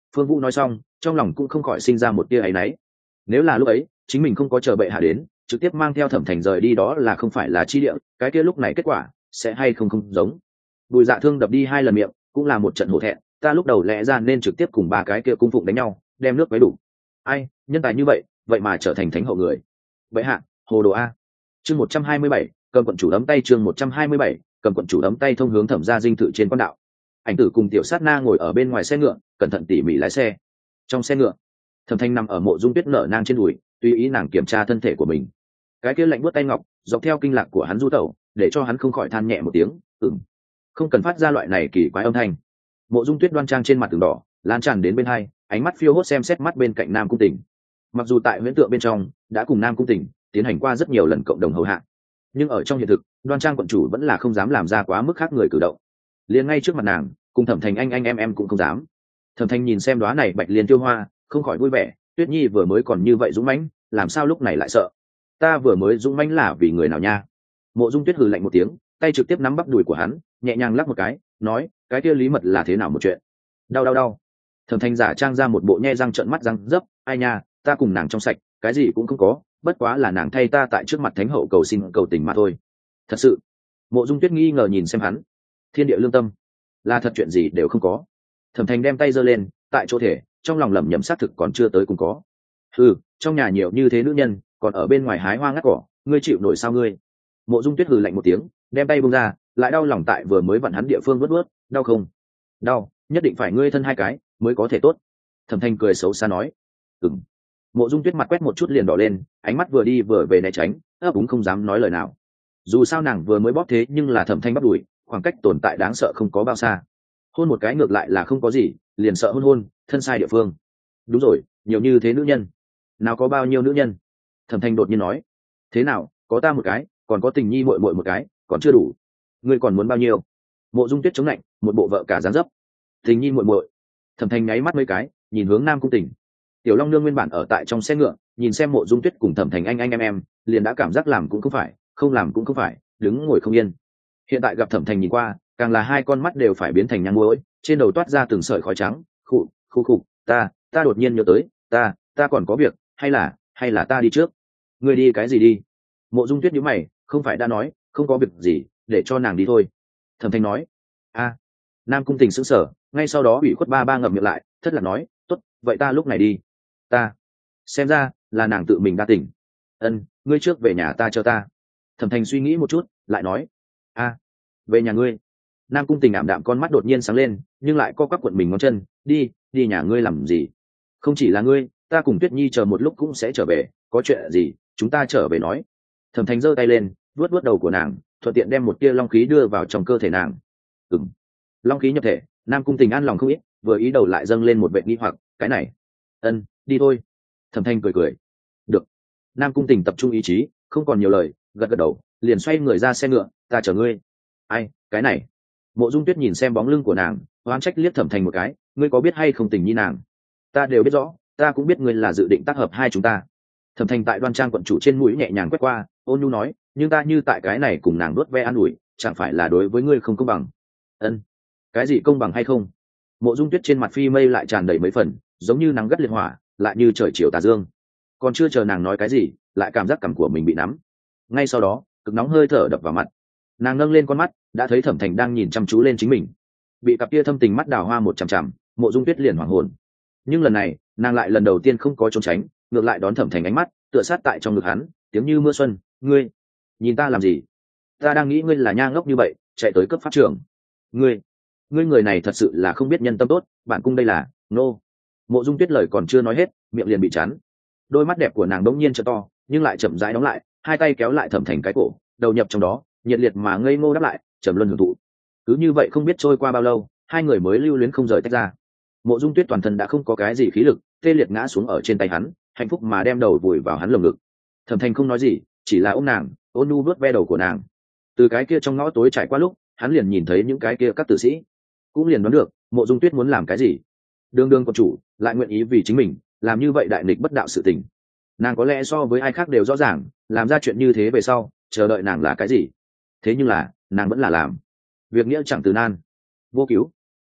Phương Vũ nói xong, trong lòng cũng không khỏi sinh ra một tia áy náy. Nếu là lúc ấy chính mình không có chờ bệ hạ đến, trực tiếp mang theo Thẩm Thành rời đi, đó là không phải là chi địa, cái kia lúc này kết quả sẽ hay không không giống. Bùi Dạ Thương đập đi hai lần miệng, cũng là một trận hổ thẹn, ta lúc đầu lẽ ra nên trực tiếp cùng ba cái kia cung phụng đánh nhau, đem nước với đủ. Ai, nhân tài như vậy, vậy mà trở thành thánh hậu người. Bệ hạ, hồ đồ a. Chương một trăm hai mươi bảy, cầm quận chủ ấm tay, chương một trăm hai mươi bảy, cầm quận chủ ấm tay thông hướng Thẩm gia dinh thự trên quan đạo. Ảnh Tử cùng Tiểu Sát Na ngồi ở bên ngoài xe ngựa, cẩn thận tỉ mỉ lái xe. Trong xe ngựa, Thẩm Thanh nằm ở Mộ Dung Tuyết nở nang trên đùi, tùy ý nàng kiểm tra thân thể của mình. Cái kia lạnh buốt tay ngọc dọc theo kinh lạc của hắn du tẩu, để cho hắn không khỏi than nhẹ một tiếng, ừm, không cần phát ra loại này kỳ quái âm thanh. Mộ Dung Tuyết đoan trang trên mặt tường đỏ lan tràn đến bên hai, ánh mắt phiêu hốt xem xét mắt bên cạnh Nam Cung Tỉnh. Mặc dù tại huyễn tượng bên trong đã cùng Nam Cung Tỉnh tiến hành qua rất nhiều lần cộng đồng hầu hạ, nhưng ở trong hiện thực, đoan trang quận chủ vẫn là không dám làm ra quá mức khác người cử động. Liền ngay trước mặt nàng, cùng Thẩm Thành anh anh em em cũng không dám. Thẩm Thành nhìn xem đóa này bạch liên tiêu hoa, không khỏi vui vẻ, Tuyết Nhi vừa mới còn như vậy dũng mãnh, làm sao lúc này lại sợ? Ta vừa mới dũng mãnh là vì người nào nha? Mộ Dung Tuyết hừ lạnh một tiếng, tay trực tiếp nắm bắp đùi của hắn, nhẹ nhàng lắc một cái, nói, cái kia lý mật là thế nào một chuyện? Đau đau đau. Thẩm Thành giả trang ra một bộ nhe răng trợn mắt răng dấp, ai nha, ta cùng nàng trong sạch, cái gì cũng không có, bất quá là nàng thay ta tại trước mặt thánh hậu cầu xin cầu tình mà thôi. Thật sự? Mộ Dung Tuyết nghi ngờ nhìn xem hắn. Thiên địa lương tâm, là thật, chuyện gì đều không có. Thẩm Thành đem tay giơ lên, tại chỗ thể, trong lòng lẩm nhẩm xác thực còn chưa tới cùng có. Ừ, trong nhà nhiều như thế nữ nhân, còn ở bên ngoài hái hoa ngắt cỏ, ngươi chịu nổi sao ngươi? Mộ Dung Tuyết hừ lạnh một tiếng, đem tay buông ra, lại đau lòng tại vừa mới vặn hắn địa phương vớt vớt, đau không? Đau, nhất định phải ngươi thân hai cái mới có thể tốt. Thẩm Thanh cười xấu xa nói. Ừm. Mộ Dung Tuyết mặt quét một chút liền đỏ lên, ánh mắt vừa đi vừa về né tránh, ấp úng không dám nói lời nào. Dù sao nàng vừa mới bóp thế nhưng là Thẩm Thanh bắt đuổi, khoảng cách tồn tại đáng sợ không có bao xa. Hôn một cái ngược lại là không có gì, liền sợ hôn hôn thân sai địa phương. Đúng rồi, nhiều như thế nữ nhân, nào có bao nhiêu nữ nhân? Thẩm Thanh đột nhiên nói. Thế nào, có ta một cái, còn có Tình Nhi muội muội một cái, còn chưa đủ. Ngươi còn muốn bao nhiêu? Mộ Dung Tuyết chống lạnh, một bộ vợ cả dáng dấp. Tình Nhi muội muội. Thẩm Thanh nháy mắt mấy cái, nhìn hướng Nam Cung Tỉnh. Tiểu Long Nương nguyên bản ở tại trong xe ngựa, nhìn xem Mộ Dung Tuyết cùng Thẩm Thành anh anh em em, liền đã cảm giác làm cũng không phải, không làm cũng không phải, đứng ngồi không yên. Hiện tại gặp Thẩm Thành nhìn qua, càng là hai con mắt đều phải biến thành nhang muối, trên đầu toát ra từng sợi khói trắng. Khụ, khụ khụ, ta, ta đột nhiên nhớ tới, ta, ta còn có việc, hay là, hay là ta đi trước. Ngươi đi cái gì đi? Mộ Dung Tuyết nhíu mày, không phải đã nói, không có việc gì, để cho nàng đi thôi. Thẩm Thành nói. A. Nam Cung Tình sững sờ, ngay sau đó ủy khuất ba ba ngậm miệng lại, thất lạc nói, tốt, vậy ta lúc này đi. Ta. Xem ra là nàng tự mình đa tỉnh. Ân, ngươi trước về nhà ta cho ta. Thẩm Thành suy nghĩ một chút, lại nói. A. Về nhà ngươi. Nam Cung Tình ảm đạm con mắt đột nhiên sáng lên, nhưng lại co quắp cuộn mình ngón chân, đi, đi nhà ngươi làm gì? Không chỉ là ngươi, ta cùng Tuyết Nhi chờ một lúc cũng sẽ trở về, có chuyện gì, chúng ta trở về nói. Thẩm Thành giơ tay lên, vuốt vuốt đầu của nàng, thuận tiện đem một tia long khí đưa vào trong cơ thể nàng. Ừm. Long khí nhập thể, Nam Cung Tình an lòng không ít, vừa ý đầu lại dâng lên một vệ nghi hoặc, cái này. Ân, đi thôi. Thẩm Thanh cười cười. Được. Nam Cung Tình tập trung ý chí, không còn nhiều lời, gật gật đầu, liền xoay người ra xe ngựa, ta chở ngươi. Ai, cái này. Mộ Dung Tuyết nhìn xem bóng lưng của nàng, oán trách liếc Thẩm Thành một cái, ngươi có biết hay không Tình Nhi nàng? Ta đều biết rõ, ta cũng biết ngươi là dự định tác hợp hai chúng ta. Thẩm Thành tại Đoan Trang quận chủ trên mũi nhẹ nhàng quét qua, ôn nhu nói, nhưng ta như tại cái này cùng nàng đuốt ve an ủi, chẳng phải là đối với ngươi không công bằng. Ân, cái gì công bằng hay không? Mộ Dung Tuyết trên mặt phi mây lại tràn đầy mấy phần, giống như nắng gắt liệt hỏa, lại như trời chiều tà dương. Còn chưa chờ nàng nói cái gì, lại cảm giác cằm của mình bị nắm. Ngay sau đó, cực nóng hơi thở đập vào mặt. Nàng nâng lên con mắt, đã thấy Thẩm Thành đang nhìn chăm chú lên chính mình. Bị cặp kia thâm tình mắt đào hoa một chằm chằm, Mộ Dung Tuyết liền hoảng hồn. Nhưng lần này, nàng lại lần đầu tiên không có trốn tránh, ngược lại đón Thẩm Thành ánh mắt, tựa sát tại trong ngực hắn, tiếng như mưa xuân, ngươi nhìn ta làm gì? Ta đang nghĩ ngươi là nha ngốc như vậy, chạy tới cấp pháp trưởng. Ngươi, ngươi người này thật sự là không biết nhân tâm tốt, bản cung đây là, nô. No. Mộ Dung Tuyết lời còn chưa nói hết, miệng liền bị chắn. Đôi mắt đẹp của nàng đống nhiên trợ to, nhưng lại chậm rãi đóng lại, hai tay kéo lại Thẩm Thành cái cổ, đầu nhập trong đó, nhiệt liệt mà ngây ngô đáp lại, trầm luân hưởng thụ. Cứ như vậy không biết trôi qua bao lâu, hai người mới lưu luyến không rời tách ra. Mộ Dung Tuyết toàn thân đã không có cái gì khí lực, tê liệt ngã xuống ở trên tay hắn, hạnh phúc mà đem đầu vùi vào hắn lồng ngực. Thẩm Thành không nói gì, chỉ là ôm nàng, ôn nhu vuốt ve đầu của nàng. Từ cái kia trong ngõ tối trải qua lúc, hắn liền nhìn thấy những cái kia các tử sĩ, cũng liền đoán được Mộ Dung Tuyết muốn làm cái gì. Đường đường con chủ lại nguyện ý vì chính mình làm như vậy đại nghịch bất đạo sự tình. Nàng có lẽ so với ai khác đều rõ ràng, làm ra chuyện như thế về sau, chờ đợi nàng là cái gì. Thế nhưng là, nàng vẫn là làm. Việc nghĩa chẳng từ nan, vô cứu.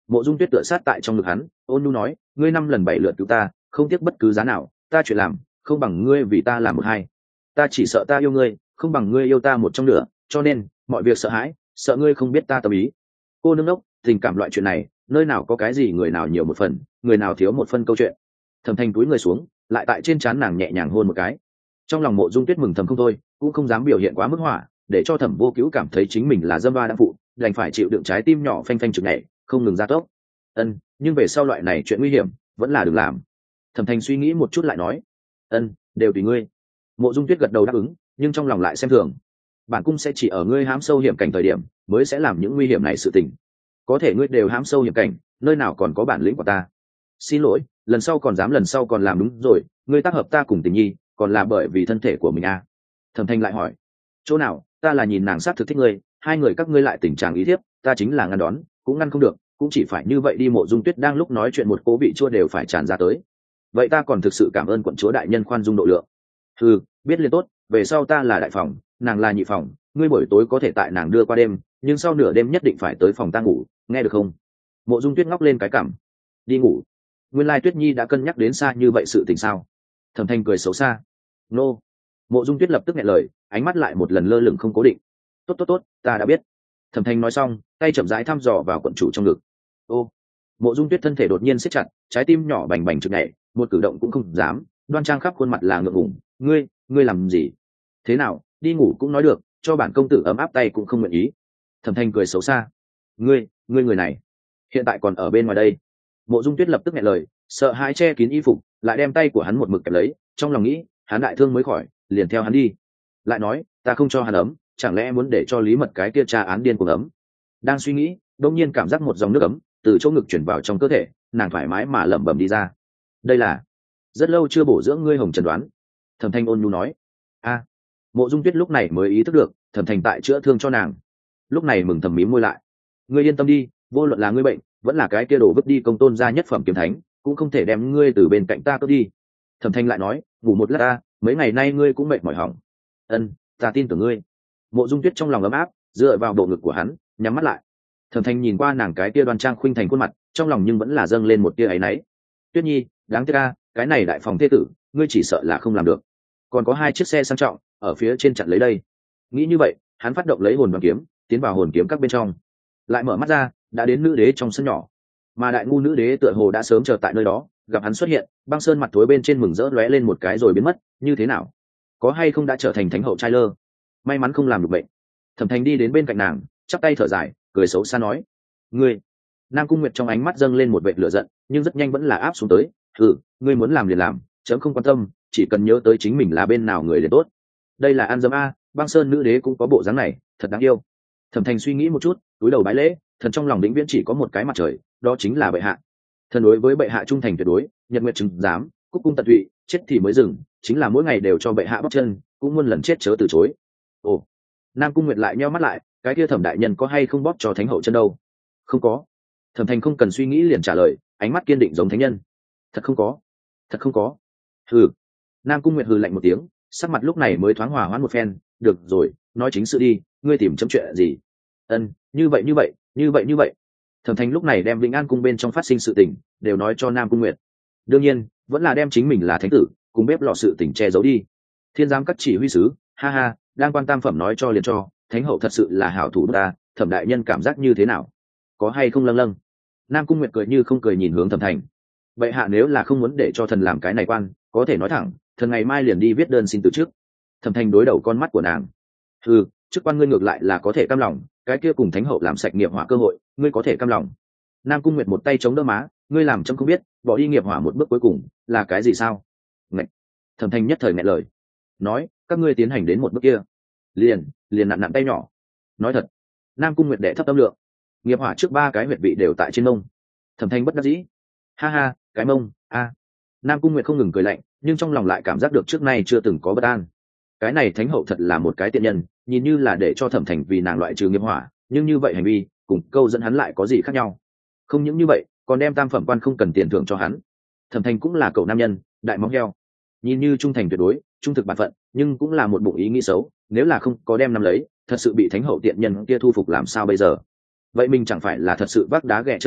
Mộ Dung Tuyết tựa sát tại trong ngực hắn, ôn nhu nói, ngươi năm lần bảy lượt cứu ta, không tiếc bất cứ giá nào, ta chuyện làm không bằng ngươi vì ta làm một hai. Ta chỉ sợ ta yêu ngươi không bằng ngươi yêu ta một trong nửa, cho nên mọi việc sợ hãi, sợ ngươi không biết ta tâm ý. Cô nương ốc, tình cảm loại chuyện này nơi nào có cái gì người nào nhiều một phần, người nào thiếu một phân câu chuyện. Thẩm Thanh túi người xuống, lại tại trên trán nàng nhẹ nhàng hôn một cái. Trong lòng Mộ Dung Tuyết mừng thầm không thôi, cũng không dám biểu hiện quá mức hỏa, để cho Thẩm Vô Cứu cảm thấy chính mình là dâm ba đã phụ, đành phải chịu đựng trái tim nhỏ phanh phanh trực nhảy, không ngừng gia tốc. Ân, nhưng về sau loại này chuyện nguy hiểm vẫn là đừng làm. Thẩm Thanh suy nghĩ một chút lại nói, ân, đều tùy ngươi. Mộ Dung Tuyết gật đầu đáp ứng, nhưng trong lòng lại xem thường. Bản cung sẽ chỉ ở ngươi hám sâu hiểm cảnh thời điểm mới sẽ làm những nguy hiểm này sự tình. Có thể ngươi đều hám sâu hiểm cảnh, nơi nào còn có bản lĩnh của ta. Xin lỗi, lần sau còn dám lần sau còn làm đúng rồi, ngươi tác hợp ta cùng Tình Nhi, còn là bởi vì thân thể của mình à? Thẩm Thanh lại hỏi, chỗ nào, ta là nhìn nàng sát thực thích ngươi, hai người các ngươi lại tình trạng ý thiếp, ta chính là ngăn đón, cũng ngăn không được, cũng chỉ phải như vậy đi. Mộ Dung Tuyết đang lúc nói chuyện một cố vị chua đều phải tràn ra tới. Vậy ta còn thực sự cảm ơn quận chúa đại nhân khoan dung độ lượng. Ừ, biết liền tốt, về sau ta là đại phòng, nàng là nhị phòng, ngươi buổi tối có thể tại nàng đưa qua đêm, nhưng sau nửa đêm nhất định phải tới phòng ta ngủ, nghe được không? Mộ Dung Tuyết ngóc lên cái cằm, đi ngủ. Nguyên lai Tuyết Nhi đã cân nhắc đến xa như vậy sự tình sao? Thẩm Thanh cười xấu xa, nô. Mộ Dung Tuyết lập tức nghe lời, ánh mắt lại một lần lơ lửng không cố định. Tốt tốt tốt, ta đã biết. Thẩm Thanh nói xong, tay chậm rãi thăm dò vào quận chủ trong ngực. Ô. Mộ Dung Tuyết thân thể đột nhiên siết chặt, trái tim nhỏ bành bành trực nhảy, một cử động cũng không dám, đoan trang khắp khuôn mặt là ngượng ngùng. Ngươi, ngươi làm gì? Thế nào, đi ngủ cũng nói được, cho bản công tử ấm áp tay cũng không nguyện ý. Thẩm Thanh cười xấu xa. Ngươi, ngươi người này, hiện tại còn ở bên ngoài đây. Mộ Dung Tuyết lập tức nghe lời, sợ hãi che kín y phục, lại đem tay của hắn một mực kẹp lấy, trong lòng nghĩ, hắn đại thương mới khỏi, liền theo hắn đi. Lại nói, ta không cho hắn ấm, chẳng lẽ muốn để cho Lý Mật cái kia tra án điên cuồng ấm? Đang suy nghĩ, đột nhiên cảm giác một dòng nước ấm từ chỗ ngực chuyển vào trong cơ thể, nàng thoải mái mà lẩm bẩm đi ra. Đây là rất lâu chưa bổ dưỡng ngươi hồng trần đoán. Thẩm Thanh ôn nhu nói. A. Mộ Dung Tuyết lúc này mới ý thức được, Thẩm Thanh tại chữa thương cho nàng. Lúc này mừng thầm mím môi lại. Ngươi yên tâm đi, vô luận là ngươi bệnh, vẫn là cái kia đổ vứt đi công tôn gia nhất phẩm kiếm thánh, cũng không thể đem ngươi từ bên cạnh ta cướp đi. Thẩm Thanh lại nói, ngủ một lát ta, mấy ngày nay ngươi cũng mệt mỏi hỏng. Ân, ta tin tưởng ngươi. Mộ Dung Tuyết trong lòng ấm áp, dựa vào bộ ngực của hắn, nhắm mắt lại. Thẩm Thanh nhìn qua nàng cái kia đoan trang khuynh thành khuôn mặt, trong lòng nhưng vẫn là dâng lên một tia áy náy. Tuyết Nhi, đáng tiếc a, cái này đại phòng thế tử, ngươi chỉ sợ là không làm được. Còn có hai chiếc xe sang trọng ở phía trên chặn lấy đây. Nghĩ như vậy, hắn phát động lấy hồn đoàn kiếm, tiến vào hồn kiếm các bên trong. Lại mở mắt ra, đã đến nữ đế trong sân nhỏ. Mà đại ngu nữ đế tựa hồ đã sớm chờ tại nơi đó, gặp hắn xuất hiện, băng sơn mặt tối bên trên mừng rỡ lóe lên một cái rồi biến mất, như thế nào? Có hay không đã trở thành thánh hậu trai lơ? May mắn không làm được bệnh. Thẩm Thanh đi đến bên cạnh nàng, chắp tay thở dài, cười xấu xa nói: "Ngươi." Nam Cung Nguyệt trong ánh mắt dâng lên một vệt lửa giận, nhưng rất nhanh vẫn là áp xuống tới, "Ừ, ngươi muốn làm liền làm, chấm không quan tâm, chỉ cần nhớ tới chính mình là bên nào người liền tốt." Đây là ăn dấm a, băng sơn nữ đế cũng có bộ dáng này, thật đáng yêu. Thẩm Thanh suy nghĩ một chút, cúi đầu bái lễ, thần trong lòng vĩnh viễn chỉ có một cái mặt trời, đó chính là bệ hạ. Thần đối với bệ hạ trung thành tuyệt đối, nhật nguyệt chứng giám, cúc cung tận tụy, chết thì mới dừng, chính là mỗi ngày đều cho bệ hạ bóc chân, cũng muôn lần chết chớ từ chối. Ồ. Nam Cung Nguyệt lại nheo mắt lại, cái kia Thẩm đại nhân có hay không bóp cho thánh hậu chân đâu? Không có. Thẩm Thanh không cần suy nghĩ liền trả lời, ánh mắt kiên định giống thánh nhân. Thật không có. Thật không có. Hừ. Nam Cung Nguyệt hừ lạnh một tiếng, sắc mặt lúc này mới thoáng hòa hoãn một phen, được rồi, nói chính sự đi, ngươi tìm chấm chuyện gì? Ân, như vậy như vậy, như vậy như vậy. Thẩm Thanh lúc này đem Vĩnh An cung bên trong phát sinh sự tình đều nói cho Nam Cung Nguyệt. Đương nhiên, vẫn là đem chính mình là thánh tử, cùng bếp lò sự tình che giấu đi. Thiên giám các chỉ huy sứ, ha ha, đang quan tam phẩm nói cho liền cho, thánh hậu thật sự là hảo thủ ta, Thẩm đại nhân cảm giác như thế nào? Có hay không lâng lâng? Nam Cung Nguyệt cười như không cười nhìn hướng Thẩm Thành. Vậy hạ nếu là không muốn để cho thần làm cái này quan, có thể nói thẳng, thần ngày mai liền đi viết đơn xin từ trước. Thẩm Thành đối đầu con mắt của nàng. Ừ, chức quan ngươi ngược lại là có thể cam lòng, cái kia cùng thánh hậu làm sạch nghiệp hỏa cơ hội, ngươi có thể cam lòng. Nam Cung Nguyệt một tay chống đỡ má, ngươi làm chấm không biết, bỏ đi nghiệp hỏa một bước cuối cùng là cái gì sao? Ngạch. Thẩm Thành nhất thời nghẹn lời, nói, các ngươi tiến hành đến một bước kia, liền liền nặn nặn tay nhỏ. Nói thật. Nam Cung Nguyệt đệ thấp tâm lượng, nghiệp hỏa trước ba cái huyệt vị đều tại trên mông. Thẩm Thanh bất đắc dĩ, ha ha, cái mông a. Nam Cung Nguyệt không ngừng cười lạnh, nhưng trong lòng lại cảm giác được trước nay chưa từng có bất an. Cái này thánh hậu thật là một cái tiện nhân, nhìn như là để cho Thẩm Thành vì nàng loại trừ nghiệp hỏa, nhưng như vậy hành vi cùng câu dẫn hắn lại có gì khác nhau? Không những như vậy, còn đem tam phẩm quan không cần tiền thưởng cho hắn. Thẩm Thành cũng là cậu nam nhân, đại móng heo, nhìn như trung thành tuyệt đối, trung thực bản phận, nhưng cũng là một bụng ý nghĩ xấu, nếu là không có đem nắm lấy, thật sự bị thánh hậu tiện nhân kia thu phục làm sao bây giờ? Vậy mình chẳng phải là thật sự vác đá ghẹ chân mình,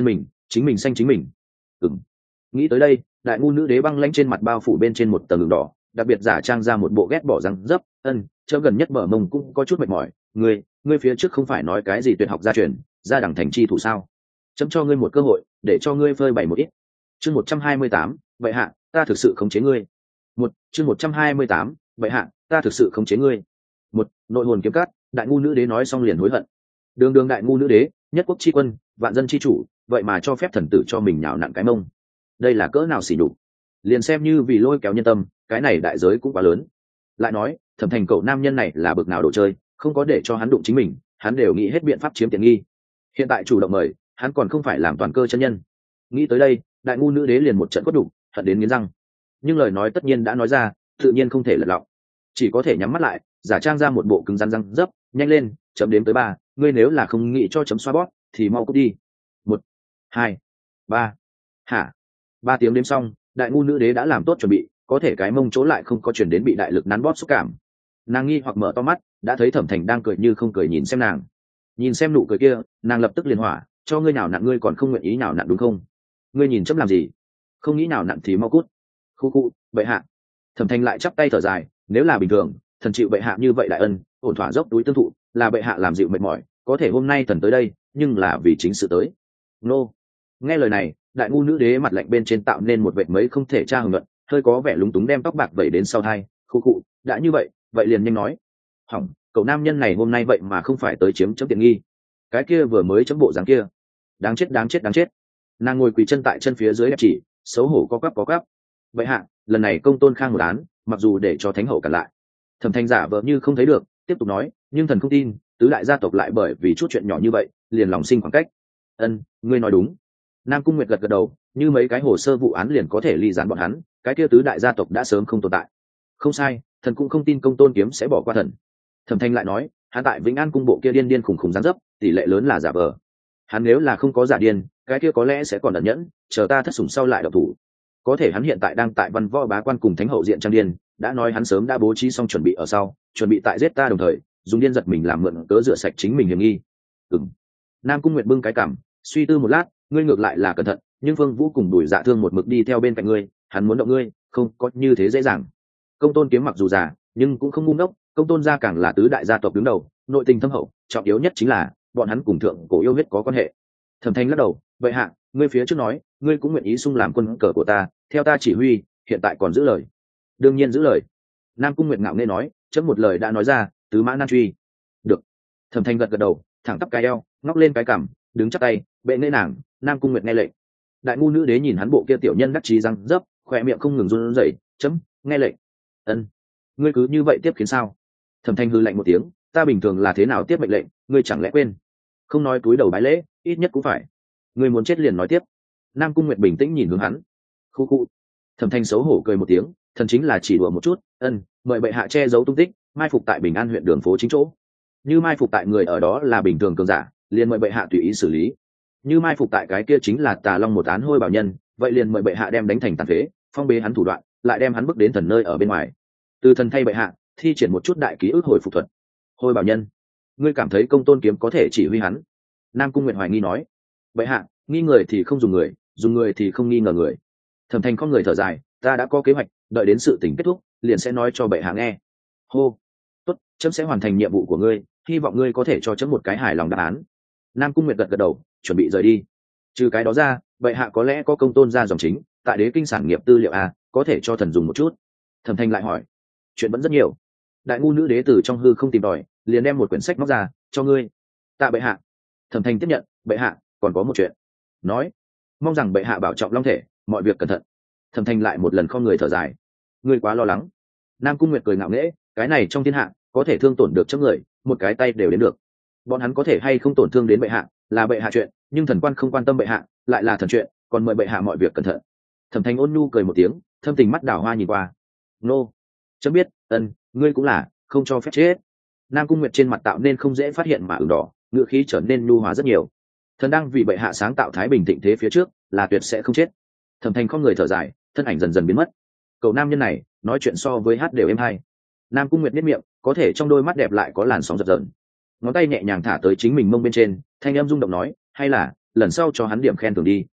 chính mình xanh chính mình. Ừm. Nghĩ tới đây, đại ngu nữ đế băng lãnh trên mặt bao phủ bên trên một tầng đường đỏ, đặc biệt giả trang ra một bộ ghét bỏ răng dấp. Ân, chớ gần nhất bờ mông cũng có chút mệt mỏi. Ngươi, ngươi phía trước không phải nói cái gì tuyệt học gia truyền, ra đẳng thành chi thủ sao? Chấm cho ngươi một cơ hội, để cho ngươi phơi bày một ít. Chương một trăm hai mươi tám, vậy hạ, ta thực sự khống chế ngươi. Một, chương một trăm hai mươi tám, vậy hạ, ta thực sự khống chế ngươi. Một, nội hồn kiếm cát, đại ngu nữ đế nói xong liền hối hận. Đường đường đại ngu nữ đế, nhất quốc chi quân, vạn dân chi chủ, vậy mà cho phép thần tử cho mình nhào nặn cái mông. Đây là cỡ nào xỉ nhục. Liền xem như vì lôi kéo nhân tâm, cái này đại giới cũng quá lớn. Lại nói, Thẩm Thành cậu nam nhân này là bực nào đồ chơi, không có để cho hắn đụng chính mình, hắn đều nghĩ hết biện pháp chiếm tiện nghi. Hiện tại chủ động mời, hắn còn không phải làm toàn cơ chân nhân. Nghĩ tới đây, đại ngu nữ đế liền một trận quất đục, hận đến nghiến răng. Nhưng lời nói tất nhiên đã nói ra, tự nhiên không thể lật lọng, chỉ có thể nhắm mắt lại, giả trang ra một bộ cứng rắn răng dấp. Nhanh lên, chấm đếm tới ba, ngươi nếu là không nghĩ cho chấm xoa bóp thì mau cút đi. Một, hai, ba. Hả? Ba tiếng đếm xong, đại ngu nữ đế đã làm tốt chuẩn bị, có thể cái mông chỗ lại không có chuyển đến bị đại lực nắn bóp xúc cảm. Nàng nghi hoặc mở to mắt, đã thấy Thẩm Thành đang cười như không cười nhìn xem nàng. Nhìn xem nụ cười kia, nàng lập tức liền hỏa, cho ngươi nào nặn ngươi còn không nguyện ý nào nặn đúng không? Ngươi nhìn chấm làm gì? Không nghĩ nào nặn thì mau cút. Khu khu, bệ hạ. Thẩm Thành lại chắp tay thở dài, nếu là bình thường, thần chịu bệ hạ như vậy đại ân, ổn thỏa dốc túi tương thụ, là bệ hạ làm dịu mệt mỏi, có thể hôm nay thần tới đây, nhưng là vì chính sự tới. Nô. Nghe lời này, đại ngu nữ đế mặt lạnh bên trên tạo nên một vệt mấy không thể tra hưởng luận, hơi có vẻ lúng túng đem tóc bạc vẩy đến sau hai. Khu khu, đã như vậy, vậy liền nhanh nói. Hỏng, cậu nam nhân này hôm nay vậy mà không phải tới chiếm chấm tiện nghi. Cái kia vừa mới chấm bộ dáng kia, đáng chết đáng chết đáng chết. Nàng ngồi quỳ chân tại chân phía dưới đẹp chỉ, xấu hổ có quắp có quắp. Vậy hạ, lần này công tôn khang một án, mặc dù để cho thánh hậu cản lại. Thẩm Thành giả vợ như không thấy được, tiếp tục nói, nhưng thần không tin tứ đại gia tộc lại bởi vì chút chuyện nhỏ như vậy liền lòng sinh khoảng cách. Ân, ngươi nói đúng. Nam Cung Nguyệt gật gật đầu, như mấy cái hồ sơ vụ án liền có thể ly gián bọn hắn, cái kia tứ đại gia tộc đã sớm không tồn tại. Không sai, thần cũng không tin công tôn kiếm sẽ bỏ qua thần. Thẩm Thanh lại nói, hắn tại Vĩnh An cung bộ kia điên điên khủng khủng gián dấp, tỷ lệ lớn là giả vờ. Hắn nếu là không có giả điên, cái kia có lẽ sẽ còn ẩn nhẫn, chờ ta thất sủng sau lại độc thủ. Có thể hắn hiện tại đang tại văn võ bá quan cùng thánh hậu diện trang điên, đã nói hắn sớm đã bố trí xong chuẩn bị ở sau, chuẩn bị tại giết ta đồng thời dùng điên giật mình làm mượn cớ rửa sạch chính mình hiểm nghi. Ừm. Nam Cung Nguyệt bưng cái cảm, suy tư một lát, ngươi ngược lại là cẩn thận, nhưng Phương Vũ cùng Bùi Dạ Thương một mực đi theo bên cạnh ngươi, hắn muốn động ngươi, không có như thế dễ dàng. Công Tôn Kiếm mặc dù già, nhưng cũng không ngu ngốc, Công Tôn gia càng là tứ đại gia tộc đứng đầu, nội tình thâm hậu, trọng yếu nhất chính là bọn hắn cùng thượng cổ yêu huyết có quan hệ. Thẩm Thanh lắc đầu, vậy hạ, ngươi phía trước nói, ngươi cũng nguyện ý xung làm quân cờ của ta, theo ta chỉ huy, hiện tại còn giữ lời. Đương nhiên giữ lời. Nam Cung Nguyệt ngạo nghễ nói, chấm một lời đã nói ra, tứ mã nan truy. Được. Thẩm Thanh gật gật đầu, thẳng tắp cái eo, ngóc lên cái cằm, đứng chắp tay, bệ nghệ nàng. Nam Cung Nguyệt nghe lệnh. Đại ngu nữ đế nhìn hắn bộ kia tiểu nhân đắc chí răng dấp, khỏe miệng không ngừng run rẩy, chấm, nghe lệnh. Ân. Ngươi cứ như vậy tiếp khiến sao? Thẩm Thanh hư lạnh một tiếng, ta bình thường là thế nào tiếp mệnh lệnh, ngươi chẳng lẽ quên? Không nói túi đầu bái lễ, ít nhất cũng phải. Ngươi muốn chết liền nói tiếp. Nam Cung Nguyệt bình tĩnh nhìn hướng hắn. Khu khu. Thẩm Thanh xấu hổ cười một tiếng, thần chính là chỉ đùa một chút. Ân, mời bệ hạ che giấu tung tích, mai phục tại Bình An huyện đường phố chính chỗ. Như mai phục tại người ở đó là bình thường cường giả, liền mời bệ hạ tùy ý xử lý. Như mai phục tại cái kia chính là Tà Long một án hôi bảo nhân, vậy liền mời bệ hạ đem đánh thành tàn phế, phong bế hắn thủ đoạn, lại đem hắn bước đến thần nơi ở bên ngoài. Từ thần thay bệ hạ, thi triển một chút đại ký ức hồi phục thuật. Hôi bảo nhân, ngươi cảm thấy Công Tôn Kiếm có thể chỉ huy hắn? Nam Cung Nguyệt hoài nghi nói. Bệ hạ, nghi người thì không dùng người, dùng người thì không nghi ngờ người. Thẩm Thanh con người thở dài, ta đã có kế hoạch, đợi đến sự tình kết thúc, liền sẽ nói cho bệ hạ nghe. Hô, tốt, chấm sẽ hoàn thành nhiệm vụ của ngươi, hy vọng ngươi có thể cho chấm một cái hài lòng đáp án. Nam Cung Nguyệt gật gật đầu, chuẩn bị rời đi. Trừ cái đó ra, bệ hạ có lẽ có công tôn ra dòng chính, tại đế kinh sản nghiệp tư liệu a, có thể cho thần dùng một chút. Thẩm Thanh lại hỏi, chuyện vẫn rất nhiều. Đại ngu nữ đế tử trong hư không tìm tòi, liền đem một quyển sách móc ra, cho ngươi. Tạ bệ hạ. Thẩm Thanh tiếp nhận, bệ hạ, còn có một chuyện. Nói, mong rằng bệ hạ bảo trọng long thể, mọi việc cẩn thận. Thẩm Thanh lại một lần không người thở dài, ngươi quá lo lắng. Nam Cung Nguyệt cười ngạo nghễ, cái này trong thiên hạ có thể thương tổn được chấm người, một cái tay đều đến được. Bọn hắn có thể hay không tổn thương đến bệ hạ, là bệ hạ chuyện, nhưng thần quan không quan tâm bệ hạ, lại là thần chuyện, còn mời bệ hạ mọi việc cẩn thận. Thẩm Thanh ôn nhu cười một tiếng, thâm tình mắt đảo hoa nhìn qua. Nô, chấm biết, ân, ngươi cũng là, không cho phép chết. Nam Cung Nguyệt trên mặt tạo nên không dễ phát hiện mà ửng đỏ, ngựa khí trở nên nhu hòa rất nhiều. Thần đang vì bệ hạ sáng tạo thái bình thịnh thế phía trước, là tuyệt sẽ không chết. Thẩm Thanh không người thở dài, thân ảnh dần dần biến mất. Cậu nam nhân này nói chuyện so với hát đều êm hay. Nam Cung Nguyệt biết miệng, có thể trong đôi mắt đẹp lại có làn sóng giật giật. Ngón tay nhẹ nhàng thả tới chính mình mông bên trên, thanh âm rung động nói, hay là lần sau cho hắn điểm khen thưởng đi.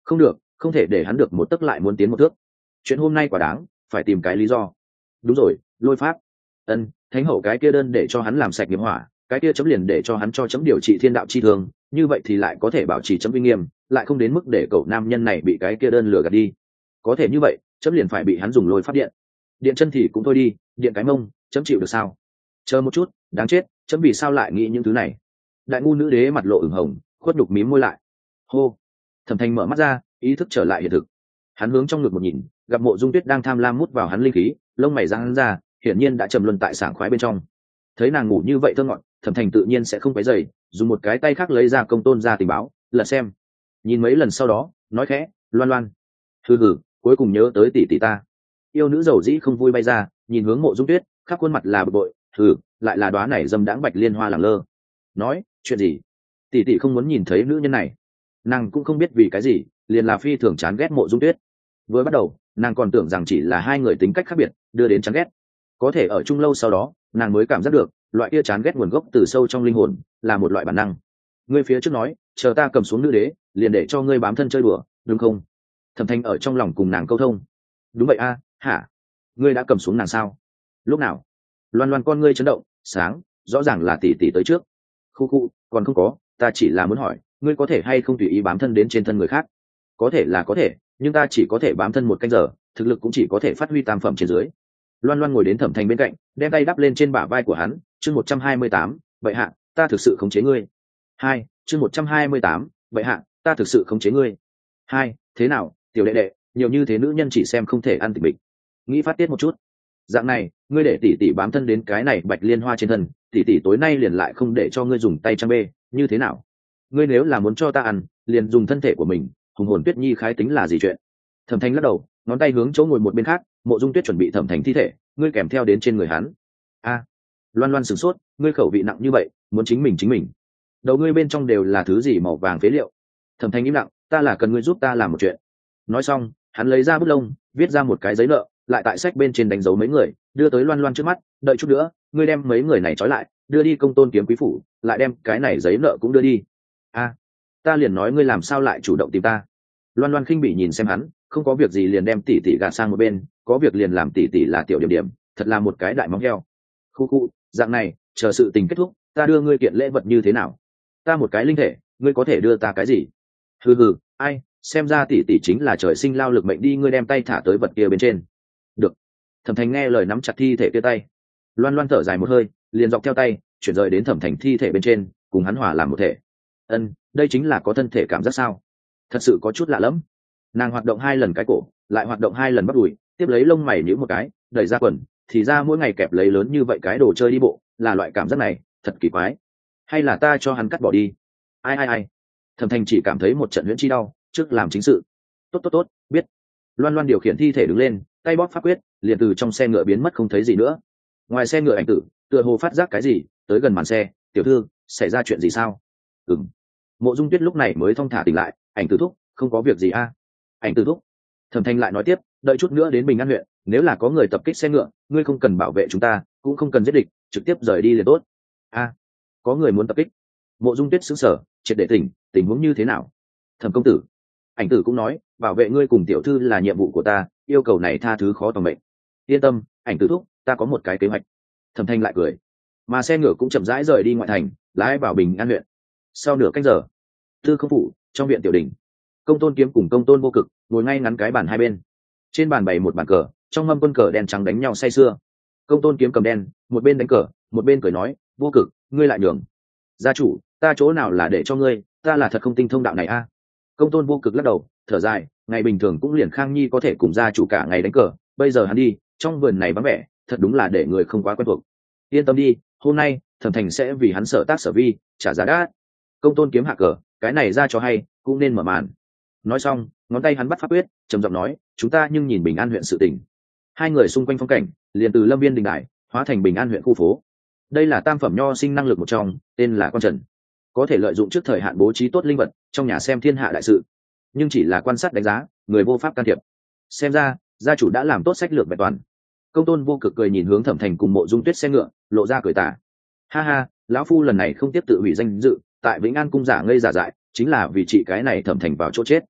không được, không thể để hắn được một tấc lại muốn tiến một thước. Chuyện hôm nay quả đáng phải tìm cái lý do. Đúng rồi, lôi pháp. Ân, thánh hậu cái kia đơn để cho hắn làm sạch nghiệp hỏa, cái kia chấm liền để cho hắn cho chấm điều trị thiên đạo chi thương, như vậy thì lại có thể bảo trì chấm uy nghiêm, lại không đến mức để cậu nam nhân này bị cái kia đơn lừa gạt đi. Có thể như vậy, chấm liền phải bị hắn dùng lôi pháp điện. Điện chân thì cũng thôi đi, điện cái mông, chấm chịu được sao? Chờ một chút, đáng chết, chấm vì sao lại nghĩ những thứ này? Đại ngu nữ đế mặt lộ ửng hồng, khuất đục mím môi lại. Hô. Thẩm Thành mở mắt ra, ý thức trở lại hiện thực. Hắn hướng trong ngực một nhìn, gặp Mộ Dung Tuyết đang tham lam mút vào hắn linh khí, lông mày giãn ra, hiển nhiên đã trầm luân tại sảng khoái bên trong. Thấy nàng ngủ như vậy thơ ngọt, Thẩm Thành tự nhiên sẽ không quấy rầy, dùng một cái tay khác lấy ra công tôn ra tình báo, lật xem. Nhìn mấy lần sau đó, nói khẽ, "Loan Loan." Hừ hừ, cuối cùng nhớ tới tỷ tỷ ta. Yêu nữ dầu dĩ không vui bay ra, nhìn hướng Mộ Dung Tuyết, khắp khuôn mặt là bực bội, "Hừ, lại là đóa này dâm đãng bạch liên hoa lẳng lơ." Nói, "Chuyện gì?" Tỷ tỷ không muốn nhìn thấy nữ nhân này. Nàng cũng không biết vì cái gì, liền là phi thường chán ghét Mộ Dung Tuyết. Vừa bắt đầu, nàng còn tưởng rằng chỉ là hai người tính cách khác biệt, đưa đến chán ghét. Có thể ở chung lâu sau đó, nàng mới cảm giác được, loại kia chán ghét nguồn gốc từ sâu trong linh hồn, là một loại bản năng. Ngươi phía trước nói, chờ ta cầm xuống nữ đế, liền để cho ngươi bám thân chơi đùa, đúng không? Thẩm Thanh ở trong lòng cùng nàng câu thông. Đúng vậy a, hả? Ngươi đã cầm xuống nàng sao? Lúc nào? Loan Loan con ngươi chấn động, sáng, rõ ràng là tỷ tỷ tới trước. Khu khu, còn không có, ta chỉ là muốn hỏi, ngươi có thể hay không tùy ý bám thân đến trên thân người khác? Có thể là có thể, nhưng ta chỉ có thể bám thân một canh giờ, thực lực cũng chỉ có thể phát huy tam phẩm trên dưới. Loan Loan ngồi đến Thẩm Thành bên cạnh, đem tay đắp lên trên bả vai của hắn, chương một trăm hai mươi tám, vậy hạ, ta thực sự khống chế ngươi. Hai, chương một trăm hai mươi tám, vậy hạ, ta thực sự khống chế ngươi. Hai, thế nào, tiểu đệ đệ, nhiều như thế nữ nhân chỉ xem không thể ăn tịch bịch. Nghĩ phát tiết một chút. Dạng này, ngươi để tỷ tỷ bám thân đến cái này bạch liên hoa trên thân, tỷ tỷ tối nay liền lại không để cho ngươi dùng tay trang bê, như thế nào? Ngươi nếu là muốn cho ta ăn, liền dùng thân thể của mình, hùng hồn Tuyết Nhi khái tính là gì chuyện? Thẩm Thành lắc đầu, ngón tay hướng chỗ ngồi một bên khác, Mộ Dung Tuyết chuẩn bị Thẩm Thành thi thể, ngươi kèm theo đến trên người hắn. A, Loan Loan sửng sốt, ngươi khẩu vị nặng như vậy, muốn chính mình chính mình. Đầu ngươi bên trong đều là thứ gì màu vàng phế liệu? Thẩm Thành im lặng, ta là cần ngươi giúp ta làm một chuyện. Nói xong, hắn lấy ra bút lông, viết ra một cái giấy nợ, lại tại sách bên trên đánh dấu mấy người, đưa tới Loan Loan trước mắt, đợi chút nữa, ngươi đem mấy người này trói lại, đưa đi Công Tôn Kiếm quý phủ, lại đem cái này giấy nợ cũng đưa đi. A, ta liền nói ngươi làm sao lại chủ động tìm ta? Loan Loan khinh bỉ nhìn xem hắn, không có việc gì liền đem tỷ tỷ gạt sang một bên, có việc liền làm tỷ tỷ là tiểu điểm điểm, thật là một cái đại móng heo. Khu khu, dạng này, chờ sự tình kết thúc, ta đưa ngươi kiện lễ vật như thế nào? Ta một cái linh thể, ngươi có thể đưa ta cái gì? Hừ hừ, ai, xem ra tỷ tỷ chính là trời sinh lao lực mệnh đi, ngươi đem tay thả tới vật kia bên trên. Được. Thẩm Thành nghe lời nắm chặt thi thể kia tay. Loan Loan thở dài một hơi, liền dọc theo tay, chuyển rời đến Thẩm Thành thi thể bên trên, cùng hắn hòa làm một thể. Ân, đây chính là có thân thể cảm giác sao? Thật sự có chút lạ lẫm. Nàng hoạt động hai lần cái cổ, lại hoạt động hai lần bắp đùi, tiếp lấy lông mày nhíu một cái, đẩy ra quần, thì ra mỗi ngày kẹp lấy lớn như vậy cái đồ chơi đi bộ, là loại cảm giác này, thật kỳ quái. Hay là ta cho hắn cắt bỏ đi? Ai ai ai. Thẩm Thành chỉ cảm thấy một trận huyễn chi đau, trước làm chính sự. Tốt tốt tốt, biết. Loan Loan điều khiển thi thể đứng lên, tay bóp pháp quyết, liền từ trong xe ngựa biến mất không thấy gì nữa. Ngoài xe ngựa ảnh tử, tựa hồ phát giác cái gì, tới gần màn xe, tiểu thư, xảy ra chuyện gì sao? Ừm. Mộ Dung Tuyết lúc này mới thong thả tỉnh lại, ảnh tử thúc, không có việc gì a? À? Ảnh tử thúc. Thẩm Thanh lại nói tiếp, đợi chút nữa đến Bình An huyện, nếu là có người tập kích xe ngựa, ngươi không cần bảo vệ chúng ta, cũng không cần giết địch, trực tiếp rời đi liền tốt. A, à, có người muốn tập kích. Mộ Dung Tuyết sững sờ, triệt để tỉnh, tình huống như thế nào? Thẩm công tử. Ảnh tử cũng nói, bảo vệ ngươi cùng tiểu thư là nhiệm vụ của ta, yêu cầu này tha thứ khó tòng mệnh. Yên tâm, ảnh tử thúc, ta có một cái kế hoạch. Thẩm Thanh lại cười. Mà xe ngựa cũng chậm rãi rời đi ngoại thành, lái vào Bình An huyện. Sau nửa canh giờ, Tư Không phủ, trong viện tiểu đình, Công Tôn Kiếm cùng Công Tôn Vô Cực ngồi ngay ngắn cái bàn hai bên. Trên bàn bày một bàn cờ, trong mâm quân cờ đen trắng đánh nhau say sưa. Công Tôn Kiếm cầm đen, một bên đánh cờ, một bên cười nói, Vô Cực, ngươi lại nhường. Gia chủ, ta chỗ nào là để cho ngươi, ta là thật không tinh thông đạo này a. À? Công Tôn Vô Cực lắc đầu, thở dài, ngày bình thường cũng liền Khang Nhi có thể cùng gia chủ cả ngày đánh cờ, bây giờ hắn đi, trong vườn này vắng vẻ, thật đúng là để người không quá quen thuộc. Yên tâm đi, hôm nay Thẩm Thành sẽ vì hắn sở tác sở vi trả giá đắt. Công Tôn Kiếm hạ cờ, cái này ra cho hay, cũng nên mở màn. Nói xong, ngón tay hắn bắt pháp quyết, trầm giọng nói, chúng ta nhưng nhìn Bình An huyện sự tình. Hai người xung quanh phong cảnh, liền từ Lâm Viên đình đài hóa thành Bình An huyện khu phố. Đây là tam phẩm nho sinh năng lực một trong, tên là Quan Trần, có thể lợi dụng trước thời hạn bố trí tốt linh vật trong nhà xem thiên hạ đại sự, nhưng chỉ là quan sát đánh giá, người vô pháp can thiệp. Xem ra gia chủ đã làm tốt sách lược vẹn toàn. Công Tôn Vô Cực cười nhìn hướng Thẩm Thành cùng Mộ Dung Tuyết xe ngựa, lộ ra cười tà. Ha ha, lão phu lần này không tiếp tự hủy danh dự, tại Vĩnh An cung giả ngây giả dại, chính là vì trị cái này Thẩm Thành vào chỗ chết.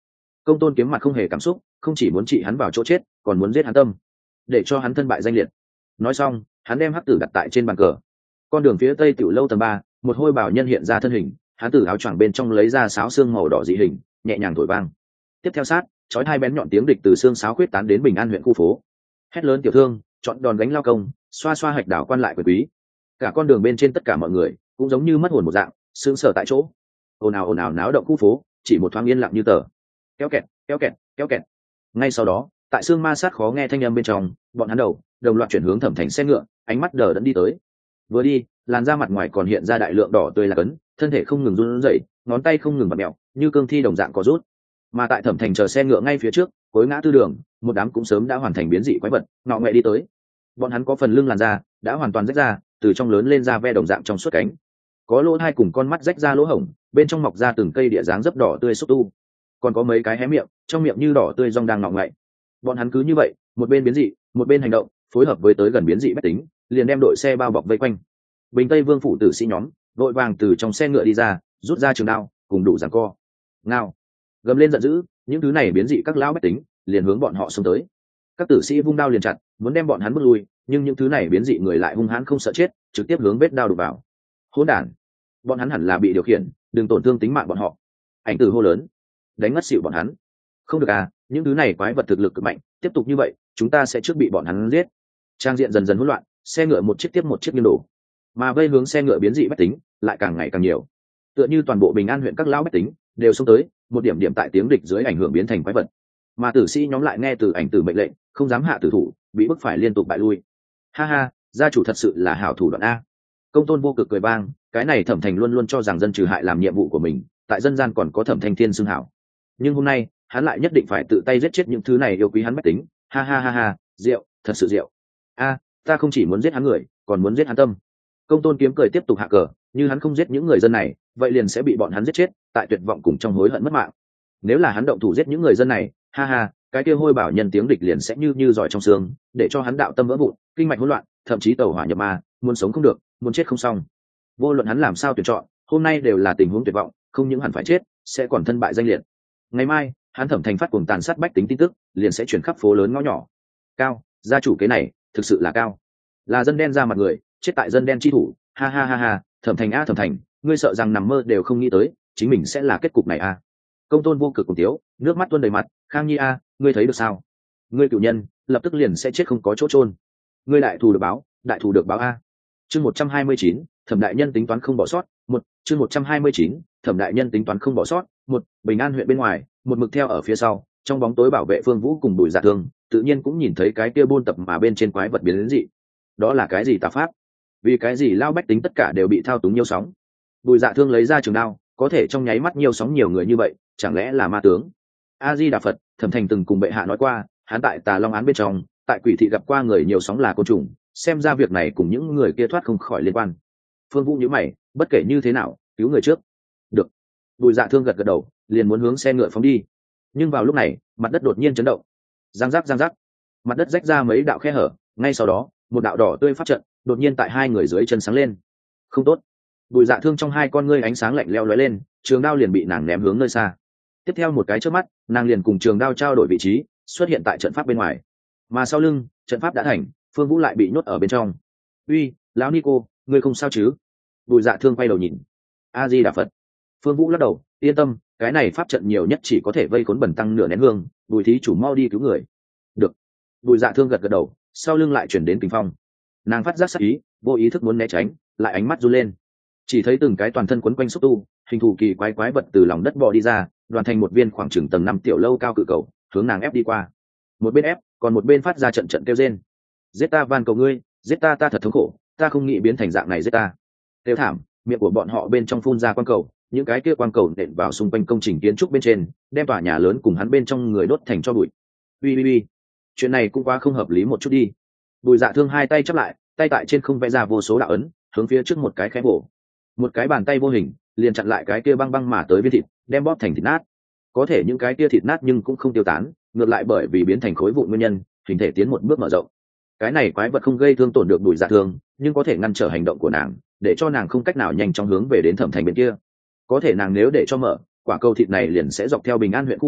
Công tôn kiếm mặt không hề cảm xúc, không chỉ muốn trị hắn vào chỗ chết, còn muốn giết hắn tâm, để cho hắn thân bại danh liệt. Nói xong, hắn đem hắc tử đặt tại trên bàn cờ. Con đường phía tây tiểu lâu tầng ba, một hôi bảo nhân hiện ra thân hình, hắn từ áo choàng bên trong lấy ra sáo xương màu đỏ dị hình, nhẹ nhàng thổi vang. Tiếp theo sát, chói hai bén nhọn tiếng địch từ xương sáo khuyết tán đến Bình An huyện khu phố. Hét lớn tiểu thương, chọn đòn gánh lao công, xoa xoa hạch đảo quan lại quyền quý. Cả con đường bên trên tất cả mọi người cũng giống như mất hồn một dạng, sững sờ tại chỗ. Ồn ào ồn ào náo động khu phố, chỉ một thoáng yên lặng như tờ. Kéo kẹt, kéo kẹt, kéo kẹt. Ngay sau đó, tại xương ma sát khó nghe thanh âm bên trong, bọn hắn đầu đồng loạt chuyển hướng Thẩm Thành xe ngựa, ánh mắt đờ đẫn đi tới. Vừa đi, làn da mặt ngoài còn hiện ra đại lượng đỏ tươi là cấn, thân thể không ngừng run rẩy, ngón tay không ngừng vặn mèo, như cương thi đồng dạng có rút. Mà tại Thẩm Thành chờ xe ngựa ngay phía trước, cuối ngã tư đường, một đám cũng sớm đã hoàn thành biến dị quái vật, ngọ nghệ đi tới. Bọn hắn có phần lưng làn da đã hoàn toàn rách ra, từ trong lớn lên ra ve đồng dạng trong suốt cánh, có lỗ hai cùng con mắt rách ra lỗ hổng, bên trong mọc ra từng cây địa dáng dấp đỏ tươi xúc tu, còn có mấy cái hé miệng, trong miệng như đỏ tươi rong đang ngọ ngậy. Bọn hắn cứ như vậy, một bên biến dị, một bên hành động, phối hợp với tới gần biến dị bách tính, liền đem đội xe bao bọc vây quanh. Bình Tây Vương phủ tử sĩ nhóm vội vàng từ trong xe ngựa đi ra, rút ra trường đao, cùng đủ giằng co. Ngao, gầm lên giận dữ, những thứ này biến dị các lão bách tính liền hướng bọn họ xông tới. Các tử sĩ vung đao liền chặt, muốn đem bọn hắn bước lui, nhưng những thứ này biến dị người lại hung hãn không sợ chết, trực tiếp hướng vết đao đục vào. Hỗn đản, bọn hắn hẳn là bị điều khiển, đừng tổn thương tính mạng bọn họ. Ảnh tử hô lớn, đánh ngất xỉu bọn hắn. Không được à, những thứ này quái vật thực lực cực mạnh, tiếp tục như vậy, chúng ta sẽ trước bị bọn hắn giết. Trang diện dần dần hỗn loạn, xe ngựa một chiếc tiếp một chiếc nghiêng đổ, mà vây hướng xe ngựa biến dị bách tính lại càng ngày càng nhiều. Tựa như toàn bộ Bình An huyện các lão bách tính đều xông tới, một điểm điểm tại tiếng địch dưới ảnh hưởng biến thành quái vật. Mà tử sĩ nhóm lại nghe từ ảnh tử mệnh lệnh, không dám hạ tử thủ, bị bức phải liên tục bại lui. Ha ha, gia chủ thật sự là hảo thủ đoạn a. Công tôn vô cực cười vang, cái này Thẩm Thành luôn luôn cho rằng dân trừ hại làm nhiệm vụ của mình, tại dân gian còn có Thẩm Thành thiên xưng hảo, nhưng hôm nay hắn lại nhất định phải tự tay giết chết những thứ này yêu quý hắn bách tính. Ha ha ha ha, rượu, thật sự rượu. A, ta không chỉ muốn giết hắn người, còn muốn giết hắn tâm. Công tôn kiếm cười tiếp tục hạ cờ, như hắn không giết những người dân này, vậy liền sẽ bị bọn hắn giết chết, tại tuyệt vọng cùng trong hối hận mất mạng. Nếu là hắn động thủ giết những người dân này, ha ha, cái kia hôi bảo nhân tiếng địch liền sẽ như như giỏi trong xương, để cho hắn đạo tâm vỡ vụn, kinh mạch hỗn loạn, thậm chí tẩu hỏa nhập ma, muốn sống không được, muốn chết không xong. Vô luận hắn làm sao tuyển chọn, hôm nay đều là tình huống tuyệt vọng, không những hẳn phải chết, sẽ còn thân bại danh liệt. Ngày mai, hắn Thẩm Thành phát cuồng tàn sát bách tính tin tức, liền sẽ chuyển khắp phố lớn ngõ nhỏ. Cao, gia chủ kế này, thực sự là cao. Là dân đen ra mặt người, chết tại dân đen chi thủ, ha ha ha ha, Thẩm Thành a Thẩm Thành, ngươi sợ rằng nằm mơ đều không nghĩ tới, chính mình sẽ là kết cục này a. Công tôn vô cực cùng tiếu, nước mắt tuôn đầy mặt, Khang Nhi a, ngươi thấy được sao? Ngươi cửu nhân, lập tức liền sẽ chết không có chỗ chôn. Ngươi đại thù được báo, đại thù được báo a. Chương một trăm hai mươi chín, Thẩm đại nhân tính toán không bỏ sót, một, chương một trăm hai mươi chín, Thẩm đại nhân tính toán không bỏ sót, một, Bình An huyện bên ngoài, một mực theo ở phía sau, trong bóng tối bảo vệ Phương Vũ cùng Bùi Dạ Thương, tự nhiên cũng nhìn thấy cái kia buôn tập mà bên trên quái vật biến đến dị. Đó là cái gì tà pháp? Vì cái gì lao bách tính tất cả đều bị thao túng nhiều sóng? Bùi Dạ Thương lấy ra trường đao, có thể trong nháy mắt nhiều sóng nhiều người như vậy, chẳng lẽ là ma tướng? A Di Đà Phật, Thẩm Thành từng cùng bệ hạ nói qua, hắn tại Tà Long án bên trong, tại quỷ thị gặp qua người nhiều sóng là côn trùng, xem ra việc này cùng những người kia thoát không khỏi liên quan. Phương Vũ nhíu mày, bất kể như thế nào, cứu người trước. Được. Bùi Dạ Thương gật gật đầu, liền muốn hướng xe ngựa phóng đi. Nhưng vào lúc này, mặt đất đột nhiên chấn động. Giang rắc giang rắc, mặt đất rách ra mấy đạo khe hở, ngay sau đó, một đạo đỏ tươi phát trận, đột nhiên tại hai người dưới chân sáng lên. Không tốt. Bùi Dạ Thương trong hai con ngươi ánh sáng lạnh lẽo lóe lên, trường đao liền bị nàng ném hướng nơi xa. Tiếp theo một cái chớp mắt, nàng liền cùng trường đao trao đổi vị trí, xuất hiện tại trận pháp bên ngoài. Mà sau lưng, trận pháp đã thành, Phương Vũ lại bị nhốt ở bên trong. "Uy, lão Nico, ngươi không sao chứ?" Bùi Dạ Thương quay đầu nhìn. "A Di Đà Phật." Phương Vũ lắc đầu, "Yên tâm, cái này pháp trận nhiều nhất chỉ có thể vây khốn bẩn tăng nửa nén hương, Bùi thí chủ mau đi cứu người." "Được." Bùi Dạ Thương gật gật đầu, sau lưng lại chuyển đến kình phong. Nàng phát giác sát ý, vô ý thức muốn né tránh, lại ánh mắt run lên. Chỉ thấy từng cái toàn thân quấn quanh xúc tu, hình thù kỳ quái quái vật từ lòng đất bò đi ra, đoàn thành một viên khoảng chừng tầng năm tiểu lâu cao cự cầu, hướng nàng ép đi qua. Một bên ép, còn một bên phát ra trận trận kêu rên. "Giết ta van cầu ngươi, giết ta ta thật thống khổ, ta không nghĩ biến thành dạng này giết ta." Kêu thảm, miệng của bọn họ bên trong phun ra quang cầu, những cái kia quang cầu nện vào xung quanh công trình kiến trúc bên trên, đem tòa nhà lớn cùng hắn bên trong người đốt thành tro bụi. Ui ui ui, chuyện này cũng quá không hợp lý một chút đi. Bùi Dạ Thương hai tay chắp lại, tay tại trên không vẽ ra vô số đạo ấn, hướng phía trước một cái khẽ bổ. Một cái bàn tay vô hình liền chặn lại cái kia băng băng mà tới viên thịt, đem bóp thành thịt nát. Có thể những cái kia thịt nát nhưng cũng không tiêu tán, ngược lại bởi vì biến thành khối vụn nguyên nhân, hình thể tiến một bước mở rộng. Cái này quái vật không gây thương tổn được Bùi Dạ Thương, nhưng có thể ngăn trở hành động của nàng, để cho nàng không cách nào nhanh chóng hướng về đến Thẩm Thành bên kia. Có thể nàng nếu để cho mở, quả cầu thịt này liền sẽ dọc theo Bình An huyện khu phố,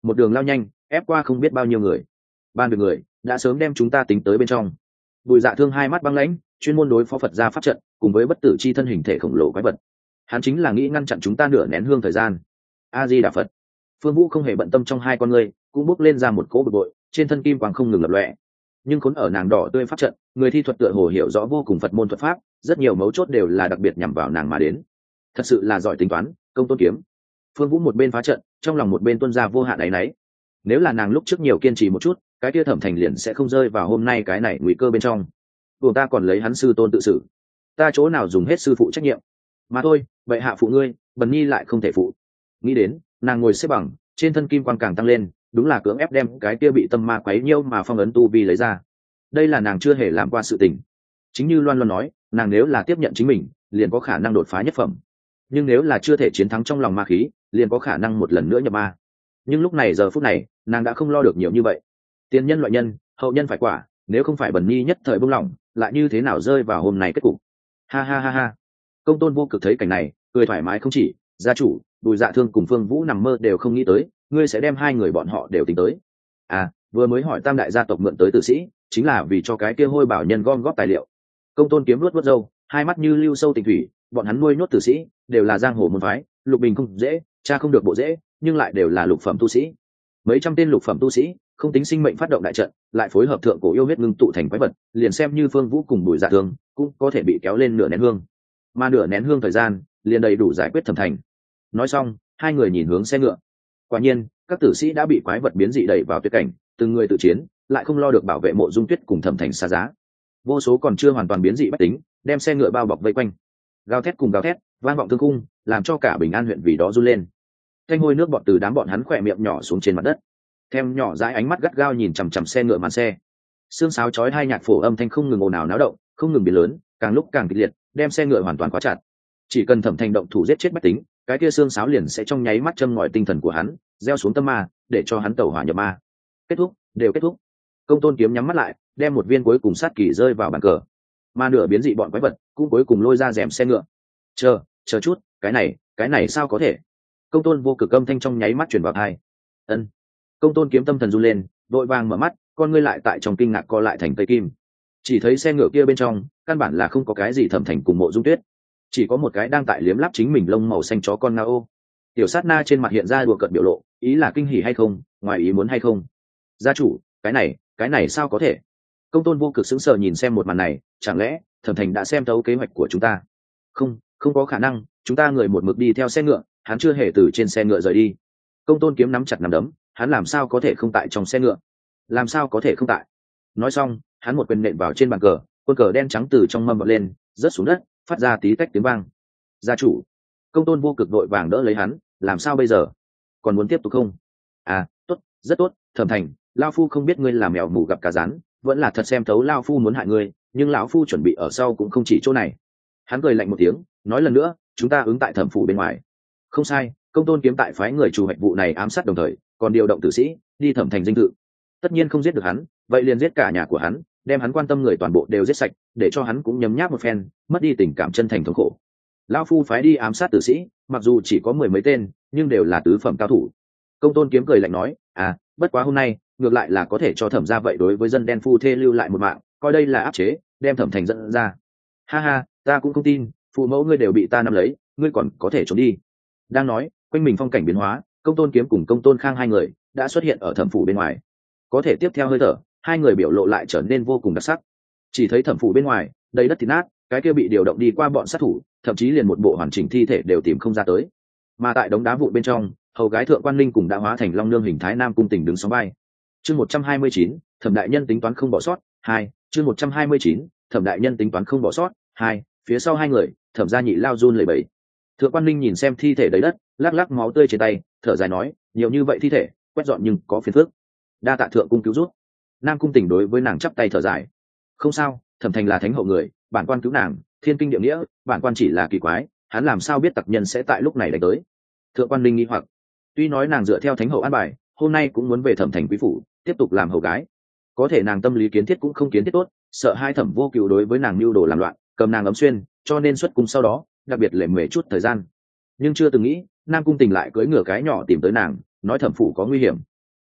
một đường lao nhanh ép qua không biết bao nhiêu người. Ban được người đã sớm đem chúng ta tính tới bên trong. Bùi Dạ Thương hai mắt băng lãnh, chuyên môn đối phó Phật gia pháp trận cùng với bất tử chi thân hình thể khổng lồ quái vật. Hắn chính là nghĩ ngăn chặn chúng ta nửa nén hương thời gian. A Di Đà Phật. Phương Vũ không hề bận tâm trong hai con ngươi, cũng bốc lên ra một cỗ bực bội, trên thân kim quang không ngừng lập lòe. Nhưng khốn ở nàng đỏ tươi pháp trận, người thi thuật tựa hồ hiểu rõ vô cùng Phật môn thuật pháp, rất nhiều mấu chốt đều là đặc biệt nhằm vào nàng mà đến. Thật sự là giỏi tính toán, công tôn kiếm. Phương Vũ một bên phá trận, trong lòng một bên tuôn ra vô hạn áy náy. Nếu là nàng lúc trước nhiều kiên trì một chút, cái kia Thẩm Thành liền sẽ không rơi vào hôm nay cái này nguy cơ bên trong. Buồn ta còn lấy hắn sư tôn tự xử, ta chỗ nào dùng hết sư phụ trách nhiệm. Mà thôi, vậy hạ phụ ngươi, Bần Nhi lại không thể phụ. Nghĩ đến, nàng ngồi xếp bằng, trên thân kim quang càng tăng lên, đúng là cưỡng ép đem cái kia bị tâm ma quấy nhiễu mà phong ấn tu vi lấy ra. Đây là nàng chưa hề làm qua sự tình. Chính như Loan Loan nói, nàng nếu là tiếp nhận chính mình, liền có khả năng đột phá nhất phẩm. Nhưng nếu là chưa thể chiến thắng trong lòng ma khí, liền có khả năng một lần nữa nhập ma. Nhưng lúc này giờ phút này, nàng đã không lo được nhiều như vậy. Tiên nhân loại nhân, hậu nhân phải quả, nếu không phải Bần Nhi nhất thời buông lỏng, lại như thế nào rơi vào hôm nay kết cục. Ha ha ha ha. Công Tôn Vô Cực thấy cảnh này, cười thoải mái không chỉ, gia chủ, Bùi Dạ Thương cùng Phương Vũ nằm mơ đều không nghĩ tới, ngươi sẽ đem hai người bọn họ đều tính tới. À, vừa mới hỏi Tam đại gia tộc mượn tới tử sĩ, chính là vì cho cái kia hôi bảo nhân gom góp tài liệu. Công Tôn Kiếm luốt luốt râu, hai mắt như lưu sâu tình thủy, bọn hắn nuôi nhốt tử sĩ, đều là giang hồ môn phái, lục bình không dễ, cha không được bộ dễ, nhưng lại đều là lục phẩm tu sĩ. Mấy trăm tên lục phẩm tu sĩ, không tính sinh mệnh phát động đại trận, lại phối hợp thượng cổ yêu huyết ngưng tụ thành quái vật, liền xem như Phương Vũ cùng Bùi Dạ Thương, cũng có thể bị kéo lên nửa nén hương. Mà nửa nén hương thời gian, liền đầy đủ giải quyết Thẩm Thành. Nói xong, hai người nhìn hướng xe ngựa. Quả nhiên, các tử sĩ đã bị quái vật biến dị đẩy vào tuyệt cảnh, từng người tự chiến, lại không lo được bảo vệ Mộ Dung Tuyết cùng Thẩm Thành xa giá. Vô số còn chưa hoàn toàn biến dị bách tính, đem xe ngựa bao bọc vây quanh. Gào thét cùng gào thét, vang vọng thương khung, làm cho cả Bình An huyện vì đó run lên. Thanh hôi nước bọt từ đám bọn hắn khỏe miệng nhỏ xuống trên mặt đất. Thêm nhỏ dãi ánh mắt gắt gao nhìn chằm chằm xe ngựa màn xe. Xương sáo chói hai nhạc phổ âm thanh không ngừng ồn ào náo động, không ngừng biến lớn, càng lúc càng kịch liệt, đem xe ngựa hoàn toàn khóa chặt. Chỉ cần Thẩm Thành động thủ giết chết bách tính, cái kia xương sáo liền sẽ trong nháy mắt châm ngòi tinh thần của hắn, gieo xuống tâm ma, để cho hắn tẩu hỏa nhập ma. Kết thúc, đều kết thúc. Công Tôn Kiếm nhắm mắt lại, đem một viên cuối cùng sát kỳ rơi vào bàn cờ. Mà nửa biến dị bọn quái vật cũng cuối cùng lôi ra rèm xe ngựa. Chờ, chờ chút, cái này, cái này sao có thể? Công Tôn Vô Cực âm thanh trong nháy mắt truyền vào tai. Ân. Công Tôn Kiếm tâm thần run lên, đội vàng mở mắt, con ngươi lại tại trong kinh ngạc co lại thành tây kim. Chỉ thấy xe ngựa kia bên trong, căn bản là không có cái gì Thẩm Thành cùng Mộ Dung Tuyết, chỉ có một cái đang tại liếm láp chính mình lông màu xanh chó con ngao. Tiểu sát na trên mặt hiện ra đùa cợt biểu lộ, ý là kinh hỉ hay không, ngoài ý muốn hay không. Gia chủ, cái này, cái này sao có thể? Công Tôn Vô Cực sững sờ nhìn xem một màn này, chẳng lẽ Thẩm Thành đã xem thấu kế hoạch của chúng ta? Không, không có khả năng, chúng ta người một mực đi theo xe ngựa, hắn chưa hề từ trên xe ngựa rời đi. Công Tôn Kiếm nắm chặt nắm đấm, hắn làm sao có thể không tại trong xe ngựa? Làm sao có thể không tại? Nói xong, hắn một quyền nện vào trên bàn cờ, quân cờ đen trắng từ trong mâm bật lên, rớt xuống đất, phát ra tí tách tiếng vang. Gia chủ. Công Tôn Vô Cực đội vàng đỡ lấy hắn, làm sao bây giờ? Còn muốn tiếp tục không? À, tốt, rất tốt, Thẩm Thành, lão phu không biết ngươi là mèo mù gặp cá rắn, vẫn là thật xem thấu lão phu muốn hại ngươi, nhưng lão phu chuẩn bị ở sau cũng không chỉ chỗ này. Hắn cười lạnh một tiếng, nói lần nữa, chúng ta ứng tại thẩm phủ bên ngoài. Không sai, Công Tôn Kiếm tại phái người chủ hoạch vụ này ám sát đồng thời, còn điều động tử sĩ đi thẩm thành dinh thự. Tất nhiên không giết được hắn, vậy liền giết cả nhà của hắn, đem hắn quan tâm người toàn bộ đều giết sạch, để cho hắn cũng nhấm nháp một phen, mất đi tình cảm chân thành thống khổ. Lão phu phái đi ám sát tử sĩ, mặc dù chỉ có mười mấy tên, nhưng đều là tứ phẩm cao thủ. Công Tôn Kiếm cười lạnh nói, à, bất quá hôm nay, ngược lại là có thể cho thẩm ra vậy đối với dân đen phu thê lưu lại một mạng, coi đây là áp chế, đem thẩm thành dẫn ra. Ha ha, ta cũng không tin, phụ mẫu ngươi đều bị ta nắm lấy, ngươi còn có thể trốn đi. Đang nói, quanh mình phong cảnh biến hóa, Công Tôn Kiếm cùng Công Tôn Khang hai người đã xuất hiện ở thẩm phủ bên ngoài. Có thể tiếp theo hơi thở, hai người biểu lộ lại trở nên vô cùng đặc sắc. Chỉ thấy thẩm phủ bên ngoài, đầy đất thịt nát, cái kia bị điều động đi qua bọn sát thủ, thậm chí liền một bộ hoàn chỉnh thi thể đều tìm không ra tới. Mà tại đống đá vụn bên trong, hầu gái thượng quan linh cùng đã hóa thành long nương hình thái nam cung tình đứng sóng vai. Chương một trăm hai mươi chín, thẩm đại nhân tính toán không bỏ sót. Hai, chương một trăm hai mươi chín, thẩm đại nhân tính toán không bỏ sót. Hai, phía sau hai người, thẩm gia nhị lao run lẩy bẩy. Thượng quan linh nhìn xem thi thể đầy đất, lắc lắc máu tươi trên tay, thở dài nói, nhiều như vậy thi thể, quét dọn nhưng có phiền phức. Đa tạ thượng cung cứu rút. Nam cung tình đối với nàng chắp tay thở dài. Không sao, thẩm thành là thánh hậu người, bản quan cứu nàng, thiên kinh địa nghĩa, bản quan chỉ là kỳ quái, hắn làm sao biết tặc nhân sẽ tại lúc này đánh tới. Thượng quan linh nghi hoặc, tuy nói nàng dựa theo thánh hậu an bài, hôm nay cũng muốn về thẩm thành quý phủ, tiếp tục làm hầu gái, có thể nàng tâm lý kiến thiết cũng không kiến thiết tốt, sợ hai thẩm vô cựu đối với nàng mưu đồ làm loạn, cầm nàng ấm xuyên, cho nên xuất cung sau đó, đặc biệt lệ mề chút thời gian. Nhưng chưa từng nghĩ, Nam cung tình lại cưỡi ngựa cái nhỏ tìm tới nàng, nói thẩm phủ có nguy hiểm,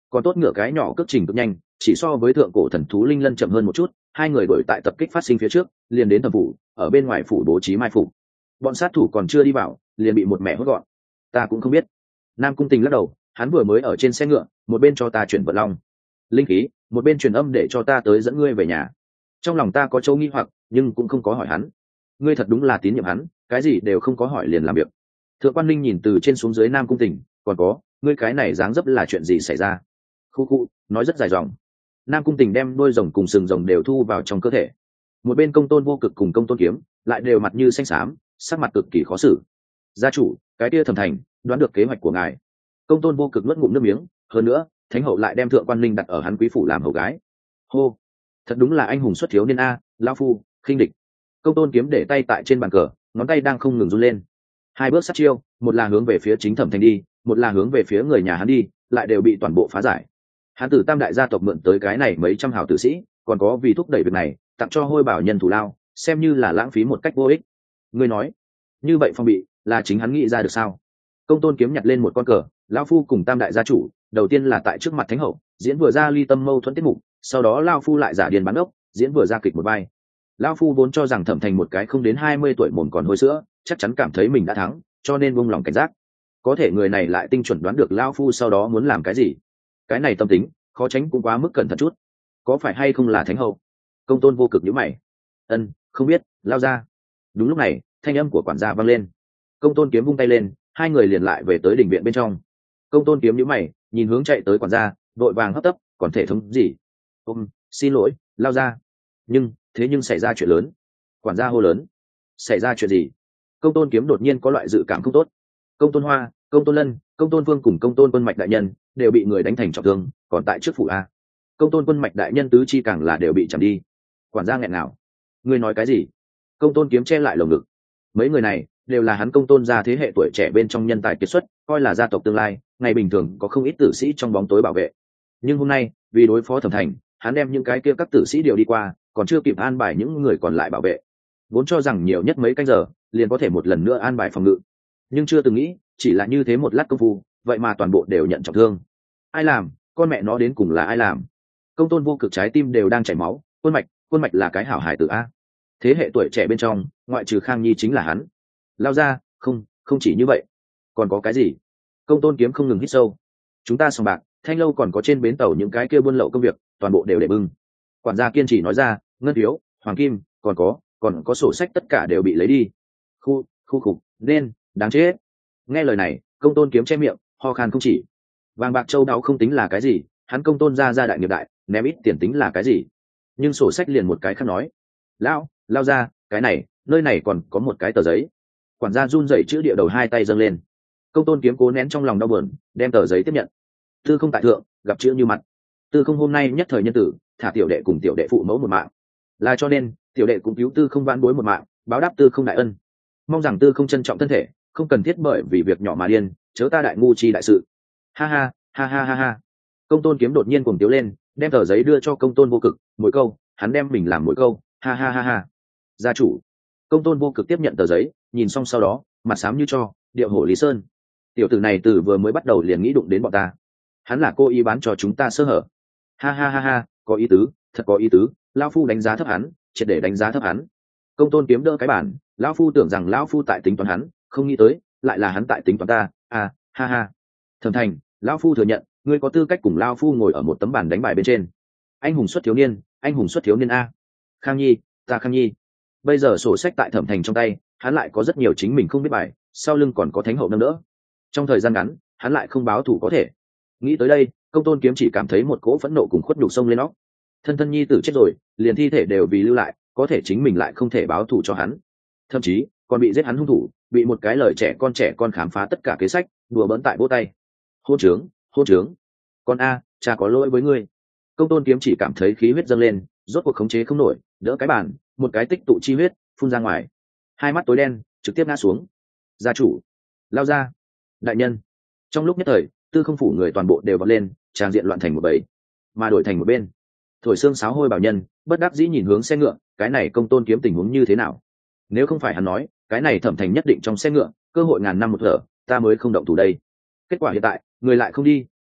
còn tốt ngựa cái nhỏ cước trình cực nhanh, chỉ so với thượng cổ thần thú linh lân chậm hơn một chút. Hai người đuổi tại tập kích phát sinh phía trước liền đến thẩm phủ, ở bên ngoài phủ bố trí mai phục. Bọn sát thủ còn chưa đi vào liền bị một mẹ hốt gọn. Ta cũng không biết. Nam Cung Tình lắc đầu, hắn vừa mới ở trên xe ngựa, một bên cho ta chuyển vận long linh khí, một bên truyền âm để cho ta tới dẫn ngươi về nhà. Trong lòng ta có chỗ nghi hoặc, nhưng cũng không có hỏi hắn. Ngươi thật đúng là tín nhiệm hắn, cái gì đều không có hỏi liền làm việc. Thượng quan Linh nhìn từ trên xuống dưới Nam Cung Tình, còn có, ngươi cái này dáng dấp là chuyện gì xảy ra? Khu khu, nói rất dài dòng. Nam Cung Tình đem đôi rồng cùng sừng rồng đều thu vào trong cơ thể. Một bên Công Tôn Vô Cực cùng Công Tôn Kiếm lại đều mặt như xanh xám, sắc mặt cực kỳ khó xử. Gia chủ, cái kia Thẩm Thành đoán được kế hoạch của ngài. Công Tôn Vô Cực nuốt ngụm nước miếng, hơn nữa, Thánh hậu lại đem Thượng quan Linh đặt ở hắn quý phủ làm hầu gái. Hô, thật đúng là anh hùng xuất thiếu niên a, lão phu, khinh địch. Công Tôn Kiếm để tay tại trên bàn cờ, ngón tay đang không ngừng run lên. Hai bước sát chiêu, một là hướng về phía chính Thẩm Thành đi, một là hướng về phía người nhà hắn đi, lại đều bị toàn bộ phá giải. Hắn từ tam đại gia tộc mượn tới cái này mấy trăm hào tử sĩ, còn có vì thúc đẩy việc này tặng cho hôi bảo nhân thủ lao, xem như là lãng phí một cách vô ích. Ngươi nói như vậy phong bị là chính hắn nghĩ ra được sao? Công Tôn Kiếm nhặt lên một con cờ, lão phu cùng tam đại gia chủ đầu tiên là tại trước mặt Thánh hậu diễn vừa ra ly tâm mâu thuẫn tiết mục, sau đó lão phu lại giả điên bán ốc diễn vừa ra kịch một vai. Lão phu vốn cho rằng Thẩm Thành một cái không đến hai mươi tuổi mồn còn hôi sữa, chắc chắn cảm thấy mình đã thắng, cho nên buông lòng cảnh giác. Có thể người này lại tinh chuẩn đoán được lão phu sau đó muốn làm cái gì. Cái này tâm tính khó tránh cũng quá mức cẩn thận chút. Có phải hay không là Thánh hậu? Công Tôn Vô Cực nhíu mày. Ân, không biết, lao ra. Đúng lúc này, thanh âm của quản gia vang lên. Công Tôn Kiếm vung tay lên, hai người liền lại về tới đình viện bên trong. Công Tôn Kiếm nhíu mày, nhìn hướng chạy tới quản gia, đội vàng hấp tấp, còn thể thống gì? Ôm, xin lỗi, lao ra. Nhưng, thế nhưng xảy ra chuyện lớn. Quản gia hô lớn. Xảy ra chuyện gì? Công Tôn Kiếm đột nhiên có loại dự cảm không tốt. Công Tôn Hoa, Công Tôn Lân, Công Tôn Vương cùng Công Tôn Quân Mạch đại nhân đều bị người đánh thành trọng thương, còn tại trước phủ a. Công Tôn Quân Mạch đại nhân tứ chi càng là đều bị chạm đi. Quản gia nghẹn nào? Ngươi nói cái gì? Công Tôn Kiếm che lại lồng ngực. Mấy người này đều là hắn Công Tôn gia thế hệ tuổi trẻ bên trong nhân tài kiệt xuất, coi là gia tộc tương lai, ngày bình thường có không ít tử sĩ trong bóng tối bảo vệ. Nhưng hôm nay, vì đối phó Thẩm Thành, hắn đem những cái kia các tử sĩ điều đi qua, còn chưa kịp an bài những người còn lại bảo vệ. Vốn cho rằng nhiều nhất mấy canh giờ, liền có thể một lần nữa an bài phòng ngự. Nhưng chưa từng nghĩ, chỉ là như thế một lát công phu, vậy mà toàn bộ đều nhận trọng thương. Ai làm? Con mẹ nó đến cùng là ai làm? Công Tôn Vô Cực trái tim đều đang chảy máu. Quân Mạch, Quân Mạch là cái hảo hài tử a. Thế hệ tuổi trẻ bên trong, ngoại trừ Khang Nhi chính là hắn. Lao ra, không, không chỉ như vậy. Còn có cái gì? Công Tôn Kiếm không ngừng hít sâu. Chúng ta sòng bạc, Thanh lâu còn có trên bến tàu những cái kia buôn lậu công việc, toàn bộ đều để bưng. Quản gia kiên trì nói ra, ngân phiếu, hoàng kim, còn có, còn có sổ sách tất cả đều bị lấy đi. Khu, khu khục, nên, đáng chết. Nghe lời này, Công Tôn Kiếm che miệng, ho khan không chỉ. Vàng bạc châu đáo không tính là cái gì, hắn Công Tôn gia gia đại nghiệp đại, ném ít tiền tính là cái gì? Nhưng sổ sách liền một cái khác nói. Lão, lao ra, cái này, nơi này còn có một cái tờ giấy. Quản gia run rẩy chữ địa đầu hai tay dâng lên. Công Tôn Kiếm cố nén trong lòng đau buồn, đem tờ giấy tiếp nhận. Tư không tại thượng, gặp chữ như mặt. Tư không hôm nay nhất thời nhân tử, thả tiểu đệ cùng tiểu đệ phụ mẫu một mạng. Là cho nên, tiểu đệ cũng cứu Tư không vãn bối một mạng, báo đáp Tư không đại ân. Mong rằng Tư không trân trọng thân thể, không cần thiết bởi vì việc nhỏ mà điên, chớ ta đại ngu chi đại sự. Ha ha, ha ha ha ha. Công Tôn Kiếm đột nhiên cuồng tiếu lên, đem tờ giấy đưa cho Công Tôn Vô Cực, mỗi câu, hắn đem mình làm mỗi câu, ha ha ha ha. Gia chủ. Công Tôn Vô Cực tiếp nhận tờ giấy, nhìn xong sau đó, mặt xám như cho, điệu hổ Lý Sơn. Tiểu tử này từ vừa mới bắt đầu liền nghĩ đụng đến bọn ta. Hắn là cô ý bán cho chúng ta sơ hở. Ha ha ha ha, có ý tứ, thật có ý tứ, lão phu đánh giá thấp hắn, triệt để đánh giá thấp hắn. Công Tôn Kiếm đỡ cái bản, lão phu tưởng rằng lão phu tại tính toán hắn, không nghĩ tới, lại là hắn tại tính toán ta. À, ha ha. Thẩm Thành, lão phu thừa nhận, ngươi có tư cách cùng lão phu ngồi ở một tấm bàn đánh bài bên trên. Anh hùng xuất thiếu niên, anh hùng xuất thiếu niên a. Khang Nhi, ta Khang Nhi. Bây giờ sổ sách tại Thẩm Thành trong tay, hắn lại có rất nhiều chính mình không biết bài, sau lưng còn có thánh hậu nâng đỡ. Trong thời gian ngắn, hắn lại không báo thù có thể. Nghĩ tới đây, Công Tôn Kiếm chỉ cảm thấy một cỗ phẫn nộ cùng khuất nhục sông lên óc. Thân thân nhi tử chết rồi, liền thi thể đều vì lưu lại, có thể chính mình lại không thể báo thù cho hắn. Thậm chí, còn bị giết hắn hung thủ, bị một cái lời trẻ con trẻ con khám phá tất cả kế sách, đùa bỡn tại vỗ tay. Hôn trướng, hôn trướng. Con a, cha có lỗi với ngươi. Công Tôn Kiếm chỉ cảm thấy khí huyết dâng lên, rốt cuộc khống chế không nổi, đỡ cái bàn, một cái tích tụ chi huyết phun ra ngoài. Hai mắt tối đen, trực tiếp ngã xuống. Gia chủ, lao ra. Đại nhân. Trong lúc nhất thời, Tư không phủ người toàn bộ đều vọt lên, tràng diện loạn thành một bầy, mà đổi thành một bên. Thổi xương sáo hôi bảo nhân, bất đắc dĩ nhìn hướng xe ngựa, cái này Công Tôn Kiếm tình huống như thế nào? Nếu không phải hắn nói, cái này Thẩm Thành nhất định trong xe ngựa, cơ hội ngàn năm một thở, ta mới không động thủ đây. Kết quả hiện tại, người lại không đi, ai,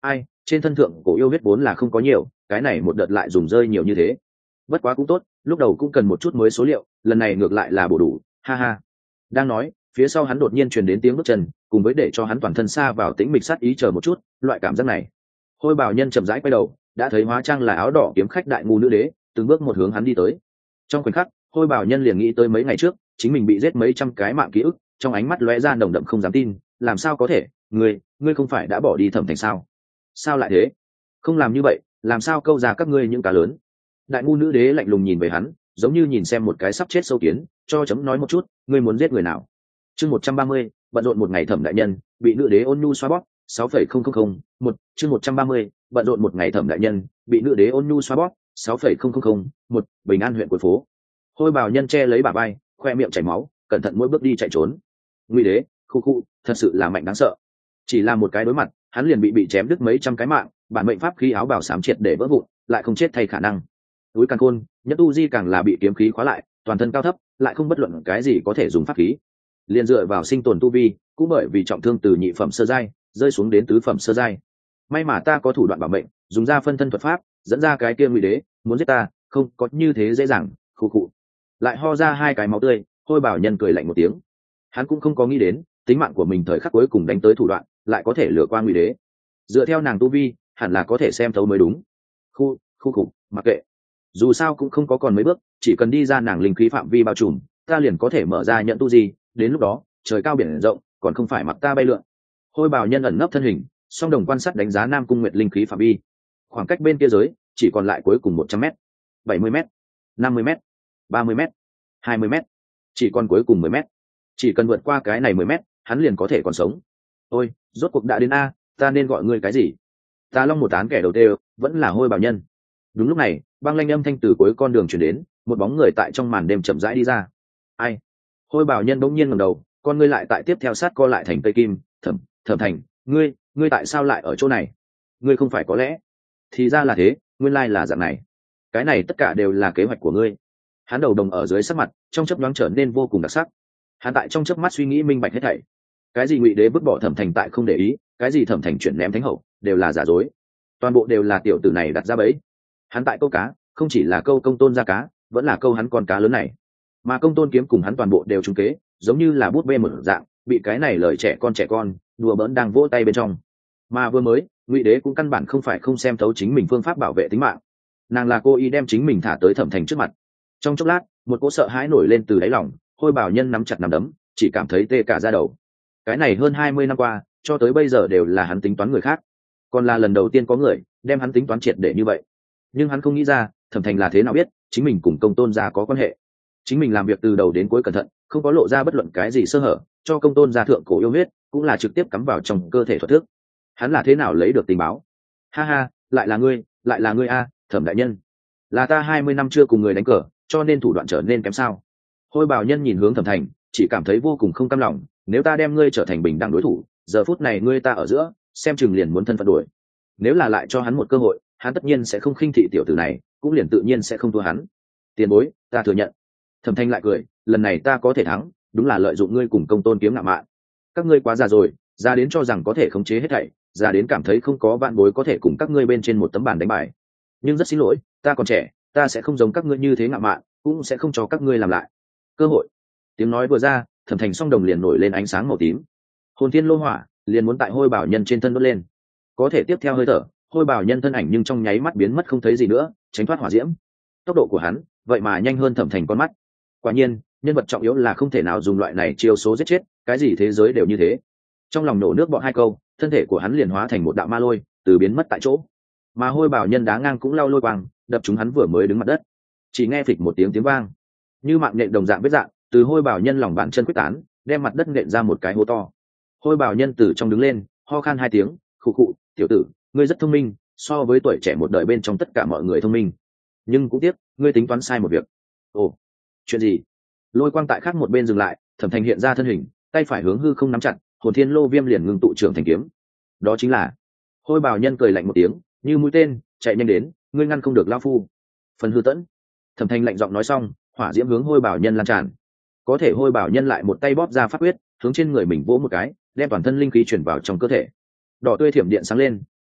trên thân thượng cổ yêu huyết vốn là không có nhiều, cái này một đợt lại dùng rơi nhiều như thế. Bất quá cũng tốt, lúc đầu cũng cần một chút mới số liệu, lần này ngược lại là bổ đủ, ha ha. Đang nói, phía sau hắn đột nhiên truyền đến tiếng bước chân, cùng với để cho hắn toàn thân xa vào tĩnh mịch sát ý chờ một chút, loại cảm giác này. Hôi Bảo Nhân chậm rãi quay đầu, đã thấy hóa trang là áo đỏ kiếm khách đại ngu nữ đế, từng bước một hướng hắn đi tới. Trong khoảnh khắc, Hôi Bảo Nhân liền nghĩ tới mấy ngày trước, chính mình bị giết mấy trăm cái mạng ký ức, trong ánh mắt lóe ra nồng đậm không dám tin, làm sao có thể, ngươi, ngươi không phải đã bỏ đi Thẩm Thành sao? Sao lại thế? Không làm như vậy, làm sao câu ra các ngươi những cá lớn? Đại ngu nữ đế lạnh lùng nhìn về hắn, giống như nhìn xem một cái sắp chết sâu kiến, cho chấm nói một chút, ngươi muốn giết người nào? Chương một trăm ba mươi, bận rộn một ngày Thẩm đại nhân, bị nữ đế ôn nhu xoa bóp, sáu phẩy không không không, một, chương một trăm ba mươi, bận rộn một ngày Thẩm đại nhân, bị nữ đế ôn nhu xoa bóp, sáu phẩy không không không, một, Bình An huyện cuối phố. Hôi Bảo Nhân che lấy bả vai, khoe miệng chảy máu, cẩn thận mỗi bước đi chạy trốn. Ngụy đế, khu khu, thật sự là mạnh đáng sợ. Chỉ là một cái đối mặt, hắn liền bị bị chém đứt mấy trăm cái mạng, bản mệnh pháp khí áo bào xám triệt để vỡ vụn, lại không chết thay khả năng. Núi Càn Khôn, Nhất Tu Di càng là bị kiếm khí khóa lại, toàn thân cao thấp, lại không bất luận cái gì có thể dùng pháp khí. Liên dựa vào sinh tồn tu vi, cũng bởi vì trọng thương từ nhị phẩm sơ giai, rơi xuống đến tứ phẩm sơ giai. May mà ta có thủ đoạn bảo mệnh, dùng ra phân thân thuật pháp, dẫn ra cái kia Ngụy đế, muốn giết ta, không có như thế dễ dàng, khu khụ. Lại ho ra hai cái máu tươi, Hôi Bảo Nhân cười lạnh một tiếng. Hắn cũng không có nghĩ đến, tính mạng của mình thời khắc cuối cùng đánh tới thủ đoạn, lại có thể lừa qua Ngụy đế. Dựa theo nàng tu vi, hẳn là có thể xem thấu mới đúng. Khu, khu khục, mặc kệ. Dù sao cũng không có còn mấy bước, chỉ cần đi ra nàng linh khí phạm vi bao trùm, ta liền có thể mở ra nhận tu gì, đến lúc đó, trời cao biển rộng, còn không phải mặc ta bay lượn. Hôi Bảo Nhân ẩn nấp thân hình, song đồng quan sát đánh giá Nam Cung Nguyệt linh khí phạm vi. Khoảng cách bên kia giới, chỉ còn lại cuối cùng một trăm mét, bảy mươi mét, năm mươi mét, ba mươi mét, hai mươi mét, chỉ còn cuối cùng mười mét. Chỉ cần vượt qua cái này mười mét, hắn liền có thể còn sống. Ôi, rốt cuộc đã đến a, ta nên gọi ngươi cái gì? Tà Long một tán kẻ đầu tiên, vẫn là Hôi Bảo Nhân. Đúng lúc này, băng lanh âm thanh từ cuối con đường truyền đến, một bóng người tại trong màn đêm chậm rãi đi ra. Ai? Hôi Bảo Nhân bỗng nhiên ngẩng đầu, con ngươi lại tại tiếp theo sát co lại thành cây kim, thẩm, thẩm thành, ngươi, ngươi tại sao lại ở chỗ này? Ngươi không phải có lẽ? Thì ra là thế, nguyên lai là dạng này. Cái này tất cả đều là kế hoạch của ngươi. Hắn đầu đồng ở dưới sắc mặt, trong chớp nhoáng trở nên vô cùng đặc sắc. Hắn tại trong chớp mắt suy nghĩ minh bạch hết thảy. Cái gì Ngụy đế vứt bỏ Thẩm Thành tại không để ý, cái gì Thẩm Thành chuyển ném thánh hậu, đều là giả dối. Toàn bộ đều là tiểu tử này đặt ra bẫy. Hắn tại câu cá, không chỉ là câu Công Tôn ra cá, vẫn là câu hắn con cá lớn này. Mà Công Tôn kiếm cùng hắn toàn bộ đều trúng kế, giống như là bút bê một dạng, bị cái này lời trẻ con trẻ con đùa bỡn đang vỗ tay bên trong. Mà vừa mới, Ngụy đế cũng căn bản không phải không xem thấu chính mình phương pháp bảo vệ tính mạng. Nàng là cô ý đem chính mình thả tới Thẩm Thành trước mặt. Trong chốc lát, một cỗ sợ hãi nổi lên từ đáy lòng, Hôi Bảo Nhân nắm chặt nắm đấm, chỉ cảm thấy tê cả da đầu. Cái này hơn hai mươi năm qua, cho tới bây giờ đều là hắn tính toán người khác, còn là lần đầu tiên có người đem hắn tính toán triệt để như vậy. Nhưng hắn không nghĩ ra, Thẩm Thành là thế nào biết chính mình cùng Công Tôn gia có quan hệ. Chính mình làm việc từ đầu đến cuối cẩn thận, không có lộ ra bất luận cái gì sơ hở, cho Công Tôn gia thượng cổ yêu huyết, cũng là trực tiếp cắm vào trong cơ thể thuật thức. Hắn là thế nào lấy được tình báo? Ha ha, lại là ngươi, lại là ngươi a, Thẩm đại nhân. Là ta hai mươi năm chưa cùng người đánh cờ, cho nên thủ đoạn trở nên kém sao? Hôi Bảo Nhân nhìn hướng Thẩm Thành, chỉ cảm thấy vô cùng không cam lòng, nếu ta đem ngươi trở thành bình đẳng đối thủ, giờ phút này ngươi ta ở giữa, xem chừng liền muốn thân phận đuổi. Nếu là lại cho hắn một cơ hội, hắn tất nhiên sẽ không khinh thị tiểu tử này, cũng liền tự nhiên sẽ không thua hắn. Tiền bối, ta thừa nhận. Thẩm Thanh lại cười, lần này ta có thể thắng, đúng là lợi dụng ngươi cùng Công Tôn kiếm ngạo mạn. Các ngươi quá già rồi, già đến cho rằng có thể khống chế hết thảy, già đến cảm thấy không có vạn bối có thể cùng các ngươi bên trên một tấm bàn đánh bài. Nhưng rất xin lỗi, ta còn trẻ, ta sẽ không giống các ngươi như thế ngạo mạn, cũng sẽ không cho các ngươi làm lại cơ hội. Tiếng nói vừa ra, Thẩm Thành song đồng liền nổi lên ánh sáng màu tím, hồn thiên lô hỏa liền muốn tại Hôi Bảo Nhân trên thân đốt lên. Có thể tiếp theo hơi thở, Hôi Bảo Nhân thân ảnh nhưng trong nháy mắt biến mất không thấy gì nữa, tránh thoát hỏa diễm. Tốc độ của hắn vậy mà nhanh hơn Thẩm Thành con mắt. Quả nhiên, nhân vật trọng yếu là không thể nào dùng loại này chiêu số giết chết, cái gì thế giới đều như thế. Trong lòng nổ nước bọt hai câu, thân thể của hắn liền hóa thành một đạo ma lôi, từ biến mất tại chỗ. Mà Hôi Bảo Nhân đá ngang cũng lao lôi quang, đập chúng hắn vừa mới đứng mặt đất. Chỉ nghe phịch một tiếng tiếng vang, như mạng nhện đồng dạng vết dạng, từ Hôi Bảo Nhân lòng bàn chân quyết tán, đem mặt đất nện ra một cái hố to. Hôi Bảo Nhân từ trong đứng lên, ho khan hai tiếng, khụ khụ, tiểu tử, ngươi rất thông minh, so với tuổi trẻ một đời bên trong tất cả mọi người thông minh. Nhưng cũng tiếc, ngươi tính toán sai một việc. Ồ, chuyện gì? Lôi quang tại khác một bên dừng lại, Thẩm Thành hiện ra thân hình, tay phải hướng hư không nắm chặt, hồn thiên lô viêm liền ngưng tụ trưởng thành kiếm. Đó chính là. Hôi Bảo Nhân cười lạnh một tiếng, như mũi tên, chạy nhanh đến, ngươi ngăn không được lão phu. Phần hư tẫn. Thẩm Thành lạnh giọng nói xong, hỏa diễm hướng Hôi Bảo Nhân lan tràn. Có thể Hôi Bảo Nhân lại một tay bóp ra pháp quyết, hướng trên người mình vỗ một cái, đem toàn thân linh khí chuyển vào trong cơ thể. Đỏ tươi thiểm điện sáng lên,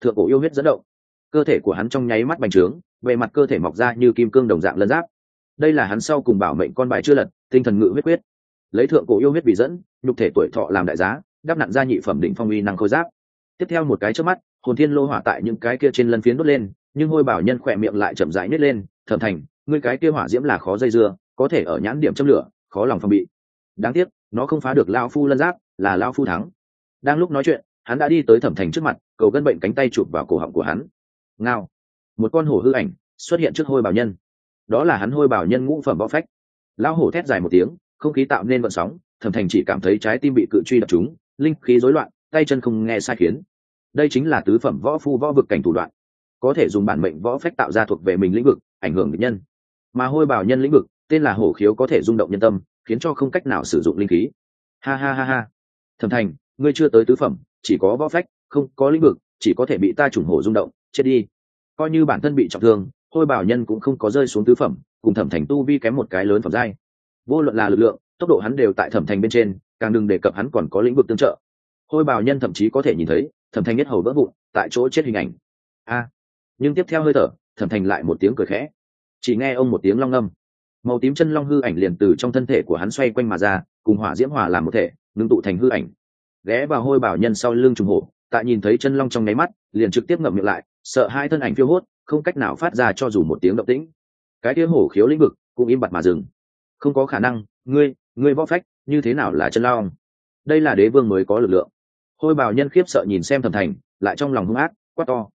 thượng cổ yêu huyết dẫn động, cơ thể của hắn trong nháy mắt bành trướng, về mặt cơ thể mọc ra như kim cương đồng dạng lân giáp. Đây là hắn sau cùng bảo mệnh con bài chưa lật, tinh thần ngự huyết quyết. Lấy thượng cổ yêu huyết vì dẫn, nhục thể tuổi thọ làm đại giá, đắp nặn ra nhị phẩm đỉnh phong uy năng khôi giáp. Tiếp theo một cái chớp mắt, hồn thiên lô hỏa tại những cái kia trên lân phiến đốt lên, nhưng hôi bảo nhân khỏe miệng lại chậm rãi nhếch lên, thẩm thành, ngươi cái kia hỏa diễm là khó dây dưa, có thể ở nhãn điểm châm lửa, khó lòng phòng bị. Đáng tiếc, nó không phá được lão phu lân giáp, là lão phu thắng. Đang lúc nói chuyện, hắn đã đi tới thẩm thành trước mặt, cầu gân bệnh cánh tay chụp vào cổ họng của hắn. Ngao, một con hổ hư ảnh xuất hiện trước hôi bảo nhân. Đó là hắn hôi bảo nhân ngũ phẩm võ phách. Lão hổ thét dài một tiếng, không khí tạo nên vận sóng, thẩm thành chỉ cảm thấy trái tim bị cự truy đập trúng, linh khí rối loạn, tay chân không nghe sai khiến. Đây chính là tứ phẩm võ phu võ vực cảnh thủ đoạn, có thể dùng bản mệnh võ phách tạo ra thuộc về mình lĩnh vực, ảnh hưởng địch nhân. Mà hôi bảo nhân lĩnh vực tên là hổ khiếu, có thể rung động nhân tâm, khiến cho không cách nào sử dụng linh khí. Ha ha ha ha, thẩm thành, ngươi chưa tới tứ phẩm, chỉ có võ phách, không có lĩnh vực, chỉ có thể bị ta trùng hổ rung động, chết đi. Coi như bản thân bị trọng thương, hôi bảo nhân cũng không có rơi xuống tứ phẩm, cùng thẩm thành tu vi kém một cái lớn phẩm giai. Vô luận là lực lượng, tốc độ hắn đều tại thẩm thành bên trên, càng đừng đề cập hắn còn có lĩnh vực tương trợ. Hôi bảo nhân thậm chí có thể nhìn thấy thẩm thành nhất hầu vỡ vụn, tại chỗ chết hình ảnh. A, nhưng tiếp theo hơi thở, thẩm thành lại một tiếng cười khẽ. Chỉ nghe ông một tiếng long ngâm, màu tím chân long hư ảnh liền từ trong thân thể của hắn xoay quanh mà ra, cùng hỏa diễm hòa làm một thể, ngưng tụ thành hư ảnh, ghé vào hôi bảo nhân sau lưng trùng hổ. Tại nhìn thấy chân long trong nháy mắt, liền trực tiếp ngậm miệng lại, sợ hai thân ảnh phiêu hốt, không cách nào phát ra cho dù một tiếng động tĩnh. Cái tiếng hổ khiếu lĩnh vực cũng im bặt mà dừng. Không có khả năng, ngươi, ngươi võ phách, như thế nào là chân long? Đây là đế vương mới có lực lượng. Hôi bảo nhân khiếp sợ nhìn xem thẩm thành, lại trong lòng hung ác, quát to.